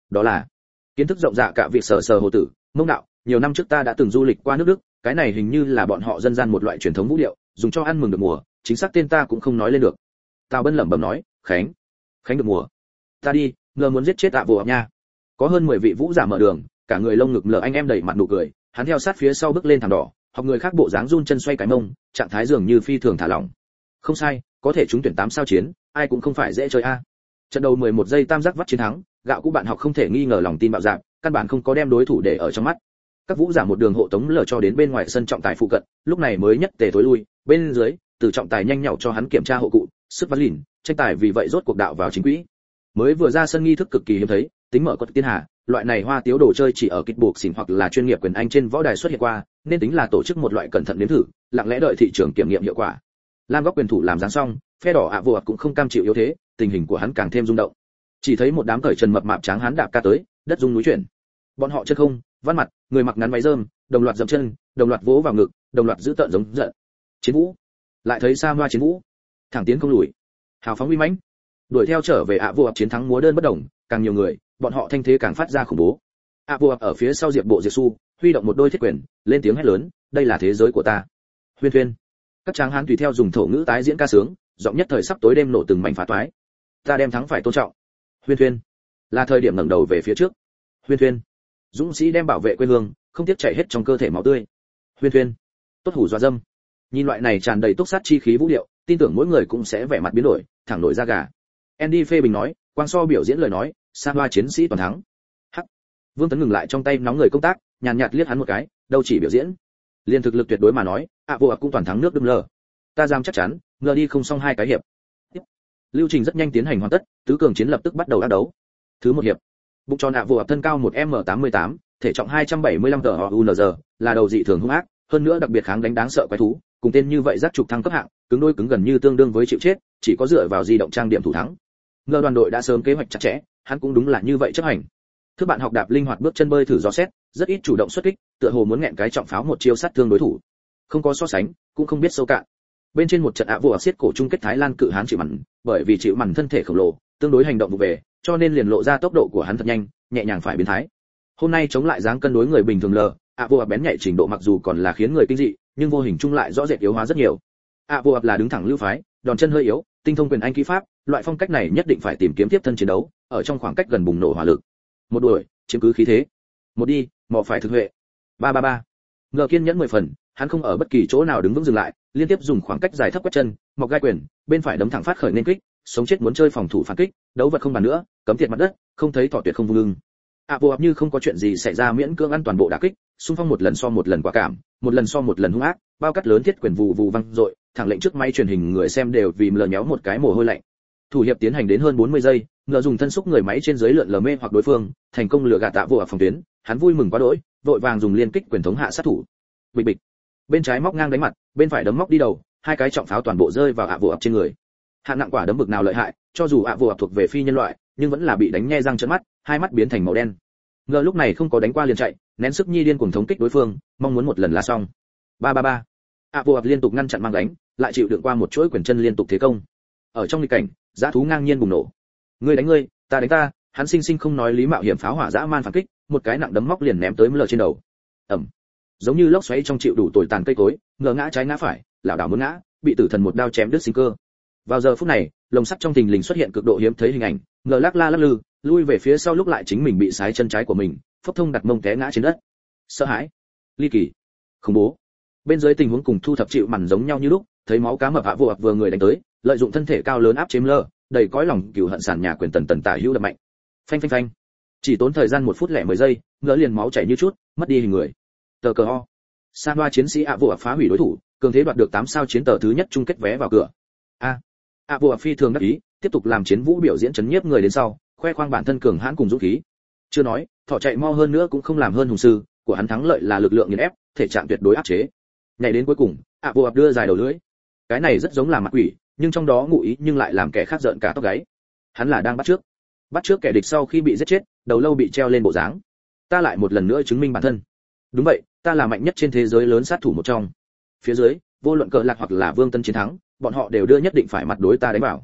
đó là kiến thức rộng rãi cả việc sở sở hồ tử, mông đạo, nhiều năm trước ta đã từng du lịch qua nước Đức, cái này hình như là bọn họ dân gian một loại truyền thống vũ điệu, dùng cho ăn mừng được mùa, chính xác tên ta cũng không nói lên được. Tào Bân lẩm bẩm nói, khánh, khánh được mùa. Ta đi, ngờ muốn giết chết tạ vô nha. Có hơn mười vị vũ giả mở đường, cả người lông ngực lở anh em đầy mặt nụ cười, hắn theo sát phía sau bước lên thảm đỏ, học người khác bộ dáng run chân xoay cái mông, trạng thái dường như phi thường thả lỏng. Không sai, có thể trúng tuyển tám sao chiến, ai cũng không phải dễ chơi a. Trận đầu mười một giây tam giác vắt chiến thắng, gạo cũ bạn học không thể nghi ngờ lòng tin bạo dạn, căn bản không có đem đối thủ để ở trong mắt. Các vũ giả một đường hộ tống lở cho đến bên ngoài sân trọng tài phụ cận, lúc này mới nhất tề tối lui, bên dưới, từ trọng tài nhanh nhảu cho hắn kiểm tra hộ cụ, sức vắn lìn, tranh tài vì vậy rốt cuộc đạo vào chính quỹ. Mới vừa ra sân nghi thức cực kỳ hiếm thấy, tính mở quật tiên hạ, loại này hoa tiếu đồ chơi chỉ ở kịch buộc xỉn hoặc là chuyên nghiệp quyền anh trên võ đài xuất hiện qua, nên tính là tổ chức một loại cẩn thận nếm thử, lặng lẽ đợi thị trường kiểm nghiệm hiệu quả. Lam góc quyền thủ làm dáng xong, phe đỏ ạ vô cũng không cam chịu yếu thế, tình hình của hắn càng thêm rung động. Chỉ thấy một đám cởi trần mập mạp tráng hán đạp ca tới, đất rung núi chuyển. Bọn họ chân không, văn mặt, người mặc ngắn váy rơm, đồng loạt dậm chân, đồng loạt vỗ vào ngực, đồng loạt giữ tợn giống giận. Chiến vũ, lại thấy Sa Hoa chiến vũ, thẳng tiến không lùi, hào phóng uy mãnh. Đuổi theo trở về ạ vô chiến thắng múa đơn bất đồng, càng nhiều người, bọn họ thanh thế càng phát ra khủng bố. ạ vô ở phía sau diệp bộ diệp su, huy động một đôi thiết quyền, lên tiếng hét lớn, đây là thế giới của ta. Huyên Thuyên. Các tráng hán tùy theo dùng thổ ngữ tái diễn ca sướng, giọng nhất thời sắp tối đêm nổ từng mảnh phá toái. Ta đem thắng phải tôn trọng. Huyên Thuyên. Là thời điểm ngẩng đầu về phía trước. Huyên Thuyên. Dũng sĩ đem bảo vệ quê hương, không tiếc chảy hết trong cơ thể máu tươi. Huyên Thuyên. Tốt hủ dọa dâm. Nhìn loại này tràn đầy túc sát chi khí vũ điệu, tin tưởng mỗi người cũng sẽ vẻ mặt biến đổi, thẳng nổi da gà. Andy phê bình nói, quang so biểu diễn lời nói, Sa Hoa chiến sĩ toàn thắng. Hắc. Vương Tấn ngừng lại trong tay nóng người công tác, nhàn nhạt liếc hắn một cái, đâu chỉ biểu diễn. Liên thực lực tuyệt đối mà nói, ạ vô cũng toàn thắng nước Đức lờ. Ta dám chắc chắn, ngờ đi không xong hai cái hiệp. Tiếp. Lưu trình rất nhanh tiến hành hoàn tất, tứ cường chiến lập tức bắt đầu đá đấu. Thứ một hiệp. Bụng tròn ạ vô thân cao một m tám mươi tám, thể trọng hai trăm bảy mươi lăm tờ u en giê, là đầu dị thường hung ác, hơn nữa đặc biệt kháng đánh đáng sợ quái thú, cùng tên như vậy giác trục thăng cấp hạng, cứng đôi cứng gần như tương đương với chịu chết, chỉ có dựa vào di động trang điểm thủ thắng. Ngờ đoàn đội đã sớm kế hoạch chặt chẽ, hắn cũng đúng là như vậy chấp hành. Thứ bạn học đạp linh hoạt bước chân bơi thử dò xét, rất ít chủ động xuất kích, tựa hồ muốn nghẹn cái trọng pháo một chiêu sát thương đối thủ. Không có so sánh, cũng không biết sâu cạn. Bên trên một trận ạ vô xiết cổ chung kết Thái Lan cự hán chịu mặn, bởi vì chịu mặn thân thể khổng lồ, tương đối hành động vụ về, cho nên liền lộ ra tốc độ của hắn thật nhanh, nhẹ nhàng phải biến thái. Hôm nay chống lại dáng cân đối người bình thường lờ, ạ vô bén nhạy trình độ mặc dù còn là khiến người kinh dị, nhưng vô hình chung lại rõ rệt yếu hóa rất nhiều. ạ vô là đứng thẳng lưu phái, đòn chân hơi yếu, tinh thông quyền anh kỹ pháp, loại phong cách này nhất định phải tìm kiếm tiếp thân chiến đấu, ở trong khoảng cách gần bùng nổ hỏa lực. Một đuổi, chiếm cứ khí thế. Một đi, mò phải thực huệ. Ba ba ba. Ngờ kiên nhẫn mười phần, hắn không ở bất kỳ chỗ nào đứng vững dừng lại, liên tiếp dùng khoảng cách dài thấp quét chân, mọc gai quyền, bên phải đấm thẳng phát khởi nên kích, sống chết muốn chơi phòng thủ phản kích, đấu vật không bàn nữa, cấm thiệt mặt đất, không thấy thỏ tuyệt không vung lưng. ạ vô như không có chuyện gì xảy ra miễn cưỡng ăn toàn bộ đả kích, xung phong một lần so một lần quả cảm, một lần so một lần hung ác, bao cắt lớn thiết quyền vù vù văng dội, thẳng lệnh trước máy truyền hình người xem đều vì lờ nhéo một cái mồ hôi lạnh. Thủ hiệp tiến hành đến hơn bốn mươi giây, ngờ dùng thân xúc người máy trên dưới lượn lờ mê hoặc đối phương, thành công lừa gạt tạ vô ở phòng tuyến, hắn vui mừng quá đỗi, vội vàng dùng liên kích quyền thống hạ sát thủ. Bịch bịch. Bên trái móc ngang đánh mặt, bên phải đấm móc đi đầu, hai cái trọng pháo toàn bộ rơi vào ạ vô ập trên người. Hạng nặng quả đấm bực nào lợi hại, cho dù ạ vô ập thuộc về phi nhân loại, nhưng vẫn là bị đánh nhe răng trợn mắt, hai mắt biến thành màu đen. Ngờ lúc này không có đánh qua liền chạy, nén sức nhi điên cuồng thống kích đối phương, mong muốn một lần là xong. Ba ba ba. ạ vô ập liên tục ngăn chặn mang đánh, lại chịu đựng qua một chuỗi quyền chân liên tục thế công. Ở trong nghịch cảnh, dã thú ngang nhiên bùng nổ. Ngươi đánh ngươi, ta đánh ta, hắn sinh sinh không nói lý mạo hiểm pháo hỏa dã man phản kích, một cái nặng đấm móc liền ném tới lờ trên đầu. Ầm. Giống như lốc xoáy trong chịu đủ tồi tàn cây cối, ngờ ngã trái ngã phải, lảo đảo muốn ngã, bị tử thần một đao chém đứt sinh cơ. Vào giờ phút này, lồng sắt trong thình lình xuất hiện cực độ hiếm thấy hình ảnh, ngờ lắc la lắc lư, lui về phía sau lúc lại chính mình bị sái chân trái của mình, phốc thông đặt mông té ngã trên đất. Sợ hãi, ly kỳ, khủng bố. Bên dưới tình huống cùng thu thập chịu mằn giống nhau như lúc, thấy máu cá mập hạ vô ập vừa người đánh tới, lợi dụng thân thể cao lớn áp chế lơ, đầy cõi lòng cừu hận sàn nhà quyền tần tần tả hữu đập mạnh. Phanh phanh phanh. Chỉ tốn thời gian một phút lẻ mười giây, ngỡ liền máu chảy như chút, mất đi hình người. Tờ cờ ho. Sa Hoa chiến sĩ ạ vô ập phá hủy đối thủ, cường thế đoạt được tám sao chiến tờ thứ nhất chung kết vé vào cửa. A. ạ vô ập phi thường đắc ý, tiếp tục làm chiến vũ biểu diễn chấn nhiếp người đến sau, khoe khoang bản thân cường hãn cùng dũng khí. Chưa nói, thọ chạy mau hơn nữa cũng không làm hơn hùng sư, của hắn thắng lợi là lực lượng nghiền ép, thể trạng tuyệt đối áp chế. Nhảy đến cuối cùng, ạ vô ập đưa dài đầu lưỡi. Cái này rất giống là mặt quỷ, nhưng trong đó ngụ ý nhưng lại làm kẻ khác giận cả tóc gáy. Hắn là đang bắt trước, bắt trước kẻ địch sau khi bị giết chết, đầu lâu bị treo lên bộ dáng. Ta lại một lần nữa chứng minh bản thân. Đúng vậy, ta là mạnh nhất trên thế giới lớn sát thủ một trong. Phía dưới, vô luận cờ lạc hoặc là Vương Tân chiến thắng, bọn họ đều đưa nhất định phải mặt đối ta đánh vào.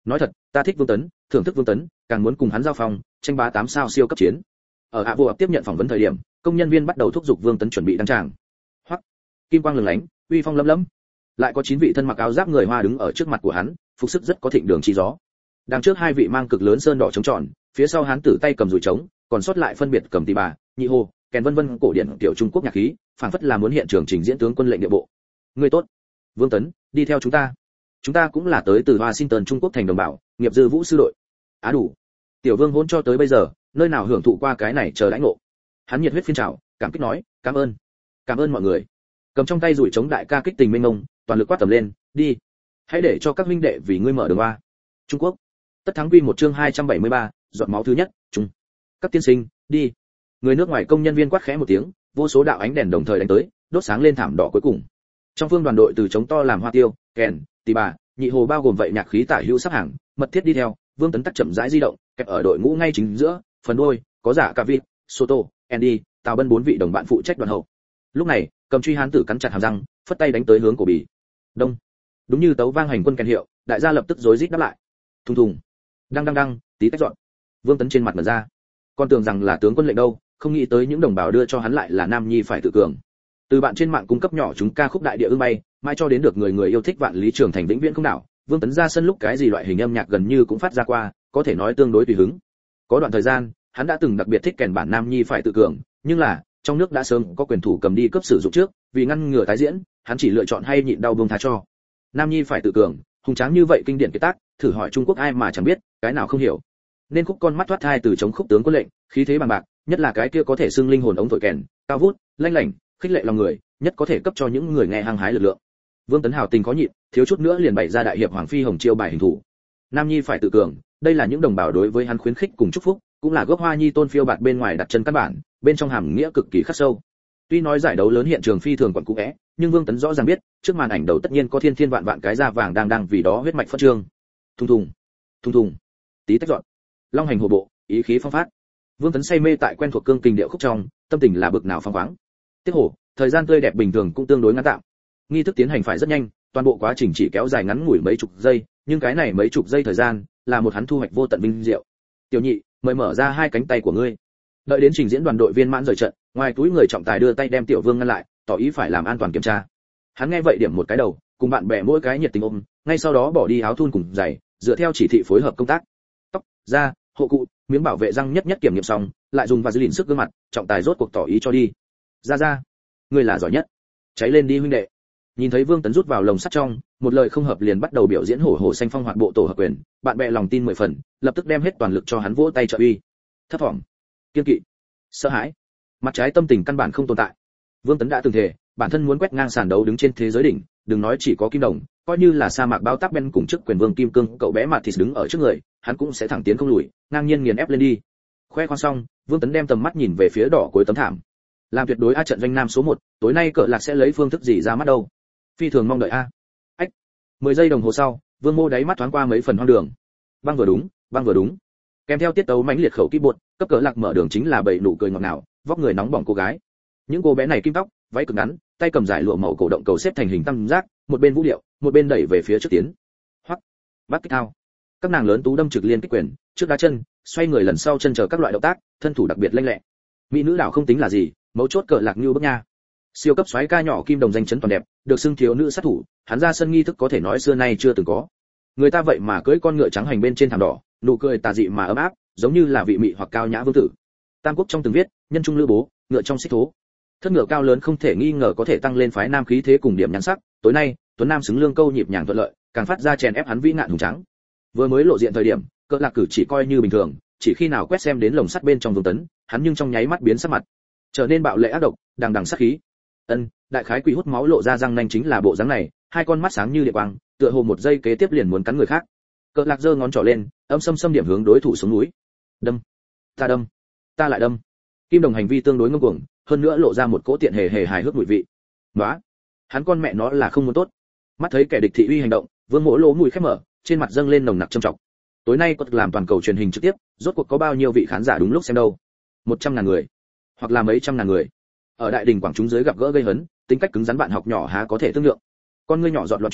Nói thật, ta thích Vương Tấn, thưởng thức Vương Tấn, càng muốn cùng hắn giao phòng, tranh bá tám sao siêu cấp chiến. Ở ạ vô tiếp nhận phỏng vấn thời điểm, công nhân viên bắt đầu thúc giục Vương Tấn chuẩn bị đăng tràng. Hoắc, kim quang lừng lánh, uy phong lấm lấm. Lại có chín vị thân mặc áo giáp người Hoa đứng ở trước mặt của hắn, phục sức rất có thịnh đường chi gió. Đằng trước hai vị mang cực lớn sơn đỏ trống tròn, phía sau hán tử tay cầm dùi trống, còn sót lại phân biệt cầm tỳ bà, nhị hồ, kèn vân vân cổ điển tiểu Trung Quốc nhạc khí, phảng phất là muốn hiện trường trình diễn tướng quân lệnh địa bộ. Người tốt, Vương Tấn, đi theo chúng ta. Chúng ta cũng là tới từ Washington Trung Quốc thành đồng bào, nghiệp dư vũ sư đội. Á đủ. Tiểu Vương vốn cho tới bây giờ, nơi nào hưởng thụ qua cái này chờ đãi ngộ. Hắn nhiệt huyết phiên trào, cảm kích nói, cảm ơn, cảm ơn mọi người. Cầm trong tay dùi trống đại ca kích tình mênh mông, toàn lực quát tầm lên, đi. Hãy để cho các huynh đệ vì ngươi mở đường qua. Trung Quốc. Tất thắng quy một chương hai trăm bảy mươi ba, giọt máu thứ nhất, trung. Các tiên sinh, đi. Người nước ngoài công nhân viên quát khẽ một tiếng, vô số đạo ánh đèn đồng thời đánh tới, đốt sáng lên thảm đỏ cuối cùng. Trong phương đoàn đội từ trống to làm hoa tiêu, kèn, tỳ bà, nhị hồ bao gồm vậy nhạc khí tả hữu sắp hàng, mật thiết đi theo, Vương Tấn tắc chậm rãi di động, kẹp ở đội ngũ ngay chính giữa, phần đuôi có giả cả vịt, Soto, Andy, Tào Bân bốn vị đồng bạn phụ trách đoàn hậu. Lúc này, cầm truy hán tử cắn chặt hàm răng, phất tay đánh tới hướng cổ bì. Đông. Đúng như tấu vang hành quân kèn hiệu, đại gia lập tức rối rít đáp lại. Thùng thùng. Đăng đăng đăng, tí tách dọn. Vương Tấn trên mặt mở ra. Con tưởng rằng là tướng quân lệnh đâu, không nghĩ tới những đồng bào đưa cho hắn lại là nam nhi phải tự cường. Từ bạn trên mạng cung cấp nhỏ chúng ca khúc đại địa ương bay, mai cho đến được người người yêu thích vạn lý trường thành vĩnh viễn không đảo. Vương Tấn ra sân lúc cái gì loại hình âm nhạc gần như cũng phát ra qua, có thể nói tương đối tùy hứng. Có đoạn thời gian, hắn đã từng đặc biệt thích kèn bản nam nhi phải tự cường, nhưng là trong nước đã sớm có quyền thủ cầm đi cấp sử dụng trước, vì ngăn ngừa tái diễn, hắn chỉ lựa chọn hay nhịn đau buông tha cho. Nam nhi phải tự cường, hùng tráng như vậy kinh điển kiệt tác, thử hỏi Trung Quốc ai mà chẳng biết, cái nào không hiểu. Nên khúc con mắt thoát thai từ chống khúc tướng quân lệnh, khí thế bằng bạc, nhất là cái kia có thể xưng linh hồn ống thổi kèn, cao vút, lanh lảnh, khích lệ lòng người, nhất có thể cấp cho những người nghe hăng hái lực lượng. Vương Tấn hào tình có nhịn, thiếu chút nữa liền bày ra đại hiệp hoàng phi hồng chiêu bài hình thủ. Nam nhi phải tự cường, đây là những đồng bào đối với hắn khuyến khích cùng chúc phúc, cũng là gốc hoa nhi tôn phiêu bạt bên ngoài đặt chân căn bản, bên trong hàm nghĩa cực kỳ khắc sâu. Tuy nói giải đấu lớn hiện trường phi thường còn cũ é, nhưng Vương Tấn rõ ràng biết, trước màn ảnh đầu tất nhiên có thiên thiên vạn vạn cái da vàng đang đang vì đó huyết mạch phát trương. Thùng thùng, thùng thùng, tí tách dọn. Long hành hồ bộ, ý khí phong phát. Vương Tấn say mê tại quen thuộc cương kình điệu khúc trong, tâm tình là bực nào phong khoáng. Tiếc hổ, thời gian tươi đẹp bình thường cũng tương đối ngắn tạm. Nghi thức tiến hành phải rất nhanh, toàn bộ quá trình chỉ kéo dài ngắn ngủi mấy chục giây, nhưng cái này mấy chục giây thời gian, là một hắn thu hoạch vô tận vinh diệu. Tiểu nhị, mời mở ra hai cánh tay của ngươi. Đợi đến trình diễn đoàn đội viên mãn rời trận, ngoài túi người trọng tài đưa tay đem Tiểu Vương ngăn lại, tỏ ý phải làm an toàn kiểm tra. Hắn nghe vậy điểm một cái đầu, cùng bạn bè mỗi cái nhiệt tình ôm, ngay sau đó bỏ đi áo thun cùng giày, dựa theo chỉ thị phối hợp công tác. Tóc, da, hộ cụ, miếng bảo vệ răng nhất nhất kiểm nghiệm xong, lại dùng vaseline sức gương mặt, trọng tài rốt cuộc tỏ ý cho đi. Ra ra, ngươi là giỏi nhất. Cháy lên đi huynh đệ. Nhìn thấy Vương Tấn rút vào lồng sắt trong, một lời không hợp liền bắt đầu biểu diễn hổ hổ xanh phong hoạt bộ tổ hợp quyền, bạn bè lòng tin mười phần, lập tức đem hết toàn lực cho hắn vỗ tay trợ uy. Thấp vọng, kiên kỵ, sợ hãi, mặt trái tâm tình căn bản không tồn tại. Vương Tấn đã từng thề, bản thân muốn quét ngang sàn đấu đứng trên thế giới đỉnh, đừng nói chỉ có Kim Đồng, coi như là sa mạc bao tác Ben cùng chức quyền vương Kim Cương, cậu bé mặt thịt đứng ở trước người, hắn cũng sẽ thẳng tiến không lùi, ngang nhiên nghiền ép lên đi. Khoe khoang xong, Vương Tấn đem tầm mắt nhìn về phía đỏ cuối tấm thảm. Làm tuyệt đối a trận doanh nam số một, tối nay cỡ lạc sẽ lấy phương thức gì ra mắt đâu? Phi thường mong đợi a. Ách. mười giây đồng hồ sau, Vương Mô đáy mắt thoáng qua mấy phần hoang đường. Băng vừa đúng, băng vừa đúng. Kèm theo tiết tấu mãnh liệt khẩu keyboard, cấp cỡ lạc mở đường chính là bảy nụ cười ngọt ngào, vóc người nóng bỏng cô gái. Những cô bé này kim tóc, váy cực ngắn, tay cầm giải lụa màu cổ động cầu xếp thành hình tam giác, một bên vũ điệu, một bên đẩy về phía trước tiến. Hoắc, bắt kích thao. Các nàng lớn tú đâm trực liên kích quyền, trước đá chân, xoay người lần sau chân chờ các loại động tác, thân thủ đặc biệt lanh lẹ. Mỹ nữ đảo không tính là gì, mấu chốt cỡ lạc như bước nha. Siêu cấp soái ca nhỏ Kim Đồng danh chấn toàn đẹp, được xưng thiếu nữ sát thủ, hắn ra sân nghi thức có thể nói xưa nay chưa từng có. Người ta vậy mà cưỡi con ngựa trắng hành bên trên thảm đỏ, nụ cười tà dị mà ấm áp, giống như là vị mị hoặc cao nhã vương tử. Tam Quốc trong từng viết, nhân trung lữ bố, ngựa trong xích thố. Thất ngựa cao lớn không thể nghi ngờ có thể tăng lên phái nam khí thế cùng điểm nhãn sắc, tối nay, Tuấn Nam xứng lương câu nhịp nhàng thuận lợi, càng phát ra chèn ép hắn vĩ ngạn hùng trắng. Vừa mới lộ diện thời điểm, cỡ lạc cử chỉ coi như bình thường, chỉ khi nào quét xem đến lồng sắt bên trong Vương Tấn, hắn nhưng trong nháy mắt biến sắc mặt, trở nên bạo lệ ác độc, đằng đằng sát khí. Ân, đại khái quỷ hút máu lộ ra răng nanh chính là bộ dáng này, hai con mắt sáng như điện quang, tựa hồ một giây kế tiếp liền muốn cắn người khác. Cỡ lạc giơ ngón trỏ lên, âm sâm sâm điểm hướng đối thủ xuống núi. Đâm, ta đâm, ta lại đâm. Kim Đồng hành vi tương đối ngông cuồng, hơn nữa lộ ra một cỗ tiện hề hề hài hước mùi vị. Nóa, hắn con mẹ nó là không muốn tốt. Mắt thấy kẻ địch thị uy hành động, Vương Mỗ lỗ mũi khép mở, trên mặt dâng lên nồng nặc trầm trọng. Tối nay có làm toàn cầu truyền hình trực tiếp, rốt cuộc có bao nhiêu vị khán giả đúng lúc xem đâu? Một trăm ngàn người, hoặc là mấy trăm ngàn người. Ở đại đình quảng chúng dưới gặp gỡ gây hấn, tính cách cứng rắn bạn học nhỏ há có thể tương lượng. Con ngươi nhỏ giọt loạn chuyển,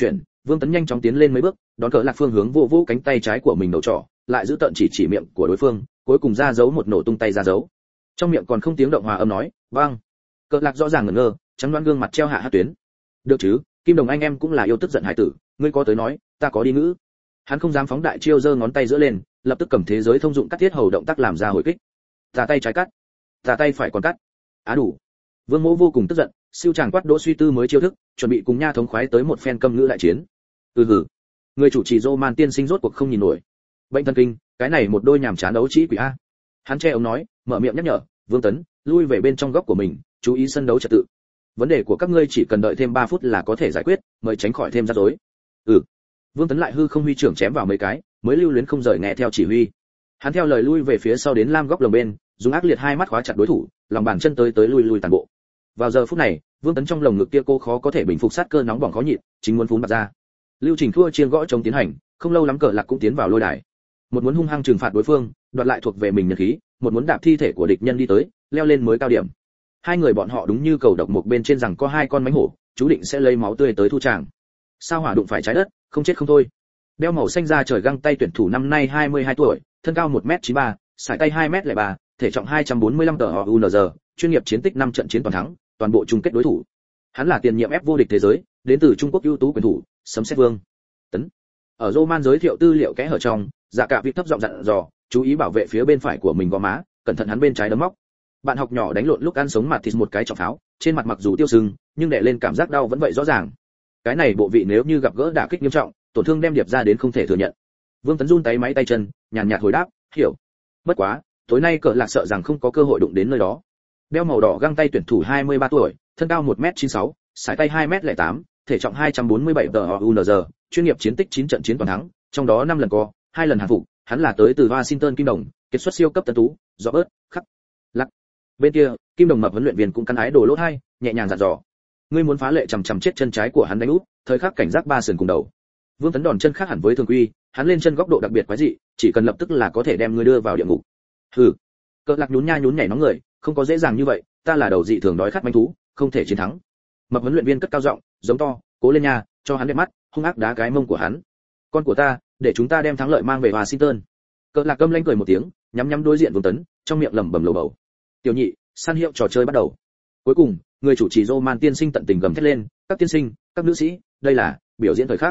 Vương Tấn nhanh chóng tiến lên mấy bước, đón cờ lạc phương hướng vô vô cánh tay trái của mình đầu trỏ, lại giữ tận chỉ chỉ miệng của đối phương, cuối cùng ra dấu một nổ tung tay ra dấu. Trong miệng còn không tiếng động hòa âm nói, "Vâng." Cờ lạc rõ ràng ngẩn ngơ, trắng đoán gương mặt treo hạ hát tuyến. "Được chứ, Kim Đồng anh em cũng là yêu tức giận hải tử, ngươi có tới nói, ta có đi ngữ." Hắn không dám phóng đại chiêu, giơ ngón tay giữa lên, lập tức cầm thế giới thông dụng cắt thiết hầu động tác làm ra hồi kích. "Ta tay trái cắt, ta tay phải còn cắt." Á đủ. Vương Mỗ vô cùng tức giận, siêu chàng quát Đỗ Suy Tư mới chiêu thức, chuẩn bị cùng nha thống khoái tới một phen câm ngữ đại chiến. Ừ hử. Người chủ trì Roman tiên sinh rốt cuộc không nhìn nổi. Bệnh thần kinh, cái này một đôi nhàm chán đấu trí quỷ a. Hắn che ống nói, mở miệng nhắc nhở, Vương Tấn, lui về bên trong góc của mình, chú ý sân đấu trật tự. Vấn đề của các ngươi chỉ cần đợi thêm ba phút là có thể giải quyết, mời tránh khỏi thêm rắc rối. Ừ. Vương Tấn lại hư không huy trưởng chém vào mấy cái, mới lưu luyến không rời nghe theo chỉ huy. Hắn theo lời lui về phía sau đến lam góc lồng bên, dùng ác liệt hai mắt khóa chặt đối thủ, lòng bàn chân tới tới lui lui tàn bộ. Vào giờ phút này, Vương Tấn trong lồng ngực kia cô khó có thể bình phục sát cơ nóng bỏng khó nhịn, chính muốn phún bật ra. Lưu trình thua chiên gõ chống tiến hành, không lâu lắm cờ lạc cũng tiến vào lôi đài. Một muốn hung hăng trừng phạt đối phương, đoạt lại thuộc về mình nhân khí, một muốn đạp thi thể của địch nhân đi tới, leo lên mới cao điểm. Hai người bọn họ đúng như cầu độc một bên trên rằng có hai con mánh hổ, chú định sẽ lấy máu tươi tới thu tràng. Sao hỏa đụng phải trái đất, không chết không thôi. Đeo màu xanh da trời găng tay tuyển thủ năm nay hai mươi hai tuổi, thân cao một mét chín ba, sải tay hai mét lẻ ba, thể trọng hai trăm bốn mươi lăm tờ o u en giê, chuyên nghiệp chiến tích năm trận chiến toàn thắng, toàn bộ chung kết đối thủ. Hắn là tiền nhiệm ép vô địch thế giới, đến từ Trung Quốc ưu tú quyền thủ, sấm sét vương. Tấn. Ở Roman giới thiệu tư liệu kẽ hở trong, Dạ Cả Vịt thấp giọng dặn dò, chú ý bảo vệ phía bên phải của mình gò má, cẩn thận hắn bên trái đấm móc. Bạn học nhỏ đánh lộn lúc ăn sống mặt thịt một cái trọng pháo, trên mặt mặc dù tiêu sưng, nhưng đè lên cảm giác đau vẫn vậy rõ ràng. Cái này bộ vị nếu như gặp gỡ đả kích nghiêm trọng, tổn thương đem điệp ra đến không thể thừa nhận. Vương Tấn run tay máy tay chân, nhàn nhạt hồi đáp, hiểu. Bất quá, tối nay cờ lạc sợ rằng không có cơ hội đụng đến nơi đó. Đeo màu đỏ găng tay tuyển thủ hai mươi ba tuổi, thân cao một mét chín sáu, sải tay hai mét lẻ tám, thể trọng hai trăm bốn mươi bảy tờ o u en giê, chuyên nghiệp chiến tích chín trận chiến toàn thắng, trong đó năm lần co, hai lần hàng phục, hắn là tới từ Washington Kim Đồng, kết xuất siêu cấp tân tú, rõ bớt, khắc, lắc. Bên kia, Kim Đồng mập huấn luyện viên cũng cắn ái đồ lốt hai, nhẹ nhàng dặn dò. Ngươi muốn phá lệ chầm chầm chết chân trái của hắn đánh úp, thời khắc cảnh giác ba sườn cùng đầu. Vương Tấn đòn chân khác hẳn với thường quy, hắn lên chân góc độ đặc biệt quái dị, chỉ cần lập tức là có thể đem ngươi đưa vào địa ngục. Hừ. Cỡ lạc nhún nha nhún nhảy nóng người, không có dễ dàng như vậy, ta là đầu dị thường đói khát manh thú, không thể chiến thắng. Mập huấn luyện viên cất cao giọng, giống to, cố lên nha, cho hắn đẹp mắt, hung ác đá cái mông của hắn. Con của ta, để chúng ta đem thắng lợi mang về Washington. Cỡ lạc câm lanh cười một tiếng, nhắm nhắm đối diện Vương Tấn, trong miệng lẩm bẩm lầu bầu. Tiểu nhị, săn hiệu trò chơi bắt đầu. Cuối cùng, người chủ trì Roman tiên sinh tận tình gầm thét lên, các tiên sinh, các nữ sĩ, đây là biểu diễn thời khắc.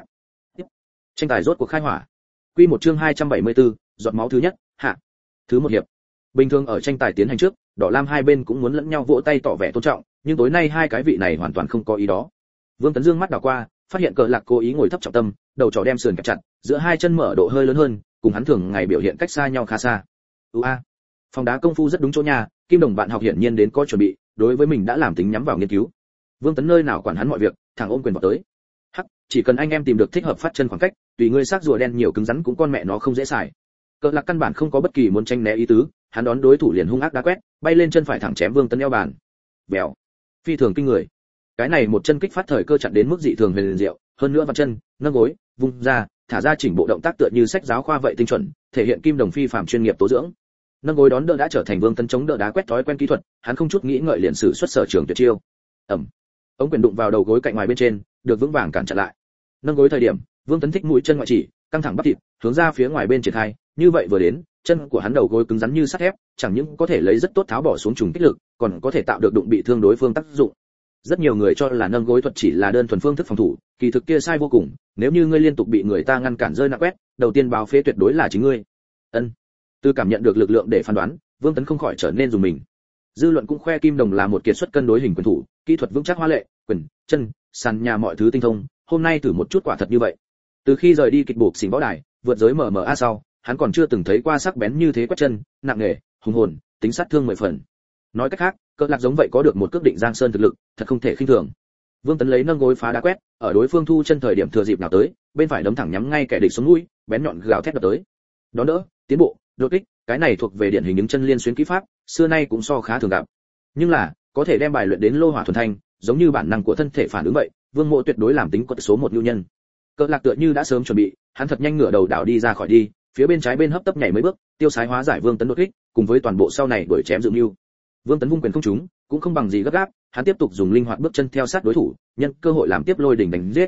Tranh tài rốt cuộc khai hỏa. Quy một chương hai trăm bảy mươi tư, giọt máu thứ nhất, hạ. Thứ một hiệp. Bình thường ở tranh tài tiến hành trước, đỏ lam hai bên cũng muốn lẫn nhau vỗ tay tỏ vẻ tôn trọng, nhưng tối nay hai cái vị này hoàn toàn không có ý đó. Vương Tấn dương mắt đảo qua, phát hiện cờ lạc cố ý ngồi thấp trọng tâm, đầu trỏ đem sườn kẹp chặt, giữa hai chân mở độ hơi lớn hơn, cùng hắn thường ngày biểu hiện cách xa nhau khá xa. Ua, a, phòng đá công phu rất đúng chỗ nhà, Kim Đồng bạn học hiển nhiên đến có chuẩn bị, đối với mình đã làm tính nhắm vào nghiên cứu. Vương Tấn nơi nào quản hắn mọi việc, thẳng ôm quyền vào tới. Hắc, chỉ cần anh em tìm được thích hợp phát chân khoảng cách, tùy ngươi xác rùa đen nhiều cứng rắn cũng con mẹ nó không dễ xài. Cờ lạc căn bản không có bất kỳ muốn tranh né ý tứ, hắn đón đối thủ liền hung ác đá quét, bay lên chân phải thẳng chém Vương Tấn eo bàn. Bèo, phi thường kinh người. Cái này một chân kích phát thời cơ chặn đến mức dị thường huyền diệu, hơn nữa vặn chân, nâng gối, vung ra, thả ra chỉnh bộ động tác tựa như sách giáo khoa vậy tinh chuẩn, thể hiện Kim Đồng phi phàm chuyên nghiệp tố dưỡng. Nâng gối đón đỡ đã trở thành Vương Tấn chống đỡ đá quét thói quen kỹ thuật, hắn không chút nghĩ ngợi liền sử xuất sở trường tuyệt chiêu. Ầm. Ống quyền đụng vào đầu gối cạnh ngoài bên trên, được vững vàng cản chặn lại. Nâng gối thời điểm, Vương Tấn thích mũi chân ngoại chỉ, căng thẳng bắp thịt, hướng ra phía ngoài bên triển khai, như vậy vừa đến, chân của hắn đầu gối cứng rắn như sắt thép, chẳng những có thể lấy rất tốt tháo bỏ xuống trùng kích lực, còn có thể tạo được đụng bị thương đối phương tác dụng. Rất nhiều người cho là nâng gối thuật chỉ là đơn thuần phương thức phòng thủ, kỳ thực kia sai vô cùng, nếu như ngươi liên tục bị người ta ngăn cản rơi nặng quét, đầu tiên báo phế tuyệt đối là chính ngươi. Ân. Từ cảm nhận được lực lượng để phán đoán, Vương Tấn không khỏi trở nên dùng mình. Dư luận cũng khoe Kim Đồng là một kiệt xuất cân đối hình quyền thủ, kỹ thuật vững chắc hoa lệ, quyền, chân, sàn nhà mọi thứ tinh thông, hôm nay thử một chút quả thật như vậy. Từ khi rời đi kịch buộc xỉn võ đài, vượt giới em em a sau, hắn còn chưa từng thấy qua sắc bén như thế quét chân, nặng nề, hùng hồn, tính sát thương mười phần. Nói cách khác, Cỡ lạc giống vậy có được một cước định giang sơn thực lực, thật không thể khinh thường. Vương Tấn lấy nâng gối phá đá quét, ở đối phương thu chân thời điểm thừa dịp nào tới, bên phải đấm thẳng nhắm ngay kẻ địch xuống mũi, bén nhọn gào thét đập tới. Đón đỡ, tiến bộ, đột kích, cái này thuộc về điển hình những chân liên xuyến kỹ pháp, xưa nay cũng so khá thường gặp. Nhưng là, có thể đem bài luyện đến lô hỏa thuần thanh, giống như bản năng của thân thể phản ứng vậy, Vương Mộ tuyệt đối làm tính quật số một nhu nhân. Cỡ lạc tựa như đã sớm chuẩn bị, hắn thật nhanh ngửa đầu đảo đi ra khỏi đi, phía bên trái bên hấp tấp nhảy mấy bước, tiêu sái hóa giải Vương Tấn đột kích, cùng với toàn bộ sau này đuổi chém dự mưu. Vương Tấn vung quyền không trúng, cũng không bằng gì gấp gáp, hắn tiếp tục dùng linh hoạt bước chân theo sát đối thủ, nhân cơ hội làm tiếp lôi đỉnh đánh giết.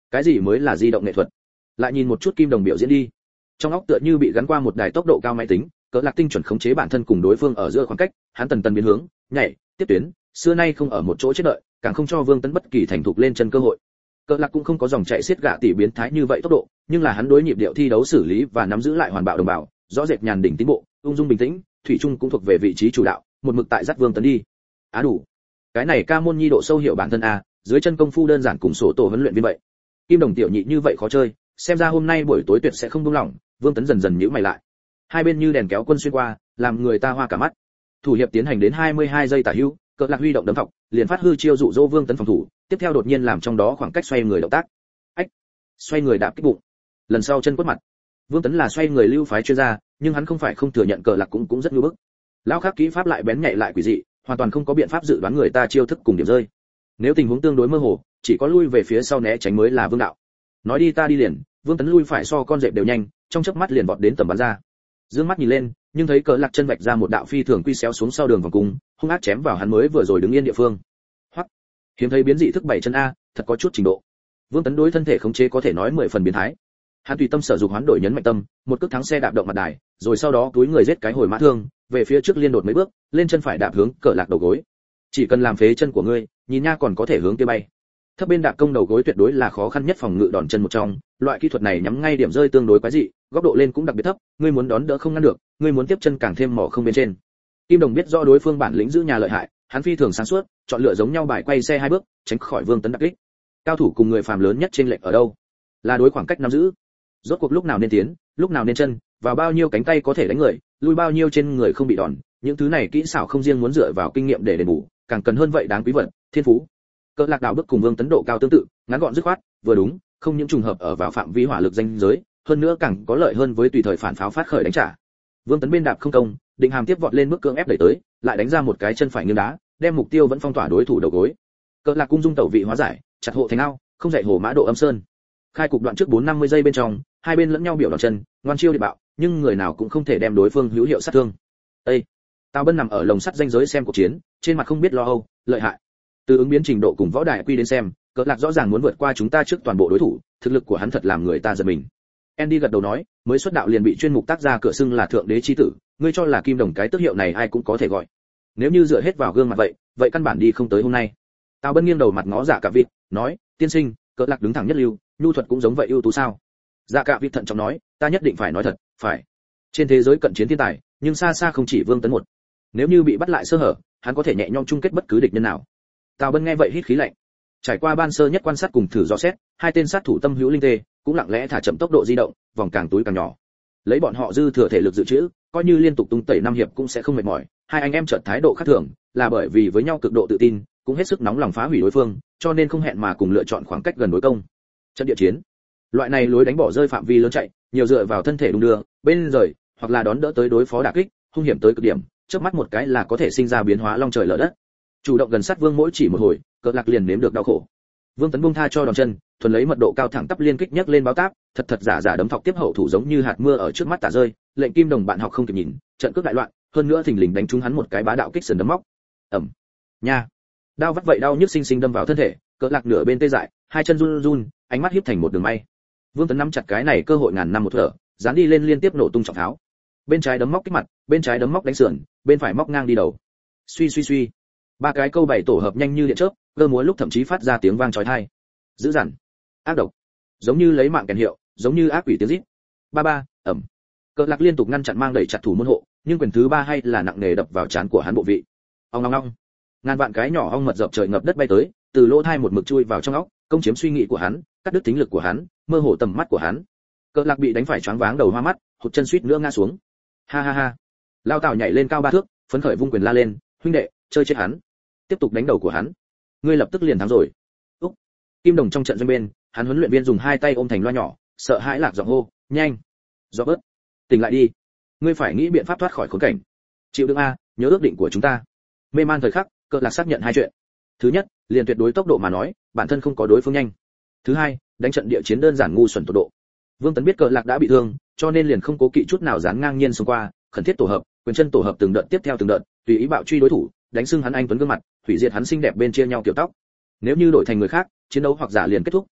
Cái gì mới là di động nghệ thuật? Lại nhìn một chút Kim Đồng biểu diễn đi. Trong óc tựa như bị gắn qua một đài tốc độ cao máy tính, Cỡ Lạc tinh chuẩn khống chế bản thân cùng đối phương ở giữa khoảng cách, hắn tần tần biến hướng, nhảy, tiếp tuyến, xưa nay không ở một chỗ chết đợi, càng không cho Vương Tấn bất kỳ thành thục lên chân cơ hội. Cỡ Lạc cũng không có dòng chạy xiết gạ tỷ biến thái như vậy tốc độ, nhưng là hắn đối nhịp điệu thi đấu xử lý và nắm giữ lại hoàn bạo đồng bào, rõ rệt nhàn đỉnh tiến bộ, ung dung bình tĩnh, thủy chung cũng thuộc về vị trí chủ đạo, một mực tại dắt Vương Tấn đi. Á đủ. Cái này ca môn nhi độ sâu hiểu bản thân a, dưới chân công phu đơn giản cùng sổ tổ huấn luyện viên vậy. Kim Đồng tiểu nhị như vậy khó chơi, xem ra hôm nay buổi tối tuyệt sẽ không buông lỏng. Vương Tấn dần dần nhíu mày lại. Hai bên như đèn kéo quân xuyên qua, làm người ta hoa cả mắt. Thủ hiệp tiến hành đến hai mươi hai giây tả hữu, Cỡ Lạc huy động đấm thọc, liền phát hư chiêu dụ dỗ Vương Tấn phòng thủ, tiếp theo đột nhiên làm trong đó khoảng cách xoay người động tác. Ách, xoay người đạp kích bụng. Lần sau chân quất mặt. Vương Tấn là xoay người lưu phái chuyên gia, nhưng hắn không phải không thừa nhận Cỡ Lạc cũng cũng rất nhu bức. Lão khắc kỹ pháp lại bén nhạy lại quỷ dị, hoàn toàn không có biện pháp dự đoán người ta chiêu thức cùng điểm rơi. Nếu tình huống tương đối mơ hồ, chỉ có lui về phía sau né tránh mới là vương đạo. Nói đi ta đi liền, Vương Tấn lui phải so con dẹp đều nhanh, trong chớp mắt liền vọt đến tầm bắn ra. Dương mắt nhìn lên, nhưng thấy Cỡ Lạc chân vạch ra một đạo phi thường quy xéo xuống sau đường vòng cung, hung ác chém vào hắn mới vừa rồi đứng yên địa phương. Hoắc, hiếm thấy biến dị thức bảy chân a, thật có chút trình độ. Vương Tấn đối thân thể khống chế có thể nói mười phần biến thái. Hắn tùy tâm sở dục hoán đổi nhấn mạnh tâm, một cước thắng xe đạp động mặt đài, rồi sau đó túi người giết cái hồi mã thương, về phía trước liên đột mấy bước, lên chân phải đạp hướng Cỡ Lạc đầu gối. Chỉ cần làm phế chân của ngươi, nhìn nha còn có thể hướng kia bay. Thấp bên đạp công đầu gối tuyệt đối là khó khăn nhất phòng ngự đòn chân một trong, loại kỹ thuật này nhắm ngay điểm rơi tương đối quái dị, góc độ lên cũng đặc biệt thấp, ngươi muốn đón đỡ không ngăn được, ngươi muốn tiếp chân càng thêm mỏ không bên trên. Kim Đồng biết rõ đối phương bản lĩnh giữ nhà lợi hại, hắn phi thường sáng suốt, chọn lựa giống nhau bài quay xe hai bước, tránh khỏi Vương Tấn đắc kích. Cao thủ cùng người phàm lớn nhất trên lệch ở đâu? Là đối khoảng cách nắm giữ. Rốt cuộc lúc nào nên tiến, lúc nào nên chân, vào bao nhiêu cánh tay có thể đánh người, lui bao nhiêu trên người không bị đòn, những thứ này kỹ xảo không riêng muốn dựa vào kinh nghiệm để đền bù, càng cần hơn vậy đáng quý vật, thiên phú. Cỡ Lạc đạo bước cùng Vương Tấn độ cao tương tự, ngắn gọn dứt khoát, vừa đúng, không những trùng hợp ở vào phạm vi hỏa lực danh giới, hơn nữa càng có lợi hơn với tùy thời phản pháo phát khởi đánh trả. Vương Tấn bên đạp không công, định hàm tiếp vọt lên mức cưỡng ép đẩy tới, lại đánh ra một cái chân phải nghiêng đá, đem mục tiêu vẫn phong tỏa đối thủ đầu gối. Cỡ Lạc cung dung tẩu vị hóa giải, chặt hộ thành ao, không dạy hổ mã độ âm sơn. Khai cục đoạn trước bốn năm mươi giây bên trong, hai bên lẫn nhau biểu đòn chân, ngoan chiêu địa bạo, nhưng người nào cũng không thể đem đối phương hữu hiệu sát thương. Ê, Tào Bân nằm ở lồng sắt danh giới xem cuộc chiến, trên mặt không biết lo âu, lợi hại. Từ ứng biến trình độ cùng võ đại quy đến xem, Cỡ Lạc rõ ràng muốn vượt qua chúng ta trước toàn bộ đối thủ, thực lực của hắn thật làm người ta giật mình. Andy gật đầu nói, mới xuất đạo liền bị chuyên mục tác gia cửa xưng là thượng đế chi tử, ngươi cho là Kim Đồng cái tước hiệu này ai cũng có thể gọi. Nếu như dựa hết vào gương mặt vậy, vậy căn bản đi không tới hôm nay. Tào Bân nghiêng đầu mặt ngó Dạ Cả Vịt, nói, tiên sinh, Cỡ Lạc đứng thẳng nhất lưu, nhu thuật cũng giống vậy ưu tú sao? Dạ Cả Vịt thận trọng nói, ta nhất định phải nói thật, phải. Trên thế giới cận chiến thiên tài, nhưng xa xa không chỉ Vương Tấn một. Nếu như bị bắt lại sơ hở, hắn có thể nhẹ nhõm chung kết bất cứ địch nhân nào. Tào Bân nghe vậy hít khí lạnh. Trải qua ban sơ nhất quan sát cùng thử dò xét, hai tên sát thủ tâm hữu linh tê, cũng lặng lẽ thả chậm tốc độ di động, vòng càng túi càng nhỏ. Lấy bọn họ dư thừa thể lực dự trữ, coi như liên tục tung tẩy năm hiệp cũng sẽ không mệt mỏi. Hai anh em chợt thái độ khác thường, là bởi vì với nhau cực độ tự tin, cũng hết sức nóng lòng phá hủy đối phương, cho nên không hẹn mà cùng lựa chọn khoảng cách gần đối công. Trận địa chiến, loại này lối đánh bỏ rơi phạm vi lớn chạy, nhiều dựa vào thân thể đung đưa, bên rời, hoặc là đón đỡ tới đối phó đả kích, hung hiểm tới cực điểm, chớp mắt một cái là có thể sinh ra biến hóa long trời lở đất. Chủ động gần sát Vương mỗi chỉ một hồi, Cỡ Lạc liền nếm được đau khổ. Vương Tấn buông tha cho đòn chân, thuần lấy mật độ cao thẳng tắp liên kích nhấc lên báo táp, thật thật giả giả đấm thọc tiếp hậu thủ giống như hạt mưa ở trước mắt tả rơi, lệnh Kim Đồng bạn học không kịp nhìn, trận cước đại loạn, hơn nữa thình lình đánh trúng hắn một cái bá đạo kích sườn đấm móc. Ầm. Nha. Đau vắt vậy đau nhức sinh sinh đâm vào thân thể, Cỡ Lạc nửa bên tê dại, hai chân run run, ánh mắt híp thành một đường may. Vương Tấn nắm chặt cái này cơ hội ngàn năm một thở, dán đi lên liên tiếp nổ tung trọng tháo. Bên trái đấm móc kích mặt, bên trái đấm móc đánh sườn, bên phải móc ngang đi đầu. Suy suy suy. Ba cái câu bảy tổ hợp nhanh như điện chớp, cơ múa lúc thậm chí phát ra tiếng vang chói tai. Dữ dằn, ác độc, giống như lấy mạng kèn hiệu, giống như ác quỷ tiếng rít. Ba ba, ầm. Cỡ Lạc liên tục ngăn chặn mang đẩy chặt thủ môn hộ, nhưng quyền thứ ba hay là nặng nề đập vào trán của hắn bộ vị. Ong ong ong. Ngàn vạn cái nhỏ ong mật dập trời ngập đất bay tới, từ lỗ tai một mực chui vào trong óc, công chiếm suy nghĩ của hắn, cắt đứt tính lực của hắn, mơ hồ tầm mắt của hắn. Cỡ Lạc bị đánh phải choáng váng đầu hoa mắt, hụt chân suýt nữa ngã xuống. Ha ha ha. Lao Tào nhảy lên cao ba thước, phấn khởi vung quyền la lên, huynh đệ, chơi chết hắn. Tiếp tục đánh đầu của hắn. Ngươi lập tức liền thắng rồi. Úc. Kim Đồng trong trận doanh bên, hắn huấn luyện viên dùng hai tay ôm thành loa nhỏ, sợ hãi lạc giọng hô, nhanh. Do bớt. Tỉnh lại đi. Ngươi phải nghĩ biện pháp thoát khỏi khốn cảnh. Chịu đựng a, nhớ ước định của chúng ta. Mê man thời khắc, Cỡ Lạc xác nhận hai chuyện. Thứ nhất, liền tuyệt đối tốc độ mà nói, bản thân không có đối phương nhanh. Thứ hai, đánh trận địa chiến đơn giản ngu xuẩn tốc độ. Vương Tấn biết Cỡ Lạc đã bị thương, cho nên liền không cố kỵ chút nào dán ngang nhiên xông qua, khẩn thiết tổ hợp, quyền chân tổ hợp từng đợt tiếp theo từng đợt, tùy ý bạo truy đối thủ, đánh sưng hắn anh tuấn gương mặt, hủy diệt hắn xinh đẹp bên chia nhau kiểu tóc. Nếu như đổi thành người khác, chiến đấu hoặc giả liền kết thúc,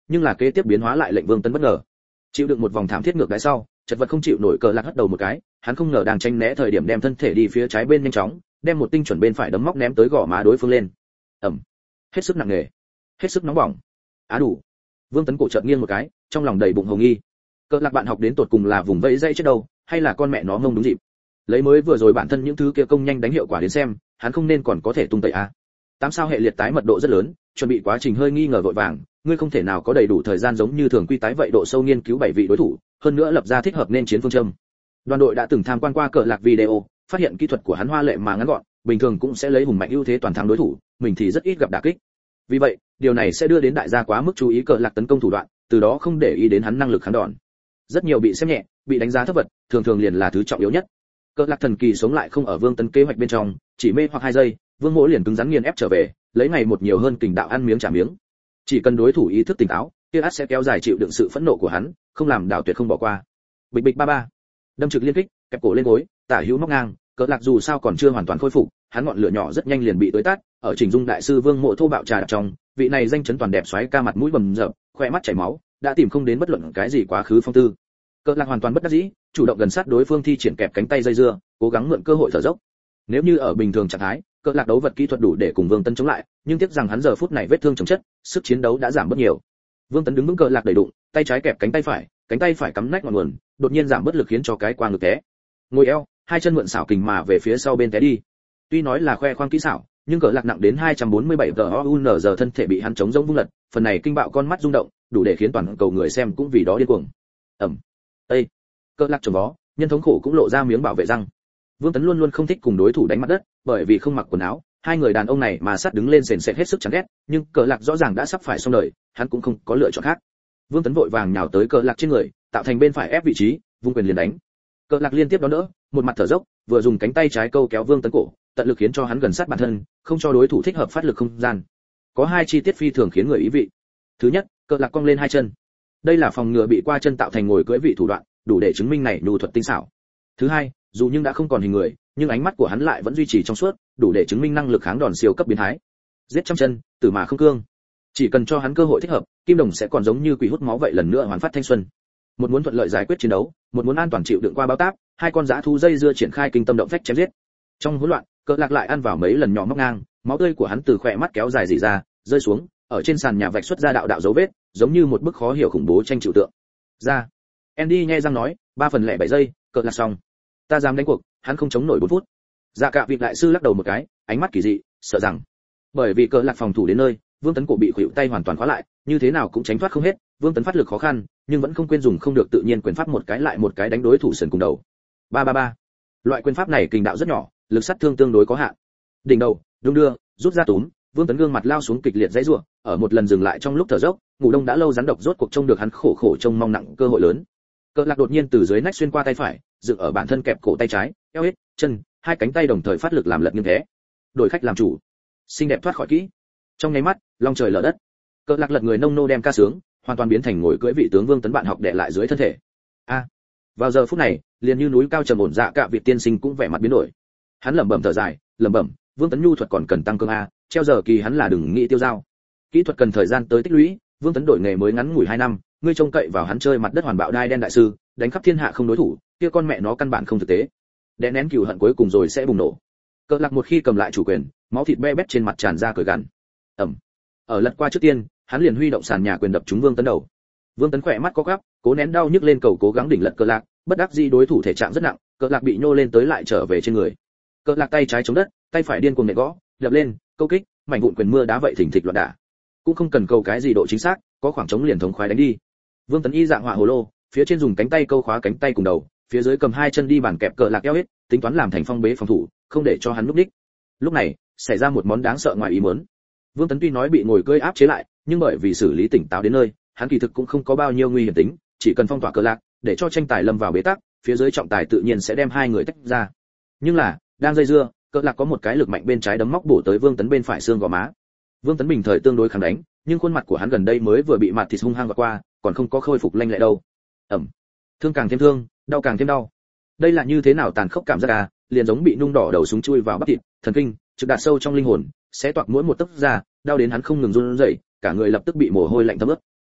nhưng là kế tiếp biến hóa lại lệnh Vương Tấn bất ngờ. Chịu đựng một vòng thảm thiết ngược đáy sau, chật vật không chịu nổi cờ lạc hất đầu một cái, hắn không ngờ đang tránh né thời điểm đem thân thể đi phía trái bên nhanh chóng, đem một tinh chuẩn bên phải đấm móc ném tới gò má đối phương lên. Ầm. Hết sức nặng nề, hết sức nóng bỏng. Á đủ. Vương Tấn cổ chợt nghiêng một cái, trong lòng đầy bụng hồng nghi. Cờ lạc bạn học đến tột cùng là vùng vẫy dây chết đâu, hay là con mẹ nó ngông đúng dịp. Lấy mới vừa rồi bản thân những thứ kia công nhanh đánh hiệu quả đến xem, hắn không nên còn có thể tung tẩy a. Tám sao hệ liệt tái mật độ rất lớn, chuẩn bị quá trình hơi nghi ngờ vội vàng, ngươi không thể nào có đầy đủ thời gian giống như thường quy tái vậy độ sâu nghiên cứu bảy vị đối thủ, hơn nữa lập ra thích hợp nên chiến phương châm. Đoàn đội đã từng tham quan qua cờ lạc video, phát hiện kỹ thuật của hắn hoa lệ mà ngắn gọn, bình thường cũng sẽ lấy hùng mạnh ưu thế toàn thắng đối thủ, mình thì rất ít gặp đả kích. Vì vậy, điều này sẽ đưa đến đại gia quá mức chú ý cờ lạc tấn công thủ đoạn, từ đó không để ý đến hắn năng lực kháng đòn. Rất nhiều bị xem nhẹ, bị đánh giá thấp vật, thường thường liền là thứ trọng yếu nhất. Cờ lạc thần kỳ sống lại không ở Vương Tấn kế hoạch bên trong, chỉ mê hoặc hai giây, Vương Mỗ liền cứng rắn nghiền ép trở về, lấy ngày một nhiều hơn kình đạo ăn miếng trả miếng. Chỉ cần đối thủ ý thức tỉnh táo, kia ắt sẽ kéo dài chịu đựng sự phẫn nộ của hắn, không làm đảo tuyệt không bỏ qua. Bịch bịch ba ba, đâm trực liên kích, kẹp cổ lên gối, tả hữu móc ngang, cờ lạc dù sao còn chưa hoàn toàn khôi phục, hắn ngọn lửa nhỏ rất nhanh liền bị tối tát, ở Trình Dung đại sư Vương Mộ thô bạo trà đạp trong, vị này danh chấn toàn đẹp xoáy ca mặt mũi bầm dập, khoe mắt chảy máu, đã tìm không đến bất luận cái gì quá khứ phong tư. Cờ lạc hoàn toàn bất đắc dĩ, chủ động gần sát đối phương thi triển kẹp cánh tay dây dưa, cố gắng mượn cơ hội thở dốc. Nếu như ở bình thường trạng thái, cờ lạc đấu vật kỹ thuật đủ để cùng Vương Tấn chống lại, nhưng tiếc rằng hắn giờ phút này vết thương chồng chất, sức chiến đấu đã giảm bớt nhiều. Vương Tấn đứng vững cờ lạc đầy đụng, tay trái kẹp cánh tay phải, cánh tay phải cắm nách ngọn nguồn, đột nhiên giảm bớt lực khiến cho cái qua ngực té. Ngồi eo, hai chân mượn xảo kình mà về phía sau bên té đi. Tuy nói là khoe khoang kỹ xảo, nhưng cờ lạc nặng đến hai trăm bốn mươi bảy pound giờ thân thể bị hắn chống rỗng vung lật, phần này kinh bạo con mắt rung động, đủ để khiến toàn cầu người xem cũng vì đó điên cuồng. Ầm. Ê. Cờ lạc chồng vó, nhân thống khổ cũng lộ ra miếng bảo vệ răng. Vương Tấn luôn luôn không thích cùng đối thủ đánh mặt đất, bởi vì không mặc quần áo, hai người đàn ông này mà sát đứng lên sền sệt hết sức chán ghét, nhưng cờ lạc rõ ràng đã sắp phải xong đời, hắn cũng không có lựa chọn khác. Vương Tấn vội vàng nhào tới cờ lạc trên người, tạo thành bên phải ép vị trí, vung quyền liền đánh. Cờ lạc liên tiếp đón đỡ, một mặt thở dốc, vừa dùng cánh tay trái câu kéo Vương Tấn cổ, tận lực khiến cho hắn gần sát bản thân, không cho đối thủ thích hợp phát lực không gian. Có hai chi tiết phi thường khiến người ý vị. Thứ nhất, cờ lạc cong lên hai chân. Đây là phòng ngừa bị qua chân tạo thành ngồi cưỡi vị thủ đoạn, đủ để chứng minh này nhu thuật tinh xảo. Thứ hai, dù nhưng đã không còn hình người, nhưng ánh mắt của hắn lại vẫn duy trì trong suốt, đủ để chứng minh năng lực kháng đòn siêu cấp biến thái. Giết trăm chân, tử mà không cương. Chỉ cần cho hắn cơ hội thích hợp, Kim Đồng sẽ còn giống như quỷ hút máu vậy lần nữa hoàn phát thanh xuân. Một muốn thuận lợi giải quyết chiến đấu, một muốn an toàn chịu đựng qua báo táp, hai con dã thú dây dưa triển khai kinh tâm động phách chém giết. Trong hỗn loạn, cờ lạc lại ăn vào mấy lần nhỏ móc ngang, máu tươi của hắn từ khỏe mắt kéo dài rỉ ra, rơi xuống, ở trên sàn nhà vạch xuất ra đạo đạo dấu vết, giống như một bức khó hiểu khủng bố tranh chịu tượng. Ra. Andy nhẹ răng nói, ba phần lẻ bảy giây, cờ lạc xong. Ta dám đánh cuộc, hắn không chống nổi bốn phút. Dạ cả vị đại sư lắc đầu một cái, ánh mắt kỳ dị, sợ rằng bởi vì cờ lạc phòng thủ đến nơi, Vương Tấn cổ bị khuỵu tay hoàn toàn khóa lại, như thế nào cũng tránh thoát không hết. Vương Tấn phát lực khó khăn, nhưng vẫn không quên dùng không được tự nhiên quyền pháp một cái lại một cái đánh đối thủ sườn cùng đầu. Ba ba ba. Loại quyền pháp này kình đạo rất nhỏ, lực sát thương tương đối có hạn. Đỉnh đầu, đung đưa, rút ra túm, Vương Tấn gương mặt lao xuống kịch liệt dãy rủa, ở một lần dừng lại trong lúc thở dốc, ngủ đông đã lâu rắn độc rốt cuộc trông được hắn khổ khổ trông mong nặng cơ hội lớn. Cờ lạc đột nhiên từ dưới nách xuyên qua tay phải, dựng ở bản thân kẹp cổ tay trái, eo hết, chân, hai cánh tay đồng thời phát lực làm lật nghiêng thế. Đổi khách làm chủ, xinh đẹp thoát khỏi kỹ. Trong nháy mắt, long trời lở đất. Cờ lạc lật người nông nô đem ca sướng, hoàn toàn biến thành ngồi cưỡi vị tướng Vương Tấn bạn học đè lại dưới thân thể. A. À, vào giờ phút này, liền như núi cao trầm ổn dạ cả vị tiên sinh cũng vẻ mặt biến đổi. Hắn lẩm bẩm thở dài, lẩm bẩm, Vương Tấn nhu thuật còn cần tăng cường a, treo giờ kỳ hắn là đừng nghĩ tiêu dao. Kỹ thuật cần thời gian tới tích lũy, Vương Tấn đổi nghề mới ngắn ngủi hai năm, ngươi trông cậy vào hắn chơi mặt đất hoàn bạo đai đen đại sư, đánh khắp thiên hạ không đối thủ, kia con mẹ nó căn bản không thực tế. Đè nén cừu hận cuối cùng rồi sẽ bùng nổ. Cờ lạc một khi cầm lại chủ quyền, máu thịt be bét trên mặt tràn ra cười gằn. Ầm. Ở lật qua trước tiên, hắn liền huy động sàn nhà quyền đập trúng Vương Tấn đầu. Vương Tấn khỏe mắt có gắp, cố nén đau nhức lên cầu cố gắng đỉnh lật cờ lạc, bất đắc dĩ đối thủ thể trạng rất nặng, cờ lạc bị nhô lên tới lại trở về trên người. Cờ lạc tay trái chống đất, tay phải điên cuồng nện gõ, đập lên, câu kích, mảnh vụn quyền mưa đá vậy thình thịch loạn đả. Cũng không cần cầu cái gì độ chính xác, có khoảng trống liền thống khoái đánh đi. Vương Tấn y dạng họa hồ lô, phía trên dùng cánh tay câu khóa cánh tay cùng đầu, phía dưới cầm hai chân đi bàn kẹp cờ lạc eo hết, tính toán làm thành phong bế phòng thủ, không để cho hắn núp đích. Lúc này, xảy ra một món đáng sợ ngoài ý muốn. Vương Tấn tuy nói bị ngồi cưỡi áp chế lại, nhưng bởi vì xử lý tỉnh táo đến nơi, hắn kỳ thực cũng không có bao nhiêu nguy hiểm tính, chỉ cần phong tỏa cờ lạc, để cho tranh tài lâm vào bế tắc, phía dưới trọng tài tự nhiên sẽ đem hai người tách ra. Nhưng là, đang dây dưa, cờ lạc có một cái lực mạnh bên trái đấm móc bổ tới Vương Tấn bên phải xương gò má. Vương Tấn bình thời tương đối kháng đánh, nhưng khuôn mặt của hắn gần đây mới vừa bị mặt thịt hung hăng vượt qua, còn không có khôi phục lanh lẹ đâu. Ẩm. Thương càng thêm thương, đau càng thêm đau. Đây là như thế nào tàn khốc cảm giác à, liền giống bị nung đỏ đầu súng chui vào bắp thịt, thần kinh, trực đạt sâu trong linh hồn, xé toạc mỗi một tấc da, đau đến hắn không ngừng run rẩy, cả người lập tức bị mồ hôi lạnh thấm ướt.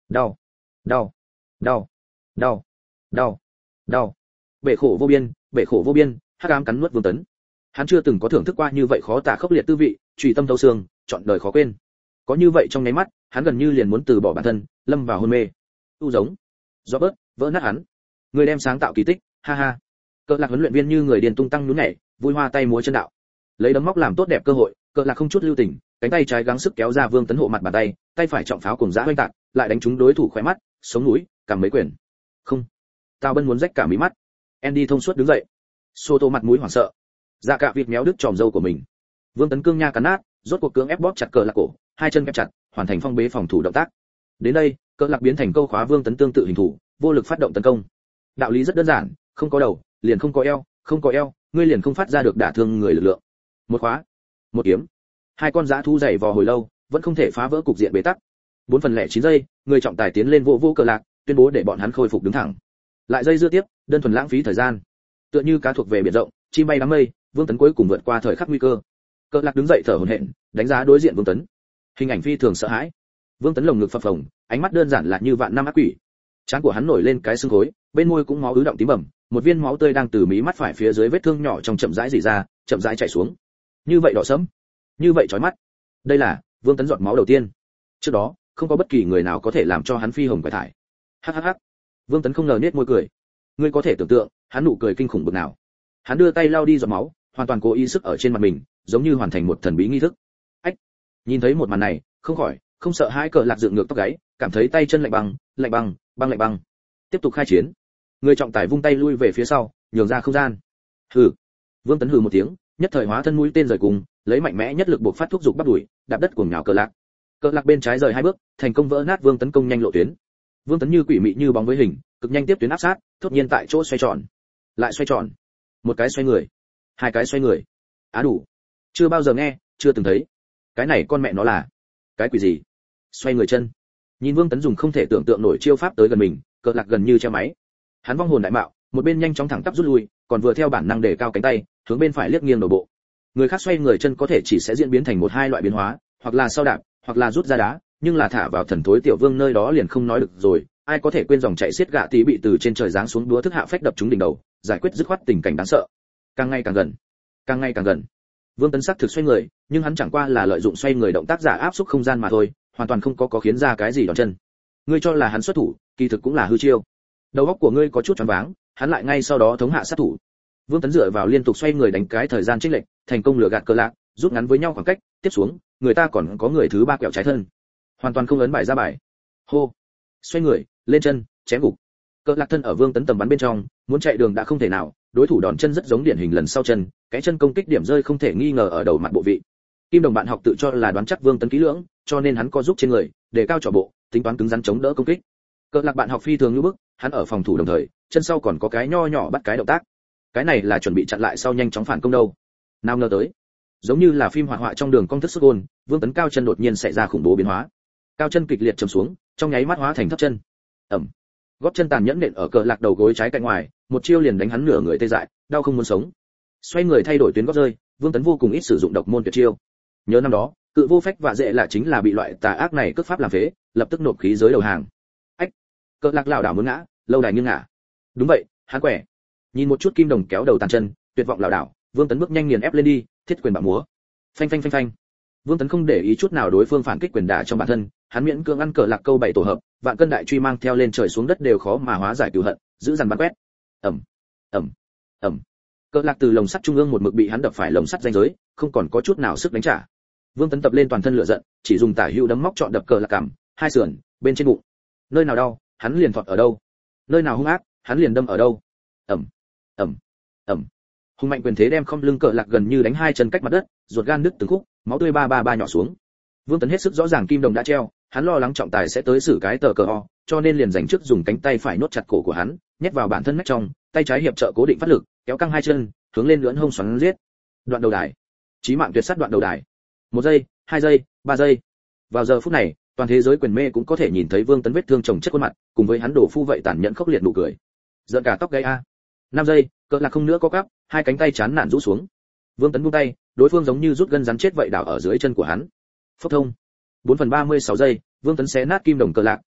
đau, đau, đau, đau, đau, đau. Bể khổ vô biên, bể khổ vô biên, hắc ám cắn nuốt Vương Tấn. Hắn chưa từng có thưởng thức qua như vậy khó tả khốc liệt tư vị, trùy tâm thấu xương, chọn đời khó quên. Có như vậy trong nháy mắt, hắn gần như liền muốn từ bỏ bản thân, lâm vào hôn mê. U giống, do bớt, vỡ nát hắn. Người đem sáng tạo kỳ tích, ha ha. Cờ Lạc huấn luyện viên như người điên tung tăng nhún nhảy, vui hoa tay múa chân đạo. Lấy đấm móc làm tốt đẹp cơ hội, Cờ Lạc không chút lưu tình, cánh tay trái gắng sức kéo ra Vương Tấn hộ mặt bàn tay, tay phải trọng pháo cùng dã hoành tạc, lại đánh trúng đối thủ khóe mắt, sống núi, cầm mấy quyền. Không, Tào Bân muốn rách cả mí mắt. Andy thông suốt đứng dậy. Soto mặt mũi hoảng sợ. Dạ Cạ vịt méo đứt tròm râu của mình. Vương Tấn cương nha cắn nát, rốt cuộc cưỡng ép bóp chặt Cờ Lạc cổ, hai chân kẹp chặt, hoàn thành phong bế phòng thủ động tác. Đến đây, Cờ Lạc biến thành câu khóa Vương Tấn tương tự hình thủ, vô lực phát động tấn công. Đạo lý rất đơn giản, không có đầu, liền không có eo, không có eo, ngươi liền không phát ra được đả thương người lực lượng. Một khóa, một kiếm. Hai con dã thú dày vò hồi lâu, vẫn không thể phá vỡ cục diện bế tắc. bốn phần lẻ chín giây, người trọng tài tiến lên vô vô Cờ Lạc, tuyên bố để bọn hắn khôi phục đứng thẳng. Lại dây dưa tiếp, đơn thuần lãng phí thời gian. Tựa như cá thuộc về biển rộng, chim bay đám mây, Vương Tấn cuối cùng vượt qua thời khắc nguy cơ. Cờ Lạc đứng dậy thở hổn hển, đánh giá đối diện Vương Tấn. Hình ảnh phi thường sợ hãi. Vương Tấn lồng ngực phập phồng, ánh mắt đơn giản là như vạn năm ác quỷ. Trán của hắn nổi lên cái sưng khối, bên môi cũng máu ứ động tím bầm, một viên máu tươi đang từ mí mắt phải phía dưới vết thương nhỏ trong chậm rãi rỉ ra, chậm rãi chảy xuống. Như vậy đỏ sẫm, như vậy chói mắt. Đây là Vương Tấn giọt máu đầu tiên. Trước đó, không có bất kỳ người nào có thể làm cho hắn phi hồng quải thải. Hắc hắc hắc. Vương Tấn không ngờ nết môi cười. Ngươi có thể tưởng tượng, hắn nụ cười kinh khủng bực nào. Hắn đưa tay lau đi giọt máu, hoàn toàn cố ý sức ở trên mặt mình, giống như hoàn thành một thần bí nghi thức. Ách. Nhìn thấy một màn này, không khỏi không sợ hãi Cờ Lạc dựng ngược tóc gáy, cảm thấy tay chân lạnh băng, lạnh băng, băng lạnh băng. Tiếp tục khai chiến. Người trọng tài vung tay lui về phía sau, nhường ra không gian. Hừ. Vương Tấn hừ một tiếng, nhất thời hóa thân mũi tên rời cùng, lấy mạnh mẽ nhất lực buộc phát thúc dục bắt đuổi, đạp đất cuồng nhào Cờ Lạc. Cờ Lạc bên trái rời hai bước, thành công vỡ nát Vương Tấn công nhanh lộ tuyến. Vương Tấn như quỷ mị như bóng với hình, cực nhanh tiếp tuyến áp sát, thốt nhiên tại chỗ xoay tròn, lại xoay tròn, một cái xoay người, hai cái xoay người. Á đủ. Chưa bao giờ nghe, chưa từng thấy. Cái này con mẹ nó là cái quỷ gì? Xoay người chân. Nhìn Vương Tấn dùng không thể tưởng tượng nổi chiêu pháp tới gần mình, Cờ Lạc gần như treo máy. Hắn vong hồn đại mạo, một bên nhanh chóng thẳng tắp rút lui, còn vừa theo bản năng đề cao cánh tay, hướng bên phải liếc nghiêng đầu bộ. Người khác xoay người chân có thể chỉ sẽ diễn biến thành một hai loại biến hóa, hoặc là sau đạp, hoặc là rút ra đá, nhưng là thả vào thần thối tiểu vương nơi đó liền không nói được rồi. Ai có thể quên dòng chạy xiết gạ tí bị từ trên trời giáng xuống đúa thức hạ phách đập trúng đỉnh đầu, giải quyết dứt khoát tình cảnh đáng sợ. Càng ngày càng gần, càng ngày càng gần. Vương Tấn sắc thực xoay người, nhưng hắn chẳng qua là lợi dụng xoay người động tác giả áp xúc không gian mà thôi, hoàn toàn không có có khiến ra cái gì đòn chân. Ngươi cho là hắn xuất thủ, kỳ thực cũng là hư chiêu. Đầu óc của ngươi có chút choáng váng, hắn lại ngay sau đó thống hạ sát thủ. Vương Tấn dựa vào liên tục xoay người đánh cái thời gian chênh lệch, thành công lừa gạt Cờ Lạc, rút ngắn với nhau khoảng cách, tiếp xuống, người ta còn có người thứ ba quẹo trái thân. Hoàn toàn không ấn bài ra bài. Hô. Xoay người, lên chân, chém gục. Cờ Lạc thân ở Vương Tấn tầm bắn bên trong, muốn chạy đường đã không thể nào, đối thủ đòn chân rất giống điển hình lần sau chân, cái chân công kích điểm rơi không thể nghi ngờ ở đầu mặt bộ vị. Kim Đồng bạn học tự cho là đoán chắc Vương Tấn kỹ lưỡng, cho nên hắn có giúp trên người, để cao trỏ bộ, tính toán cứng rắn chống đỡ công kích. Cờ Lạc bạn học phi thường như bức, hắn ở phòng thủ đồng thời, chân sau còn có cái nho nhỏ bắt cái động tác. Cái này là chuẩn bị chặn lại sau nhanh chóng phản công đâu. Nào ngờ tới, giống như là phim hoạt họa trong đường cong thức sức gôn, Vương Tấn cao chân đột nhiên xảy ra khủng bố biến hóa. Cao chân kịch liệt trầm xuống, trong nháy mắt hóa thành thấp chân. Ẩm. Gót chân tàn nhẫn nện ở Cờ Lạc đầu gối trái cạnh ngoài, một chiêu liền đánh hắn nửa người tê dại, đau không muốn sống. Xoay người thay đổi tuyến gót rơi, Vương Tấn vô cùng ít sử dụng độc môn tuyệt chiêu. Nhớ năm đó, cự vô phách và dễ là chính là bị loại tà ác này cướp pháp làm phế, lập tức nộp khí giới đầu hàng. Ách. Cờ Lạc lảo đảo muốn ngã, lâu đài nghiêng ngả. Đúng vậy, hắn quẻ. Nhìn một chút Kim Đồng kéo đầu tàn chân, tuyệt vọng lảo đảo, Vương Tấn bước nhanh nghiền ép lên đi, thiết quyền bạo múa. Phanh phanh phanh phanh. Vương Tấn không để ý chút nào đối phương phản kích quyền đả trong bản thân, hắn miễn cưỡng ăn Cờ Lạc câu bảy tổ hợp, vạn cân đại truy mang theo lên trời xuống đất đều khó mà hóa giải cừu hận, giữ dằn bắn quét. Ầm, ầm, ầm. Cờ Lạc từ lồng sắt trung ương một mực bị hắn đập phải lồng sắt ranh giới, không còn có chút nào sức đánh trả. Vương Tấn tập lên toàn thân lửa giận, chỉ dùng tả hữu đấm móc chọn đập Cờ Lạc cằm, hai sườn, bên trên bụng. Nơi nào đau, hắn liền thọt ở đâu. Nơi nào hung ác, hắn liền đâm ở đâu. Ầm, ầm, ầm. Hung mạnh quyền thế đem không lưng Cờ Lạc gần như đánh hai chân cách mặt đất, ruột gan nứt từng khúc, máu tươi ba ba ba nhỏ xuống. Vương Tấn hết sức rõ ràng Kim Đồng đã treo, hắn lo lắng trọng tài sẽ tới xử cái tờ cờ o, cho nên liền dành trước dùng cánh tay phải nốt chặt cổ của hắn, nhét vào bản thân nách trong, tay trái hiệp trợ cố định phát lực, kéo căng hai chân, hướng lên lưỡn hông xoắn giết. Đoạn đầu đài, chí mạng tuyệt sát đoạn đầu đài. Một giây, hai giây, ba giây. Vào giờ phút này, toàn thế giới quyền mê cũng có thể nhìn thấy Vương Tấn vết thương chồng chất khuôn mặt, cùng với hắn đổ phu vậy tàn nhẫn khốc liệt nụ cười. Giận cả tóc gáy a. năm giây, Cờ Lạc không nữa có cắp, hai cánh tay chán nản rũ xuống. Vương Tấn buông tay, đối phương giống như rút gân rắn chết vậy đảo ở dưới chân của hắn. Phốc thông. bốn phần ba mươi sáu giây, Vương Tấn xé nát Kim Đồng Cờ Lạc,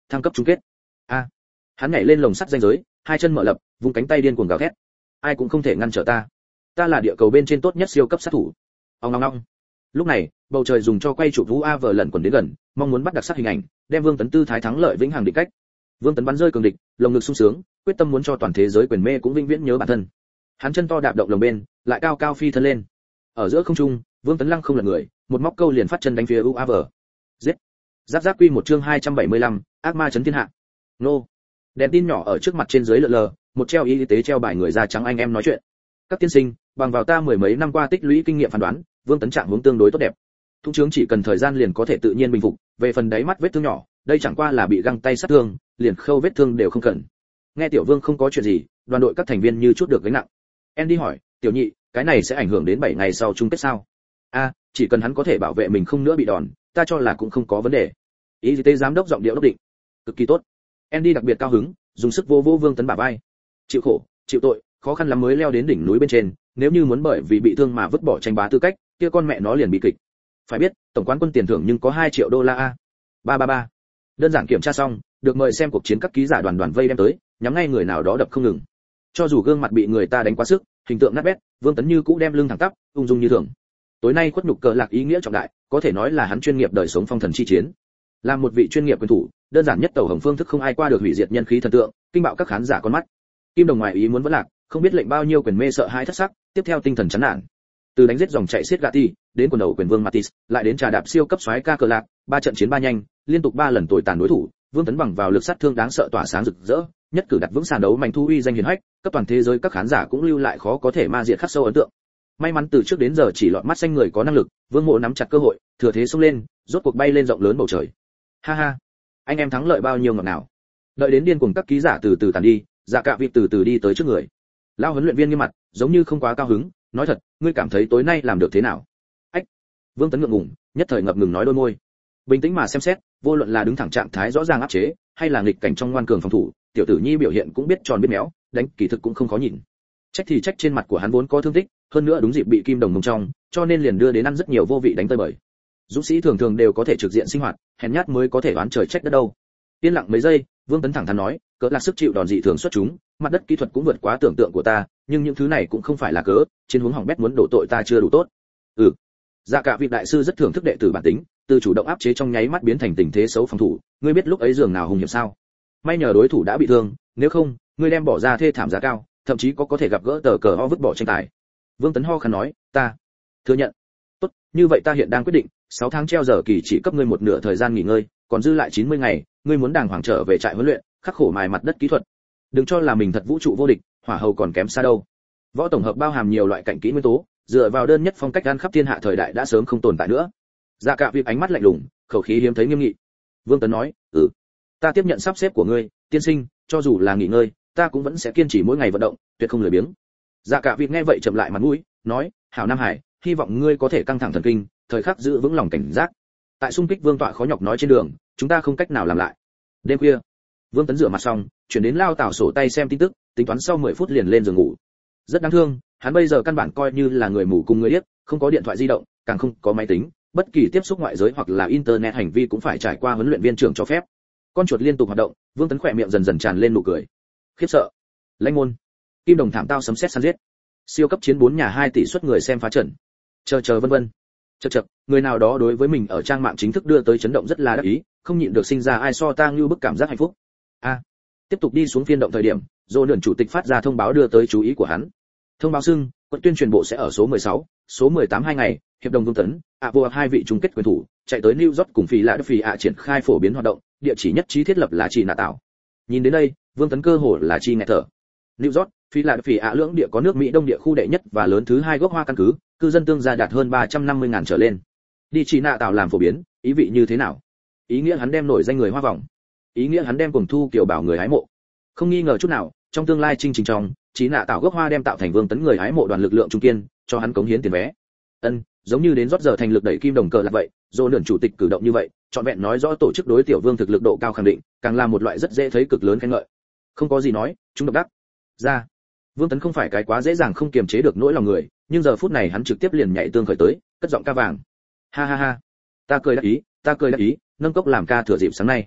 thăng cấp chung kết. A. Hắn nhảy lên lồng sắt ranh giới, hai chân mở lập, vung cánh tay điên cuồng gào thét. Ai cũng không thể ngăn trở ta. Ta là địa cầu bên trên tốt nhất siêu cấp sát thủ. Ong ong ong. Lúc này, bầu trời dùng cho quay chụp vũ a vờ lần quần đến gần, mong muốn bắt đặc sắc hình ảnh, đem Vương Tấn tư thái thắng lợi vĩnh hằng định cách. Vương Tấn bắn rơi cường địch, lồng ngực sung sướng, quyết tâm muốn cho toàn thế giới quyền mê cũng vĩnh viễn nhớ bản thân. Hắn chân to đạp động lồng bên, lại cao cao phi thân lên. Ở giữa không trung, Vương Tấn lăng không lật người, một móc câu liền phát chân đánh phía u a vờ. Giết. Giáp giáp quy một chương hai trăm bảy mươi lăm, ác ma chấn thiên hạ. Nô. Đèn tin nhỏ ở trước mặt trên dưới lờ lờ, một treo y tế treo bài người da trắng anh em nói chuyện. Các tiên sinh, bằng vào ta mười mấy năm qua tích lũy kinh nghiệm phán đoán, Vương Tấn trạng huống tương đối tốt đẹp. Thung trướng chỉ cần thời gian liền có thể tự nhiên bình phục, về phần đáy mắt vết thương nhỏ, đây chẳng qua là bị găng tay sát thương, liền khâu vết thương đều không cần. Nghe Tiểu Vương không có chuyện gì, đoàn đội các thành viên như chút được gánh nặng. Andy hỏi, Tiểu Nhị, cái này sẽ ảnh hưởng đến bảy ngày sau chung kết sao? A, chỉ cần hắn có thể bảo vệ mình không nữa bị đòn, ta cho là cũng không có vấn đề. Y tế giám đốc giọng điệu đốc định. Cực kỳ tốt. Andy đặc biệt cao hứng, dùng sức vô vô Vương Tấn bả vai. Chịu khổ, chịu tội, khó khăn lắm mới leo đến đỉnh núi bên trên, nếu như muốn bởi vì bị thương mà vứt bỏ tranh bá tư cách, kia con mẹ nó liền bị kịch. Phải biết, tổng quán quân tiền thưởng nhưng có hai triệu đô la a. ba ba ba. Đơn giản kiểm tra xong, được mời xem cuộc chiến các ký giả đoàn đoàn vây đem tới, nhắm ngay người nào đó đập không ngừng. Cho dù gương mặt bị người ta đánh quá sức, hình tượng nát bét, Vương Tấn như cũ đem lưng thẳng tắp, ung dung như thường. Tối nay khuất nhục cờ lạc ý nghĩa trọng đại, có thể nói là hắn chuyên nghiệp đời sống phong thần chi chiến. Làm một vị chuyên nghiệp quyền thủ, đơn giản nhất tẩu hồng phương thức không ai qua được hủy diệt nhân khí thần tượng, kinh bạo các khán giả con mắt. Kim Đồng ngoại ý muốn vẫn lạc, không biết lệnh bao nhiêu quyền mê sợ hãi thất sắc, tiếp theo tinh thần chán nản. Từ đánh giết dòng chạy xiết Gatti, đến quần đầu quyền vương Matis, lại đến trà đạp siêu cấp soái ca cờ lạc, ba trận chiến ba nhanh, liên tục ba lần tồi tàn đối thủ, Vương Tấn bằng vào lực sát thương đáng sợ tỏa sáng rực rỡ, nhất cử đặt vững sàn đấu mạnh thu uy danh hiển hách, cấp toàn thế giới các khán giả cũng lưu lại khó có thể ma diệt khắc sâu ấn tượng. May mắn từ trước đến giờ chỉ lọt mắt xanh người có năng lực, Vương Mộ nắm chặt cơ hội, thừa thế xông lên, rốt cuộc bay lên rộng lớn bầu trời. Ha ha, anh em thắng lợi bao nhiêu ngọt nào. Đợi đến điên cuồng các ký giả từ từ tàn đi, Dạ Cạ Vịt từ từ đi tới trước người. Lao huấn luyện viên nghiêm mặt, giống như không quá cao hứng, nói thật, ngươi cảm thấy tối nay làm được thế nào? Ách. Vương Tấn ngượng ngùng, nhất thời ngập ngừng nói đôi môi. Bình tĩnh mà xem xét, vô luận là đứng thẳng trạng thái rõ ràng áp chế, hay là nghịch cảnh trong ngoan cường phòng thủ, tiểu tử nhi biểu hiện cũng biết tròn biết méo, đánh kỳ thực cũng không khó nhìn. Trách thì trách trên mặt của hắn vốn có thương tích, hơn nữa đúng dịp bị kim đồng mông trong, cho nên liền đưa đến ăn rất nhiều vô vị đánh tơi bời. Dũng sĩ thường thường đều có thể trực diện sinh hoạt, hèn nhát mới có thể oán trời trách đất đâu. Yên lặng mấy giây, Vương Tấn thẳng thắn nói, cỡ là sức chịu đòn dị thường xuất chúng, mặt đất kỹ thuật cũng vượt quá tưởng tượng của ta, nhưng những thứ này cũng không phải là cớ, trên huống hỏng bét muốn đổ tội ta chưa đủ tốt. Ừ. Dạ Cả Vị đại sư rất thưởng thức đệ tử bản tính, từ chủ động áp chế trong nháy mắt biến thành tình thế xấu phòng thủ, ngươi biết lúc ấy giường nào hùng hiểm sao? May nhờ đối thủ đã bị thương, nếu không, ngươi đem bỏ ra thê thảm giá cao, thậm chí có có thể gặp gỡ tờ cờ ho vứt bỏ tranh tài. Vương Tấn ho khăn nói, ta thừa nhận. Tốt, như vậy ta hiện đang quyết định, sáu tháng treo giờ kỳ chỉ cấp ngươi một nửa thời gian nghỉ ngơi, còn dư lại chín mươi ngày, ngươi muốn đàng hoàng trở về trại huấn luyện, khắc khổ mài mặt đất kỹ thuật. Đừng cho là mình thật vũ trụ vô địch, hỏa hầu còn kém xa đâu. Võ tổng hợp bao hàm nhiều loại cạnh kỹ nguyên tố, dựa vào đơn nhất phong cách gan khắp thiên hạ thời đại đã sớm không tồn tại nữa. Dạ Cả Việc ánh mắt lạnh lùng, khẩu khí hiếm thấy nghiêm nghị. Vương Tấn nói, "Ừ, ta tiếp nhận sắp xếp của ngươi, tiên sinh, cho dù là nghỉ ngơi, ta cũng vẫn sẽ kiên trì mỗi ngày vận động, tuyệt không lười biếng." Dạ Cả Việc nghe vậy chậm lại mặt mũi, nói, "Hảo Nam Hải, hy vọng ngươi có thể căng thẳng thần kinh, thời khắc giữ vững lòng cảnh giác. Tại xung kích vương tọa khó nhọc nói trên đường, chúng ta không cách nào làm lại." Đêm khuya, Vương Tấn rửa mặt xong, chuyển đến lao tảo sổ tay xem tin tức, tính toán sau mười phút liền lên giường ngủ. Rất đáng thương, hắn bây giờ căn bản coi như là người mù cùng người điếc, không có điện thoại di động, càng không có máy tính, bất kỳ tiếp xúc ngoại giới hoặc là internet hành vi cũng phải trải qua huấn luyện viên trưởng cho phép. Con chuột liên tục hoạt động, Vương Tấn khỏe miệng dần dần tràn lên nụ cười. Khiếp sợ. Lãnh môn. Kim đồng thảm tao sấm sét săn giết. Siêu cấp chiến bốn nhà hai tỷ suất người xem phá trận. Chờ chờ vân vân. Chậc chậc, người nào đó đối với mình ở trang mạng chính thức đưa tới chấn động rất là đắc ý, không nhịn được sinh ra ai so ta như bức cảm giác hạnh phúc. A. Tiếp tục đi xuống phiên động thời điểm, Dô Nườn chủ tịch phát ra thông báo đưa tới chú ý của hắn. Thông báo xưng, quận tuyên truyền bộ sẽ ở số mười sáu, số mười tám hai ngày, hiệp đồng Vương Tấn, ạ vô hai vị chung kết quyền thủ, chạy tới New York cùng Phi Lạ Đức Phi ạ triển khai phổ biến hoạt động, địa chỉ nhất trí thiết lập là Chi Nạ Tạo. Nhìn đến đây, Vương Tấn cơ hồ là chi nghẹt thở. New York, Phi Lạ Đức Phi ạ lưỡng địa có nước Mỹ đông địa khu đệ nhất và lớn thứ hai gốc hoa căn cứ, cư dân tương gia đạt hơn ba trăm năm mươi ngàn trở lên. Đi Chi Nạ Tạo làm phổ biến, ý vị như thế nào? Ý nghĩa hắn đem nổi danh người hoa vòng. Ý nghĩa hắn đem cùng thu kiểu bảo người hái mộ. Không nghi ngờ chút nào, trong tương lai chương trình trong, Chí Nạ Tạo gốc hoa đem tạo thành Vương Tấn người hái mộ đoàn lực lượng trung kiên, cho hắn cống hiến tiền vé. Ân, giống như đến rót giờ thành lực đẩy kim đồng cờ là vậy, Dô Nườn chủ tịch cử động như vậy, trọn vẹn nói rõ tổ chức đối tiểu Vương thực lực độ cao khẳng định, càng là một loại rất dễ thấy cực lớn khen ngợi. Không có gì nói, chúng độc đắc. Ra. Vương Tấn không phải cái quá dễ dàng không kiềm chế được nỗi lòng người, nhưng giờ phút này hắn trực tiếp liền nhảy tương khởi tới, cất giọng ca vàng. Ha ha ha. Ta cười đắc ý, ta cười đắc ý, nâng cốc làm ca thừa dịp sáng nay.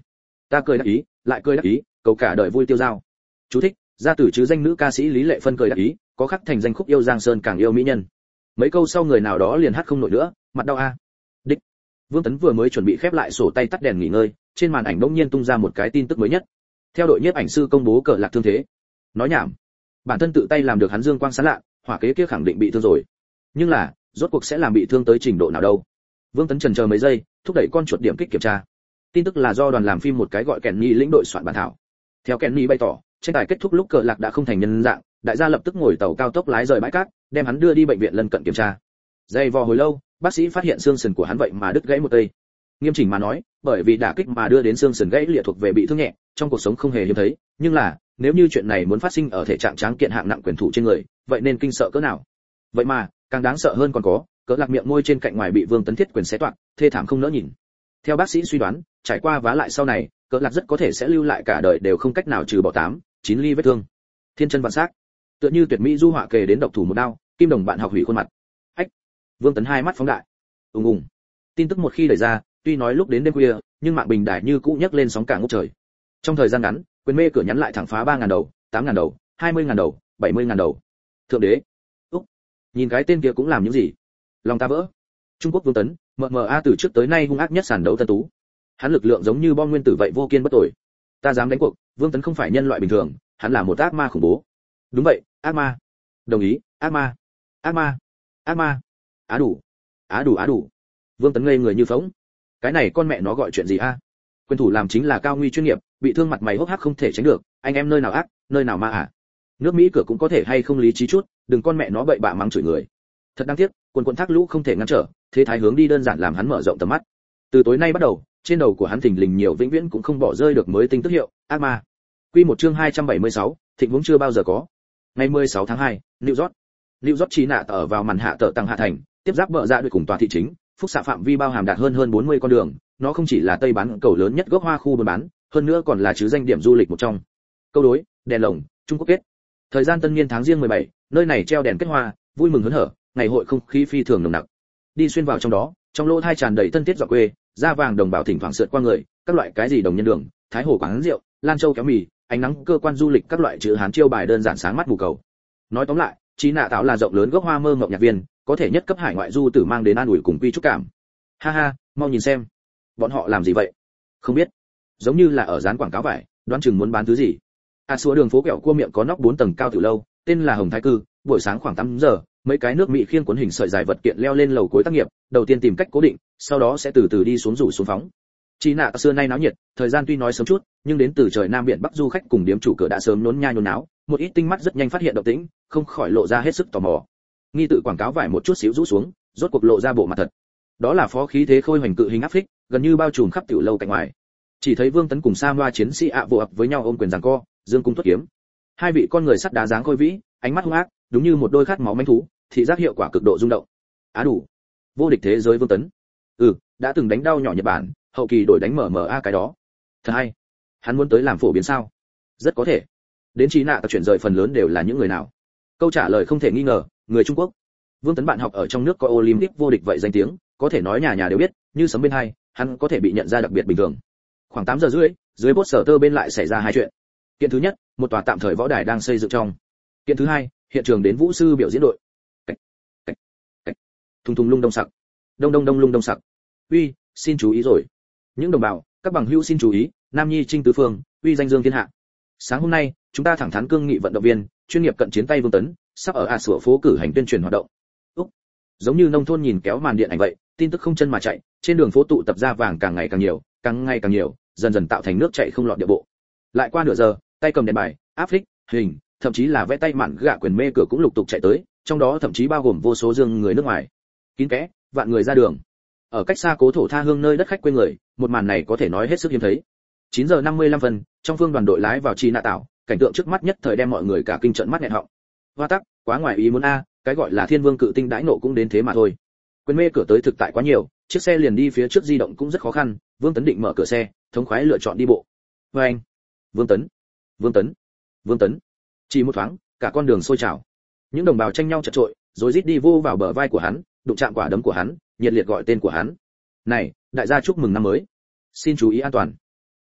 Ta cười đắc ý, lại cười đắc ý, cầu cả đời vui tiêu dao. Chú thích: gia tử chứ danh nữ ca sĩ Lý Lệ Phân cười đắc ý, có khắc thành danh khúc yêu Giang Sơn càng yêu mỹ nhân. Mấy câu sau người nào đó liền hát không nổi nữa, mặt đau a. Đích. Vương Tấn vừa mới chuẩn bị khép lại sổ tay tắt đèn nghỉ ngơi, trên màn ảnh bỗng nhiên tung ra một cái tin tức mới nhất. Theo đội nhiếp ảnh sư công bố Cờ Lạc thương thế. Nói nhảm. Bản thân tự tay làm được hắn dương quang sáng lạ, hỏa kế kia khẳng định bị thương rồi. Nhưng là, rốt cuộc sẽ làm bị thương tới trình độ nào đâu? Vương Tấn chần chờ mấy giây, thúc đẩy con chuột điểm kích kiểm tra. Tin tức là do đoàn làm phim một cái gọi Kenny lĩnh đội soạn bản thảo. Theo Kenny bày tỏ, tranh tài kết thúc lúc Cờ Lạc đã không thành nhân dạng, đại gia lập tức ngồi tàu cao tốc lái rời bãi cát, đem hắn đưa đi bệnh viện lân cận kiểm tra. Dày vò hồi lâu, bác sĩ phát hiện xương sườn của hắn vậy mà đứt gãy một cây. Nghiêm chỉnh mà nói, bởi vì đả kích mà đưa đến xương sườn gãy lìa thuộc về bị thương nhẹ, trong cuộc sống không hề hiếm thấy, nhưng là, nếu như chuyện này muốn phát sinh ở thể trạng tráng kiện hạng nặng quyền thủ trên người, vậy nên kinh sợ cỡ nào. Vậy mà, càng đáng sợ hơn còn có, Cờ Lạc miệng môi trên cạnh ngoài bị Vương Tấn thiết quyền xé toạc, thê thảm không nỡ nhìn. Theo bác sĩ suy đoán, trải qua vá lại sau này, Cờ Lạc rất có thể sẽ lưu lại cả đời đều không cách nào trừ bỏ tám, chín ly vết thương. Thiên chân vạn sắc, tựa như tuyệt mỹ du họa kề đến độc thủ một đao, kim đồng bạn học hủy khuôn mặt. Ách. Vương Tấn hai mắt phóng đại. Ùng ùng. Tin tức một khi đẩy ra, tuy nói lúc đến đêm khuya, nhưng mạng bình đài như cũ nhấc lên sóng cả ngút trời. Trong thời gian ngắn, quyền mê cửa nhắn lại thẳng phá ba ngàn đầu, tám ngàn đầu, hai mươi ngàn đầu, bảy mươi ngàn đầu. Thượng đế. Úc. Nhìn cái tên kia cũng làm những gì? Lòng ta vỡ. Trung Quốc Vương Tấn, em em a từ trước tới nay hung ác nhất sàn đấu tân tú. Hắn lực lượng giống như bom nguyên tử vậy vô kiên bất tồi. Ta dám đánh cuộc, Vương Tấn không phải nhân loại bình thường, hắn là một ác ma khủng bố. Đúng vậy, ác ma. Đồng ý, ác ma. Ác ma. Ác ma. Á đủ. Á đủ á đủ. Vương Tấn ngây người như phỗng. Cái này con mẹ nó gọi chuyện gì a? Quyền thủ làm chính là cao nguy chuyên nghiệp, bị thương mặt mày hốc hác không thể tránh được, anh em nơi nào ác, nơi nào ma à? Nước Mỹ cửa cũng có thể hay không lý trí chút, đừng con mẹ nó bậy bạ mắng chửi người. Thật đáng tiếc, quần quần thác lũ không thể ngăn trở, thế thái hướng đi đơn giản làm hắn mở rộng tầm mắt. Từ tối nay bắt đầu, trên đầu của hắn thình lình nhiều vĩnh viễn cũng không bỏ rơi được mới tinh tức hiệu, ác ma. Quy một chương hai trăm bảy mươi sáu, thịnh vốn chưa bao giờ có. Ngày mười sáu tháng hai, New York. New York chỉ nạ ở vào màn hạ tờ tăng hạ thành, tiếp giáp bờ ra đội cùng tòa thị chính, phúc xạ phạm vi bao hàm đạt hơn hơn bốn mươi con đường, nó không chỉ là tây bán cầu lớn nhất gốc hoa khu buôn bán, hơn nữa còn là chứ danh điểm du lịch một trong. Câu đối, đèn lồng, Trung Quốc kết. Thời gian tân niên tháng riêng mười bảy, nơi này treo đèn kết hoa, vui mừng hớn hở, ngày hội không khí phi thường nồng nặc. Đi xuyên vào trong đó, trong lỗ thai tràn đầy thân thiết dọa quê, da vàng đồng bào thỉnh thoảng sượt qua người, các loại cái gì đồng nhân đường, thái hồ quán rượu, lan châu kéo mì, ánh nắng cơ quan du lịch các loại chữ hán chiêu bài đơn giản sáng mắt mù cầu. Nói tóm lại, Chí Nạ Tạo là rộng lớn gốc hoa mơ ngọc nhạc viên, có thể nhất cấp hải ngoại du tử mang đến an ủi cùng quy trúc cảm. Ha ha, mau nhìn xem, bọn họ làm gì vậy? Không biết, giống như là ở dán quảng cáo vải, đoán chừng muốn bán thứ gì. À xua đường phố kẹo cua miệng có nóc bốn tầng cao từ lâu, tên là Hồng Thái Cư, buổi sáng khoảng tám giờ, mấy cái nước Mỹ khiêng cuốn hình sợi dài vật kiện leo lên lầu cuối tác nghiệp, đầu tiên tìm cách cố định, sau đó sẽ từ từ đi xuống rủ xuống phóng. Chí Nạ xưa nay náo nhiệt, thời gian tuy nói sớm chút, nhưng đến từ trời nam biển bắc du khách cùng điếm chủ cửa đã sớm nhốn nha nhốn náo, một ít tinh mắt rất nhanh phát hiện động tĩnh, không khỏi lộ ra hết sức tò mò. Nghi tự quảng cáo vải một chút xíu rũ xuống, rốt cuộc lộ ra bộ mặt thật. Đó là phó khí thế khôi hoành cự hình áp phích, gần như bao trùm khắp tiểu lâu cạnh ngoài. Chỉ thấy Vương Tấn cùng Sa Noa chiến sĩ ạ vô ập với nhau ôm quyền giằng co, dương cung tuất kiếm. Hai vị con người sắt đá dáng khôi vĩ, ánh mắt hung ác, đúng như một đôi khát máu manh thú, thị giác hiệu quả cực độ rung động. Á đủ, vô địch thế giới Vương Tấn. Ừ, đã từng đánh đau nhỏ Nhật Bản, hậu kỳ đổi đánh mở mở a cái đó. Thật hay. Hắn muốn tới làm phổ biến sao? Rất có thể. Đến Chí Nạ tập chuyển rời phần lớn đều là những người nào? Câu trả lời không thể nghi ngờ, người Trung Quốc. Vương Tấn bạn học ở trong nước có Olympic vô địch vậy danh tiếng, có thể nói nhà nhà đều biết, như sấm bên hai, hắn có thể bị nhận ra đặc biệt bình thường. Khoảng tám giờ rưỡi, dưới bốt sở tơ bên lại xảy ra hai chuyện. Kiện thứ nhất, một tòa tạm thời võ đài đang xây dựng trong. Kiện thứ hai, hiện trường đến vũ sư biểu diễn đội. Cách, cách, cách. Thùng thùng lung đông sặc. Đông đông đông lung đông sặc. Uy, xin chú ý rồi. Những đồng bào, các bằng hữu xin chú ý, Nam Nhi Trinh tứ phương, uy danh dương thiên hạ. Sáng hôm nay, chúng ta thẳng thắn cương nghị vận động viên, chuyên nghiệp cận chiến tay Vương Tấn, sắp ở A Sủa phố cử hành tuyên truyền hoạt động. Úc. Giống như nông thôn nhìn kéo màn điện ảnh vậy, tin tức không chân mà chạy, trên đường phố tụ tập ra vàng càng ngày càng nhiều, càng ngày càng nhiều, dần dần tạo thành nước chảy không lọt địa bộ. Lại qua nửa giờ, tay cầm đèn bài, áp phích, hình, thậm chí là vẽ tay mạn gạ quyền mê cửa cũng lục tục chạy tới, trong đó thậm chí bao gồm vô số dương người nước ngoài. Kín kẽ, vạn người ra đường. Ở cách xa cố thổ tha hương nơi đất khách quê người, một màn này có thể nói hết sức hiếm thấy. chín giờ năm mươi lăm phân, trong phương đoàn đội lái vào Chí Nạ Tạo, cảnh tượng trước mắt nhất thời đem mọi người cả kinh trợn mắt nghẹn họng. Hoa tắc, quá ngoài ý muốn a, cái gọi là thiên vương cự tinh đãi nộ cũng đến thế mà thôi. Quyền mê cửa tới thực tại quá nhiều, chiếc xe liền đi phía trước di động cũng rất khó khăn, Vương Tấn định mở cửa xe, thống khoái lựa chọn đi bộ. Với anh, Vương Tấn, Vương Tấn, Vương Tấn. Chỉ một thoáng, cả con đường sôi trào. Những đồng bào tranh nhau chật chội, rồi rít đi vô vào bờ vai của hắn, đụng chạm quả đấm của hắn, nhiệt liệt gọi tên của hắn. Này, đại gia chúc mừng năm mới. Xin chú ý an toàn.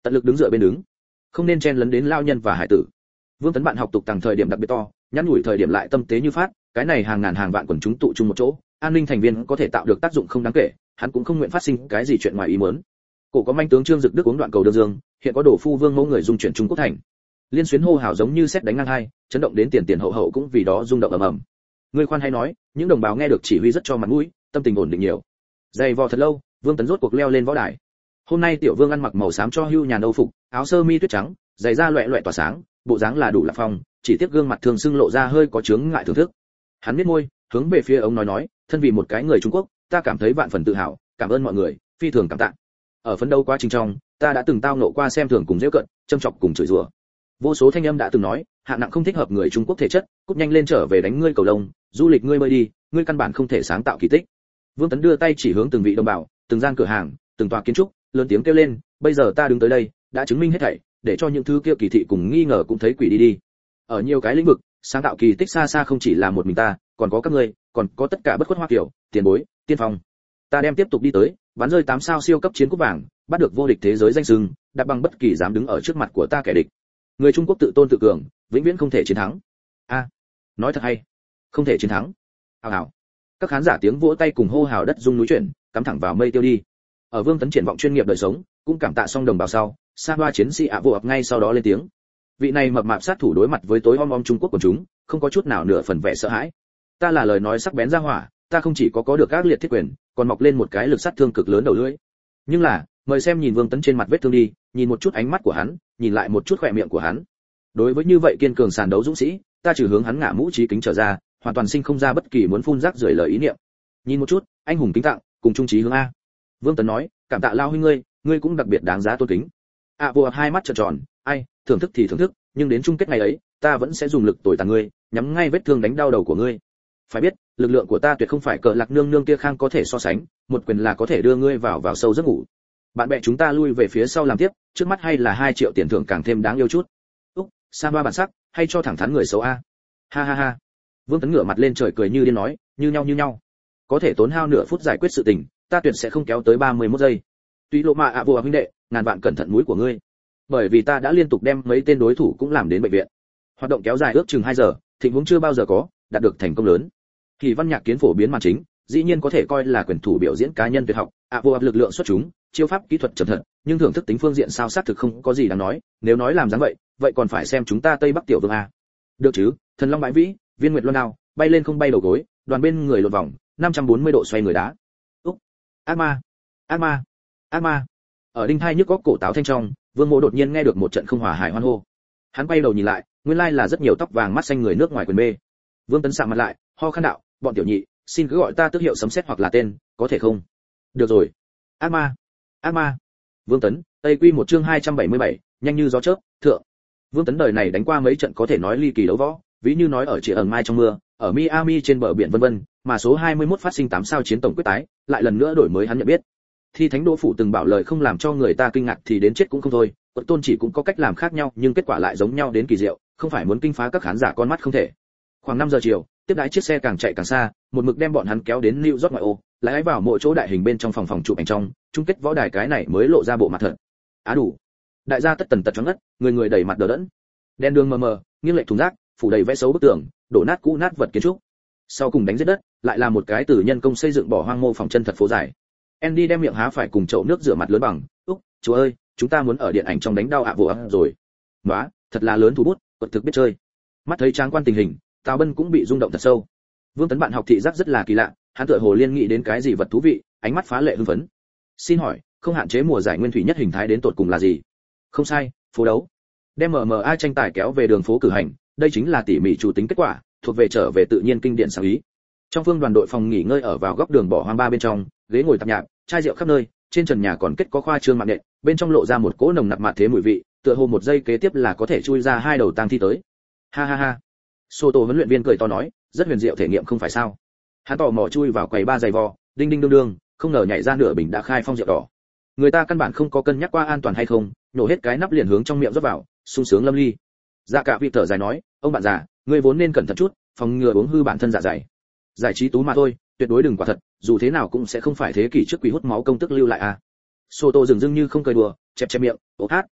tận lực đứng dựa bên đứng, không nên chen lấn đến lao nhân và hải tử. Vương Tấn bạn học tục tàng thời điểm đặc biệt to, nhắn nhủi thời điểm lại tâm tế như phát, cái này hàng ngàn hàng vạn quần chúng tụ chung một chỗ, an ninh thành viên có thể tạo được tác dụng không đáng kể, hắn cũng không nguyện phát sinh cái gì chuyện ngoài ý muốn. Cổ có manh tướng Trương Dực Đức uống đoạn cầu đường dương, hiện có đổ phu Vương Mẫu người dung chuyển Trung Quốc thành. Liên xuyến hô hào giống như sét đánh ngang hai, chấn động đến tiền tiền hậu hậu cũng vì đó rung động ầm ầm. Người khoan hay nói, những đồng bào nghe được chỉ huy rất cho mặt mũi, tâm tình ổn định nhiều. Dày vò thật lâu, Vương Tấn rốt cuộc leo lên võ đài. Hôm nay tiểu Vương ăn mặc màu xám cho hưu nhà Âu phục, áo sơ mi tuyết trắng, giày da loẹt loẹt tỏa sáng, bộ dáng là đủ lạc phong, chỉ tiếc gương mặt thường sưng lộ ra hơi có chướng ngại thưởng thức. Hắn biết môi, hướng về phía ông nói nói, thân vì một cái người Trung Quốc, ta cảm thấy vạn phần tự hào, cảm ơn mọi người, phi thường cảm tạ. Ở phấn đấu quá trình trong, ta đã từng tao ngộ qua xem thường cùng giễu cận, châm chọc cùng chửi rủa. Vô số thanh âm đã từng nói, hạng nặng không thích hợp người Trung Quốc thể chất, cút nhanh lên trở về đánh ngươi cầu lông, du lịch ngươi bơi đi, ngươi căn bản không thể sáng tạo kỳ tích. Vương Tấn đưa tay chỉ hướng từng vị đồng bào, từng gian cửa hàng, từng tòa kiến trúc, lớn tiếng kêu lên, bây giờ ta đứng tới đây, đã chứng minh hết thảy, để cho những thứ kia kỳ thị cùng nghi ngờ cũng thấy quỷ đi đi. Ở nhiều cái lĩnh vực, sáng tạo kỳ tích xa xa không chỉ là một mình ta, còn có các ngươi, còn có tất cả bất khuất Hoa Kiều, tiền bối, tiên phong. Ta đem tiếp tục đi tới, bắn rơi tám sao siêu cấp chiến cúp vàng, bắt được vô địch thế giới danh xưng, đạp bằng bất kỳ dám đứng ở trước mặt của ta kẻ địch. Người Trung Quốc tự tôn tự cường, vĩnh viễn không thể chiến thắng. A, nói thật hay, không thể chiến thắng. Hào hào. Các khán giả tiếng vỗ tay cùng hô hào đất rung núi chuyển, cắm thẳng vào mây tiêu đi. Ở Vương Tấn triển vọng chuyên nghiệp đời sống, cũng cảm tạ xong đồng bào sau, Sa Hoa chiến sĩ ạ vô ập ngay sau đó lên tiếng. Vị này mập mạp sát thủ đối mặt với tối om om Trung Quốc của chúng, không có chút nào nửa phần vẻ sợ hãi. Ta là lời nói sắc bén ra hỏa, ta không chỉ có có được các liệt thiết quyền, còn mọc lên một cái lực sát thương cực lớn đầu lưỡi. Nhưng là, mời xem nhìn Vương Tấn trên mặt vết thương đi, nhìn một chút ánh mắt của hắn, nhìn lại một chút khỏe miệng của hắn. Đối với như vậy kiên cường sàn đấu dũng sĩ, ta trừ hướng hắn ngả mũ chí kính trở ra, hoàn toàn sinh không ra bất kỳ muốn phun rác rưởi lời ý niệm. Nhìn một chút, anh hùng kính tặng, cùng trung trí hướng a. Vương Tấn nói, cảm tạ lao huynh ngươi, ngươi cũng đặc biệt đáng giá tôn kính. À vua hai mắt trợn tròn, ai, thưởng thức thì thưởng thức, nhưng đến chung kết ngày ấy, ta vẫn sẽ dùng lực tồi tàn ngươi, nhắm ngay vết thương đánh đau đầu của ngươi. Phải biết, lực lượng của ta tuyệt không phải cờ lạc nương nương kia khang có thể so sánh, một quyền là có thể đưa ngươi vào vào sâu giấc ngủ. Bạn bè chúng ta lui về phía sau làm tiếp, trước mắt hay là hai triệu tiền thưởng càng thêm đáng yêu chút. Úc, Sa Hoa bản sắc, hay cho thẳng thắn người xấu a. Ha ha ha. Vương Tấn ngửa mặt lên trời cười như điên nói, như nhau như nhau. Có thể tốn hao nửa phút giải quyết sự tình, ta tuyệt sẽ không kéo tới ba mươi mốt giây. Tuy lộ mạ ạ vô huynh đệ, ngàn vạn cẩn thận mũi của ngươi. Bởi vì ta đã liên tục đem mấy tên đối thủ cũng làm đến bệnh viện. Hoạt động kéo dài ước chừng hai giờ, thịnh vốn chưa bao giờ có, đạt được thành công lớn. Kỳ Văn Nhạc kiến phổ biến màn chính, dĩ nhiên có thể coi là quyền thủ biểu diễn cá nhân tuyệt học, ạ vô áp lực lượng xuất chúng, chiêu pháp kỹ thuật trầm thật, nhưng thưởng thức tính phương diện sao xác thực không có gì đáng nói, nếu nói làm dáng vậy, vậy còn phải xem chúng ta Tây Bắc tiểu vương a. Được chứ, Thần Long bãi vĩ, Viên Nguyệt Luân nào, bay lên không bay đầu gối, đoàn bên người lột vòng, năm trăm bốn mươi độ xoay người đá. Úc, ác ma, ác ma, ác ma. Ở đinh thai nhức góc cổ táo thanh trong, Vương Mộ đột nhiên nghe được một trận không hòa hài hoan hô. Hắn quay đầu nhìn lại, nguyên lai là rất nhiều tóc vàng mắt xanh người nước ngoài quyền mê. Vương Tấn sạm mặt lại, ho khan đạo, bọn tiểu nhị, xin cứ gọi ta tước hiệu sấm sét hoặc là tên, có thể không? Được rồi. Ác ma, ác ma. Vương Tấn, Tây Quy một chương hai trăm bảy mươi bảy, nhanh như gió chớp, thượng. Vương Tấn đời này đánh qua mấy trận có thể nói ly kỳ đấu võ, ví như nói ở chỉ ẩn mai trong mưa, ở Miami trên bờ biển vân vân, mà số hai mươi mốt phát sinh tám sao chiến tổng quyết tái, lại lần nữa đổi mới hắn nhận biết. Thi Thánh Đỗ phủ từng bảo lời không làm cho người ta kinh ngạc thì đến chết cũng không thôi, Quận Tôn chỉ cũng có cách làm khác nhau, nhưng kết quả lại giống nhau đến kỳ diệu, không phải muốn kinh phá các khán giả con mắt không thể. Khoảng năm giờ chiều, tiếp đãi chiếc xe càng chạy càng xa, một mực đem bọn hắn kéo đến New York ngoại ô, lái vào mỗi chỗ đại hình bên trong phòng phòng chụp ảnh trong, chung kết võ đài cái này mới lộ ra bộ mặt thật. Á đủ. Đại gia tất tần tật choáng ngất, người người đầy mặt đờ đẫn. Đen đường mờ mờ, nghiêng lệch thùng rác, phủ đầy vẽ xấu bức tường, đổ nát cũ nát vật kiến trúc. Sau cùng đánh giết đất, lại là một cái từ nhân công xây dựng bỏ hoang mô phòng chân thật phố dài. Andy đem miệng há phải cùng chậu nước rửa mặt lớn bằng, "Úc, chú ơi, chúng ta muốn ở điện ảnh trong đánh đau ạ vụ ấp rồi." "Nóa, thật là lớn thủ bút, quật thực biết chơi." Mắt thấy tráng quan tình hình, Tào Bân cũng bị rung động thật sâu. Vương Tấn bạn học thị giác rất là kỳ lạ, hắn tựa hồ liên nghĩ đến cái gì vật thú vị, ánh mắt phá lệ hưng phấn. "Xin hỏi, không hạn chế mùa giải nguyên thủy nhất hình thái đến tột cùng là gì?" "Không sai, phố đấu." Đem em em a tranh tài kéo về đường phố cử hành, đây chính là tỉ mỉ chủ tính kết quả, thuộc về trở về tự nhiên kinh điển sáng ý. Trong phương đoàn đội phòng nghỉ ngơi ở vào góc đường bỏ hoang ba bên trong, ghế ngồi tạp nhạp, chai rượu khắp nơi, trên trần nhà còn kết có khoa trương mạng nện, bên trong lộ ra một cỗ nồng nặc mạt thế mùi vị, tựa hồ một giây kế tiếp là có thể chui ra hai đầu tang thi tới. Ha ha ha. Soto huấn luyện viên cười to nói, rất huyền diệu thể nghiệm không phải sao? Hắn tò mò chui vào quầy ba giày vò, đinh đinh đương đương, không ngờ nhảy ra nửa bình đã khai phong rượu đỏ. Người ta căn bản không có cân nhắc qua an toàn hay không, nổ hết cái nắp liền hướng trong miệng rót vào, sung sướng lâm ly. Dạ cả vị thở dài nói, ông bạn già, ngươi vốn nên cẩn thận chút, phòng ngừa uống hư bản thân dạ dày. Giải trí tú mà thôi, tuyệt đối đừng quả thật, dù thế nào cũng sẽ không phải thế kỷ trước quỷ hút máu công tức lưu lại à. Soto dừng dưng như không cười đùa, chẹp chẹp miệng, ố hát,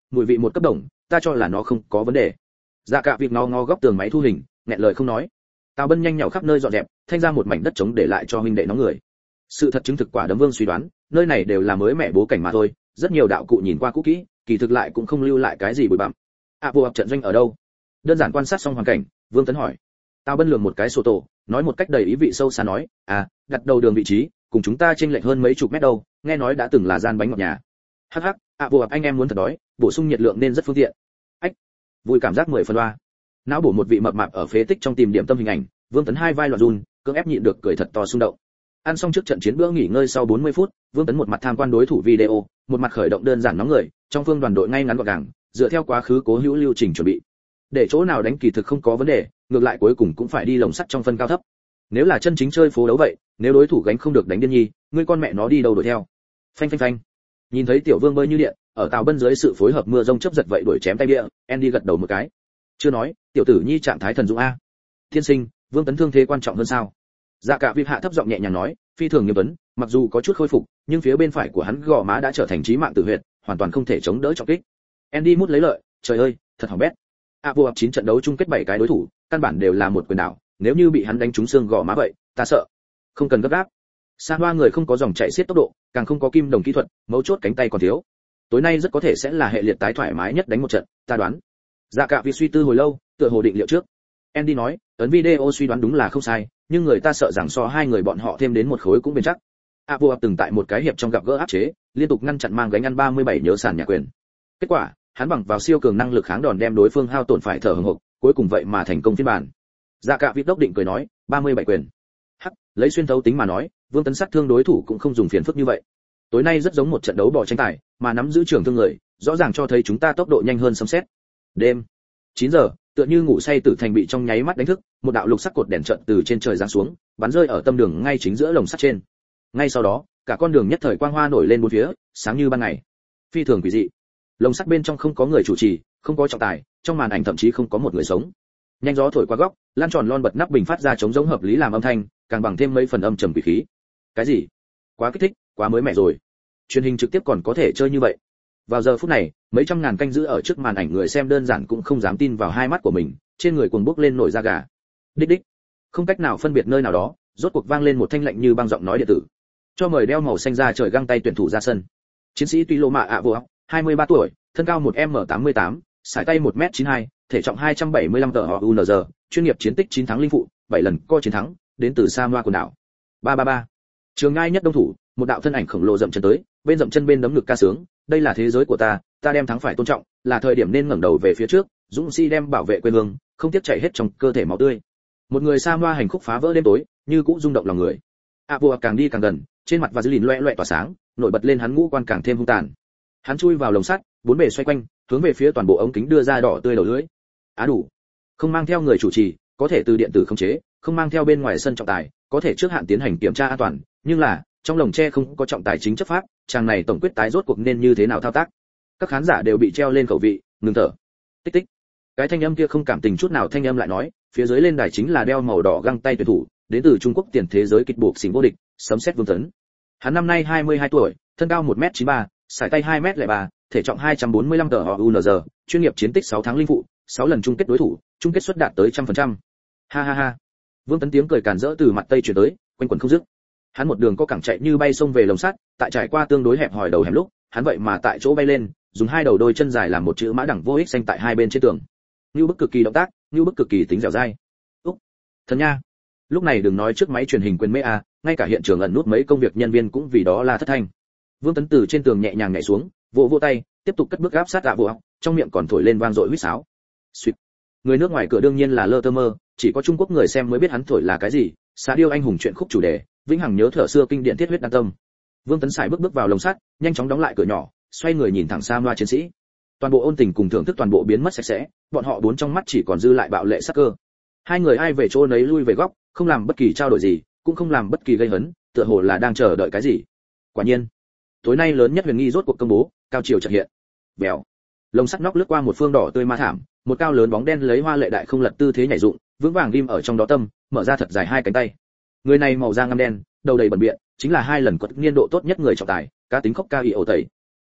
mùi vị một cấp đồng, ta cho là nó không có vấn đề. Dạ Cạ Vịt ngó ngó góc tường máy thu hình, nghẹn lời không nói. Tào Bân nhanh nhảu khắp nơi dọn dẹp, thanh ra một mảnh đất trống để lại cho huynh đệ nó người. Sự thật chứng thực quả Đấm Vương suy đoán, nơi này đều là mới mẻ bố cảnh mà thôi, rất nhiều đạo cụ nhìn qua cũ kỹ, kỳ thực lại cũng không lưu lại cái gì bụi bặm. À bộ trận doanh ở đâu? Đơn giản quan sát xong hoàn cảnh, Vương Tấn hỏi. Tào Bân lườm một cái sổ tổ, nói một cách đầy ý vị sâu xa nói, à, đặt đầu đường vị trí, cùng chúng ta chênh lệch hơn mấy chục mét đâu, nghe nói đã từng là gian bánh ngọt nhà. Hắc hắc, à bộ anh em muốn thật đói, bổ sung nhiệt lượng nên rất phương tiện. Ách, vui cảm giác mười phần loa. Não bổ một vị mập mạp ở phế tích trong tìm điểm tâm hình ảnh, Vương Tấn hai vai loạn run, cưỡng ép nhịn được cười thật to xung động. Ăn xong trước trận chiến bữa nghỉ ngơi sau bốn mươi phút, Vương Tấn một mặt tham quan đối thủ video, một mặt khởi động đơn giản nóng người, trong phương đoàn đội ngay ngắn gọn gàng, dựa theo quá khứ cố hữu lưu trình chuẩn bị. Để chỗ nào đánh kỳ thực không có vấn đề, ngược lại cuối cùng cũng phải đi lồng sắt trong phân cao thấp. Nếu là chân chính chơi phố đấu vậy, nếu đối thủ gánh không được đánh điên nhi, ngươi con mẹ nó đi đâu đuổi theo. Phanh phanh phanh. Nhìn thấy Tiểu Vương bơi như điện, ở Tào Bân dưới sự phối hợp mưa rông chớp giật vậy đuổi chém tay bia, Andy gật đầu một cái. Chưa nói, tiểu tử nhi trạng thái thần dũng a. Thiên sinh, Vương Tấn thương thế quan trọng hơn sao? Dạ Cả Vịt hạ thấp giọng nhẹ nhàng nói, phi thường nghiêm vấn, mặc dù có chút khôi phục, nhưng phía bên phải của hắn gò má đã trở thành chí mạng tử huyệt, hoàn toàn không thể chống đỡ trọng kích. Andy mút lấy lợi, trời ơi, thật hỏng bét. A vô ập chín trận đấu chung kết bảy cái đối thủ, căn bản đều là một quyền đảo, nếu như bị hắn đánh trúng xương gò má vậy, ta sợ. Không cần gấp gáp. Sa Hoa người không có dòng chảy xiết tốc độ, càng không có kim đồng kỹ thuật, mấu chốt cánh tay còn thiếu. Tối nay rất có thể sẽ là hệ liệt tái thoải mái nhất đánh một trận, ta đoán. Dạ Cả Vịt suy tư hồi lâu, tựa hồ định liệu trước. Andy nói, ấn video suy đoán đúng là không sai, nhưng người ta sợ rằng so hai người bọn họ thêm đến một khối cũng bền chắc. A vô ập từng tại một cái hiệp trong gặp gỡ áp chế, liên tục ngăn chặn mang gánh ăn ba mươi bảy nhớ sàn nhà quyền. Kết quả, hắn bằng vào siêu cường năng lực kháng đòn đem đối phương hao tổn phải thở hổn hộc, cuối cùng vậy mà thành công phiên bản. Dạ Cả Vịt đốc định cười nói, ba mươi bảy quyền. Hắc, lấy xuyên thấu tính mà nói, Vương Tấn sát thương đối thủ cũng không dùng phiền phức như vậy. Tối nay rất giống một trận đấu bỏ tranh tài, mà nắm giữ trường thương người, rõ ràng cho thấy chúng ta tốc độ nhanh hơn sấm sét. Đêm, chín giờ, tựa như ngủ say Tử Thành bị trong nháy mắt đánh thức, một đạo lục sắc cột đèn trận từ trên trời giáng xuống, bắn rơi ở tâm đường ngay chính giữa lồng sắt trên. Ngay sau đó, cả con đường nhất thời quang hoa nổi lên bốn phía, sáng như ban ngày. Phi thường quỷ dị. Lồng sắt bên trong không có người chủ trì, không có trọng tài, trong màn ảnh thậm chí không có một người sống. Nhanh gió thổi qua góc, lan tròn lon bật nắp bình phát ra chống giống hợp lý làm âm thanh, càng bằng thêm mấy phần âm trầm quỷ khí. Cái gì? Quá kích thích, quá mới mẻ rồi. Truyền hình trực tiếp còn có thể chơi như vậy. Vào giờ phút này, mấy trăm ngàn canh giữ ở trước màn ảnh người xem đơn giản cũng không dám tin vào hai mắt của mình, trên người cuồng bốc lên nổi da gà. Đích đích. Không cách nào phân biệt nơi nào đó, rốt cuộc vang lên một thanh lệnh như băng giọng nói điện tử. Cho mời đeo màu xanh ra trời găng tay tuyển thủ ra sân. Chiến sĩ Tuy Lô Mạ ạ vô, hai mươi ba tuổi, thân cao một m tám mươi tám, sải tay một m chín mươi hai, thể trọng hai trăm bảy mươi lăm tờ U N G, chuyên nghiệp chiến tích chín thắng linh phụ, bảy lần co chiến thắng, đến từ Samoa quần đảo. ba ba ba. Trường ngai nhất đông thủ, một đạo thân ảnh khổng lồ dậm chân tới, bên dậm chân bên đấm ngực ca sướng, đây là thế giới của ta, ta đem thắng phải tôn trọng, là thời điểm nên ngẩng đầu về phía trước, dũng sĩ đem bảo vệ quê hương, không tiếc chảy hết trong cơ thể máu tươi. Một người Samoa hành khúc phá vỡ đêm tối, như cũ rung động lòng người. A vô càng đi càng gần, trên mặt Vaseline loẹt loẹt tỏa sáng, nổi bật lên hắn ngũ quan càng thêm hung tàn. Hắn chui vào lồng sắt, bốn bề xoay quanh, hướng về phía toàn bộ ống kính đưa ra đỏ tươi đầu lưỡi. Á đủ. Không mang theo người chủ trì, có thể từ điện tử khống chế, không mang theo bên ngoài sân trọng tài, có thể trước hạn tiến hành kiểm tra an toàn, nhưng là, trong lồng tre không có trọng tài chính chấp pháp, chàng này tổng quyết tái rốt cuộc nên như thế nào thao tác. Các khán giả đều bị treo lên khẩu vị, ngừng thở. Tích tích. Cái thanh âm kia không cảm tình chút nào thanh âm lại nói, phía dưới lên đài chính là đeo màu đỏ găng tay tuyển thủ, đến từ Trung Quốc tiền thế giới kịch buộc xỉn vô địch, sấm sét Vương Tấn. Hắn năm nay hai mươi hai tuổi, thân cao một m chín mươi ba, sải tay hai m lẻ ba, thể trọng hai trăm bốn mươi lăm tờ U N G, chuyên nghiệp chiến tích sáu tháng linh phụ, sáu lần chung kết đối thủ, chung kết suất đạt tới một trăm phần trăm. Ha ha ha. Vương Tấn tiếng cười càn rỡ từ mặt tây truyền tới, quanh quẩn không dứt. Hắn một đường có cẳng chạy như bay xông về lồng sắt, tại trải qua tương đối hẹp hòi đầu hẻm lúc, hắn vậy mà tại chỗ bay lên, dùng hai đầu đôi chân dài làm một chữ mã đẳng vô ích xanh tại hai bên trên tường. Nưu bức cực kỳ động tác, nưu bức cực kỳ tính dẻo dai. Úc, thần nha. Lúc này đừng nói trước máy truyền hình quyền mê a, ngay cả hiện trường ẩn nút mấy công việc nhân viên cũng vì đó là thất thanh. Vương Tấn từ trên tường nhẹ nhàng nhảy xuống, vỗ vỗ tay, tiếp tục cất bước áp sát ạ vô, trong miệng còn thổi lên vang dội huýt sáo. Suýt. Người nước ngoài cửa đương nhiên là lơ tơ mơ, chỉ có Trung Quốc người xem mới biết hắn thổi là cái gì. Xạ điêu anh hùng chuyện khúc chủ đề, vĩnh hằng nhớ thở xưa kinh điển thiết huyết đan tâm. Vương Tấn sải bước bước vào lồng sắt, nhanh chóng đóng lại cửa nhỏ, xoay người nhìn thẳng xa loa chiến sĩ. Toàn bộ ôn tình cùng thưởng thức toàn bộ biến mất sạch sẽ, bọn họ bốn trong mắt chỉ còn dư lại bạo lệ sắc cơ. Hai người ai về chỗ nấy lui về góc, không làm bất kỳ trao đổi gì, cũng không làm bất kỳ gây hấn, tựa hồ là đang chờ đợi cái gì. Quả nhiên, tối nay lớn nhất huyền nghi rốt cuộc công bố, cao chiều chợt hiện. Bèo. Lồng sắt nóc lướt qua một phương đỏ tươi ma thảm, một cao lớn bóng đen lấy hoa lệ đại không lật tư thế nhảy dụng, vững vàng ghim ở trong đó tâm, mở ra thật dài hai cánh tay. Người này màu da ngăm đen, đầu đầy bẩn biện, chính là hai lần quật niên độ tốt nhất người trọng tài, cá tính khốc cao y ổ tẩy.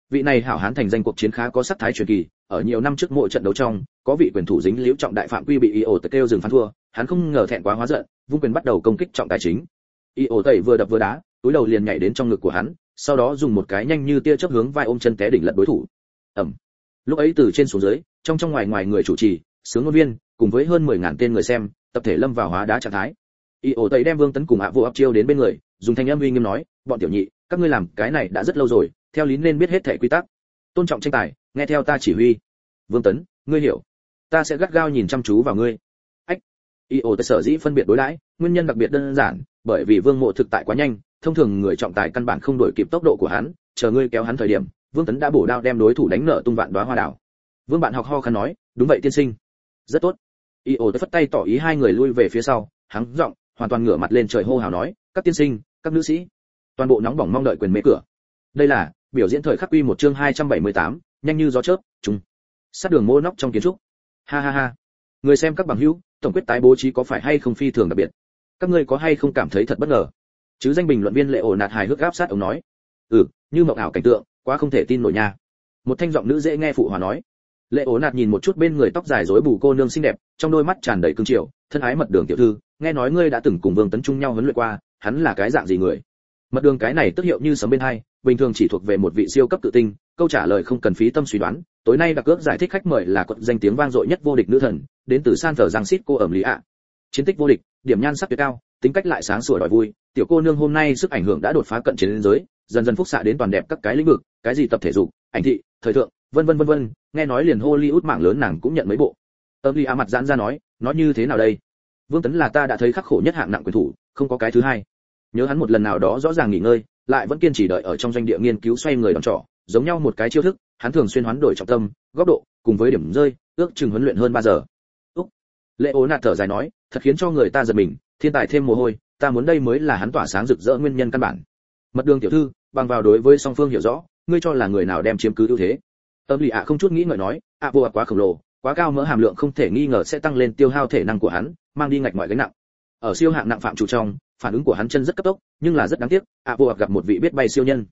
Vị này hảo hán thành danh cuộc chiến khá có sắc thái truyền kỳ, ở nhiều năm trước mỗi trận đấu trong, có vị quyền thủ dính liễu trọng đại phạm quy bị i ô kêu dừng phán thua, hắn không ngờ thẹn quá hóa giận, vung quyền bắt đầu công kích trọng tài chính. i ô tẩy vừa đập vừa đá, túi đầu liền nhảy đến trong ngực của hắn, sau đó dùng một cái nhanh như tia chớp hướng vai ôm chân té đỉnh lật đối thủ. Ầm. Lúc ấy từ trên xuống dưới, trong trong ngoài ngoài người chủ trì, sướng ngôn viên, cùng với hơn mười ngàn tên người xem, tập thể lâm vào hóa đá trạng thái. i ô tẩy đem Vương Tấn cùng ạ vô ấp chiêu đến bên người, dùng thanh âm uy nghiêm nói, bọn tiểu nhị, các ngươi làm cái này đã rất lâu rồi, theo lý nên biết hết thể quy tắc, tôn trọng tranh tài, nghe theo ta chỉ huy. Vương Tấn, ngươi hiểu, ta sẽ gắt gao nhìn chăm chú vào ngươi. Ách. i ô tẩy sở dĩ phân biệt đối đãi, nguyên nhân đặc biệt đơn giản, bởi vì Vương Mộ thực tại quá nhanh, thông thường người trọng tài căn bản không đuổi kịp tốc độ của hắn, chờ ngươi kéo hắn thời điểm, Vương Tấn đã bổ đao đem đối thủ đánh nở tung vạn đóa hoa đảo. Vương bạn học ho khăn nói, đúng vậy tiên sinh. Rất tốt. i ô tẩy phất tay tỏ ý hai người lui về phía sau, hắn giọng hoàn toàn ngửa mặt lên trời hô hào nói, các tiên sinh, các nữ sĩ, toàn bộ nóng bỏng mong đợi quyền mê cửa. Đây là biểu diễn thời khắc quy một chương hai trăm bảy mươi tám, nhanh như gió chớp, trùng. Sát đường mô nóc trong kiến trúc. Ha ha ha. Người xem các bằng hữu, tổng quyết tái bố trí có phải hay không phi thường đặc biệt? Các ngươi có hay không cảm thấy thật bất ngờ? Chứ danh bình luận viên Lệ ổ nạt hài hước áp sát ông nói. Ừ, như mộng ảo cảnh tượng, quá không thể tin nổi nha. Một thanh giọng nữ dễ nghe phụ hòa nói. Lệ ổ nạt nhìn một chút bên người tóc dài rối bù cô nương xinh đẹp, trong đôi mắt tràn đầy cương triều, thân ái mật đường tiểu thư, nghe nói ngươi đã từng cùng Vương Tấn chung nhau huấn luyện qua, hắn là cái dạng gì người? Mật đường cái này tức hiệu như sấm bên hai, bình thường chỉ thuộc về một vị siêu cấp tự tinh, câu trả lời không cần phí tâm suy đoán. Tối nay đặc cước giải thích khách mời là quận danh tiếng vang dội nhất vô địch nữ thần, đến từ San Francisco ẩm lý ạ. Chiến tích vô địch, điểm nhan sắc tuyệt cao, tính cách lại sáng sủa đòi vui, tiểu cô nương hôm nay sức ảnh hưởng đã đột phá cận chiến giới, dần dần phúc xạ đến toàn đẹp các cái lĩnh vực, cái gì tập thể dục, ảnh thị, thời thượng, vân vân vân vân, nghe nói liền Hollywood mạng lớn nàng cũng nhận mấy bộ. Ẩm lý ạ mặt giãn ra nói, nói như thế nào đây? Vương Tấn là ta đã thấy khắc khổ nhất hạng nặng quyền thủ, không có cái thứ hai. Nhớ hắn một lần nào đó rõ ràng nghỉ ngơi, lại vẫn kiên trì đợi ở trong doanh địa nghiên cứu xoay người đòn trỏ, giống nhau một cái chiêu thức, hắn thường xuyên hoán đổi trọng tâm, góc độ, cùng với điểm rơi, ước chừng huấn luyện hơn ba giờ. Úc. Lệ ố nạt thở dài nói, thật khiến cho người ta giật mình, thiên tài thêm mồ hôi, ta muốn đây mới là hắn tỏa sáng rực rỡ nguyên nhân căn bản. Mật đường tiểu thư, bằng vào đối với song phương hiểu rõ, ngươi cho là người nào đem chiếm cứ ưu thế? Âm lì ạ không chút nghĩ ngợi nói, ạ vô quá khổng lồ, quá cao mỡ hàm lượng không thể nghi ngờ sẽ tăng lên tiêu hao thể năng của hắn, mang đi ngạch mọi gánh nặng. Ở siêu hạng nặng phạm chủ trong, phản ứng của hắn chân rất cấp tốc, nhưng là rất đáng tiếc, ạ vô gặp một vị biết bay siêu nhân.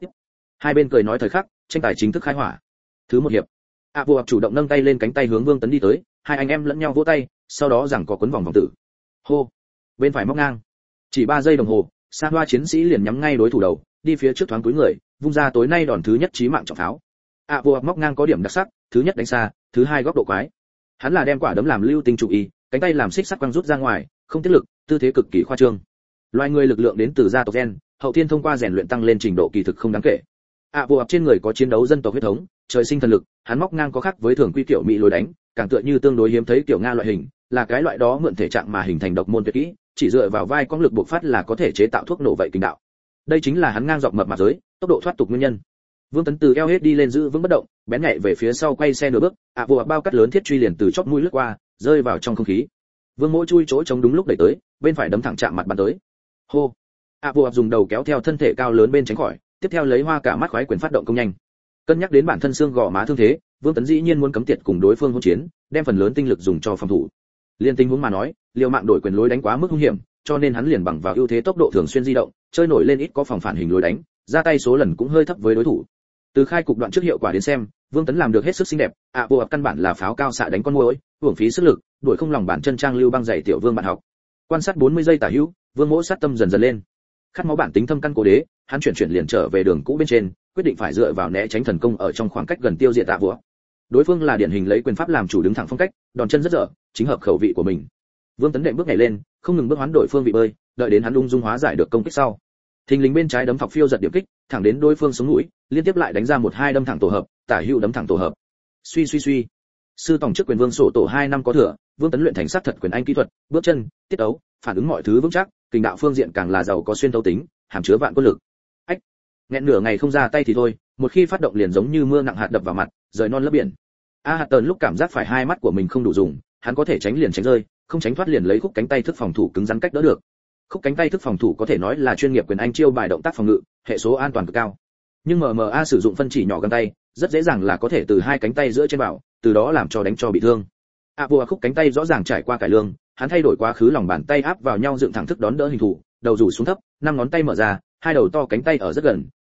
Hai bên cười nói thời khắc, tranh tài chính thức khai hỏa. Thứ một hiệp, ạ vô chủ động nâng tay lên cánh tay hướng Vương Tấn đi tới, hai anh em lẫn nhau vỗ tay, sau đó rằng có quấn vòng vòng tử. Hô, bên phải móc ngang. Chỉ ba giây đồng hồ, Sa Hoa chiến sĩ liền nhắm ngay đối thủ đầu, đi phía trước thoáng cúi người, vung ra tối nay đòn thứ nhất chí mạng trọng pháo. ạ vô móc ngang có điểm đặc sắc, thứ nhất đánh xa, thứ hai góc độ quái. Hắn là đem quả đấm làm lưu tinh chủ y, cánh tay làm xích sắt quăng rút ra ngoài, không tiết lực, tư thế cực kỳ khoa trương. Loài người lực lượng đến từ gia tộc gen, hậu thiên thông qua rèn luyện tăng lên trình độ kỳ thực không đáng kể. ạ vô trên người có chiến đấu dân tộc huyết thống, trời sinh thần lực, hắn móc ngang có khác với thường quy kiểu mỹ lối đánh, càng tựa như tương đối hiếm thấy kiểu nga loại hình, là cái loại đó mượn thể trạng mà hình thành độc môn tuyệt kỹ, chỉ dựa vào vai quang lực bộc phát là có thể chế tạo thuốc nổ vậy kinh đạo. Đây chính là hắn ngang dọc mập mạp giới, tốc độ thoát tục nguyên nhân. Vương Tấn từ eo hết đi lên giữ vững bất động, bén nhạy về phía sau quay xe nửa bước, ạ vô bao cắt lớn thiết truy liền từ chóp mũi lướt qua, rơi vào trong không khí. Vương Mỗ chui chỗ trống đúng lúc đẩy tới, bên phải đấm thẳng chạm mặt bắn tới. Hô. ạ vô dùng đầu kéo theo thân thể cao lớn bên tránh khỏi, tiếp theo lấy hoa cả mắt khoái quyền phát động công nhanh. Cân nhắc đến bản thân xương gò má thương thế, Vương Tấn dĩ nhiên muốn cấm tiệt cùng đối phương hỗn chiến, đem phần lớn tinh lực dùng cho phòng thủ. Liên tình huống mà nói, liều mạng đổi quyền lối đánh quá mức hung hiểm, cho nên hắn liền bằng vào ưu thế tốc độ thường xuyên di động, chơi nổi lên ít có phòng phản hình lối đánh, ra tay số lần cũng hơi thấp với đối thủ. Từ khai cục đoạn trước hiệu quả đến xem, Vương Tấn làm được hết sức xinh đẹp, ạ vô căn bản là pháo cao xạ đánh con muỗi, hưởng phí sức lực, đuổi không lòng bản chân trang lưu băng dạy tiểu Vương bạn học. Quan sát bốn mươi giây tả hữu, Vương Mỗ sát tâm dần dần lên. Khát máu bản tính thâm căn cố đế, hắn chuyển chuyển liền trở về đường cũ bên trên, quyết định phải dựa vào né tránh thần công ở trong khoảng cách gần tiêu diệt ạ vô. Đối phương là điển hình lấy quyền pháp làm chủ đứng thẳng phong cách, đòn chân rất dở, chính hợp khẩu vị của mình. Vương Tấn đệm bước nhảy lên, không ngừng bước hoán đổi phương vị bơi, đợi đến hắn ung dung hóa giải được công kích sau. Thình lình bên trái đấm phọc phiêu giật điểm kích, thẳng đến đối phương sống mũi, liên tiếp lại đánh ra một hai đâm thẳng tổ hợp, tả hữu đấm thẳng tổ hợp. Suy suy suy. Sư tổng trước quyền Vương sổ tổ hai năm có thừa, Vương Tấn luyện thành sát thật quyền anh kỹ thuật, bước chân, tiết ấu, phản ứng mọi thứ vững chắc, kình đạo phương diện càng là giàu có xuyên thấu tính, hàm chứa vạn quân lực. Ách. Nghẹn nửa ngày không ra tay thì thôi, một khi phát động liền giống như mưa nặng hạt đập vào mặt, rời non lấp biển. A Hạt Tần lúc cảm giác phải hai mắt của mình không đủ dùng, hắn có thể tránh liền tránh rơi, không tránh thoát liền lấy khúc cánh tay thức phòng thủ cứng rắn cách đỡ được. Khúc cánh tay thức phòng thủ có thể nói là chuyên nghiệp quyền anh chiêu bài động tác phòng ngự, hệ số an toàn cực cao. Nhưng em em a sử dụng phân chỉ nhỏ găng tay, rất dễ dàng là có thể từ hai cánh tay giữa trên vào, từ đó làm cho đánh cho bị thương. A vua khúc cánh tay rõ ràng trải qua cải lương, hắn thay đổi quá khứ lòng bàn tay áp vào nhau dựng thẳng thức đón đỡ hình thủ, đầu rủ xuống thấp, năm ngón tay mở ra, hai đầu to cánh tay ở rất gần,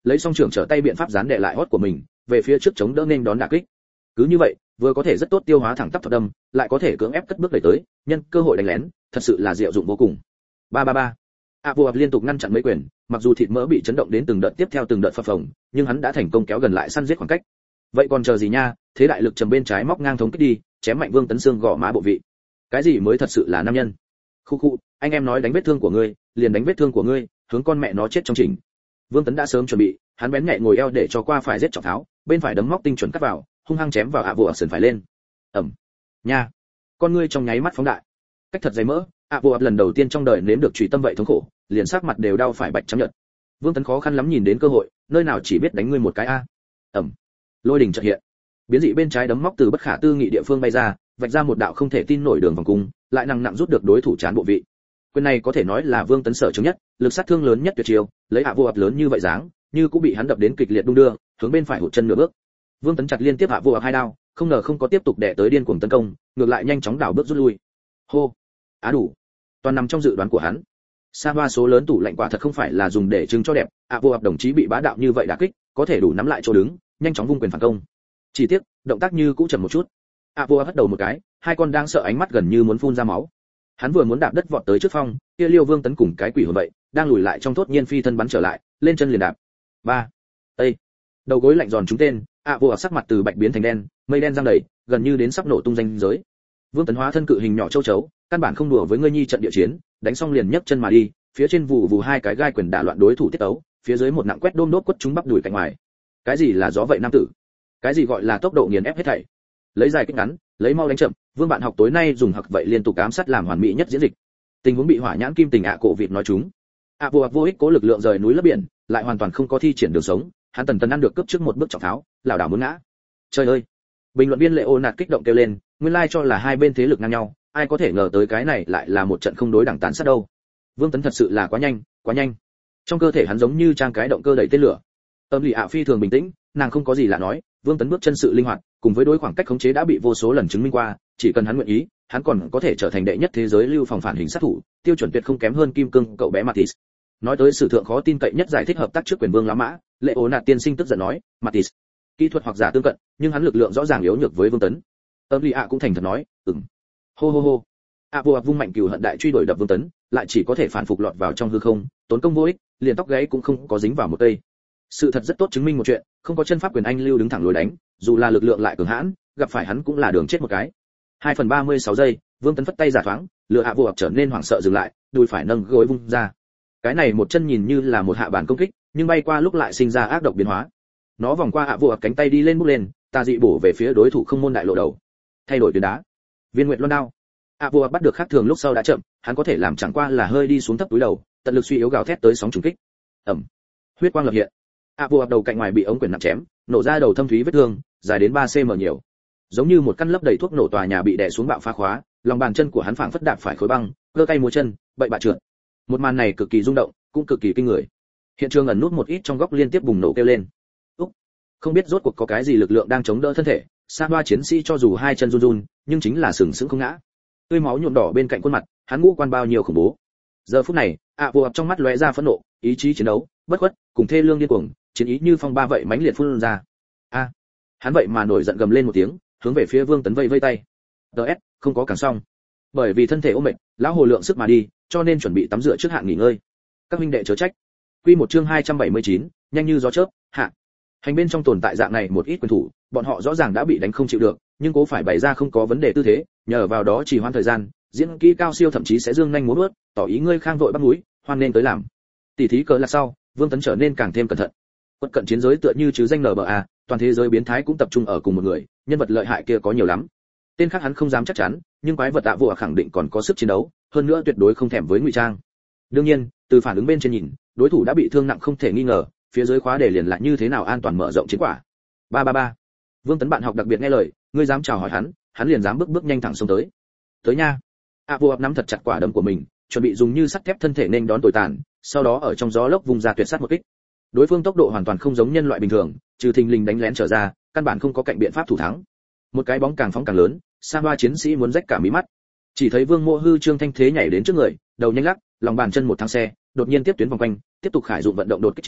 lấy song trưởng trở tay biện pháp dán đè lại hót của mình, về phía trước chống đỡ nên đón đả kích. Cứ như vậy, vừa có thể rất tốt tiêu hóa thẳng tắp thuật đâm, lại có thể cưỡng ép cất bước đẩy tới, nhân cơ hội đánh lén, thật sự là diệu dụng vô cùng. Ba ba ba. A Vô Ập liên tục ngăn chặn mấy quyền, mặc dù thịt mỡ bị chấn động đến từng đợt tiếp theo từng đợt phập phồng, nhưng hắn đã thành công kéo gần lại săn giết khoảng cách. Vậy còn chờ gì nha, thế đại lực trầm bên trái móc ngang thống kích đi, chém mạnh Vương Tấn xương gò má bộ vị. Cái gì mới thật sự là nam nhân? Khu khu, anh em nói đánh vết thương của ngươi, liền đánh vết thương của ngươi, hướng con mẹ nó chết trong trình. Vương Tấn đã sớm chuẩn bị, hắn bén nhạy ngồi eo để cho qua phải giết trọng tháo, bên phải đấm móc tinh chuẩn cắt vào, hung hăng chém vào A Vô Ập sườn phải lên. Ầm. Nha. Con ngươi trong nháy mắt phóng đại. Cách thật dày mỡ, A Vô Ập lần đầu tiên trong đời nếm được chủy tâm vậy thống khổ, liền sắc mặt đều đau phải bạch trắng nhợt. Vương Tấn khó khăn lắm nhìn đến cơ hội, nơi nào chỉ biết đánh ngươi một cái a. Ầm. Lôi đỉnh chợt hiện. Biến dị bên trái đấm móc từ bất khả tư nghị địa phương bay ra, vạch ra một đạo không thể tin nổi đường vòng cung, lại nặng nặng rút được đối thủ chán bộ vị. Quyền này có thể nói là Vương Tấn sở chứng nhất, lực sát thương lớn nhất tuyệt chiêu, lấy A Vô Ập lớn như vậy dáng, như cũng bị hắn đập đến kịch liệt đung đưa, hướng bên phải hụt chân nửa bước. Vương Tấn chặt liên tiếp A Vô Ập hai đao, không ngờ không có tiếp tục đè tới điên cuồng tấn công, ngược lại nhanh chóng đảo bước rút lui. Hô, á đủ, toàn nằm trong dự đoán của hắn. Sa Hoa số lớn tủ lạnh quả thật không phải là dùng để trưng cho đẹp, A Vô Ập đồng chí bị bá đạo như vậy đả kích, có thể đủ nắm lại chỗ đứng, nhanh chóng vung quyền phản công. Chỉ tiếc, động tác như cũ chậm một chút. A Vô Ập hất đầu một cái, hai con đang sợ ánh mắt gần như muốn phun ra máu. Hắn vừa muốn đạp đất vọt tới trước phong, kia Liêu Vương Tấn cùng cái quỷ hồn vậy, đang lùi lại trong thốt nhiên phi thân bắn trở lại, lên chân liền đạp. Ba. Ê. Đầu gối lạnh giòn trúng tên, A Vô Ập sắc mặt từ bạch biến thành đen, mây đen giăng đầy, gần như đến sắp nổ tung danh giới. Vương Tấn hóa thân cự hình nhỏ châu chấu, căn bản không đùa với ngươi nhi trận địa chiến, đánh xong liền nhấc chân mà đi, phía trên vụ vụ hai cái gai quyền đả loạn đối thủ tiết tấu, phía dưới một nặng quét đôm đốt quất chúng bắp đùi cạnh ngoài. Cái gì là gió vậy nam tử? Cái gì gọi là tốc độ nghiền ép hết thảy? Lấy dài kích ngắn, lấy mau đánh chậm, Vương bạn học tối nay dùng hặc vậy liên tục ám sát làm hoàn mỹ nhất diễn dịch. Tình huống bị hỏa nhãn kim tình ạ cổ vịt nói chúng. A Vô Ập vô ích cố lực lượng rời núi lấp biển, lại hoàn toàn không có thi triển đường sống, hắn tần tần ăn được cướp trước một bước trọng tháo, lảo đảo muốn ngã. Trời ơi! Bình luận viên Lệ Ô Nạt kích động kêu lên, nguyên lai like cho là hai bên thế lực ngang nhau, ai có thể ngờ tới cái này lại là một trận không đối đẳng tàn sát đâu. Vương Tấn thật sự là quá nhanh, quá nhanh. Trong cơ thể hắn giống như trang cái động cơ đẩy tên lửa. Âm Lị ạ phi thường bình tĩnh, nàng không có gì lạ nói, Vương Tấn bước chân sự linh hoạt, cùng với đối khoảng cách khống chế đã bị vô số lần chứng minh qua, chỉ cần hắn nguyện ý, hắn còn có thể trở thành đệ nhất thế giới lưu phòng phản hình sát thủ, tiêu chuẩn tuyệt không kém hơn kim cương cậu bé Mattis. Nói tới sử thượng khó tin cậy nhất giải thích hợp tác trước quyền Vương Lá Mã, Lệ Ố Nạt tiên sinh tức giận nói, Mattis, kỹ thuật hoặc giả tương cận, nhưng hắn lực lượng rõ ràng yếu nhược với Vương Tấn. Âm Lị ạ cũng thành thật nói, ừm. Hô hô hô. A Vô Ập vung mạnh cừu hận đại truy đuổi đập Vương Tấn, lại chỉ có thể phản phục lọt vào trong hư không, tốn công vô ích, liền tóc gáy cũng không có dính vào một cây. Sự thật rất tốt chứng minh một chuyện, không có chân pháp quyền anh lưu đứng thẳng lối đánh, dù là lực lượng lại cường hãn, gặp phải hắn cũng là đường chết một cái. hai phần ba mươi sáu giây, Vương Tấn phất tay giả thoáng, lừa A Vô Ập trở nên hoảng sợ dừng lại, đùi phải nâng gối vung ra. Cái này một chân nhìn như là một hạ bản công kích, nhưng bay qua lúc lại sinh ra ác độc biến hóa. Nó vòng qua A Vô Ập cánh tay đi lên bút lên, tà dị bổ về phía đối thủ không môn đại lộ đầu. Thay đổi tuyến đá. Viên Nguyệt Loan đao. A Vô Ập bắt được khác thường lúc sau đã chậm, hắn có thể làm chẳng qua là hơi đi xuống thấp túi đầu, tận lực suy yếu gào thét tới sóng trùng kích. Ầm. Huyết quang lập hiện. A Vô Ập đầu cạnh ngoài bị ống quyền nặng chém, nổ ra đầu thâm thúy vết thương, dài đến ba xăng-ti-mét nhiều. Giống như một căn lấp đầy thuốc nổ tòa nhà bị đè xuống bạo phá khóa, lòng bàn chân của hắn phảng phất đạp phải khối băng, cơ tay múa chân, bậy bạ trượt. Một màn này cực kỳ rung động, cũng cực kỳ kinh người. Hiện trường ẩn nút một ít trong góc liên tiếp bùng nổ kêu lên. Úc, không biết rốt cuộc có cái gì lực lượng đang chống đỡ thân thể, Sa Hoa chiến sĩ cho dù hai chân run run, nhưng chính là sừng sững không ngã. Tươi máu nhuộm đỏ bên cạnh khuôn mặt, hắn ngũ quan bao nhiêu khủng bố. Giờ phút này, A Vô Ập trong mắt lóe ra phẫn nộ, ý chí chiến đấu, bất khuất, cùng thê lương điên cuồng, chiến ý như phong ba vậy mãnh liệt phun ra. A, hắn vậy mà nổi giận gầm lên một tiếng, hướng về phía Vương Tấn vây vây tay. ds không có càng xong. Bởi vì thân thể ốm mệt, lão hồ lượng sức mà đi, cho nên chuẩn bị tắm rửa trước hạn nghỉ ngơi. Các huynh đệ chớ trách. Quy một chương hai trăm bảy mươi chín, nhanh như gió chớp, hạ. Hành bên trong tồn tại dạng này một ít quyền thủ, bọn họ rõ ràng đã bị đánh không chịu được, nhưng cố phải bày ra không có vấn đề tư thế, nhờ vào đó chỉ hoãn thời gian, diễn kỹ cao siêu thậm chí sẽ dương nhanh múa vớt, tỏ ý ngươi khang vội bắt núi, hoan nên tới làm. Tỷ thí cỡ là sau, Vương Tấn trở nên càng thêm cẩn thận. Quật cận chiến giới tựa như chứ danh en bê a, toàn thế giới biến thái cũng tập trung ở cùng một người, nhân vật lợi hại kia có nhiều lắm. Tên khác hắn không dám chắc chắn, nhưng quái vật tạ vụ khẳng định còn có sức chiến đấu, hơn nữa tuyệt đối không thèm với ngụy trang. Đương nhiên, từ phản ứng bên trên nhìn, đối thủ đã bị thương nặng không thể nghi ngờ, phía dưới khóa để liền lại như thế nào an toàn mở rộng chiến quả. Ba ba ba. Vương Tấn bạn học đặc biệt nghe lời, ngươi dám chào hỏi hắn, hắn liền dám bước bước nhanh thẳng xông tới. Tới nha. A Vô Ập nắm thật chặt quả đấm của mình, chuẩn bị dùng như sắt thép thân thể nên đón tồi tàn, sau đó ở trong gió lốc vùng ra tuyệt sát một kích. Đối phương tốc độ hoàn toàn không giống nhân loại bình thường, trừ thình lình đánh lén trở ra, căn bản không có cạnh biện pháp thủ thắng. Một cái bóng càng phóng càng lớn, Sa Hoa chiến sĩ muốn rách cả mí mắt. Chỉ thấy Vương Mộ Hư Trương thanh thế nhảy đến trước người, đầu nhanh lắc, lòng bàn chân một thang xe, đột nhiên tiếp tuyến vòng quanh, tiếp tục khải dụng vận động đột kích chiến,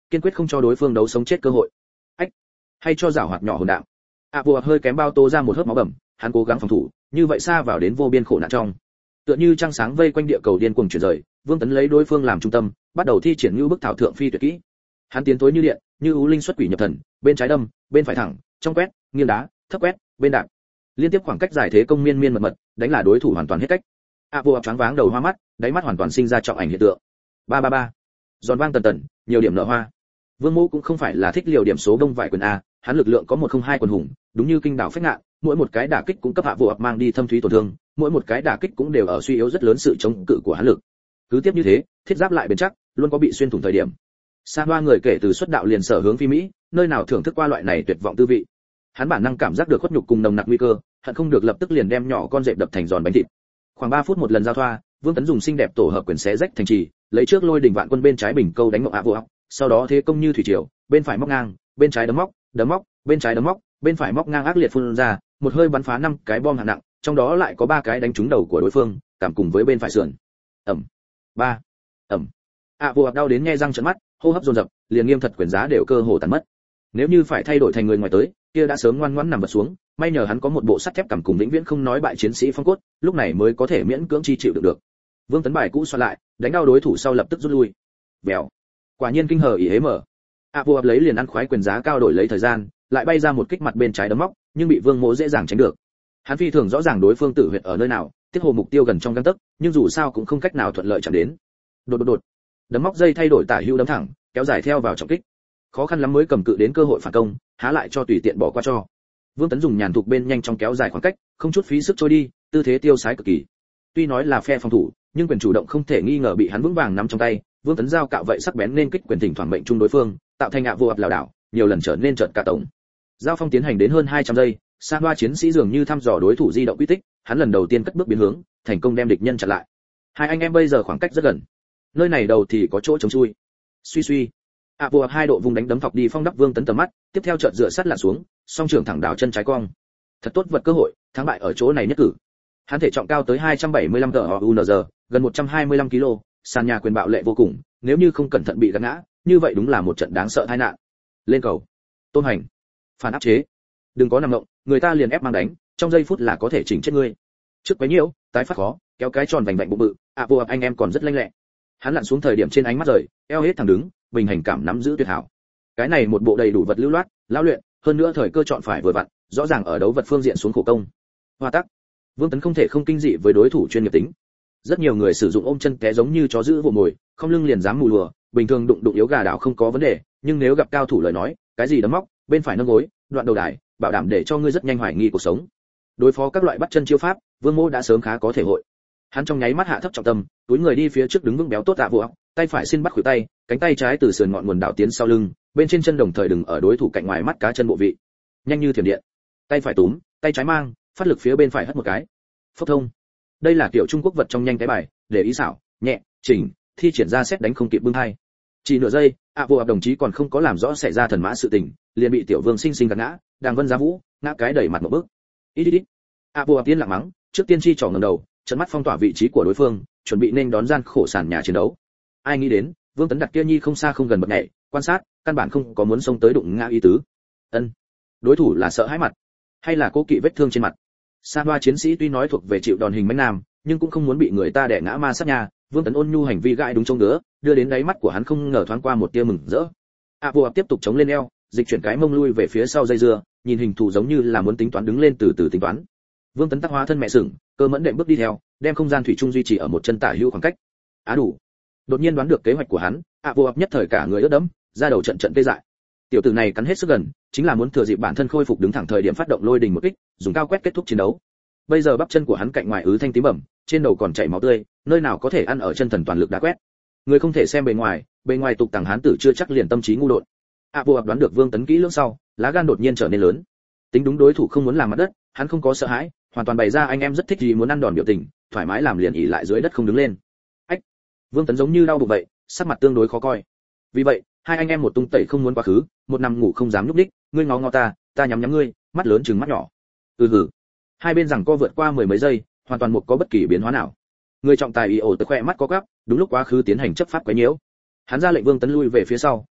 kiên quyết không cho đối phương đấu sống chết cơ hội. Ách, hay cho giảo hoạt nhỏ hồn đạo. ạ vô hơi kém bao tô ra một hớp máu bầm, hắn cố gắng phòng thủ, như vậy xa vào đến vô biên khổ nạn trong. Tựa như trăng sáng vây quanh địa cầu điên cuồng chuyển rời, Vương Tấn lấy đối phương làm trung tâm, bắt đầu thi triển như bức thảo thượng phi tuyệt kỹ. Hắn tiến tối như điện, như ưu linh xuất quỷ nhập thần, bên trái đâm, bên phải thẳng, trong quét, nghiêng đá, thấp quét, bên đạp. Liên tiếp khoảng cách dài thế công miên miên mật mật, đánh là đối thủ hoàn toàn hết cách. ạ vô choáng váng đầu hoa mắt, đáy mắt hoàn toàn sinh ra trọng ảnh hiện tượng. Ba ba ba. Giòn vang tần tần, nhiều điểm nở hoa. Vương Mỗ cũng không phải là thích liều điểm số đông vài quyền a, hắn lực lượng có một không hai quần hùng, đúng như kinh đảo phách ngạn, mỗi một cái đả kích cũng cấp hạ vô mang đi thâm thúy tổn thương, mỗi một cái đả kích cũng đều ở suy yếu rất lớn sự chống cự của hắn lực. Cứ tiếp như thế, thiết giáp lại bền chắc, luôn có bị xuyên thủng thời điểm. Sa Hoa người kể từ xuất đạo liền sở hướng phi Mỹ, nơi nào thưởng thức qua loại này tuyệt vọng tư vị. Hắn bản năng cảm giác được khuất nhục cùng nồng nặc nguy cơ, hận không được lập tức liền đem nhỏ con dẹp đập thành giòn bánh thịt. Khoảng ba phút một lần giao thoa, Vương Tấn dùng xinh đẹp tổ hợp quyền xé rách thành trì, lấy trước lôi đỉnh vạn quân bên trái bình câu đánh mộng ạ vô, sau đó thế công như thủy triều, bên phải móc ngang, bên trái đấm móc, đấm móc, bên trái đấm móc, bên phải móc ngang ác liệt phun ra, một hơi bắn phá năm cái bom hạng nặng, trong đó lại có ba cái đánh trúng đầu của đối phương, cảm cùng với bên phải sườn. Ầm. Ba. Ầm. ạ vô đau đến nhe răng trợn mắt, hô hấp dồn dập, liền nghiêm thật quyền giá đều cơ hồ tàn mất. Nếu như phải thay đổi thành người ngoài tới, kia đã sớm ngoan ngoãn nằm vật xuống, may nhờ hắn có một bộ sắt thép cảm cùng vĩnh viễn không nói bại chiến sĩ phong cốt, lúc này mới có thể miễn cưỡng chi chịu được được. Vương Tấn bài cũ xoay lại, đánh đau đối thủ sau lập tức rút lui. Bèo. Quả nhiên kinh hờ ỉ hế mở. ạ vô lấy liền ăn khoái quyền giá cao đổi lấy thời gian, lại bay ra một kích mặt bên trái đấm móc, nhưng bị Vương Mỗ dễ dàng tránh được. Hắn phi thường rõ ràng đối phương tử huyệt ở nơi nào, tiếp hồ mục tiêu gần trong gang tấc, nhưng dù sao cũng không cách nào thuận lợi chạm đến. Đột đột đột. Đấm móc dây thay đổi tả hữu đấm thẳng, kéo dài theo vào trọng kích. Khó khăn lắm mới cầm cự đến cơ hội phản công, há lại cho tùy tiện bỏ qua cho. Vương Tấn dùng nhàn thục bên nhanh trong kéo dài khoảng cách, không chút phí sức trôi đi, tư thế tiêu sái cực kỳ. Tuy nói là phe phòng thủ, nhưng quyền chủ động không thể nghi ngờ bị hắn vững vàng nắm trong tay. Vương Tấn giao cạo vậy sắc bén nên kích quyền thỉnh thoảng mệnh trung đối phương, tạo thành ạ vô ập lảo đảo, nhiều lần trở nên trợn cả tổng. Giao phong tiến hành đến hơn hai trăm giây, Sa Hoa chiến sĩ dường như thăm dò đối thủ di động quy tích, hắn lần đầu tiên cất bước biến hướng, thành công đem địch nhân chặn lại. Hai anh em bây giờ khoảng cách rất gần. Nơi này đầu thì có chỗ chống chui. Suy suy. ạ vô ập hai độ vùng đánh đấm thọc đi phong đắp Vương Tấn tầm mắt, tiếp theo chợt dựa sát lặn xuống, song trưởng thẳng đảo chân trái cong. Thật tốt vật cơ hội, thắng bại ở chỗ này nhất cử. Hắn thể trọng cao tới hai trăm bảy mươi lăm tờ, gần một trăm hai mươi lăm ki lô gam, sàn nhà quyền bạo lệ vô cùng, nếu như không cẩn thận bị gãy ngã, như vậy đúng là một trận đáng sợ tai nạn. Lên cầu. Tôn Hành. Phản áp chế. Đừng có nằm ngộng, người ta liền ép mang đánh, trong giây phút là có thể chỉnh chết ngươi. Trước quấy nhiễu, tái phát khó, kéo cái tròn vành vạnh bụng bự, ạ vô ập anh em còn rất lanh lẹ. Hắn lặn xuống thời điểm trên ánh mắt rời, eo hết thẳng đứng, bình hành cảm nắm giữ tuyệt hảo. Cái này một bộ đầy đủ vật lưu loát, lão luyện, hơn nữa thời cơ chọn phải vừa vặn, rõ ràng ở đấu vật phương diện xuống khổ công. Hoa tắc. Vương Tấn không thể không kinh dị với đối thủ chuyên nghiệp tính. Rất nhiều người sử dụng ôm chân té giống như chó giữ vồ mồi, không lưng liền dám mù lùa, bình thường đụng đụng yếu gà đảo không có vấn đề, nhưng nếu gặp cao thủ lời nói, cái gì đấm móc, bên phải nâng gối, đoạn đầu đài, bảo đảm để cho ngươi rất nhanh hoài nghi cuộc sống. Đối phó các loại bắt chân chiêu pháp, Vương Mỗ đã sớm khá có thể hội. Hắn trong nháy mắt hạ thấp trọng tâm, túi người đi phía trước đứng vững béo tốt tạ vụ, tay phải xin bắt khuỷu tay, cánh tay trái từ sườn ngọn nguồn đảo tiến sau lưng, bên trên chân đồng thời đừng ở đối thủ cạnh ngoài mắt cá chân bộ vị. Nhanh như thiểm điện. Tay phải túm, tay trái mang, phát lực phía bên phải hất một cái. Phốc thông. Đây là kiểu Trung Quốc vật trong nhanh cái bài, để ý xảo, nhẹ, chỉnh, thi triển ra xét đánh không kịp bưng hai. Chỉ nửa giây, ạ vô ập đồng chí còn không có làm rõ xảy ra thần mã sự tình, liền bị tiểu vương sinh sinh gạt ngã, đang vân giá vũ, ngã cái đẩy mặt một bước. Ít ít ít. ạ vô ập tiên lặng mắng, trước tiên chi trỏ ngẩng đầu, chấn mắt phong tỏa vị trí của đối phương, chuẩn bị nên đón gian khổ sàn nhà chiến đấu. Ai nghĩ đến, Vương Tấn đặt kia nhi không xa không gần bật nhảy, quan sát, căn bản không có muốn xông tới đụng ngã ý tứ. Ân. Đối thủ là sợ hãi mặt, hay là cố kỵ vết thương trên mặt. Sa Hoa chiến sĩ tuy nói thuộc về chịu đòn hình mãnh nam, nhưng cũng không muốn bị người ta đè ngã ma sát nhà. Vương Tấn ôn nhu hành vi gãi đúng trông đứa, đưa đến đáy mắt của hắn không ngờ thoáng qua một tia mừng rỡ. A Vô tiếp tục chống lên eo, dịch chuyển cái mông lui về phía sau dây dưa, nhìn hình thù giống như là muốn tính toán đứng lên từ từ tính toán. Vương Tấn tác hóa thân mẹ sừng, cơ mẫn đệm bước đi theo, đem không gian thủy chung duy trì ở một chân tả hữu khoảng cách. Á đủ. Đột nhiên đoán được kế hoạch của hắn, A Vô nhất thời cả người ướt đẫm, ra đầu trận trận tê dại. Tiểu tử này cắn hết sức gần, chính là muốn thừa dịp bản thân khôi phục đứng thẳng thời điểm phát động lôi đình một kích, dùng cao quét kết thúc chiến đấu. Bây giờ bắp chân của hắn cạnh ngoài ứ thanh tím bẩm, trên đầu còn chảy máu tươi, nơi nào có thể ăn ở chân thần toàn lực đá quét. Người không thể xem bề ngoài, bề ngoài tục tằng hán tử chưa chắc liền tâm trí ngu đột. A Vô đoán được Vương Tấn kỹ lưỡng sau, lá gan đột nhiên trở nên lớn. Tính đúng đối thủ không muốn làm mặt đất, hắn không có sợ hãi, hoàn toàn bày ra anh em rất thích gì muốn ăn đòn biểu tình, thoải mái làm liền ỉ lại dưới đất không đứng lên. Ách! Vương Tấn giống như đau bụng vậy, sắc mặt tương đối khó coi. Vì vậy, hai anh em một tung tẩy không muốn quá khứ, một nằm ngủ không dám nhúc đích, ngươi ngó ngó ta, ta nhắm nhắm ngươi, mắt lớn trừng mắt nhỏ. Ừ hử. Hai bên rằng co vượt qua mười mấy giây, hoàn toàn một có bất kỳ biến hóa nào. Người trọng tài y ổ tới khoe mắt có gắp, đúng lúc quá khứ tiến hành chấp pháp quấy nhiễu. Hắn ra lệnh Vương Tấn lui về phía sau,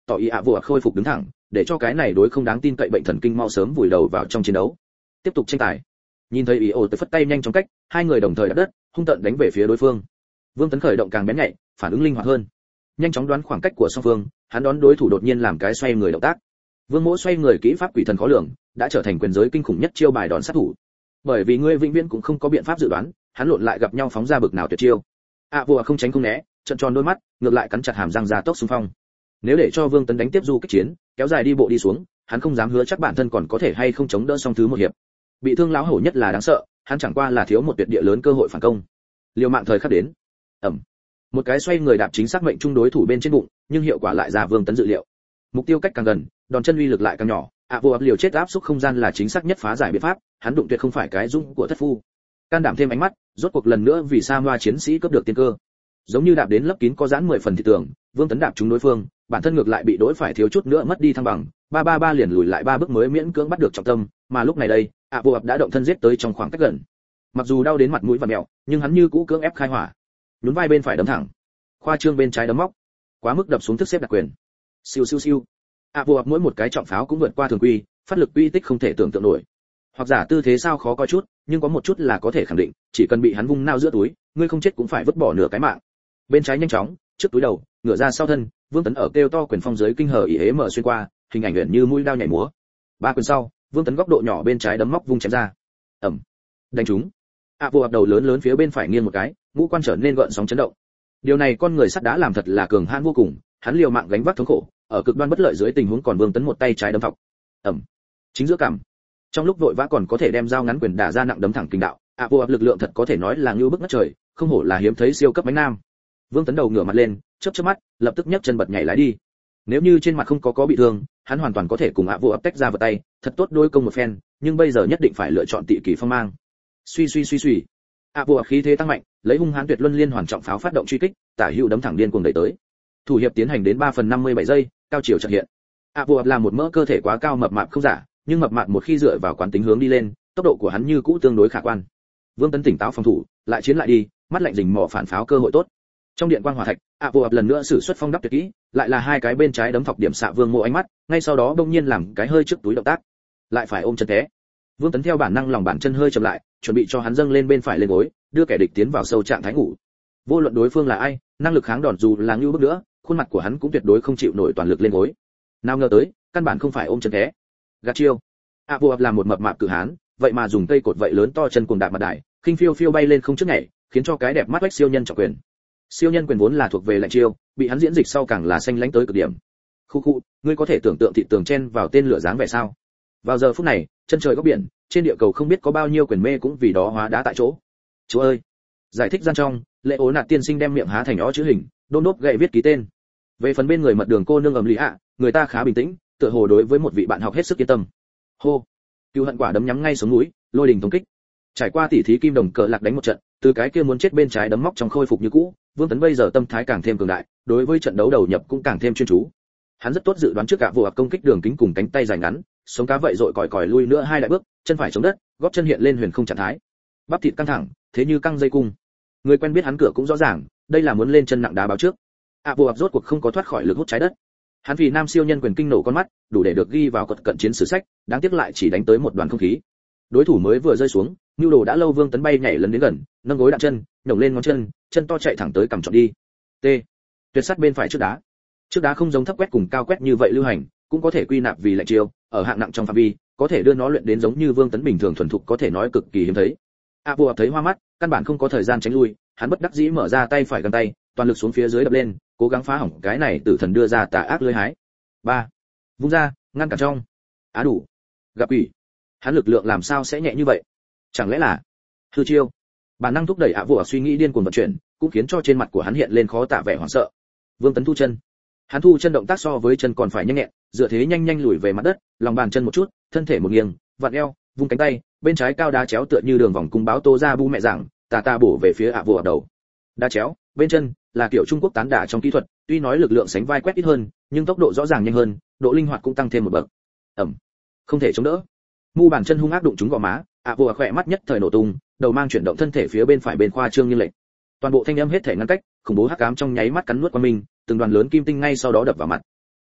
tỏ ý ạ vua khôi phục đứng thẳng, để cho cái này đối không đáng tin cậy bệnh thần kinh mau sớm vùi đầu vào trong chiến đấu. Tiếp tục tranh tài. Nhìn thấy ý ổ tới phất tay nhanh chóng cách, hai người đồng thời đạp đất, hung tợn đánh về phía đối phương. Vương Tấn khởi động càng bén nhạy, phản ứng linh hoạt hơn, nhanh chóng đoán khoảng cách của song phương, hắn đón đối thủ đột nhiên làm cái xoay người động tác. Vương Mỗ xoay người kỹ pháp quỷ thần khó lường, đã trở thành quyền giới kinh khủng nhất chiêu bài đòn sát thủ. Bởi vì ngươi vĩnh viễn cũng không có biện pháp dự đoán, hắn lộn lại gặp nhau phóng ra bực nào tuyệt chiêu. ạ vua không tránh không né, trợn tròn đôi mắt, ngược lại cắn chặt hàm răng ra tốc xung phong. Nếu để cho Vương Tấn đánh tiếp du kích chiến, kéo dài đi bộ đi xuống, hắn không dám hứa chắc bản thân còn có thể hay không chống đỡ xong thứ một hiệp. Bị thương lão hổ nhất là đáng sợ, hắn chẳng qua là thiếu một tuyệt địa lớn cơ hội phản công. Liều mạng thời khắc đến. Ầm. Một cái xoay người đạp chính xác mệnh trung đối thủ bên trên bụng, nhưng hiệu quả lại ra Vương Tấn dự liệu. Mục tiêu cách càng gần, đòn chân uy lực lại càng nhỏ, ạ vô ập liều chết áp xúc không gian là chính xác nhất phá giải biện pháp, hắn đụng tuyệt không phải cái dũng của thất phu. Can đảm thêm ánh mắt, rốt cuộc lần nữa vì Samoa chiến sĩ cướp được tiên cơ. Giống như đạp đến lấp kín có giãn mười phần thị tường, Vương Tấn đạp trúng đối phương, bản thân ngược lại bị đối phải thiếu chút nữa mất đi thăng bằng, ba ba ba liền lùi lại ba bước mới miễn cưỡng bắt được trọng tâm, mà lúc này đây, ạ vô ập đã động thân giết tới trong khoảng cách gần. Mặc dù đau đến mặt mũi và mẹo, nhưng hắn như cũ cưỡng ép khai hỏa. Nhún vai bên phải đấm thẳng, khoa trương bên trái đấm móc, quá mức đập xuống thức xếp đặc quyền. Siêu siêu siêu. ạ vô ập mỗi một cái trọng pháo cũng vượt qua thường quy, phát lực uy tích không thể tưởng tượng nổi. Hoặc giả tư thế sao khó coi chút, nhưng có một chút là có thể khẳng định, chỉ cần bị hắn vung nao giữa túi, ngươi không chết cũng phải vứt bỏ nửa cái mạng. Bên trái nhanh chóng, trước túi đầu, ngửa ra sau thân, Vương Tấn ở kêu to quyền phong dưới kinh hờ ý hế mở xuyên qua, hình ảnh luyện như mũi đao nhảy múa. Ba quyền sau, Vương Tấn góc độ nhỏ bên trái đấm móc vung chém ra. Ầm. Đánh trúng. ạ vô ập đầu lớn lớn phía bên phải nghiêng một cái, ngũ quan trở nên gợn sóng chấn động. Điều này con người sắt đá làm thật là cường hãn vô cùng, hắn liều mạng gánh vác thống khổ, ở cực đoan bất lợi dưới tình huống còn Vương Tấn một tay trái đấm thọc. Ầm. Chính giữa cằm. Trong lúc vội vã còn có thể đem dao ngắn quyền đả ra nặng đấm thẳng kinh đạo, ạ vô ập lực lượng thật có thể nói là như bức ngất trời, không hổ là hiếm thấy siêu cấp bánh nam. Vương Tấn đầu ngửa mặt lên, chớp chớp mắt, lập tức nhấc chân bật nhảy lái đi. Nếu như trên mặt không có có bị thương, hắn hoàn toàn có thể cùng ạ vô ập tách ra vào tay, thật tốt đôi công một phen, nhưng bây giờ nhất định phải lựa chọn tị kỳ phong mang. Suy suy suy suy. ạ vô ập khí thế tăng mạnh, lấy hung hãn tuyệt luân liên hoàn trọng pháo phát động truy kích, tả hữu đấm thẳng điên cuồng đẩy tới. Thủ hiệp tiến hành đến ba phần năm mươi bảy giây, cao chiều chợt hiện. ạ vô ập là một mỡ cơ thể quá cao mập mạp không giả, nhưng mập mạp một khi dựa vào quán tính hướng đi lên, tốc độ của hắn như cũ tương đối khả quan. Vương Tấn tỉnh táo phòng thủ, lại chiến lại đi, mắt lạnh rình mò phản pháo cơ hội tốt. Trong điện quang hỏa thạch, ạ vô ập lần nữa sử xuất phong đắp tuyệt kỹ, lại là hai cái bên trái đấm thọc điểm xạ Vương Mộ ánh mắt, ngay sau đó bỗng nhiên làm cái hơi trước túi động tác, lại phải ôm chân té. Vương Tấn theo bản năng lòng bàn chân hơi chậm lại, chuẩn bị cho hắn dâng lên bên phải lên gối, đưa kẻ địch tiến vào sâu trạng thái ngủ. Vô luận đối phương là ai, năng lực kháng đòn dù là như bước nữa, khuôn mặt của hắn cũng tuyệt đối không chịu nổi toàn lực lên gối. Nào ngờ tới, căn bản không phải ôm chân té. Gạt chiêu. ạ vô ập là một mập mạp cự hán, vậy mà dùng cây cột vậy lớn to chân cuồng đạp mặt đài, khinh phiêu phiêu bay lên không trước nhảy, khiến cho cái đẹp mắt vách siêu nhân trọng quyền. Siêu nhân quyền vốn là thuộc về lạnh chiêu, bị hắn diễn dịch sau càng là xanh lánh tới cực điểm. Khu khu, ngươi có thể tưởng tượng thị tường chen vào tên lửa dáng vẻ sao? Vào giờ phút này, chân trời góc biển, trên địa cầu không biết có bao nhiêu quyền mê cũng vì đó hóa đá tại chỗ. Chúa ơi! Giải thích gian trong, lệ ố nạt tiên sinh đem miệng há thành ó chữ hình, đôn đốp gậy viết ký tên. Về phần bên người mật đường cô nương ầm lý ạ, người ta khá bình tĩnh, tựa hồ đối với một vị bạn học hết sức yên tâm. Hô! Cừu hận quả đấm nhắm ngay sống núi, lôi đình tống kích. Trải qua tỉ thí kim đồng cờ lạc đánh một trận, từ cái kia muốn chết bên trái đấm móc trong khôi phục như cũ, Vương Tấn bây giờ tâm thái càng thêm cường đại, đối với trận đấu đầu nhập cũng càng thêm chuyên chú. Hắn rất tốt dự đoán trước cả vụ công kích đường kính cùng cánh tay dài ngắn, sống cá vậy dội còi còi lui nữa hai đại bước, chân phải chống đất, gót chân hiện lên huyền không trạng thái. Bắp thịt căng thẳng, thế như căng dây cung. Người quen biết hắn cửa cũng rõ ràng, đây là muốn lên chân nặng đá báo trước. ạ vụ rốt cuộc không có thoát khỏi lực hút trái đất. Hắn vì nam siêu nhân quyền kinh nổ con mắt, đủ để được ghi vào cột cận chiến sử sách, đáng tiếc lại chỉ đánh tới một đoàn không khí. Đối thủ mới vừa rơi xuống, nhu đồ đã lâu. Vương Tấn bay nhảy lần đến gần, nâng gối đạn chân, nhổng lên ngón chân, chân to chạy thẳng tới cầm chọn đi. T. Tuyệt sắt bên phải trước đá. Trước đá không giống thấp quét cùng cao quét như vậy lưu hành, cũng có thể quy nạp vì lạnh chiêu, ở hạng nặng trong phạm vi, có thể đưa nó luyện đến giống như Vương Tấn bình thường thuần thục, có thể nói cực kỳ hiếm thấy. A Vu thấy hoa mắt, căn bản không có thời gian tránh lui, hắn bất đắc dĩ mở ra tay phải găng tay, toàn lực xuống phía dưới đập lên, cố gắng phá hỏng cái này tử thần đưa ra tà ác lưới hái. Ba, vung ra, ngăn cản trong. Á đủ. Gặp quỷ. Hắn lực lượng làm sao sẽ nhẹ như vậy? Chẳng lẽ là hư chiêu? Bản năng thúc đẩy A Vu suy nghĩ điên cuồng vận chuyển, cũng khiến cho trên mặt của hắn hiện lên khó tả vẻ hoảng sợ. Vương Tấn thu chân. Hắn thu chân động tác so với chân còn phải nhanh nhẹn, dựa thế nhanh nhanh lùi về mặt đất, lòng bàn chân một chút, thân thể một nghiêng, vặn eo, vung cánh tay, bên trái cao đá chéo tựa như đường vòng cung báo tô ra bu mẹ rằng, tà tà bổ về phía ạ vụ ở đầu. Đá chéo, bên chân là kiểu Trung Quốc tán đả trong kỹ thuật, tuy nói lực lượng sánh vai quét ít hơn, nhưng tốc độ rõ ràng nhanh hơn, độ linh hoạt cũng tăng thêm một bậc. Ẩm, không thể chống đỡ. Mu bàn chân hung ác đụng trúng gò má, ạ vụ khỏe mắt nhất thời nổ tung, đầu mang chuyển động thân thể phía bên phải bên khoa trương như lệch. Toàn bộ thanh âm hết thể ngăn cách, khủng bố hắc ám trong nháy mắt cắn nuốt qua mình, từng đoàn lớn kim tinh ngay sau đó đập vào mặt.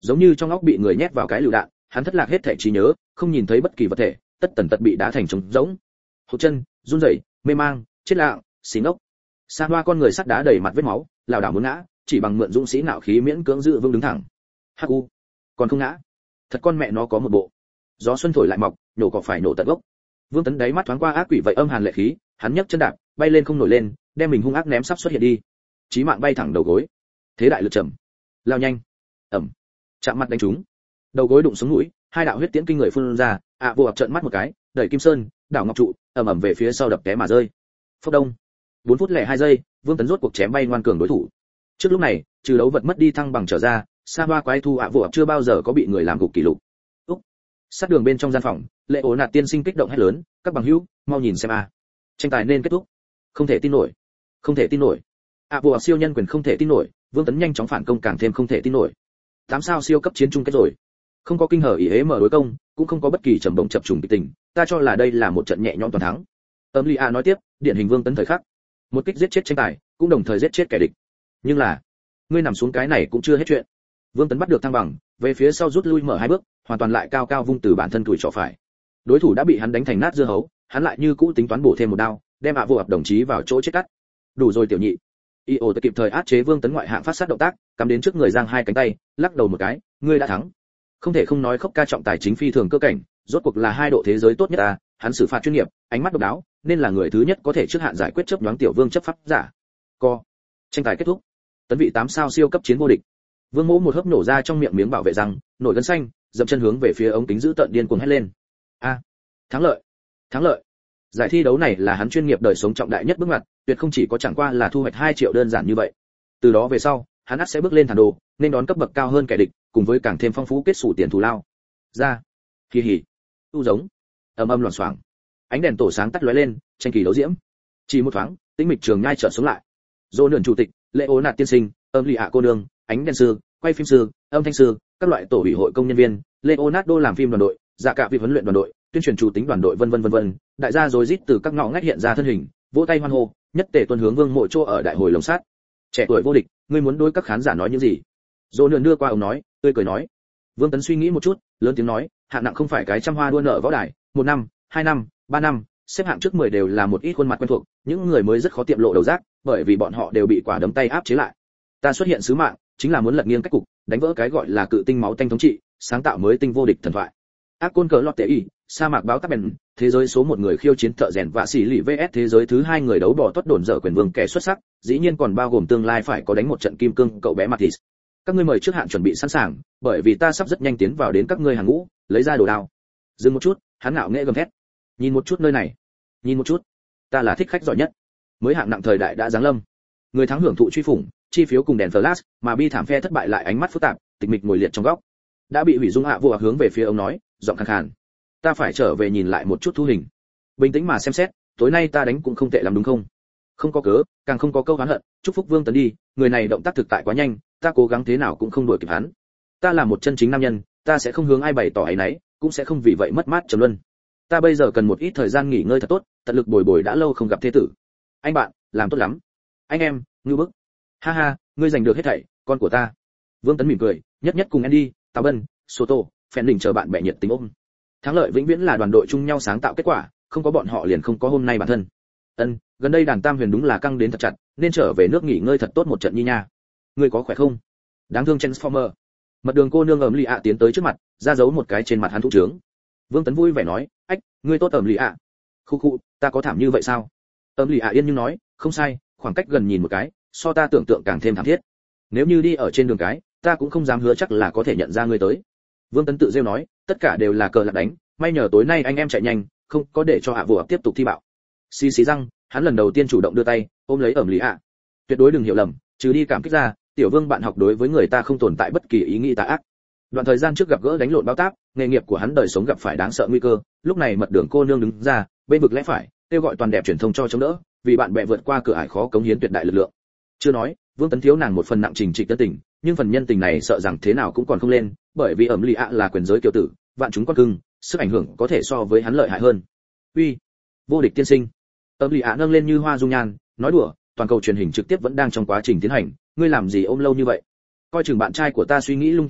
giống như trong óc bị người nhét vào cái lựu đạn, hắn thất lạc hết thể trí nhớ, không nhìn thấy bất kỳ vật thể, tất tần tật bị đá thành trống rỗng. Hụt chân, run rẩy, mê mang, chết lặng, xí ngốc. Sa Hoa con người sắt đá đầy mặt vết máu, lảo đảo muốn ngã, chỉ bằng mượn dũng sĩ nạo khí miễn cưỡng giữ vững đứng thẳng. Hắc u, còn không ngã. Thật con mẹ nó có một bộ. Gió xuân thổi lại mọc, nổ cỏ phải nổ tận gốc. Vương Tấn đáy mắt thoáng qua ác quỷ vậy âm hàn lệ khí, hắn nhấc chân đạp, bay lên không nổi lên, đem mình hung ác ném sắp xuất hiện đi. Chí mạng bay thẳng đầu gối. Thế đại lực trầm. Lao nhanh. Ầm. Chạm mặt đánh trúng. Đầu gối đụng xuống mũi, hai đạo huyết tiễn kinh người phun ra, ạ à, vô ập trợn mắt một cái, đẩy Kim Sơn, đảo ngọc trụ, ầm ầm về phía sau đập té mà rơi. Phốc đông. bốn phút lẻ hai giây, Vương Tấn rốt cuộc chém bay ngoan cường đối thủ. Trước lúc này, trừ đấu vật mất đi thăng bằng trở ra, Sa Hoa quái thu ạ à, vô ập chưa bao giờ có bị người làm gục kỷ lục. Úc. Sát đường bên trong gian phòng, Lệ Ố Nạt tiên sinh kích động hét lớn, các bằng hữu, mau nhìn xem a. Tranh tài nên kết thúc. Không thể tin nổi. Không thể tin nổi. ạ à, vô ập siêu nhân quyền không thể tin nổi, Vương Tấn nhanh chóng phản công càng thêm không thể tin nổi. Tám sao siêu cấp chiến chung kết rồi. Không có kinh hở ý hế mở đối công, cũng không có bất kỳ trầm động chập trùng kịch tình, ta cho là đây là một trận nhẹ nhõm toàn thắng. Âm Ly A nói tiếp, điển hình Vương Tấn thời khắc. Một kích giết chết tranh tài, cũng đồng thời giết chết kẻ địch. Nhưng là, ngươi nằm xuống cái này cũng chưa hết chuyện. Vương Tấn bắt được thăng bằng, về phía sau rút lui mở hai bước, hoàn toàn lại cao cao vung từ bản thân tuổi trỏ phải. Đối thủ đã bị hắn đánh thành nát dưa hấu, hắn lại như cũ tính toán bổ thêm một đao, đem ạ vô ập đồng chí vào chỗ chết cắt. Đủ rồi tiểu nhị. Io kịp thời áp chế Vương Tấn ngoại hạng phát sát động tác, cắm đến trước người giang hai cánh tay, lắc đầu một cái, ngươi đã thắng. Không thể không nói Khốc Ca trọng tài chính phi thường cơ cảnh, rốt cuộc là hai độ thế giới tốt nhất ta, hắn xử phạt chuyên nghiệp, ánh mắt độc đáo, nên là người thứ nhất có thể trước hạn giải quyết chấp nhoáng tiểu vương chấp pháp giả. Co. Tranh tài kết thúc. Tấn vị tám sao siêu cấp chiến vô địch. Vương Mỗ một hớp nổ ra trong miệng miếng bảo vệ răng, nổi gân xanh, dậm chân hướng về phía ống kính giữ tận điên cuồng hét lên. A, thắng lợi, thắng lợi. Giải thi đấu này là hắn chuyên nghiệp đời sống trọng đại nhất bước ngoặt, tuyệt không chỉ có chẳng qua là thu hoạch hai triệu đơn giản như vậy. Từ đó về sau, hắn ắt sẽ bước lên thản đồ, nên đón cấp bậc cao hơn kẻ địch, cùng với càng thêm phong phú kết sủ tiền thù lao. Ra. Kỳ hỉ. Tu giống. Ầm ầm loảng xoảng. Ánh đèn tổ sáng tắt lóe lên, tranh kỳ đấu diễm. Chỉ một thoáng, tĩnh mịch trường nhai chợt sống lại. Dô nườn chủ tịch, Lệ Ố Nạt tiên sinh, Âm Lì ạ cô nương, ánh đèn sư, quay phim sư, âm thanh sư, các loại tổ ủy hội công nhân viên, Leonardo làm phim đoàn đội, dạ cả vị huấn luyện đoàn đội, tuyên truyền chủ tính đoàn đội vân vân vân vân, đại gia rối rít từ các ngõ ngách hiện ra thân hình, vỗ tay hoan hô, nhất tề tuân hướng Vương Mộ Trô ở đại hồi lồng sát. Trẻ tuổi vô địch, ngươi muốn đối các khán giả nói những gì? Dô nườn đưa qua ông nói, tươi cười nói. Vương Tấn suy nghĩ một chút, lớn tiếng nói, hạng nặng không phải cái trăm hoa đua nợ võ đài, một năm, hai năm, ba năm, xếp hạng trước mười đều là một ít khuôn mặt quen thuộc, những người mới rất khó tiệm lộ đầu giác, bởi vì bọn họ đều bị quả đấm tay áp chế lại. Ta xuất hiện sứ mạng, chính là muốn lật nghiêng cách cục, đánh vỡ cái gọi là cự tinh máu tanh thống trị, sáng tạo mới tinh vô địch thần thoại. Ác côn cờ lọt tệ y, sa mạc báo tắc bèn, thế giới số một người khiêu chiến thợ rèn vạ sĩ lì vs thế giới thứ hai người đấu bỏ tuất đồn dở quyền vương kẻ xuất sắc, dĩ nhiên còn bao gồm tương lai phải có đánh một trận kim cương cậu bé Matis. Các ngươi mời trước hạn chuẩn bị sẵn sàng, bởi vì ta sắp rất nhanh tiến vào đến các ngươi hàng ngũ, lấy ra đồ đao. Dừng một chút, hắn ngạo nghễ gầm thét. Nhìn một chút nơi này, nhìn một chút, ta là thích khách giỏi nhất. Mới hạng nặng thời đại đã giáng lâm. Người thắng hưởng thụ truy phủng, chi phiếu cùng đèn flash, mà bi thảm phe thất bại lại ánh mắt phức tạp, tịch mịch ngồi liệt trong góc. Đã bị hủy dung hạ vô hướng về phía ông nói, giọng khàn khàn. Ta phải trở về nhìn lại một chút thu hình. Bình tĩnh mà xem xét, tối nay ta đánh cũng không tệ lắm đúng không? Không có cớ, càng không có câu oán hận, chúc phúc Vương Tấn đi, người này động tác thực tại quá nhanh, ta cố gắng thế nào cũng không đuổi kịp hắn. Ta là một chân chính nam nhân, ta sẽ không hướng ai bày tỏ ấy nấy, cũng sẽ không vì vậy mất mát trầm luân. Ta bây giờ cần một ít thời gian nghỉ ngơi thật tốt, tận lực bồi bồi đã lâu không gặp thế tử. Anh bạn, làm tốt lắm. Anh em, ngưu bức. Ha ha, ngươi giành được hết thảy, con của ta. Vương Tấn mỉm cười, nhất nhất cùng Andy, Tào Bân, Soto, Phèn Đình chờ bạn bè nhiệt tình ôm. Thắng lợi vĩnh viễn là đoàn đội chung nhau sáng tạo kết quả, không có bọn họ liền không có hôm nay bản thân. Ân, gần đây đàn tam huyền đúng là căng đến thật chặt, nên trở về nước nghỉ ngơi thật tốt một trận nhi nha. Ngươi có khỏe không? Đáng thương Transformer. Mật đường cô nương ẩm lì ạ tiến tới trước mặt, ra dấu một cái trên mặt hắn thụ trướng. Vương Tấn vui vẻ nói, ách, ngươi tốt ẩm lì ạ. Khu khu, ta có thảm như vậy sao? Ẩm lì ạ yên nhưng nói, không sai, khoảng cách gần nhìn một cái, so ta tưởng tượng càng thêm thảm thiết. Nếu như đi ở trên đường cái, ta cũng không dám hứa chắc là có thể nhận ra ngươi tới. Vương Tấn tự rêu nói, tất cả đều là cờ lạc đánh, may nhờ tối nay anh em chạy nhanh, không có để cho hạ vụ tiếp tục thi bạo. Xì xì răng, hắn lần đầu tiên chủ động đưa tay, ôm lấy ẩm lý ạ. Tuyệt đối đừng hiểu lầm, trừ đi cảm kích ra, tiểu Vương bạn học đối với người ta không tồn tại bất kỳ ý nghĩ tà ác. Đoạn thời gian trước gặp gỡ đánh lộn báo táp, nghề nghiệp của hắn đời sống gặp phải đáng sợ nguy cơ, lúc này mật đường cô nương đứng ra, bên vực lẽ phải, kêu gọi toàn đẹp truyền thông cho chống đỡ, vì bạn bè vượt qua cửa ải khó cống hiến tuyệt đại lực lượng. Chưa nói, Vương Tấn thiếu nàng một phần nặng trình trịch tân tình, nhưng phần nhân tình này sợ rằng thế nào cũng còn không lên, bởi vì ẩm lì ạ là quyền giới kiều tử, vạn chúng con cưng, sức ảnh hưởng có thể so với hắn lợi hại hơn. Uy, vô địch tiên sinh. Ẩm lì ạ nâng lên như hoa dung nhan, nói đùa, toàn cầu truyền hình trực tiếp vẫn đang trong quá trình tiến hành, ngươi làm gì ôm lâu như vậy? Coi chừng bạn trai của ta suy nghĩ lung tung à,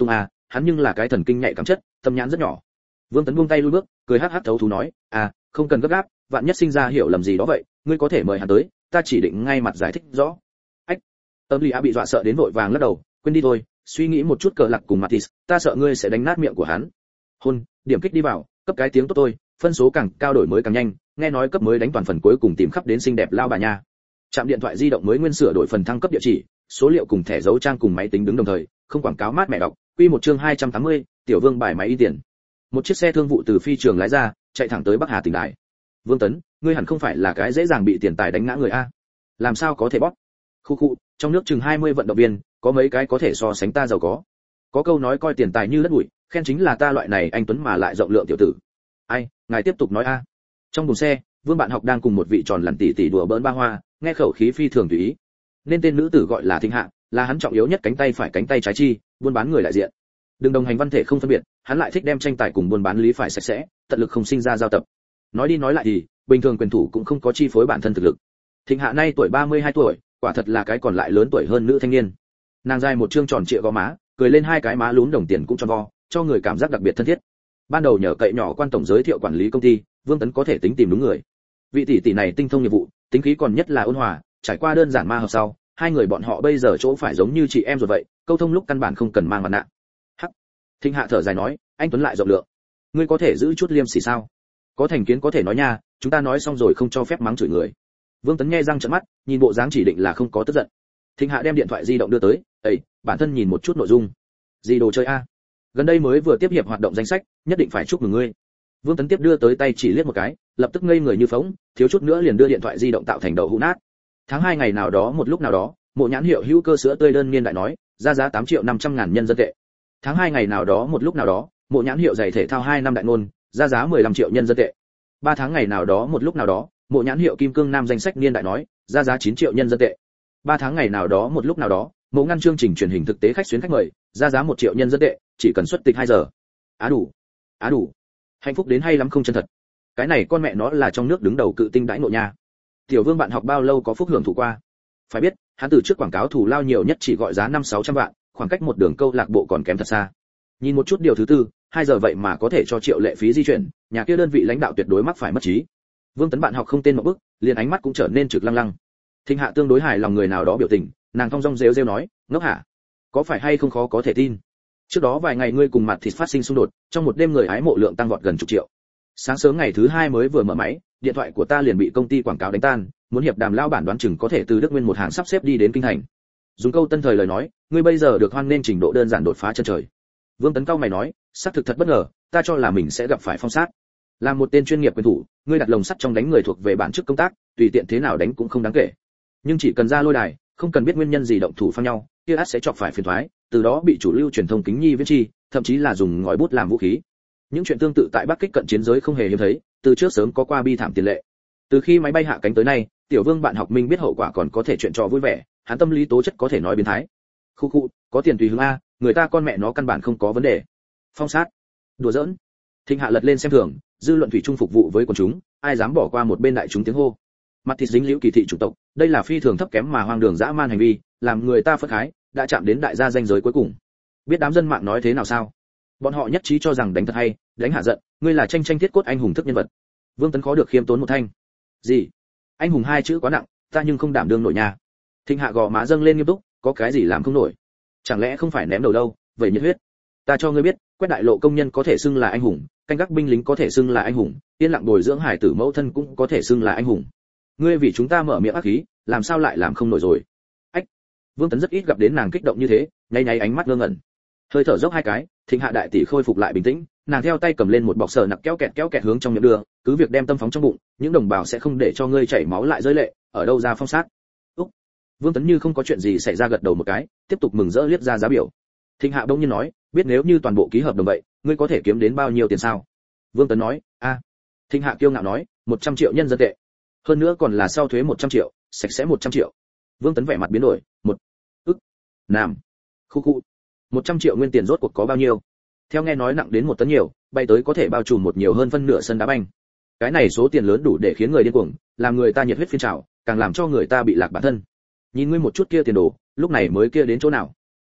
hắn nhưng là cái thần kinh nhạy cảm chất, tâm nhãn rất nhỏ. Vương Tấn buông tay lui bước, cười hắc hắc thấu thú nói, à, không cần gấp gáp, vạn nhất sinh ra hiểu lầm gì đó vậy, ngươi có thể mời hắn tới, ta chỉ định ngay mặt giải thích rõ. Ách. Tâm Lý Á bị dọa sợ đến vội vàng lắc đầu, quên đi thôi, suy nghĩ một chút cờ lạc cùng Matis, ta sợ ngươi sẽ đánh nát miệng của hắn. Hôn, điểm kích đi vào, cấp cái tiếng tốt tôi, phân số càng cao đổi mới càng nhanh, nghe nói cấp mới đánh toàn phần cuối cùng tìm khắp đến xinh đẹp lao bà nha. Trạm điện thoại di động mới nguyên sửa đổi phần thăng cấp địa chỉ, số liệu cùng thẻ dấu trang cùng máy tính đứng đồng thời, không quảng cáo mát mẹ đọc. Quy một chương hai trăm tám mươi, Tiểu Vương bài máy y tiền. Một chiếc xe thương vụ từ phi trường lái ra, chạy thẳng tới Bắc Hà tỉnh đài. Vương Tấn, ngươi hẳn không phải là cái dễ dàng bị tiền tài đánh ngã người a? Làm sao có thể bóp? Khu khu, trong nước chừng hai mươi vận động viên, có mấy cái có thể so sánh ta giàu có. Có câu nói coi tiền tài như đất bụi, khen chính là ta loại này anh tuấn mà lại rộng lượng tiểu tử. Ai, ngài tiếp tục nói a. Trong buồng xe, Vương Bạn Học đang cùng một vị tròn lằn tỷ tỷ đùa bỡn ba hoa, nghe khẩu khí phi thường tùy ý. Nên tên nữ tử gọi là Thịnh Hạ, là hắn trọng yếu nhất cánh tay phải cánh tay trái chi, buôn bán người đại diện. Đừng đồng hành văn thể không phân biệt, hắn lại thích đem tranh tài cùng buôn bán lý phải sạch sẽ, tận lực không sinh ra giao tập. Nói đi nói lại thì, bình thường quyền thủ cũng không có chi phối bản thân thực lực. Thịnh Hạ nay tuổi ba mươi hai tuổi, quả thật là cái còn lại lớn tuổi hơn nữ thanh niên. Nàng dài một trương tròn trịa gò má, cười lên hai cái má lún đồng tiền cũng tròn vo, cho người cảm giác đặc biệt thân thiết. Ban đầu nhờ cậy nhỏ quan tổng giới thiệu quản lý công ty, Vương Tấn có thể tính tìm đúng người. Vị tỷ tỷ này tinh thông nghiệp vụ, tính khí còn nhất là ôn hòa, trải qua đơn giản ma hợp sau, hai người bọn họ bây giờ chỗ phải giống như chị em rồi vậy, câu thông lúc căn bản không cần mang mặt nạ. Hắc. Thịnh Hạ thở dài nói, anh Tuấn lại rộng lượng. Ngươi có thể giữ chút liêm sỉ sao? Có thành kiến có thể nói nha, chúng ta nói xong rồi không cho phép mắng chửi người. Vương Tấn nghe răng trợn mắt, nhìn bộ dáng chỉ định là không có tức giận. Thịnh Hạ đem điện thoại di động đưa tới, "Ê, bản thân nhìn một chút nội dung." "Gì đồ chơi a?" "Gần đây mới vừa tiếp hiệp hoạt động danh sách, nhất định phải chúc mừng ngươi." Vương Tấn tiếp đưa tới tay chỉ liếc một cái, lập tức ngây người như phỗng, thiếu chút nữa liền đưa điện thoại di động tạo thành đậu hũ nát. Tháng hai ngày nào đó một lúc nào đó, Mộ nhãn hiệu hữu cơ sữa tươi đơn niên đại nói, ra giá tám triệu năm trăm ngàn nhân dân tệ. Tháng hai ngày nào đó một lúc nào đó, Mộ nhãn hiệu giày thể thao hai năm đại ngôn, ra giá mười lăm triệu nhân dân tệ. Ba tháng ngày nào đó một lúc nào đó, Mộ nhãn hiệu kim cương nam danh sách niên đại nói, ra giá chín triệu nhân dân tệ. Ba tháng ngày nào đó một lúc nào đó, Mộ ngăn chương trình truyền hình thực tế khách xuyến khách mời, ra giá một triệu nhân dân tệ, chỉ cần xuất tịch hai giờ. Á đủ, á đủ. Hạnh phúc đến hay lắm không chân thật. Cái này con mẹ nó là trong nước đứng đầu cự tinh đãi ngộ nha. Tiểu Vương Bạn Học bao lâu có phúc hưởng thụ qua? Phải biết, hắn từ trước quảng cáo thủ lao nhiều nhất chỉ gọi giá năm sáu trăm vạn, khoảng cách một đường câu lạc bộ còn kém thật xa. Nhìn một chút điều thứ tư, hai giờ vậy mà có thể cho triệu lệ phí di chuyển, nhà kia đơn vị lãnh đạo tuyệt đối mắc phải mất trí. Vương Tấn Bạn Học không tên một bức, liền ánh mắt cũng trở nên trực lăng lăng. Thịnh Hạ tương đối hài lòng người nào đó biểu tình, nàng thong dong rêu rêu nói, ngốc hả? Có phải hay không khó có thể tin? Trước đó vài ngày ngươi cùng mặt thịt phát sinh xung đột, trong một đêm người hái mộ lượng tăng vọt gần chục triệu. Sáng sớm ngày thứ hai mới vừa mở máy, điện thoại của ta liền bị công ty quảng cáo đánh tan, muốn hiệp đàm lao bản đoán chừng có thể từ Đức Nguyên một hàng sắp xếp đi đến kinh thành. Dùng câu tân thời lời nói, ngươi bây giờ được hoan nên trình độ đơn giản đột phá chân trời. Vương Tấn cao mày nói, xác thực thật bất ngờ, ta cho là mình sẽ gặp phải phong sát. Làm một tên chuyên nghiệp quyền thủ, ngươi đặt lồng sắt trong đánh người thuộc về bản chức công tác, tùy tiện thế nào đánh cũng không đáng kể. Nhưng chỉ cần ra lôi đài, không cần biết nguyên nhân gì động thủ phang nhau, kia ắt sẽ chọc phải phiền toái, từ đó bị chủ lưu truyền thông kính nhi viễn chi, thậm chí là dùng ngòi bút làm vũ khí. Những chuyện tương tự tại Bắc Kích cận chiến giới không hề hiếm thấy, từ trước sớm có qua bi thảm tiền lệ. Từ khi máy bay hạ cánh tới nay, Tiểu Vương Bạn Học minh biết hậu quả còn có thể chuyện trò vui vẻ, hắn tâm lý tố chất có thể nói biến thái. Khu khu, có tiền tùy hướng a, người ta con mẹ nó căn bản không có vấn đề. Phong sát, đùa giỡn. Thịnh Hạ lật lên xem thường, dư luận thủy chung phục vụ với quần chúng, ai dám bỏ qua một bên đại chúng tiếng hô. Mặt thịt dính liễu kỳ thị chủ tộc, đây là phi thường thấp kém mà hoang đường dã man hành vi, làm người ta phẫn khái, đã chạm đến đại gia danh giới cuối cùng. Biết đám dân mạng nói thế nào sao? Bọn họ nhất trí cho rằng đánh thật hay, đánh hạ giận, ngươi là tranh tranh thiết cốt anh hùng thức nhân vật. Vương Tấn khó được khiêm tốn một thanh. Gì? Anh hùng hai chữ quá nặng, ta nhưng không đảm đương nổi nha. Thịnh Hạ gò má dâng lên nghiêm túc, có cái gì làm không nổi? Chẳng lẽ không phải ném đầu đâu, vậy nhiệt huyết. Ta cho ngươi biết, quét đại lộ công nhân có thể xưng là anh hùng, canh gác binh lính có thể xưng là anh hùng, yên lặng bồi dưỡng hải tử mẫu thân cũng có thể xưng là anh hùng. Ngươi vì chúng ta mở miệng ác khí, làm sao lại làm không nổi rồi? Ách. Vương Tấn rất ít gặp đến nàng kích động như thế, nháy nháy ánh mắt ngơ ngẩn. Hơi thở dốc hai cái, Thịnh Hạ đại tỷ khôi phục lại bình tĩnh, nàng theo tay cầm lên một bọc sờ nặc kéo kẹt kéo kẹt hướng trong miệng đưa, cứ việc đem tâm phóng trong bụng, những đồng bào sẽ không để cho ngươi chảy máu lại rơi lệ, ở đâu ra phong sát. Úc. Vương Tấn như không có chuyện gì xảy ra gật đầu một cái, tiếp tục mừng rỡ liếc ra giá biểu. Thịnh Hạ bỗng nhiên nói, biết nếu như toàn bộ ký hợp đồng vậy, ngươi có thể kiếm đến bao nhiêu tiền sao? Vương Tấn nói, a. À. Thịnh Hạ kiêu ngạo nói, một trăm triệu nhân dân tệ. Hơn nữa còn là sau thuế một trăm triệu, sạch sẽ một trăm triệu. Vương Tấn vẻ mặt biến đổi, một ức nam khu khu một trăm triệu nguyên tiền rốt cuộc có bao nhiêu? Theo nghe nói nặng đến một tấn nhiều, bay tới có thể bao trùm một nhiều hơn phân nửa sân đá banh. Cái này số tiền lớn đủ để khiến người điên cuồng, làm người ta nhiệt huyết phiên trào, càng làm cho người ta bị lạc bản thân. Nhìn ngươi một chút kia tiền đồ, lúc này mới kia đến chỗ nào?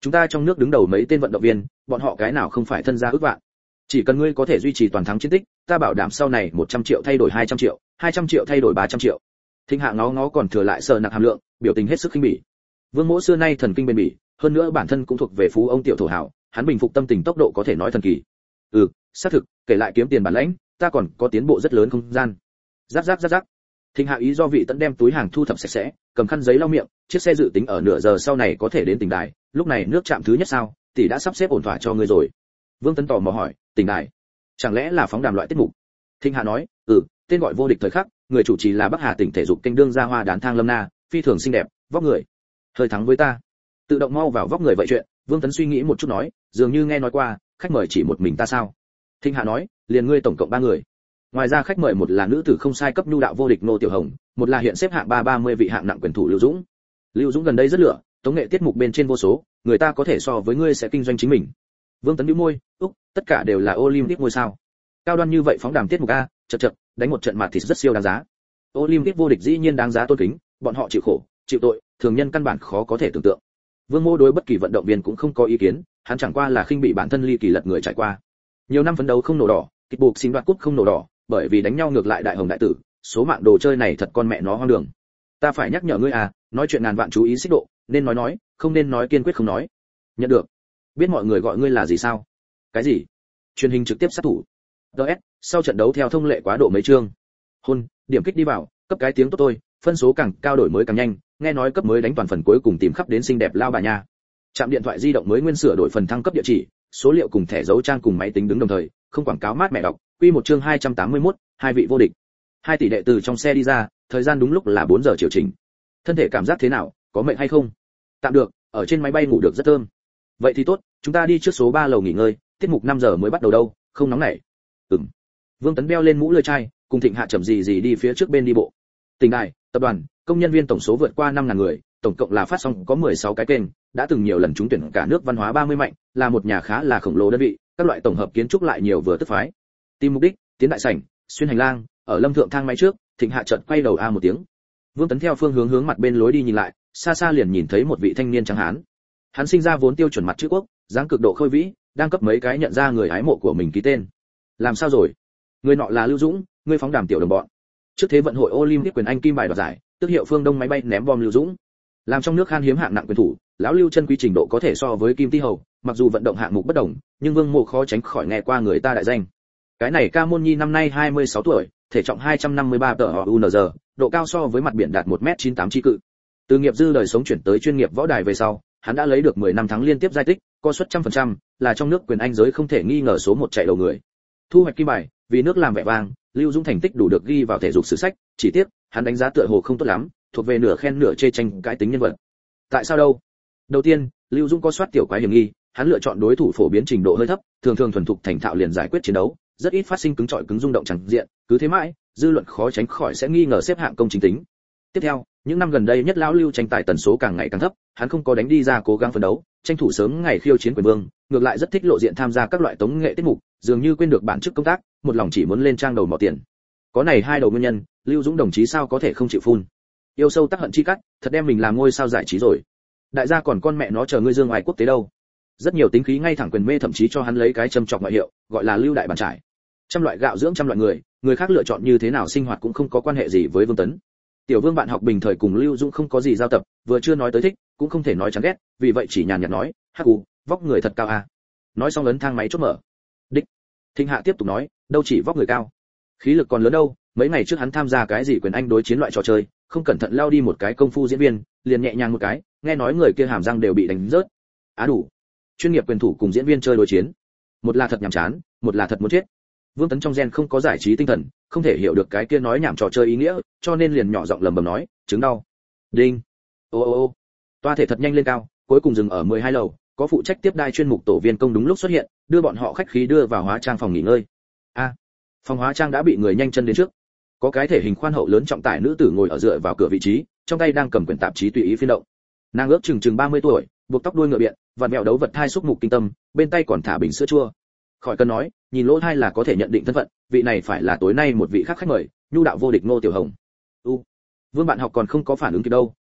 Chúng ta trong nước đứng đầu mấy tên vận động viên, bọn họ cái nào không phải thân gia ước vạn. Chỉ cần ngươi có thể duy trì toàn thắng chiến tích, ta bảo đảm sau này một trăm triệu thay đổi hai trăm triệu, hai trăm triệu thay đổi ba trăm triệu. Thịnh Hạ ngó ngó còn thừa lại sờ nặc hàm lượng, biểu tình hết sức khinh bỉ. Vương Mỗ xưa nay thần kinh bền bỉ, hơn nữa bản thân cũng thuộc về phú ông tiểu thổ hảo, hắn bình phục tâm tình tốc độ có thể nói thần kỳ. Ừ, xác thực, kể lại kiếm tiền bản lãnh, ta còn có tiến bộ rất lớn không gian. Rắc rắc rắc rắc. Thịnh Hạ ý do vị tận đem túi hàng thu thập sạch sẽ, cầm khăn giấy lau miệng, chiếc xe dự tính ở nửa giờ sau này có thể đến tỉnh đài, lúc này nước chạm thứ nhất sao, tỷ đã sắp xếp ổn thỏa cho ngươi rồi. Vương Tấn tò mò hỏi, tỉnh đài, chẳng lẽ là phóng đàm loại tiết mục? Thịnh Hạ nói, ừ, tên gọi vô địch thời khắc, người chủ trì là Bắc Hà tỉnh thể dục kênh đương gia hoa đán thang Lâm Na, phi thường xinh đẹp, vóc người hơi thắng với ta. Tự động mau vào vóc người vậy chuyện, Vương Tấn suy nghĩ một chút nói, dường như nghe nói qua, khách mời chỉ một mình ta sao? Thịnh Hạ nói, liền ngươi tổng cộng ba người. Ngoài ra khách mời một là nữ tử không sai cấp nhu đạo vô địch Ngô Tiểu Hồng, một là hiện xếp hạng ba ba mươi vị hạng nặng quyền thủ Lưu Dũng. Lưu Dũng gần đây rất lửa, tống nghệ tiết mục bên trên vô số, người ta có thể so với ngươi sẽ kinh doanh chính mình. Vương Tấn nhíu môi, úc, tất cả đều là Olympic ngôi sao. Cao đoan như vậy phóng đàm tiết mục a, chật chật, đánh một trận mặt thì rất siêu đáng giá. Olympic vô địch dĩ nhiên đáng giá tôn kính, bọn họ chịu khổ, chịu tội, thường nhân căn bản khó có thể tưởng tượng. Vương Mô đối bất kỳ vận động viên cũng không có ý kiến, hắn chẳng qua là khinh bị bản thân ly kỳ lật người trải qua. Nhiều năm phấn đấu không nổ đỏ, kịch buộc sinh đoạt cúp không nổ đỏ, bởi vì đánh nhau ngược lại đại hồng đại tử, số mạng đồ chơi này thật con mẹ nó hoang đường. Ta phải nhắc nhở ngươi à, nói chuyện ngàn vạn chú ý xích độ, nên nói nói, không nên nói kiên quyết không nói. Nhận được. Biết mọi người gọi ngươi là gì sao? Cái gì? Truyền hình trực tiếp sát thủ. đê ét, sau trận đấu theo thông lệ quá độ mấy chương. Hôn, điểm kích đi vào, cấp cái tiếng tốt tôi, phân số càng cao đổi mới càng nhanh, nghe nói cấp mới đánh toàn phần cuối cùng tìm khắp đến xinh đẹp lao bà nha. Trạm điện thoại di động mới nguyên sửa đổi phần thăng cấp địa chỉ, số liệu cùng thẻ dấu trang cùng máy tính đứng đồng thời, không quảng cáo mát mẹ đọc, quy một chương hai trăm tám mươi mốt, hai vị vô địch. Hai tỷ đệ từ trong xe đi ra, thời gian đúng lúc là bốn giờ chiều trình. Thân thể cảm giác thế nào, có mệt hay không? Tạm được, ở trên máy bay ngủ được rất thơm. Vậy thì tốt, chúng ta đi trước số ba lầu nghỉ ngơi, tiết mục năm giờ mới bắt đầu đâu, không nóng nảy. Ừm. Vương Tấn đeo lên mũ lưỡi chai, cùng Thịnh Hạ chậm gì gì đi phía trước bên đi bộ. Tỉnh đài, tập đoàn, công nhân viên tổng số vượt qua năm ngàn người, tổng cộng là phát sóng có mười sáu cái kênh, đã từng nhiều lần trúng tuyển cả nước văn hóa ba mươi mạnh, là một nhà khá là khổng lồ đơn vị, các loại tổng hợp kiến trúc lại nhiều vừa tức phái. Tìm mục đích, tiến đại sảnh, xuyên hành lang, ở lâm thượng thang máy trước, Thịnh Hạ chợt quay đầu a một tiếng. Vương Tấn theo phương hướng hướng mặt bên lối đi nhìn lại, xa xa liền nhìn thấy một vị thanh niên trắng hán. Hắn sinh ra vốn tiêu chuẩn mặt chữ quốc, dáng cực độ khôi vĩ, đang cấp mấy cái nhận ra người ái mộ của mình ký tên. Làm sao rồi? Người nọ là Lưu Dũng, người phóng đàm tiểu đồng bọn. Trước thế vận hội Olympic quyền Anh kim bài đoạt giải, tước hiệu phương Đông máy bay ném bom Lưu Dũng. Làm trong nước khan hiếm hạng nặng quyền thủ, lão Lưu chân quý trình độ có thể so với Kim Ti Hầu, mặc dù vận động hạng mục bất đồng, nhưng Vương Mộ khó tránh khỏi nghe qua người ta đại danh. Cái này Ca Môn Nhi năm nay hai mươi sáu tuổi, thể trọng hai trăm năm mươi ba tờ u en giê, độ cao so với mặt biển đạt một mét chín tám chi cự. Từ nghiệp dư đời sống chuyển tới chuyên nghiệp võ đài về sau, hắn đã lấy được mười năm thắng liên tiếp giai tích, co suất trăm phần trăm, là trong nước quyền Anh giới không thể nghi ngờ số một chạy đầu người. Thu hoạch kim bài, vì nước làm vẻ vang, Lưu Dũng thành tích đủ được ghi vào thể dục sử sách, chỉ tiếc, hắn đánh giá tựa hồ không tốt lắm, thuộc về nửa khen nửa chê tranh cãi tính nhân vật. Tại sao đâu? Đầu tiên, Lưu Dũng có soát tiểu quái hiểm nghi, hắn lựa chọn đối thủ phổ biến trình độ hơi thấp, thường thường thuần thục thành thạo liền giải quyết chiến đấu, rất ít phát sinh cứng trọi cứng rung động chẳng diện, cứ thế mãi, dư luận khó tránh khỏi sẽ nghi ngờ xếp hạng công chính tính. Tiếp theo, những năm gần đây nhất lão Lưu tranh tài tần số càng ngày càng thấp, hắn không có đánh đi ra cố gắng phấn đấu, tranh thủ sớm ngày khiêu chiến quyền vương, ngược lại rất thích lộ diện tham gia các loại tống nghệ tiết mục, dường như quên được bản chức công tác, một lòng chỉ muốn lên trang đầu mỏ tiền. Có này hai đầu nguyên nhân, Lưu Dũng đồng chí sao có thể không chịu phun. Yêu sâu tác hận chi cắt, thật đem mình làm ngôi sao giải trí rồi. Đại gia còn con mẹ nó chờ ngươi dương ngoài quốc tế đâu. Rất nhiều tính khí ngay thẳng quyền mê thậm chí cho hắn lấy cái châm chọc ngoại hiệu, gọi là Lưu đại bàn trải. Trăm loại gạo dưỡng trăm loại người, người khác lựa chọn như thế nào sinh hoạt cũng không có quan hệ gì với Vương Tấn. Tiểu Vương bạn học bình thời cùng Lưu Dũng không có gì giao tập, vừa chưa nói tới thích, cũng không thể nói chán ghét, vì vậy chỉ nhàn nhạt nói, "Hắc U, vóc người thật cao a." À. Nói xong ấn thang máy chốt mở. Đích. Thịnh Hạ tiếp tục nói, "Đâu chỉ vóc người cao, khí lực còn lớn đâu, mấy ngày trước hắn tham gia cái gì quyền Anh đối chiến loại trò chơi, không cẩn thận lao đi một cái công phu diễn viên, liền nhẹ nhàng một cái, nghe nói người kia hàm răng đều bị đánh rớt. Á đủ. Chuyên nghiệp quyền thủ cùng diễn viên chơi đối chiến, một là thật nhàm chán, một là thật muốn chết." Vương Tấn trong gen không có giải trí tinh thần, không thể hiểu được cái kia nói nhảm trò chơi ý nghĩa, cho nên liền nhỏ giọng lầm bầm nói, "Chứng đau." Đinh. Ô ô ô. Toa thể thật nhanh lên cao, cuối cùng dừng ở mười hai lầu, có phụ trách tiếp đai chuyên mục tổ viên công đúng lúc xuất hiện, đưa bọn họ khách khí đưa vào hóa trang phòng nghỉ ngơi. A. À, phòng hóa trang đã bị người nhanh chân đến trước. Có cái thể hình khoan hậu lớn trọng tải nữ tử ngồi ở dựa vào cửa vị trí, trong tay đang cầm quyển tạp chí tùy ý phiên động. Nàng ước chừng chừng ba mươi tuổi, buộc tóc đuôi ngựa biện, vặn mèo đấu vật thai xúc mục kinh tâm, bên tay còn thả bình sữa chua. Khỏi cần nói, nhìn lỗ thai là có thể nhận định thân phận, vị này phải là tối nay một vị khác khách mời, nhu đạo vô địch Ngô Tiểu Hồng. U. Vương bạn học còn không có phản ứng kịp đâu,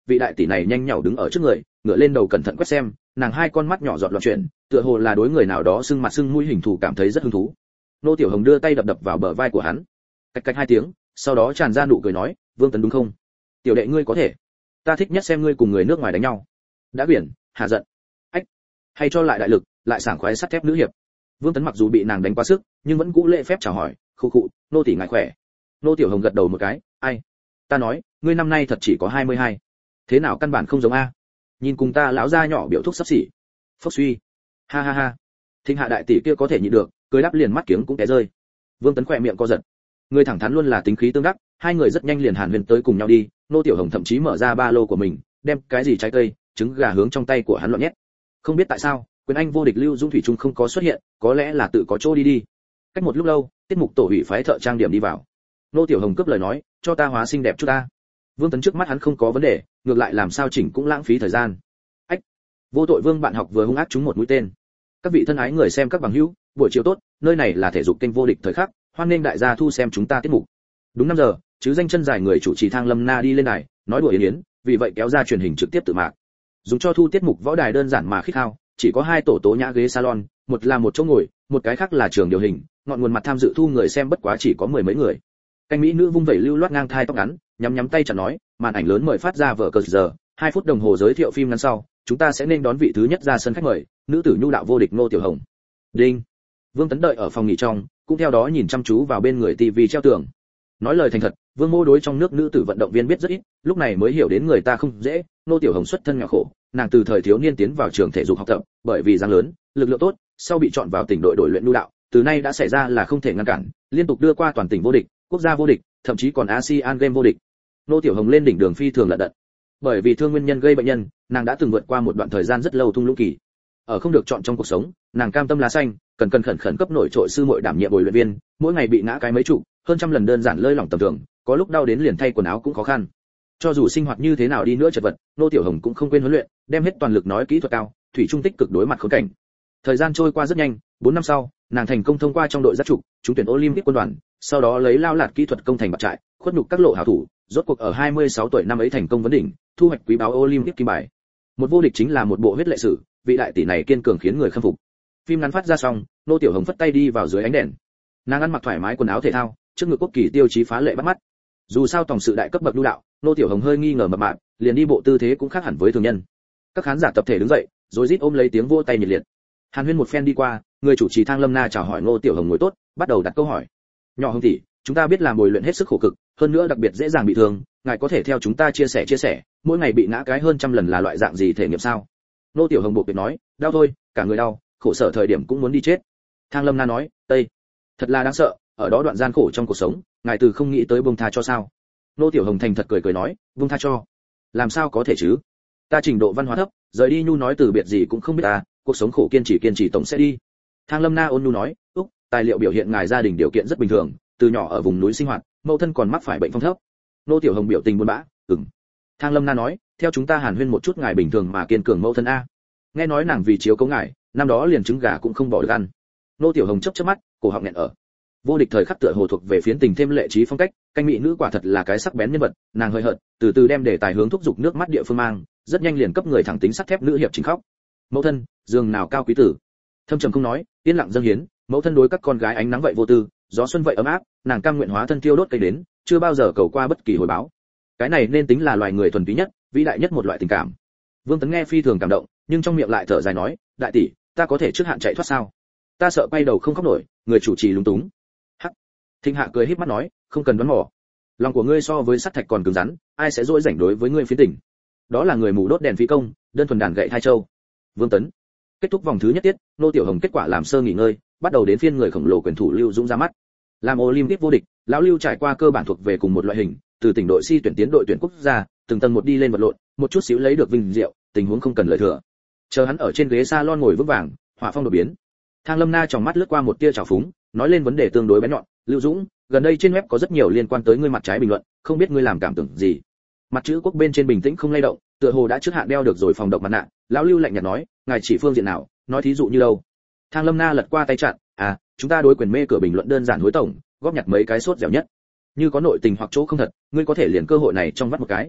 vị đại tỷ này nhanh nhảu đứng ở trước người, ngửa lên đầu cẩn thận quét xem, nàng hai con mắt nhỏ giọt loạn chuyển, tựa hồ là đối người nào đó sưng mặt sưng mũi hình thù cảm thấy rất hứng thú. Nô Tiểu Hồng đưa tay đập đập vào bờ vai của hắn, cạch cạch hai tiếng, sau đó tràn ra nụ cười nói, Vương Tấn đúng không? Tiểu đệ ngươi có thể, ta thích nhất xem ngươi cùng người nước ngoài đánh nhau. Đã biển, hà giận. Ách, hay cho lại đại lực, lại sảng khoái sắt thép nữ hiệp. Vương Tấn mặc dù bị nàng đánh quá sức, nhưng vẫn cũ lễ phép chào hỏi, khụ khụ, nô tỷ ngài khỏe. Nô Tiểu Hồng gật đầu một cái, ai? Ta nói, ngươi năm nay thật chỉ có hai mươi hai. Thế nào căn bản không giống a? Nhìn cùng ta lão gia nhỏ biểu thúc sắp xỉ. Phốc suy. Ha ha ha. Thinh hạ đại tỷ kia có thể nhịn được, cười đáp liền mắt kiếng cũng té rơi. Vương Tấn khỏe miệng co giật. Người thẳng thắn luôn là tính khí tương đắc, hai người rất nhanh liền hàn huyên tới cùng nhau đi. Nô Tiểu Hồng thậm chí mở ra ba lô của mình, đem cái gì trái cây, trứng gà hướng trong tay của hắn loạn nhét. Không biết tại sao, quyền anh vô địch Lưu Dung thủy trung không có xuất hiện, có lẽ là tự có chỗ đi đi. Cách một lúc lâu, tiết mục tổ hủy phái thợ trang điểm đi vào. Nô Tiểu Hồng cướp lời nói, cho ta hóa xinh đẹp chút ta. Vương Tấn trước mắt hắn không có vấn đề, ngược lại làm sao chỉnh cũng lãng phí thời gian. Ách, vô tội Vương bạn học vừa hung ác trúng một mũi tên. Các vị thân ái người xem các bằng hữu, buổi chiều tốt, nơi này là thể dục kênh vô địch thời khắc, hoan nghênh đại gia thu xem chúng ta tiết mục. Đúng năm giờ, chứ danh chân dài người chủ trì Thang Lâm Na đi lên đài, nói đùa yến yến, vì vậy kéo ra truyền hình trực tiếp tự mạc. Dùng cho thu tiết mục võ đài đơn giản mà khích hao, chỉ có hai tổ tố nhã ghế salon, một là một chỗ ngồi, một cái khác là trường điều hình, ngọn nguồn mặt tham dự thu người xem bất quá chỉ có mười mấy người. Canh mỹ nữ vung vẩy lưu loát ngang thai tóc ngắn, nhắm nhắm tay chặn nói, màn ảnh lớn mời phát ra vở cờ giờ, hai phút đồng hồ giới thiệu phim ngắn sau, chúng ta sẽ nên đón vị thứ nhất ra sân khách mời, nữ tử nhu đạo vô địch Nô Tiểu Hồng. Đinh. Vương Tấn đợi ở phòng nghỉ trong, cũng theo đó nhìn chăm chú vào bên người tivi treo tường. Nói lời thành thật, Vương Mô đối trong nước nữ tử vận động viên biết rất ít, lúc này mới hiểu đến người ta không dễ. Nô Tiểu Hồng xuất thân nghèo khổ, nàng từ thời thiếu niên tiến vào trường thể dục học tập, bởi vì dáng lớn, lực lượng tốt, sau bị chọn vào tỉnh đội đội luyện nhu đạo, từ nay đã xảy ra là không thể ngăn cản, liên tục đưa qua toàn tỉnh vô địch, quốc gia vô địch, thậm chí còn ASEAN Game vô địch. Nô Tiểu Hồng lên đỉnh đường phi thường lận đận. Bởi vì thương nguyên nhân gây bệnh nhân, nàng đã từng vượt qua một đoạn thời gian rất lâu thung lũng kỳ. Ở không được chọn trong cuộc sống, nàng cam tâm lá xanh, cần cần khẩn khẩn cấp nổi trội sư muội đảm nhiệm bồi luyện viên, mỗi ngày bị ngã cái mấy chục, hơn trăm lần đơn giản lơi lỏng tầm thường, có lúc đau đến liền thay quần áo cũng khó khăn. Cho dù sinh hoạt như thế nào đi nữa chật vật, Nô Tiểu Hồng cũng không quên huấn luyện, đem hết toàn lực nói kỹ thuật cao, thủy trung tích cực đối mặt khốn cảnh. Thời gian trôi qua rất nhanh, bốn năm sau, nàng thành công thông qua trong đội giáp trục, trúng tuyển Olympic quân đoàn, sau đó lấy lao lạt kỹ thuật công thành bạt trại, khuất nhục các lộ hảo thủ, rốt cuộc ở hai mươi sáu tuổi năm ấy thành công vấn đỉnh, thu hoạch quý báu Olympic kim bài. Một vô địch chính là một bộ huyết lệ sử, vị đại tỷ này kiên cường khiến người khâm phục. Phim ngắn phát ra xong, Nô Tiểu Hồng phất tay đi vào dưới ánh đèn. Nàng ăn mặc thoải mái quần áo thể thao, trước ngực quốc kỳ tiêu chí phá lệ bắt mắt. Dù sao tổng sự đại cấp bậc lưu đạo, Nô Tiểu Hồng hơi nghi ngờ mập mạp, liền đi bộ tư thế cũng khác hẳn với thường nhân. Các khán giả tập thể đứng dậy, rồi rít ôm lấy tiếng vỗ tay nhiệt liệt. Hàn Huyên một phen đi qua, người chủ trì Thang Lâm Na chào hỏi Nô Tiểu Hồng ngồi tốt, bắt đầu đặt câu hỏi. Nhỏ Hồng tỷ, chúng ta biết làm bồi luyện hết sức khổ cực, hơn nữa đặc biệt dễ dàng bị thương, ngài có thể theo chúng ta chia sẻ chia sẻ, mỗi ngày bị ngã cái hơn trăm lần là loại dạng gì thể nghiệm sao? Nô Tiểu Hồng buộc miệng nói, đau thôi, cả người đau, khổ sở thời điểm cũng muốn đi chết. Thang Lâm Na nói, tây, thật là đáng sợ, ở đó đoạn gian khổ trong cuộc sống, ngài từ không nghĩ tới buông tha cho sao? Nô Tiểu Hồng thành thật cười cười nói, buông tha cho, làm sao có thể chứ? Ta trình độ văn hóa thấp, rời đi nhu nói từ biệt gì cũng không biết ta, cuộc sống khổ kiên trì kiên trì tổng sẽ đi. Thang Lâm Na ôn nhu nói, úc, tài liệu biểu hiện ngài gia đình điều kiện rất bình thường, từ nhỏ ở vùng núi sinh hoạt, mẫu thân còn mắc phải bệnh phong thấp. Nô Tiểu Hồng biểu tình buồn bã, ừm. Thang Lâm Na nói, theo chúng ta Hàn Huyên một chút ngài bình thường mà kiên cường mẫu thân a. Nghe nói nàng vì chiếu cố ngài, năm đó liền trứng gà cũng không bỏ được ăn. Nô Tiểu Hồng chớp chớp mắt, cổ họng nghẹn ở. Vô địch thời khắc tựa hồ thuộc về phiến tình thêm lệ trí phong cách, canh mỹ nữ quả thật là cái sắc bén nhân vật, nàng hơi hợt, từ từ đem đề tài hướng thúc dục nước mắt địa phương mang, rất nhanh liền cấp người thẳng tính sắt thép nữ hiệp chính khóc. Mẫu thân, giường nào cao quý tử. Thâm trầm không nói, yên lặng dâng hiến, mẫu thân đối các con gái ánh nắng vậy vô tư, gió xuân vậy ấm áp, nàng cam nguyện hóa thân thiêu đốt cây đến, chưa bao giờ cầu qua bất kỳ hồi báo. Cái này nên tính là loài người thuần túy nhất, vĩ đại nhất một loại tình cảm. Vương Tấn nghe phi thường cảm động, nhưng trong miệng lại thở dài nói, đại tỷ, ta có thể trước hạn chạy thoát sao? Ta sợ quay đầu không khóc nổi, người chủ trì lúng túng. Hắc. Thinh Hạ cười híp mắt nói, không cần đoán mò. Lòng của ngươi so với sắt thạch còn cứng rắn, ai sẽ dỗi rảnh đối với ngươi phiến tình? Đó là người mù đốt đèn phí công, đơn thuần đàn gậy thai châu. Vương Tấn. Kết thúc vòng thứ nhất tiết, Nô Tiểu Hồng kết quả làm sơ nghỉ ngơi, bắt đầu đến phiên người khổng lồ quyền thủ Lưu Dũng ra mắt. Làm Olympic vô địch, lão Lưu trải qua cơ bản thuộc về cùng một loại hình, từ tỉnh đội si tuyển tiến đội tuyển quốc gia, từng tầng một đi lên vật lộn, một chút xíu lấy được vinh diệu, tình huống không cần lời thừa. Chờ hắn ở trên ghế salon ngồi vững vàng, hỏa phong đột biến. Thang Lâm Na trong mắt lướt qua một tia trào phúng, nói lên vấn đề tương đối bén nhọn, Lưu Dũng, gần đây trên web có rất nhiều liên quan tới ngươi mặt trái bình luận, không biết ngươi làm cảm tưởng gì. Mặt chữ quốc bên trên bình tĩnh không lay động, tựa hồ đã trước hạn đeo được rồi phòng độc mặt nạ, lão Lưu lạnh nhạt nói, ngài chỉ phương diện nào, nói thí dụ như đâu. Thang Lâm Na lật qua tay chặn, à, chúng ta đối quyền mê cửa bình luận đơn giản hối tổng, góp nhặt mấy cái sốt dẻo nhất. Như có nội tình hoặc chỗ không thật, ngươi có thể liền cơ hội này trong vắt một cái.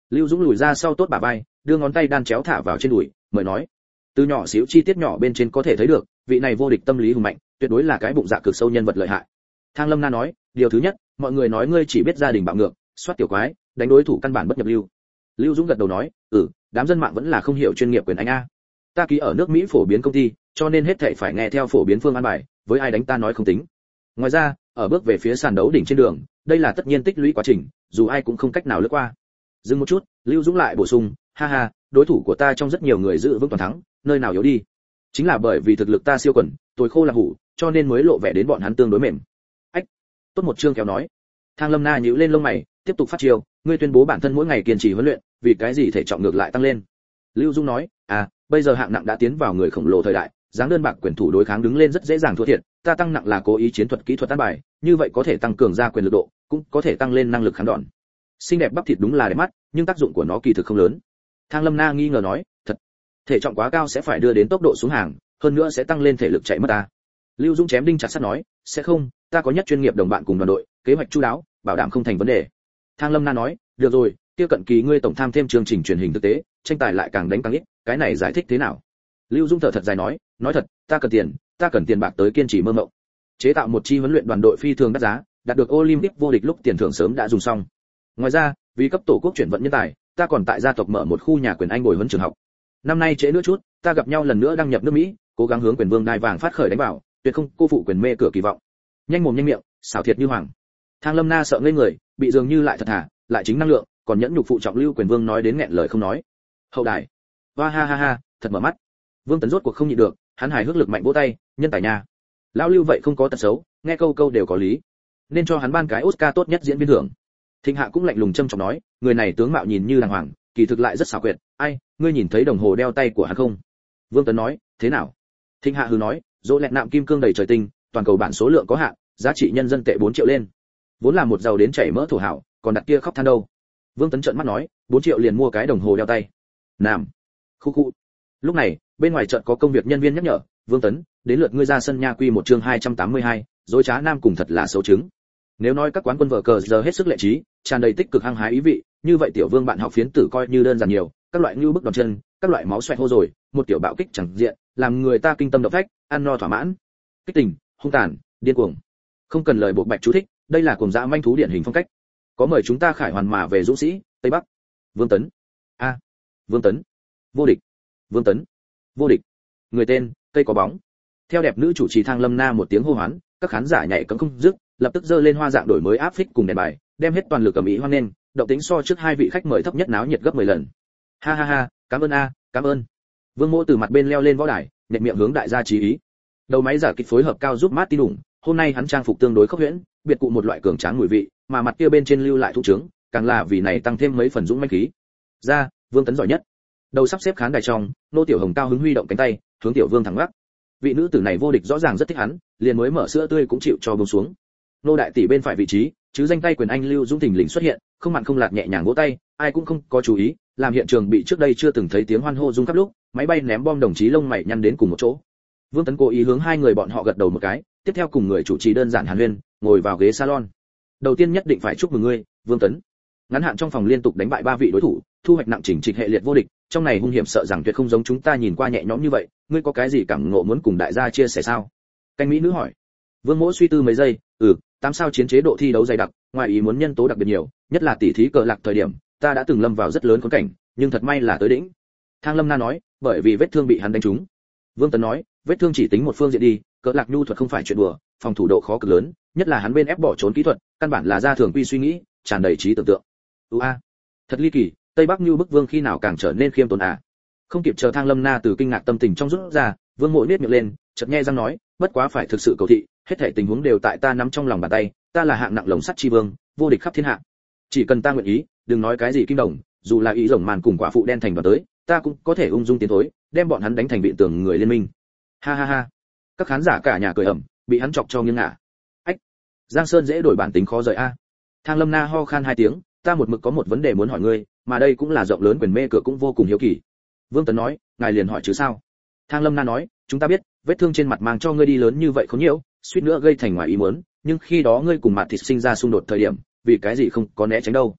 Lưu Dũng lùi ra sau tốt bả vai, đưa ngón tay đan chéo thả vào trên đùi, mời nói. Từ nhỏ xíu chi tiết nhỏ bên trên có thể thấy được, vị này vô địch tâm lý hùng mạnh, tuyệt đối là cái bụng dạ cực sâu nhân vật lợi hại. Thang Lâm Na nói, điều thứ nhất, mọi người nói ngươi chỉ biết gia đình bạo ngược, soát tiểu quái, đánh đối thủ căn bản bất nhập lưu. Lưu Dũng gật đầu nói, ừ, đám dân mạng vẫn là không hiểu chuyên nghiệp quyền anh a. Ta ký ở nước Mỹ phổ biến công ty, cho nên hết thảy phải nghe theo phổ biến phương án bài, với ai đánh ta nói không tính. Ngoài ra, ở bước về phía sàn đấu đỉnh trên đường, đây là tất nhiên tích lũy quá trình, dù ai cũng không cách nào lướt qua. Dừng một chút, Lưu Dũng lại bổ sung, ha ha, đối thủ của ta trong rất nhiều người giữ vững toàn thắng, nơi nào yếu đi. Chính là bởi vì thực lực ta siêu quần, tôi khô là hủ, cho nên mới lộ vẻ đến bọn hắn tương đối mềm. Ách, tốt một chương kéo nói. Thang Lâm Na nhíu lên lông mày, tiếp tục phát chiêu, ngươi tuyên bố bản thân mỗi ngày kiên trì huấn luyện, vì cái gì thể trọng ngược lại tăng lên. Lưu Dung nói, à, bây giờ hạng nặng đã tiến vào người khổng lồ thời đại, dáng đơn bạc quyền thủ đối kháng đứng lên rất dễ dàng thua thiệt, ta tăng nặng là cố ý chiến thuật kỹ thuật tan bài, như vậy có thể tăng cường ra quyền lực độ, cũng có thể tăng lên năng lực kháng đòn. Xinh đẹp bắp thịt đúng là đẹp mắt, nhưng tác dụng của nó kỳ thực không lớn. Thang Lâm Na nghi ngờ nói, thật, thể trọng quá cao sẽ phải đưa đến tốc độ xuống hàng, hơn nữa sẽ tăng lên thể lực chạy mất ta. Lưu Dung chém đinh chặt sắt nói, sẽ không, ta có nhất chuyên nghiệp đồng bạn cùng đoàn đội, kế hoạch chu đáo, bảo đảm không thành vấn đề. Thang Lâm Na nói, được rồi, kia cận kỳ ngươi tổng tham thêm chương trình truyền hình thực tế, tranh tài lại càng đánh càng ít, cái này giải thích thế nào? Lưu Dung thở thật dài nói, nói thật, ta cần tiền, ta cần tiền bạc tới kiên trì mơ mộng. Chế tạo một chi huấn luyện đoàn đội phi thường đắt giá, đạt được Olympic vô địch lúc tiền thưởng sớm đã dùng xong. Ngoài ra, vì cấp tổ quốc chuyển vận nhân tài, ta còn tại gia tộc mở một khu nhà quyền Anh bồi huấn trường học. Năm nay trễ nữa chút, ta gặp nhau lần nữa đăng nhập nước Mỹ, cố gắng hướng quyền vương đai vàng phát khởi đánh vào, tuyệt không cô phụ quyền mê cửa kỳ vọng. Nhanh mồm nhanh miệng, xảo thiệt như hoàng. Thang Lâm Na sợ ngây người, bị dường như lại thật thà, lại chính năng lượng, còn nhẫn nhục phụ trọng Lưu Quyền Vương nói đến nghẹn lời không nói. Hậu đài. Hoa ha ha ha, thật mở mắt. Vương Tấn rốt cuộc không nhịn được, hắn hài hước lực mạnh vỗ tay, nhân tài nha. Lão Lưu vậy không có tật xấu, nghe câu câu đều có lý. Nên cho hắn ban cái Oscar tốt nhất diễn viên thưởng. Thịnh Hạ cũng lạnh lùng châm chọc nói, người này tướng mạo nhìn như đàng hoàng, kỳ thực lại rất xảo quyệt, ai, ngươi nhìn thấy đồng hồ đeo tay của hắn không? Vương Tấn nói, thế nào? Thịnh Hạ hừ nói, dỗ lẹt nạm kim cương đầy trời tinh, toàn cầu bản số lượng có hạn, giá trị nhân dân tệ bốn triệu lên. Vốn là một giàu đến chảy mỡ thổ hảo, còn đặt kia khóc than đâu. Vương Tấn trợn mắt nói, bốn triệu liền mua cái đồng hồ đeo tay. Nam. Khu khu. Lúc này, bên ngoài chợt có công việc nhân viên nhắc nhở, Vương Tấn, đến lượt ngươi ra sân nha, quy một chương hai trăm tám mươi hai, dối trá nam cùng thật là xấu chứng. Nếu nói các quán quân vở cờ giờ hết sức lệ trí, tràn đầy tích cực hăng hái ý vị, như vậy tiểu Vương bạn học phiến tử coi như đơn giản nhiều, các loại như bức đòn chân, các loại máu xoẹt hô rồi, một tiểu bạo kích chẳng diện, làm người ta kinh tâm động phách, ăn no thỏa mãn. Kích tình, hung tàn, điên cuồng. Không cần lời buộc bạch chú thích, đây là cuồng dã manh thú điển hình phong cách. Có mời chúng ta khải hoàn mà về dũng sĩ, Tây Bắc. Vương Tấn. A. À. Vương Tấn. Vô địch. Vương Tấn. Vô địch. Người tên, cây có bóng. Theo đẹp nữ chủ trì Thang Lâm Na một tiếng hô hoán, các khán giả nhảy cẫng không dứt, lập tức giơ lên hoa dạng đổi mới áp phích cùng đèn bài, đem hết toàn lực ầm ĩ hoan nghênh, động tính so trước hai vị khách mời thấp nhất náo nhiệt gấp mười lần. Ha ha ha, cảm ơn a, cảm ơn. Vương Mỗ từ mặt bên leo lên võ đài, nhếch miệng hướng đại gia chí ý. Đầu máy giả kịch phối hợp cao giúp Martin đủng, hôm nay hắn trang phục tương đối khốc huyễn, biệt cụ một loại cường tráng mùi vị, mà mặt kia bên trên lưu lại thụ trướng, càng là vì này tăng thêm mấy phần dũng mãnh khí. Ra, Vương Tấn giỏi nhất. Đầu sắp xếp khán đài trong, nô tiểu hồng cao hứng huy động cánh tay, hướng tiểu Vương thẳng gác. Vị nữ tử này vô địch rõ ràng rất thích hắn, liền mới mở sữa tươi cũng chịu cho buông xuống. Nô đại tỷ bên phải vị trí, chứ danh tay quyền anh Lưu Dũng thình lình xuất hiện, không mặn không lạt nhẹ nhàng vỗ tay, ai cũng không có chú ý, làm hiện trường bị trước đây chưa từng thấy tiếng hoan hô rung khắp lúc, máy bay ném bom đồng chí lông mày nhăn đến cùng một chỗ. Vương Tấn cố ý hướng hai người bọn họ gật đầu một cái, tiếp theo cùng người chủ trì đơn giản hàn huyên, ngồi vào ghế salon. Đầu tiên nhất định phải chúc mừng ngươi, Vương Tấn. Ngắn hạn trong phòng liên tục đánh bại ba vị đối thủ, thu hoạch nặng chỉnh trịch hệ liệt vô địch, trong này hung hiểm sợ rằng tuyệt không giống chúng ta nhìn qua nhẹ nhõm như vậy, ngươi có cái gì cảm ngộ muốn cùng đại gia chia sẻ sao? Canh mỹ nữ hỏi. Vương Mỗ suy tư mấy giây, ừ, tám sao chiến chế độ thi đấu dày đặc, ngoài ý muốn nhân tố đặc biệt nhiều, nhất là tỷ thí cờ lạc thời điểm, ta đã từng lâm vào rất lớn khốn cảnh, nhưng thật may là tới đỉnh. Thang Lâm Na nói, bởi vì vết thương bị hắn đánh trúng. Vương Tấn nói, vết thương chỉ tính một phương diện đi, cờ lạc nhu thuật không phải chuyện đùa, phòng thủ độ khó cực lớn, nhất là hắn bên ép bỏ trốn kỹ thuật, căn bản là ra thường quy suy nghĩ, tràn đầy trí tưởng tượng. Ua, a, thật ly kỳ, Tây Bắc Nhu bức Vương khi nào càng trở nên khiêm tốn à? Không kịp chờ Thang Lâm Na từ kinh ngạc tâm tình trong rút ra, Vương Mộ nhếch miệng lên, chợt nghe răng nói, bất quá phải thực sự cầu thị, hết thảy tình huống đều tại ta nắm trong lòng bàn tay, ta là hạng nặng lồng sắt chi vương, vô địch khắp thiên hạ. Chỉ cần ta nguyện ý, đừng nói cái gì kim đồng, dù là ý rồng màn cùng quả phụ đen thành vào tới, ta cũng có thể ung dung tiến thối, đem bọn hắn đánh thành vị tường người liên minh. Ha ha ha. Các khán giả cả nhà cười ầm, bị hắn chọc cho nghiêng ngả. Ách, Giang Sơn dễ đổi bản tính khó rời a. Thang Lâm Na ho khan hai tiếng, ta một mực có một vấn đề muốn hỏi ngươi, mà đây cũng là rộng lớn quyền mê cửa cũng vô cùng hiếu kỳ. Vương Tấn nói, ngài liền hỏi chứ sao? Thang Lâm Na nói, chúng ta biết, vết thương trên mặt mang cho ngươi đi lớn như vậy không nhiều, suýt nữa gây thành ngoài ý muốn, nhưng khi đó ngươi cùng Mạt Thịt sinh ra xung đột thời điểm, vì cái gì không có né tránh đâu?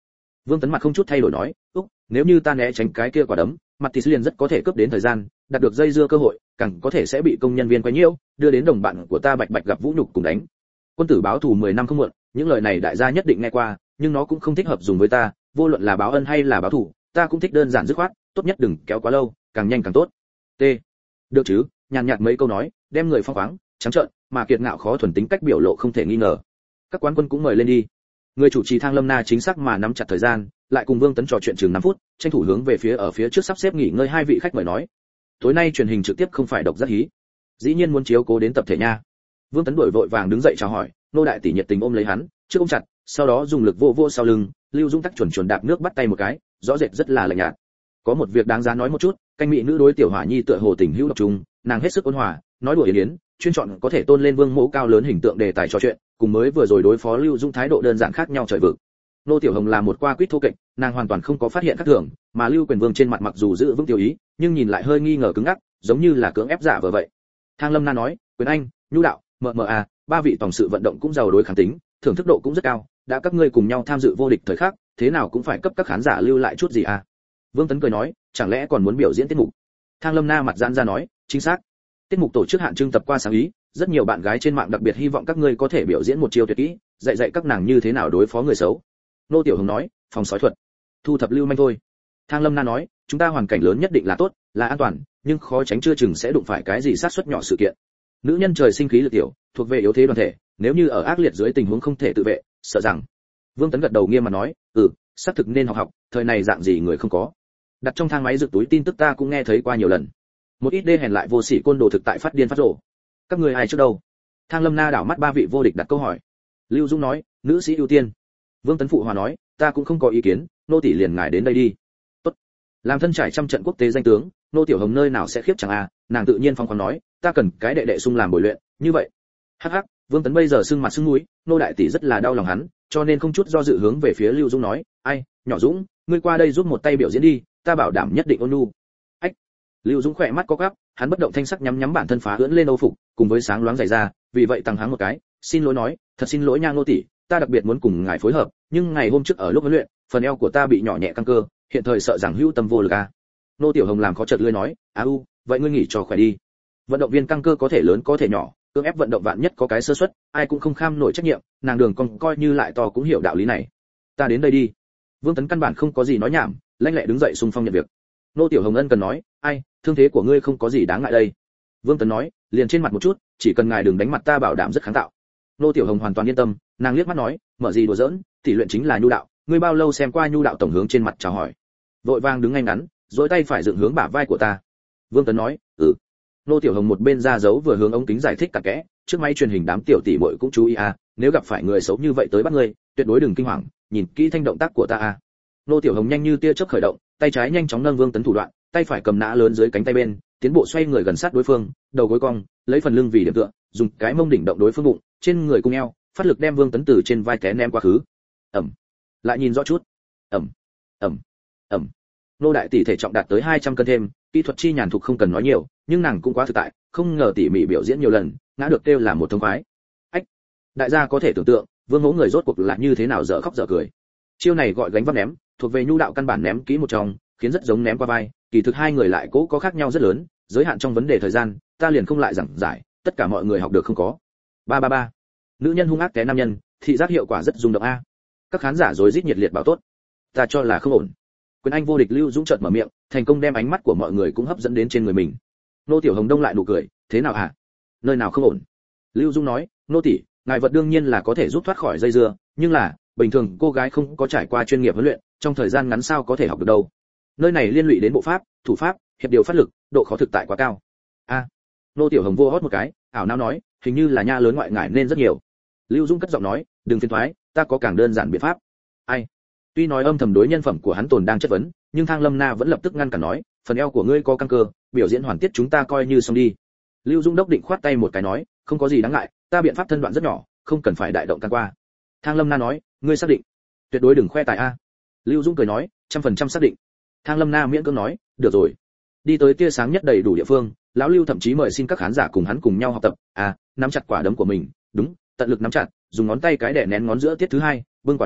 Vương Tấn mặt không chút thay đổi nói, "Úc, nếu như ta né tránh cái kia quả đấm, mặt thì liền rất có thể cướp đến thời gian, đạt được dây dưa cơ hội, càng có thể sẽ bị công nhân viên quấy nhiễu, đưa đến đồng bạn của ta bạch bạch gặp vũ nhục cùng đánh. Quân tử báo thù mười năm không muộn." Những lời này đại gia nhất định nghe qua, nhưng nó cũng không thích hợp dùng với ta, vô luận là báo ân hay là báo thù, ta cũng thích đơn giản dứt khoát, tốt nhất đừng kéo quá lâu, càng nhanh càng tốt. T. Được chứ, nhàn nhạt mấy câu nói, đem người phong khoáng, trắng trợn, mà kiệt ngạo khó thuần tính cách biểu lộ không thể nghi ngờ. Các quán quân cũng mời lên đi. Người chủ trì Thang Lâm Na chính xác mà nắm chặt thời gian, lại cùng Vương Tấn trò chuyện chừng năm phút, tranh thủ hướng về phía ở phía trước sắp xếp nghỉ ngơi hai vị khách mời nói. Tối nay truyền hình trực tiếp không phải độc giác hí, dĩ nhiên muốn chiếu cố đến tập thể nha. Vương Tấn đuổi vội vàng đứng dậy chào hỏi, nô đại tỷ nhiệt tình ôm lấy hắn, trước ôm chặt, sau đó dùng lực vô vô sau lưng, Lưu Dũng tắc chuẩn chuẩn đạp nước bắt tay một cái, rõ rệt rất là lạnh nhạt. Có một việc đáng giá nói một chút, canh mỹ nữ đối tiểu hỏa nhi tựa hồ tình hữu độc trùng, nàng hết sức ôn hòa, nói đùa yến yến, chuyên chọn có thể tôn lên vương mẫu cao lớn hình tượng đề tài trò chuyện, cùng mới vừa rồi đối phó Lưu Dũng thái độ đơn giản khác nhau trời vực. Nô Tiểu Hồng là một qua quýt thô kệch, nàng hoàn toàn không có phát hiện khác thường, mà Lưu Quyền Vương trên mặt mặc dù giữ vững tiêu ý, nhưng nhìn lại hơi nghi ngờ cứng ngắc, giống như là cưỡng ép giả vờ vậy. Thang Lâm Na nói, "Quyền Anh, Nhu đạo, mờ mờ à, ba vị tổng sự vận động cũng giàu đối kháng tính, thưởng thức độ cũng rất cao, đã các ngươi cùng nhau tham dự vô địch thời khắc, thế nào cũng phải cấp các khán giả lưu lại chút gì à?" Vương Tấn cười nói, "Chẳng lẽ còn muốn biểu diễn tiết mục?" Thang Lâm Na mặt giãn ra nói, "Chính xác. Tiết mục tổ chức hạn trưng tập qua sáng ý, rất nhiều bạn gái trên mạng đặc biệt hy vọng các ngươi có thể biểu diễn một chiêu tuyệt kỹ, dạy dạy các nàng như thế nào đối phó người xấu." Nô Tiểu Hồng nói, "Phòng sói thuật, thu thập lưu manh thôi." Thang Lâm Na nói, "Chúng ta hoàn cảnh lớn nhất định là tốt, là an toàn, nhưng khó tránh chưa chừng sẽ đụng phải cái gì sát suất nhỏ sự kiện. Nữ nhân trời sinh khí lực tiểu, thuộc về yếu thế đoàn thể, nếu như ở ác liệt dưới tình huống không thể tự vệ, sợ rằng." Vương Tấn gật đầu nghiêm mặt nói, "Ừ, xác thực nên học học, thời này dạng gì người không có." Đặt trong thang máy dự túi tin tức ta cũng nghe thấy qua nhiều lần. Một ít đê hèn lại vô sỉ côn đồ thực tại phát điên phát rồ. Các người ai trước đâu? Thang Lâm Na đảo mắt ba vị vô địch đặt câu hỏi. Lưu Dung nói, "Nữ sĩ ưu tiên." Vương Tấn phụ hòa nói, "Ta cũng không có ý kiến, nô tỷ liền ngài đến đây đi." Tốt. Làm thân trải trăm trận quốc tế danh tướng, nô Tiểu Hồng nơi nào sẽ khiếp chẳng à, nàng tự nhiên phong khoáng nói, "Ta cần cái đệ đệ sung làm bồi luyện, như vậy." Hắc hắc, Vương Tấn bây giờ sưng mặt sưng mũi, nô đại tỷ rất là đau lòng hắn, cho nên không chút do dự hướng về phía Lưu Dung nói, "Ai, nhỏ Dũng, ngươi qua đây giúp một tay biểu diễn đi, ta bảo đảm nhất định ôn nhu." Ách. Lưu Dũng khỏe mắt có gắp, hắn bất động thanh sắc nhắm nhắm bản thân phá ưỡn lên âu phục, cùng với sáng loáng dày ra, vì vậy tăng háng một cái, "Xin lỗi nói, thật xin lỗi nha nô tỷ, ta đặc biệt muốn cùng ngài phối hợp, nhưng ngày hôm trước ở lúc huấn luyện, phần eo của ta bị nhỏ nhẹ căng cơ, hiện thời sợ rằng hữu tâm vô lực a." Nô Tiểu Hồng làm khó chợt lưỡi nói, "A u, vậy ngươi nghỉ cho khỏe đi. Vận động viên căng cơ có thể lớn có thể nhỏ, cưỡng ép vận động vạn nhất có cái sơ suất, ai cũng không kham nổi trách nhiệm, nàng đường cong coi như lại to cũng hiểu đạo lý này. Ta đến đây đi." Vương Tấn căn bản không có gì nói nhảm, lanh lẹ đứng dậy xung phong nhận việc. Nô Tiểu Hồng ân cần nói, "Ai, thương thế của ngươi không có gì đáng ngại đây." Vương Tấn nói, "Liền trên mặt một chút, chỉ cần ngài đừng đánh mặt ta bảo đảm rất kháng tạo." Nô Tiểu Hồng hoàn toàn yên tâm, nàng liếc mắt nói, "Mở gì đùa giỡn, tỷ luyện chính là nhu đạo, ngươi bao lâu xem qua nhu đạo?" Tổng hướng trên mặt chào hỏi, vội vàng đứng ngay ngắn, duỗi tay phải dựng hướng bả vai của ta. Vương Tấn nói, "Ừ." Nô Tiểu Hồng một bên ra dấu vừa hướng ống kính giải thích cả kẽ, trước máy truyền hình đám tiểu tỷ muội cũng chú ý à, nếu gặp phải người xấu như vậy tới bắt ngươi, tuyệt đối đừng kinh hoàng, nhìn kỹ thanh động tác của ta à. Nô Tiểu Hồng nhanh như tia chớp khởi động, tay trái nhanh chóng nâng Vương Tấn thủ đoạn, tay phải cầm nã lớn dưới cánh tay bên, tiến bộ xoay người gần sát đối phương, đầu gối cong, lấy phần lưng vì điểm tựa, dùng cái mông đỉnh động đối phương bụng, trên người cung eo, phát lực đem Vương Tấn từ trên vai té ném quá khứ. Ầm. Lại nhìn rõ chút. Ầm. Ầm. Ầm. Nô đại tỷ thể trọng đạt tới hai trăm cân thêm, kỹ thuật chi nhàn thuộc không cần nói nhiều, nhưng nàng cũng quá thực tại, không ngờ tỉ mỉ biểu diễn nhiều lần, ngã được kêu là một thông khoái. Ách. Đại gia có thể tưởng tượng, Vương Mẫu người rốt cuộc là như thế nào dở khóc dở cười. Chiêu này gọi gánh vác ném, thuộc về nhu đạo căn bản ném kỹ một trong, khiến rất giống ném qua vai, kỳ thực hai người lại cố có khác nhau rất lớn, giới hạn trong vấn đề thời gian, ta liền không lại giảng giải, tất cả mọi người học được không có. Ba ba ba. Nữ nhân hung ác té nam nhân, thị giác hiệu quả rất rung động a. Các khán giả rối rít nhiệt liệt bảo tốt. Ta cho là không ổn. Quyền Anh vô địch Lưu Dũng chợt mở miệng, thành công đem ánh mắt của mọi người cũng hấp dẫn đến trên người mình. Nô Tiểu Hồng đông lại nụ cười, "Thế nào hả? Nơi nào không ổn?" Lưu Dũng nói, "Nô tỷ, ngài vật đương nhiên là có thể giúp thoát khỏi dây dưa, nhưng là, bình thường cô gái không có trải qua chuyên nghiệp huấn luyện, trong thời gian ngắn sao có thể học được đâu. Nơi này liên lụy đến bộ pháp, thủ pháp, hiệp điều phát lực, độ khó thực tại quá cao." A. Nô Tiểu Hồng vô hót một cái, ảo não nói, "Hình như là nha lớn ngoại ngải nên rất nhiều." Lưu Dũng cất giọng nói, "Đừng phiền toái, ta có càng đơn giản biện pháp." Ai? Tuy nói âm thầm đối nhân phẩm của hắn tồn đang chất vấn, nhưng Thang Lâm Na vẫn lập tức ngăn cản nói, "Phần eo của ngươi có căng cơ, biểu diễn hoàn tiết chúng ta coi như xong đi." Lưu Dung đốc định khoát tay một cái nói, "Không có gì đáng ngại, ta biện pháp thân đoạn rất nhỏ, không cần phải đại động can qua." Thang Lâm Na nói, "Ngươi xác định? Tuyệt đối đừng khoe tài a." Lưu Dung cười nói, trăm phần trăm xác định." Thang Lâm Na miễn cưỡng nói, "Được rồi." Đi tới tia sáng nhất đầy đủ địa phương, lão Lưu thậm chí mời xin các khán giả cùng hắn cùng nhau học tập, à, nắm chặt quả đấm của mình, đúng, tận lực nắm chặt, dùng ngón tay cái để nén ngón giữa tiết thứ hai, bưng quả đấm,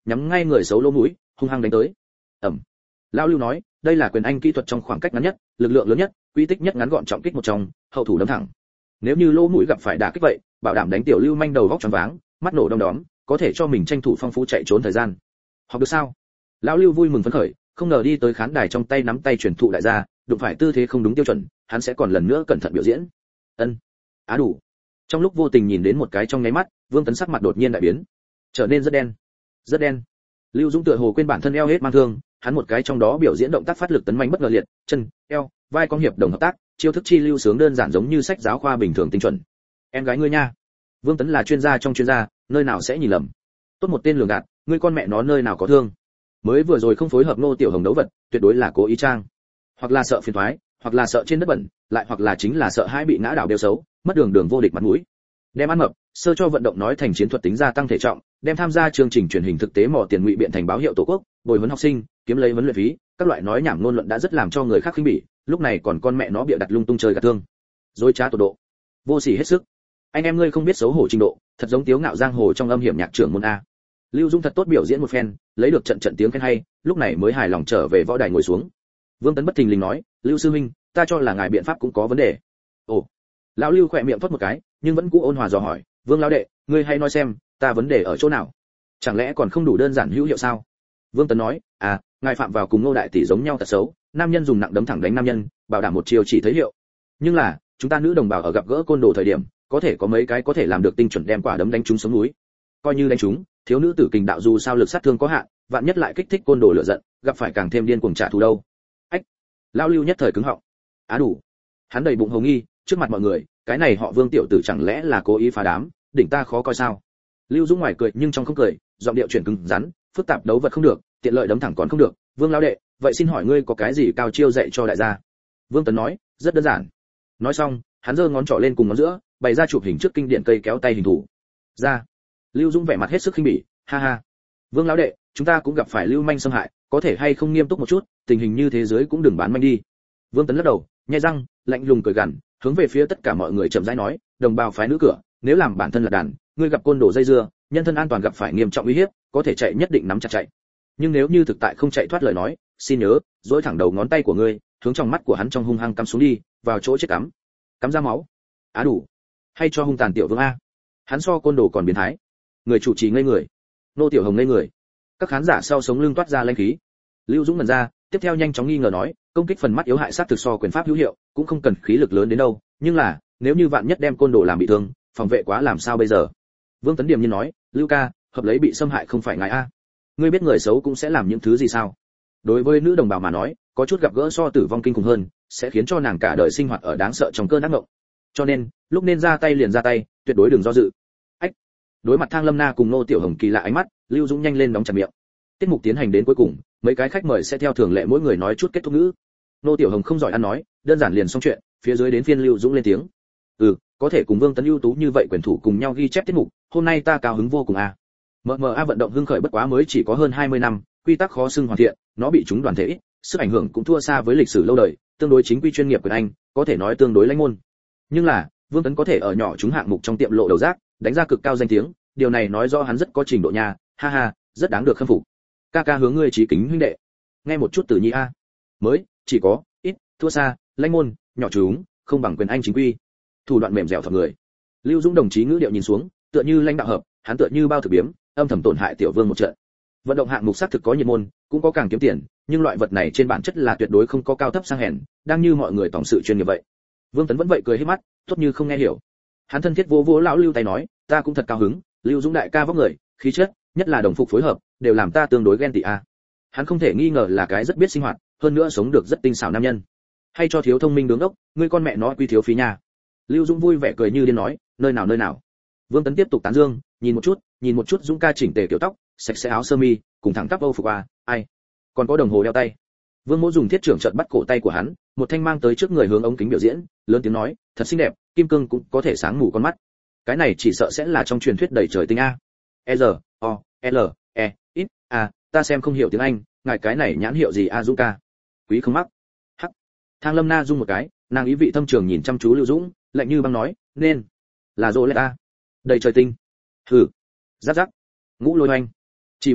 nhắm ngay người xấu lỗ mũi hung hăng đánh tới. Ẩm. Lão Lưu nói, đây là quyền anh kỹ thuật trong khoảng cách ngắn nhất, lực lượng lớn nhất, quy tích nhất ngắn gọn trọng kích một trong, hậu thủ đấm thẳng. Nếu như lỗ mũi gặp phải đả kích vậy, bảo đảm đánh tiểu Lưu manh đầu vóc choáng váng, mắt nổ đom đóm, có thể cho mình tranh thủ phong phú chạy trốn thời gian. Học được sao? Lão Lưu vui mừng phấn khởi, không ngờ đi tới khán đài trong tay nắm tay truyền thụ đại gia, đụng phải tư thế không đúng tiêu chuẩn, hắn sẽ còn lần nữa cẩn thận biểu diễn. Ân. Á đủ. Trong lúc vô tình nhìn đến một cái trong nháy mắt, Vương Tấn sắc mặt đột nhiên đại biến, trở nên rất đen. Rất đen. Lưu Dũng tựa hồ quên bản thân eo hết mang thương, hắn một cái trong đó biểu diễn động tác phát lực tấn manh bất ngờ liệt, chân, eo, vai con hiệp đồng hợp tác, chiêu thức chi lưu sướng đơn giản giống như sách giáo khoa bình thường tinh chuẩn. Em gái ngươi nha. Vương Tấn là chuyên gia trong chuyên gia, nơi nào sẽ nhìn lầm. Tốt một tên lường gạt, ngươi con mẹ nó nơi nào có thương. Mới vừa rồi không phối hợp Ngô Tiểu Hồng đấu vật, tuyệt đối là cố ý trang. Hoặc là sợ phiền toái, hoặc là sợ trên đất bẩn, lại hoặc là chính là sợ hãi bị ngã đảo đeo xấu, mất đường đường vô địch mặt mũi. Đem ăn mập, sơ cho vận động nói thành chiến thuật tính gia tăng thể trọng, đem tham gia chương trình truyền hình thực tế mò tiền ngụy biện thành báo hiệu tổ quốc, bồi huấn học sinh, kiếm lấy huấn luyện phí, các loại nói nhảm ngôn luận đã rất làm cho người khác khinh bỉ, lúc này còn con mẹ nó bịa đặt lung tung chơi gạt thương. Dối trá tột độ, vô sỉ hết sức. Anh em ngươi không biết xấu hổ trình độ, thật giống tiếu ngạo giang hồ trong âm hiểm nhạc trưởng môn a. Lưu Dung thật tốt biểu diễn một phen, lấy được trận trận tiếng khen hay, lúc này mới hài lòng trở về võ đài ngồi xuống. Vương Tấn bất thình lình nói, Lưu sư huynh, ta cho là ngài biện pháp cũng có vấn đề. Ồ. Lão Lưu khỏe miệng thoát một cái, nhưng vẫn cũ ôn hòa dò hỏi, Vương lão đệ, ngươi hay nói xem, ta vấn đề ở chỗ nào? Chẳng lẽ còn không đủ đơn giản hữu hiệu sao? Vương Tấn nói, à, ngài phạm vào cùng Ngô đại tỷ giống nhau tật xấu, nam nhân dùng nặng đấm thẳng đánh nam nhân, bảo đảm một chiều chỉ thấy hiệu. Nhưng là, chúng ta nữ đồng bào ở gặp gỡ côn đồ thời điểm, có thể có mấy cái có thể làm được tinh chuẩn đem quả đấm đánh trúng sống núi. Coi như đánh trúng, thiếu nữ tử kình đạo dù sao lực sát thương có hạn, vạn nhất lại kích thích côn đồ lửa giận, gặp phải càng thêm điên cuồng trả thù đâu. Ách. Lão Lưu nhất thời cứng họng. Á đủ. Hắn đầy bụng hồng nghi, trước mặt mọi người, cái này họ Vương tiểu tử chẳng lẽ là cố ý phá đám, đỉnh ta khó coi sao? Lưu Dũng ngoài cười nhưng trong không cười, giọng điệu chuyển cứng rắn, phức tạp đấu vật không được, tiện lợi đấm thẳng còn không được, Vương lão đệ, vậy xin hỏi ngươi có cái gì cao chiêu dạy cho đại gia? Vương Tấn nói, rất đơn giản. Nói xong, hắn giơ ngón trỏ lên cùng ngón giữa, bày ra chụp hình trước kinh điển cây kéo tay hình thủ. Ra. Lưu Dũng vẻ mặt hết sức khinh bỉ, ha ha. Vương lão đệ, chúng ta cũng gặp phải lưu manh xâm hại, có thể hay không nghiêm túc một chút, tình hình như thế giới cũng đừng bán manh đi. Vương Tấn lắc đầu, nhếch răng, lạnh lùng cười gằn, hướng về phía tất cả mọi người chậm rãi nói, đồng bào phái nữ cửa, nếu làm bản thân là đàn, ngươi gặp côn đồ dây dưa, nhân thân an toàn gặp phải nghiêm trọng uy hiếp, có thể chạy nhất định nắm chặt chạy. Nhưng nếu như thực tại không chạy thoát lời nói, xin nhớ, dỗi thẳng đầu ngón tay của ngươi, hướng trong mắt của hắn trong hung hăng cắm xuống đi, vào chỗ chết cắm. Cắm ra máu. Á đủ. Hay cho hung tàn tiểu vương a. Hắn so côn đồ còn biến thái. Người chủ trì ngây người. Nô Tiểu Hồng ngây người. Các khán giả sau sống lưng toát ra lãnh khí. Lưu Dũng ngẩn ra, tiếp theo nhanh chóng nghi ngờ nói, công kích phần mắt yếu hại sát thực so quyền pháp hữu hiệu, cũng không cần khí lực lớn đến đâu, nhưng là, nếu như vạn nhất đem côn đồ làm bị thương, phòng vệ quá làm sao bây giờ? Vương Tấn điềm nhiên nói, Lưu ca, hợp lấy bị xâm hại không phải ngài a. Ngươi biết người xấu cũng sẽ làm những thứ gì sao? Đối với nữ đồng bào mà nói, có chút gặp gỡ so tử vong kinh khủng hơn, sẽ khiến cho nàng cả đời sinh hoạt ở đáng sợ trong cơn ác mộng. Cho nên, lúc nên ra tay liền ra tay, tuyệt đối đừng do dự. Ách. Đối mặt Thang Lâm Na cùng Nô Tiểu Hồng kỳ lạ ánh mắt, Lưu Dũng nhanh lên đóng chặt miệng. Tiết mục tiến hành đến cuối cùng, mấy cái khách mời sẽ theo thường lệ mỗi người nói chút kết thúc ngữ. Nô Tiểu Hồng không giỏi ăn nói, đơn giản liền xong chuyện, phía dưới đến phiên Lưu Dũng lên tiếng. Ừ, có thể cùng Vương Tấn ưu tú như vậy quyền thủ cùng nhau ghi chép tiết mục, hôm nay ta cao hứng vô cùng a. em em a vận động hưng khởi bất quá mới chỉ có hơn hai mươi năm, quy tắc khó xưng hoàn thiện, nó bị chúng đoàn thể ít, sức ảnh hưởng cũng thua xa với lịch sử lâu đời, tương đối chính quy chuyên nghiệp của anh, có thể nói tương đối lãnh môn. Nhưng là, Vương Tấn có thể ở nhỏ chúng hạng mục trong tiệm lộ đầu rác, đánh ra cực cao danh tiếng, điều này nói rõ hắn rất có trình độ nha, ha ha, rất đáng được khâm phục. Ca ca hướng ngươi chí kính huynh đệ. Nghe một chút Tử Nhi a. Mới, chỉ có, ít, thua xa, lãnh môn, nhỏ chúng, không bằng quyền anh chính quy. Thủ đoạn mềm dẻo thật người. Lưu Dũng đồng chí ngữ điệu nhìn xuống, tựa như lãnh đạo hợp, hắn tựa như bao thực biếm, âm thầm tổn hại tiểu vương một trận. Vận động hạng mục xác thực có nhiệt môn, cũng có càng kiếm tiền, nhưng loại vật này trên bản chất là tuyệt đối không có cao thấp sang hèn, đang như mọi người tổng sự chuyên nghiệp vậy. Vương Tấn vẫn vậy cười hết mắt, tốt như không nghe hiểu. Hắn thân thiết vỗ vỗ lão Lưu tay nói, ta cũng thật cao hứng, Lưu Dũng đại ca vóc người, khí chất, nhất là đồng phục phối hợp, đều làm ta tương đối ghen tị a. Hắn không thể nghi ngờ là cái rất biết sinh hoạt, hơn nữa sống được rất tinh xảo nam nhân. Hay cho thiếu thông minh đứng ốc, ngươi con mẹ nó quy thiếu phí nhà. Lưu Dũng vui vẻ cười như điên nói, nơi nào nơi nào. Vương Tấn tiếp tục tán dương, nhìn một chút, nhìn một chút Dũng ca chỉnh tề kiểu tóc, sạch sẽ áo sơ mi, cùng thẳng tắp Âu phục a, ai, còn có đồng hồ đeo tay. Vương Mỗ dùng thiết trưởng chợt bắt cổ tay của hắn, một thanh mang tới trước người hướng ống kính biểu diễn, lớn tiếng nói, thật xinh đẹp, kim cương cũng có thể sáng mù con mắt. Cái này chỉ sợ sẽ là trong truyền thuyết đầy trời tinh a. E R O L E ít a, ta xem không hiểu tiếng Anh, ngài cái này nhãn hiệu gì a Dũng ca? Quý không mắc. Hắc. Thang Lâm Na rung một cái, nàng ý vị thâm trường nhìn chăm chú Lưu Dũng, lạnh như băng nói, nên là rô lệ a. Đầy trời tinh. Hừ. Rắc rắc. Ngũ lôi oanh. Chỉ một thoáng,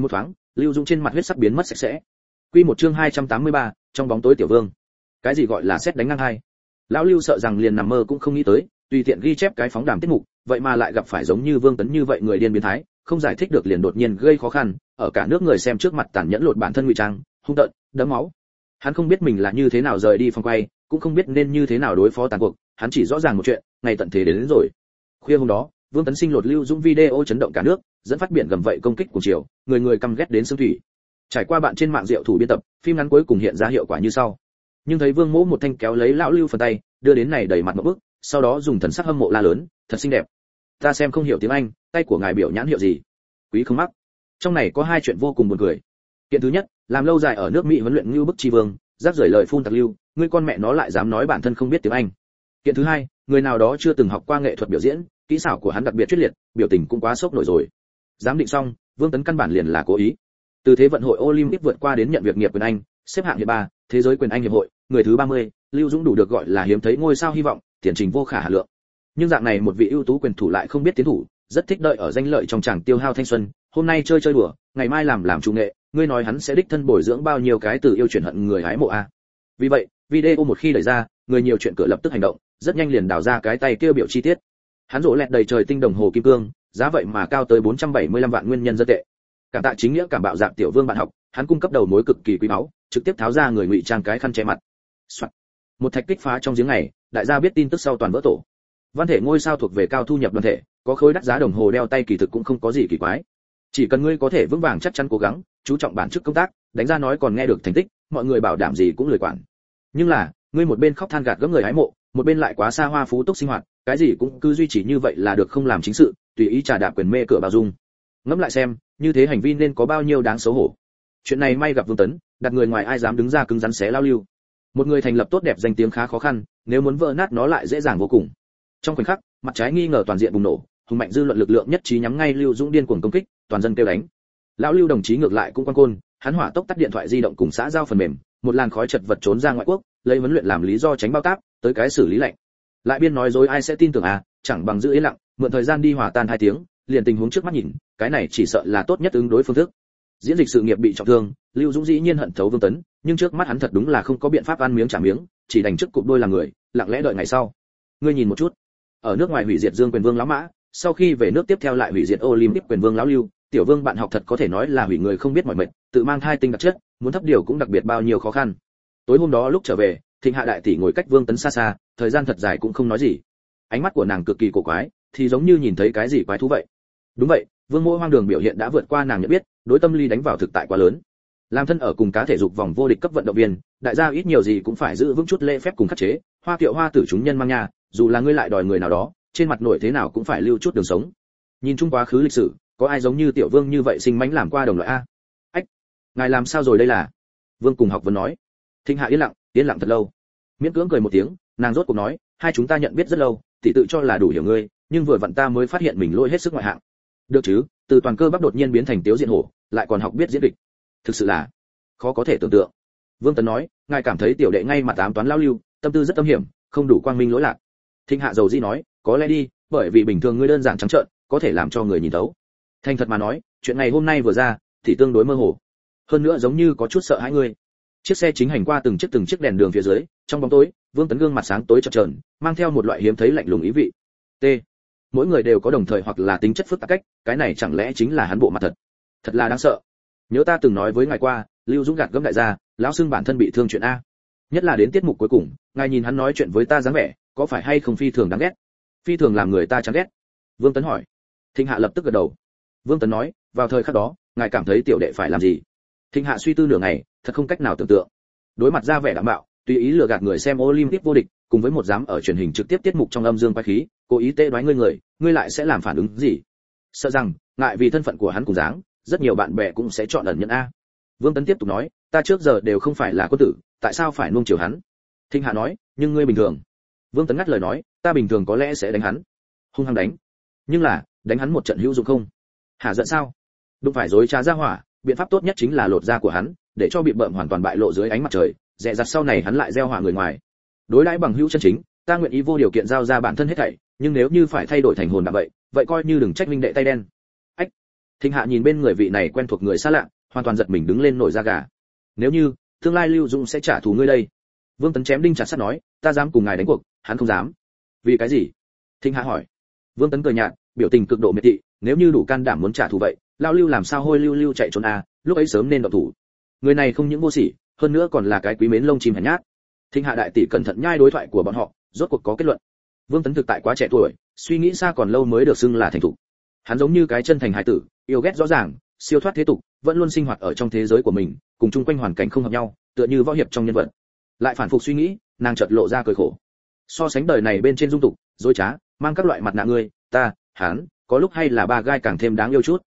Lưu Dũng trên mặt huyết sắc biến mất sạch sẽ. Quy một chương hai trăm tám mươi ba, trong bóng tối tiểu vương. Cái gì gọi là xét đánh ngang hai? Lão Lưu sợ rằng liền nằm mơ cũng không nghĩ tới, tùy tiện ghi chép cái phóng đàm tiết mục, vậy mà lại gặp phải giống như Vương Tấn như vậy người điên biến thái, không giải thích được liền đột nhiên gây khó khăn, ở cả nước người xem trước mặt tàn nhẫn lột bản thân ngụy trang, hung tợn, đẫm máu. Hắn không biết mình là như thế nào rời đi phòng quay, cũng không biết nên như thế nào đối phó tàn cuộc, hắn chỉ rõ ràng một chuyện, ngày tận thế đến, đến rồi. Khuya hôm đó, Vương Tấn Sinh lột Lưu Dũng video chấn động cả nước, dẫn phát biển gầm vậy công kích của triều, người người căm ghét đến xương thủy. Trải qua bạn trên mạng diệu thủ biên tập, phim ngắn cuối cùng hiện ra hiệu quả như sau. Nhưng thấy Vương Mỗ một thanh kéo lấy lão Lưu phần tay, đưa đến này đầy mặt ngộp bức, sau đó dùng thần sắc hâm mộ la lớn, thật xinh đẹp. Ta xem không hiểu tiếng Anh, tay của ngài biểu nhãn hiệu gì? Quý không mắc. Trong này có hai chuyện vô cùng buồn cười. Kiện thứ nhất, làm lâu dài ở nước Mỹ huấn luyện Lưu Bức Chi Vương, rác rưởi lời phun tặc lưu, ngươi con mẹ nó lại dám nói bản thân không biết tiếng Anh. Kiện thứ hai, người nào đó chưa từng học qua nghệ thuật biểu diễn, kỹ xảo của hắn đặc biệt chuyên liệt, biểu tình cũng quá sốc nổi rồi. Giám định xong, Vương Tấn căn bản liền là cố ý. Từ thế vận hội Olympic vượt qua đến nhận việc nghiệp quyền Anh, xếp hạng hiệp ba, thế giới quyền Anh hiệp hội, người thứ ba mươi, Lưu Dũng đủ được gọi là hiếm thấy ngôi sao hy vọng, tiền trình vô khả hà lượng. Nhưng dạng này một vị ưu tú quyền thủ lại không biết tiến thủ, rất thích đợi ở danh lợi trong tràng tiêu hao thanh xuân, hôm nay chơi chơi đùa, ngày mai làm làm chủ nghệ, ngươi nói hắn sẽ đích thân bồi dưỡng bao nhiêu cái từ yêu chuyển hận người hái mộ a. Vì vậy, video một khi đẩy ra, người nhiều chuyện cửa lập tức hành động, rất nhanh liền đào ra cái tay kia biểu chi tiết. Hắn rỗ lẹt đầy trời tinh đồng hồ kim cương, giá vậy mà cao tới bốn trăm bảy mươi lăm vạn nguyên nhân dân tệ. Cảm tạ chính nghĩa cảm bạo dạng tiểu vương bạn học, hắn cung cấp đầu mối cực kỳ quý báu, trực tiếp tháo ra người ngụy trang cái khăn che mặt. Soạn. Một thạch kích phá trong giếng này, đại gia biết tin tức sau toàn vỡ tổ. Văn thể ngôi sao thuộc về cao thu nhập đoàn thể, có khối đắt giá đồng hồ đeo tay kỳ thực cũng không có gì kỳ quái. Chỉ cần ngươi có thể vững vàng chắc chắn cố gắng, chú trọng bản chức công tác, đánh ra nói còn nghe được thành tích, mọi người bảo đảm gì cũng lười quản. Nhưng là, ngươi một bên khóc than gạt gẫm người hái mộ, một bên lại quá xa hoa phú túc sinh hoạt, cái gì cũng cứ duy trì như vậy là được không làm chính sự, tùy ý trà đạp quyền mê cửa bao dung. Ngẫm lại xem, như thế hành vi nên có bao nhiêu đáng xấu hổ. Chuyện này may gặp Vương Tấn, đặt người ngoài ai dám đứng ra cứng rắn xé lao Lưu. Một người thành lập tốt đẹp danh tiếng khá khó khăn, nếu muốn vỡ nát nó lại dễ dàng vô cùng. Trong khoảnh khắc, mặt trái nghi ngờ toàn diện bùng nổ, hùng mạnh dư luận lực lượng nhất trí nhắm ngay Lưu Dũng điên cuồng công kích, toàn dân kêu đánh. Lão Lưu đồng chí ngược lại cũng quan côn, hắn hỏa tốc tắt điện thoại di động cùng xã giao phần mềm, một làn khói chật vật trốn ra ngoại quốc, lấy huấn luyện làm lý do tránh bao táp, tới cái xử lý lạnh. Lại biên nói dối ai sẽ tin tưởng à, chẳng bằng giữ yên lặng, mượn thời gian đi hòa tan hai tiếng, liền tình huống trước mắt nhìn, cái này chỉ sợ là tốt nhất ứng đối phương thức. Diễn dịch sự nghiệp bị trọng thương, Lưu Dũng dĩ nhiên hận thấu Vương Tấn, nhưng trước mắt hắn thật đúng là không có biện pháp ăn miếng trả miếng, chỉ đành trước cụp đôi làm người, lặng lẽ đợi ngày sau. Ngươi nhìn một chút, ở nước ngoài hủy diệt Dương quyền vương lão mã, sau khi về nước tiếp theo lại hủy diệt Olympic quyền vương lão Lưu, tiểu vương bạn học thật có thể nói là hủy người không biết mỏi mệt, tự mang thai tinh đặc chất, muốn thấp điều cũng đặc biệt bao nhiêu khó khăn. Tối hôm đó lúc trở về, Thịnh Hạ đại tỷ ngồi cách Vương Tấn xa xa, thời gian thật dài cũng không nói gì. Ánh mắt của nàng cực kỳ cổ quái, thì giống như nhìn thấy cái gì quái thú vậy. Đúng vậy, Vương Mỗ hoang đường biểu hiện đã vượt qua nàng nhận biết, đối tâm lý đánh vào thực tại quá lớn. Làm thân ở cùng cá thể dục vòng vô địch cấp vận động viên, đại gia ít nhiều gì cũng phải giữ vững chút lễ phép cùng khắc chế, hoa kiệu hoa tử chúng nhân mang nhà, dù là ngươi lại đòi người nào đó, trên mặt nổi thế nào cũng phải lưu chút đường sống. Nhìn chung quá khứ lịch sử, có ai giống như tiểu Vương như vậy sinh mánh làm qua đồng loại a? Ách, ngài làm sao rồi đây là? Vương cùng học vấn nói. Thịnh Hạ yên lặng, yên lặng thật lâu. Miễn cưỡng cười một tiếng, nàng rốt cuộc nói, hai chúng ta nhận biết rất lâu, tỷ tự cho là đủ hiểu ngươi, nhưng vừa vặn ta mới phát hiện mình lôi hết sức ngoại hạng. Được chứ, từ toàn cơ bắp đột nhiên biến thành tiếu diện hổ, lại còn học biết diễn kịch, thực sự là khó có thể tưởng tượng. Vương Tấn nói, ngài cảm thấy tiểu đệ ngay mặt ám toán lao Lưu, tâm tư rất âm hiểm, không đủ quang minh lỗi lạc. Thịnh Hạ dầu di nói, có lẽ đi, bởi vì bình thường ngươi đơn giản trắng trợn, có thể làm cho người nhìn thấu. Thành thật mà nói, chuyện này hôm nay vừa ra, thì tương đối mơ hồ. Hơn nữa giống như có chút sợ hãi ngươi. Chiếc xe chính hành qua từng chiếc từng chiếc đèn đường phía dưới, trong bóng tối, Vương Tấn gương mặt sáng tối chập chờn, mang theo một loại hiếm thấy lạnh lùng ý vị. T. Mỗi người đều có đồng thời hoặc là tính chất phức tạp cách, cái này chẳng lẽ chính là hắn bộ mặt thật? Thật là đáng sợ. Nhớ ta từng nói với ngài qua, Lưu Dũng gạt gẫm đại gia, lão xưng bản thân bị thương chuyện a. Nhất là đến tiết mục cuối cùng, ngài nhìn hắn nói chuyện với ta dáng vẻ, có phải hay không phi thường đáng ghét? Phi thường làm người ta chán ghét. Vương Tấn hỏi. Thịnh Hạ lập tức gật đầu. Vương Tấn nói, vào thời khắc đó, ngài cảm thấy tiểu đệ phải làm gì? Thịnh Hạ suy tư nửa ngày, thật không cách nào tưởng tượng. Đối mặt ra vẻ đảm bảo, tùy ý lừa gạt người xem Olympic vô địch, cùng với một dám ở truyền hình trực tiếp tiết mục trong âm dương quái khí, cố ý tê đoái ngươi người, ngươi lại sẽ làm phản ứng gì? Sợ rằng, ngại vì thân phận của hắn cùng dáng, rất nhiều bạn bè cũng sẽ chọn ẩn nhận a. Vương Tấn tiếp tục nói, ta trước giờ đều không phải là quân tử, tại sao phải nuông chiều hắn? Thịnh Hạ nói, nhưng ngươi bình thường. Vương Tấn ngắt lời nói, ta bình thường có lẽ sẽ đánh hắn, hung hăng đánh, nhưng là đánh hắn một trận hữu dụng không? Hả giận sao? Đúng phải dối trá ra hỏa, biện pháp tốt nhất chính là lột da của hắn, để cho bị bợm hoàn toàn bại lộ dưới ánh mặt trời, dè dặt sau này hắn lại gieo họa người ngoài. Đối đãi bằng hữu chân chính, ta nguyện ý vô điều kiện giao ra bản thân hết thảy, nhưng nếu như phải thay đổi thành hồn đạm vậy, vậy coi như đừng trách minh đệ tay đen. Ách. Thịnh Hạ nhìn bên người vị này quen thuộc người xa lạ, hoàn toàn giật mình đứng lên nổi da gà. Nếu như tương lai Lưu Dung sẽ trả thù ngươi đây? Vương Tấn chém đinh chặt sắt nói, ta dám cùng ngài đánh cuộc, hắn không dám. Vì cái gì? Thịnh Hạ hỏi. Vương Tấn cười nhạt, biểu tình cực độ miệt thị, nếu như đủ can đảm muốn trả thù vậy, lao Lưu làm sao hôi Lưu Lưu chạy trốn à, lúc ấy sớm nên động thủ. Người này không những vô sỉ, hơn nữa còn là cái quý mến lông chim hèn nhát. Thịnh Hạ đại tỷ cẩn thận nhai đối thoại của bọn họ, rốt cuộc có kết luận. Vương Tấn thực tại quá trẻ tuổi, suy nghĩ xa còn lâu mới được xưng là thành thục. Hắn giống như cái chân thành hải tử, yêu ghét rõ ràng, siêu thoát thế tục, vẫn luôn sinh hoạt ở trong thế giới của mình, cùng chung quanh hoàn cảnh không hợp nhau, tựa như võ hiệp trong nhân vật. Lại phản phục suy nghĩ, nàng chợt lộ ra cười khổ. So sánh đời này bên trên dung tục, dối trá, mang các loại mặt nạ người, ta, hắn, có lúc hay là ba gai càng thêm đáng yêu chút.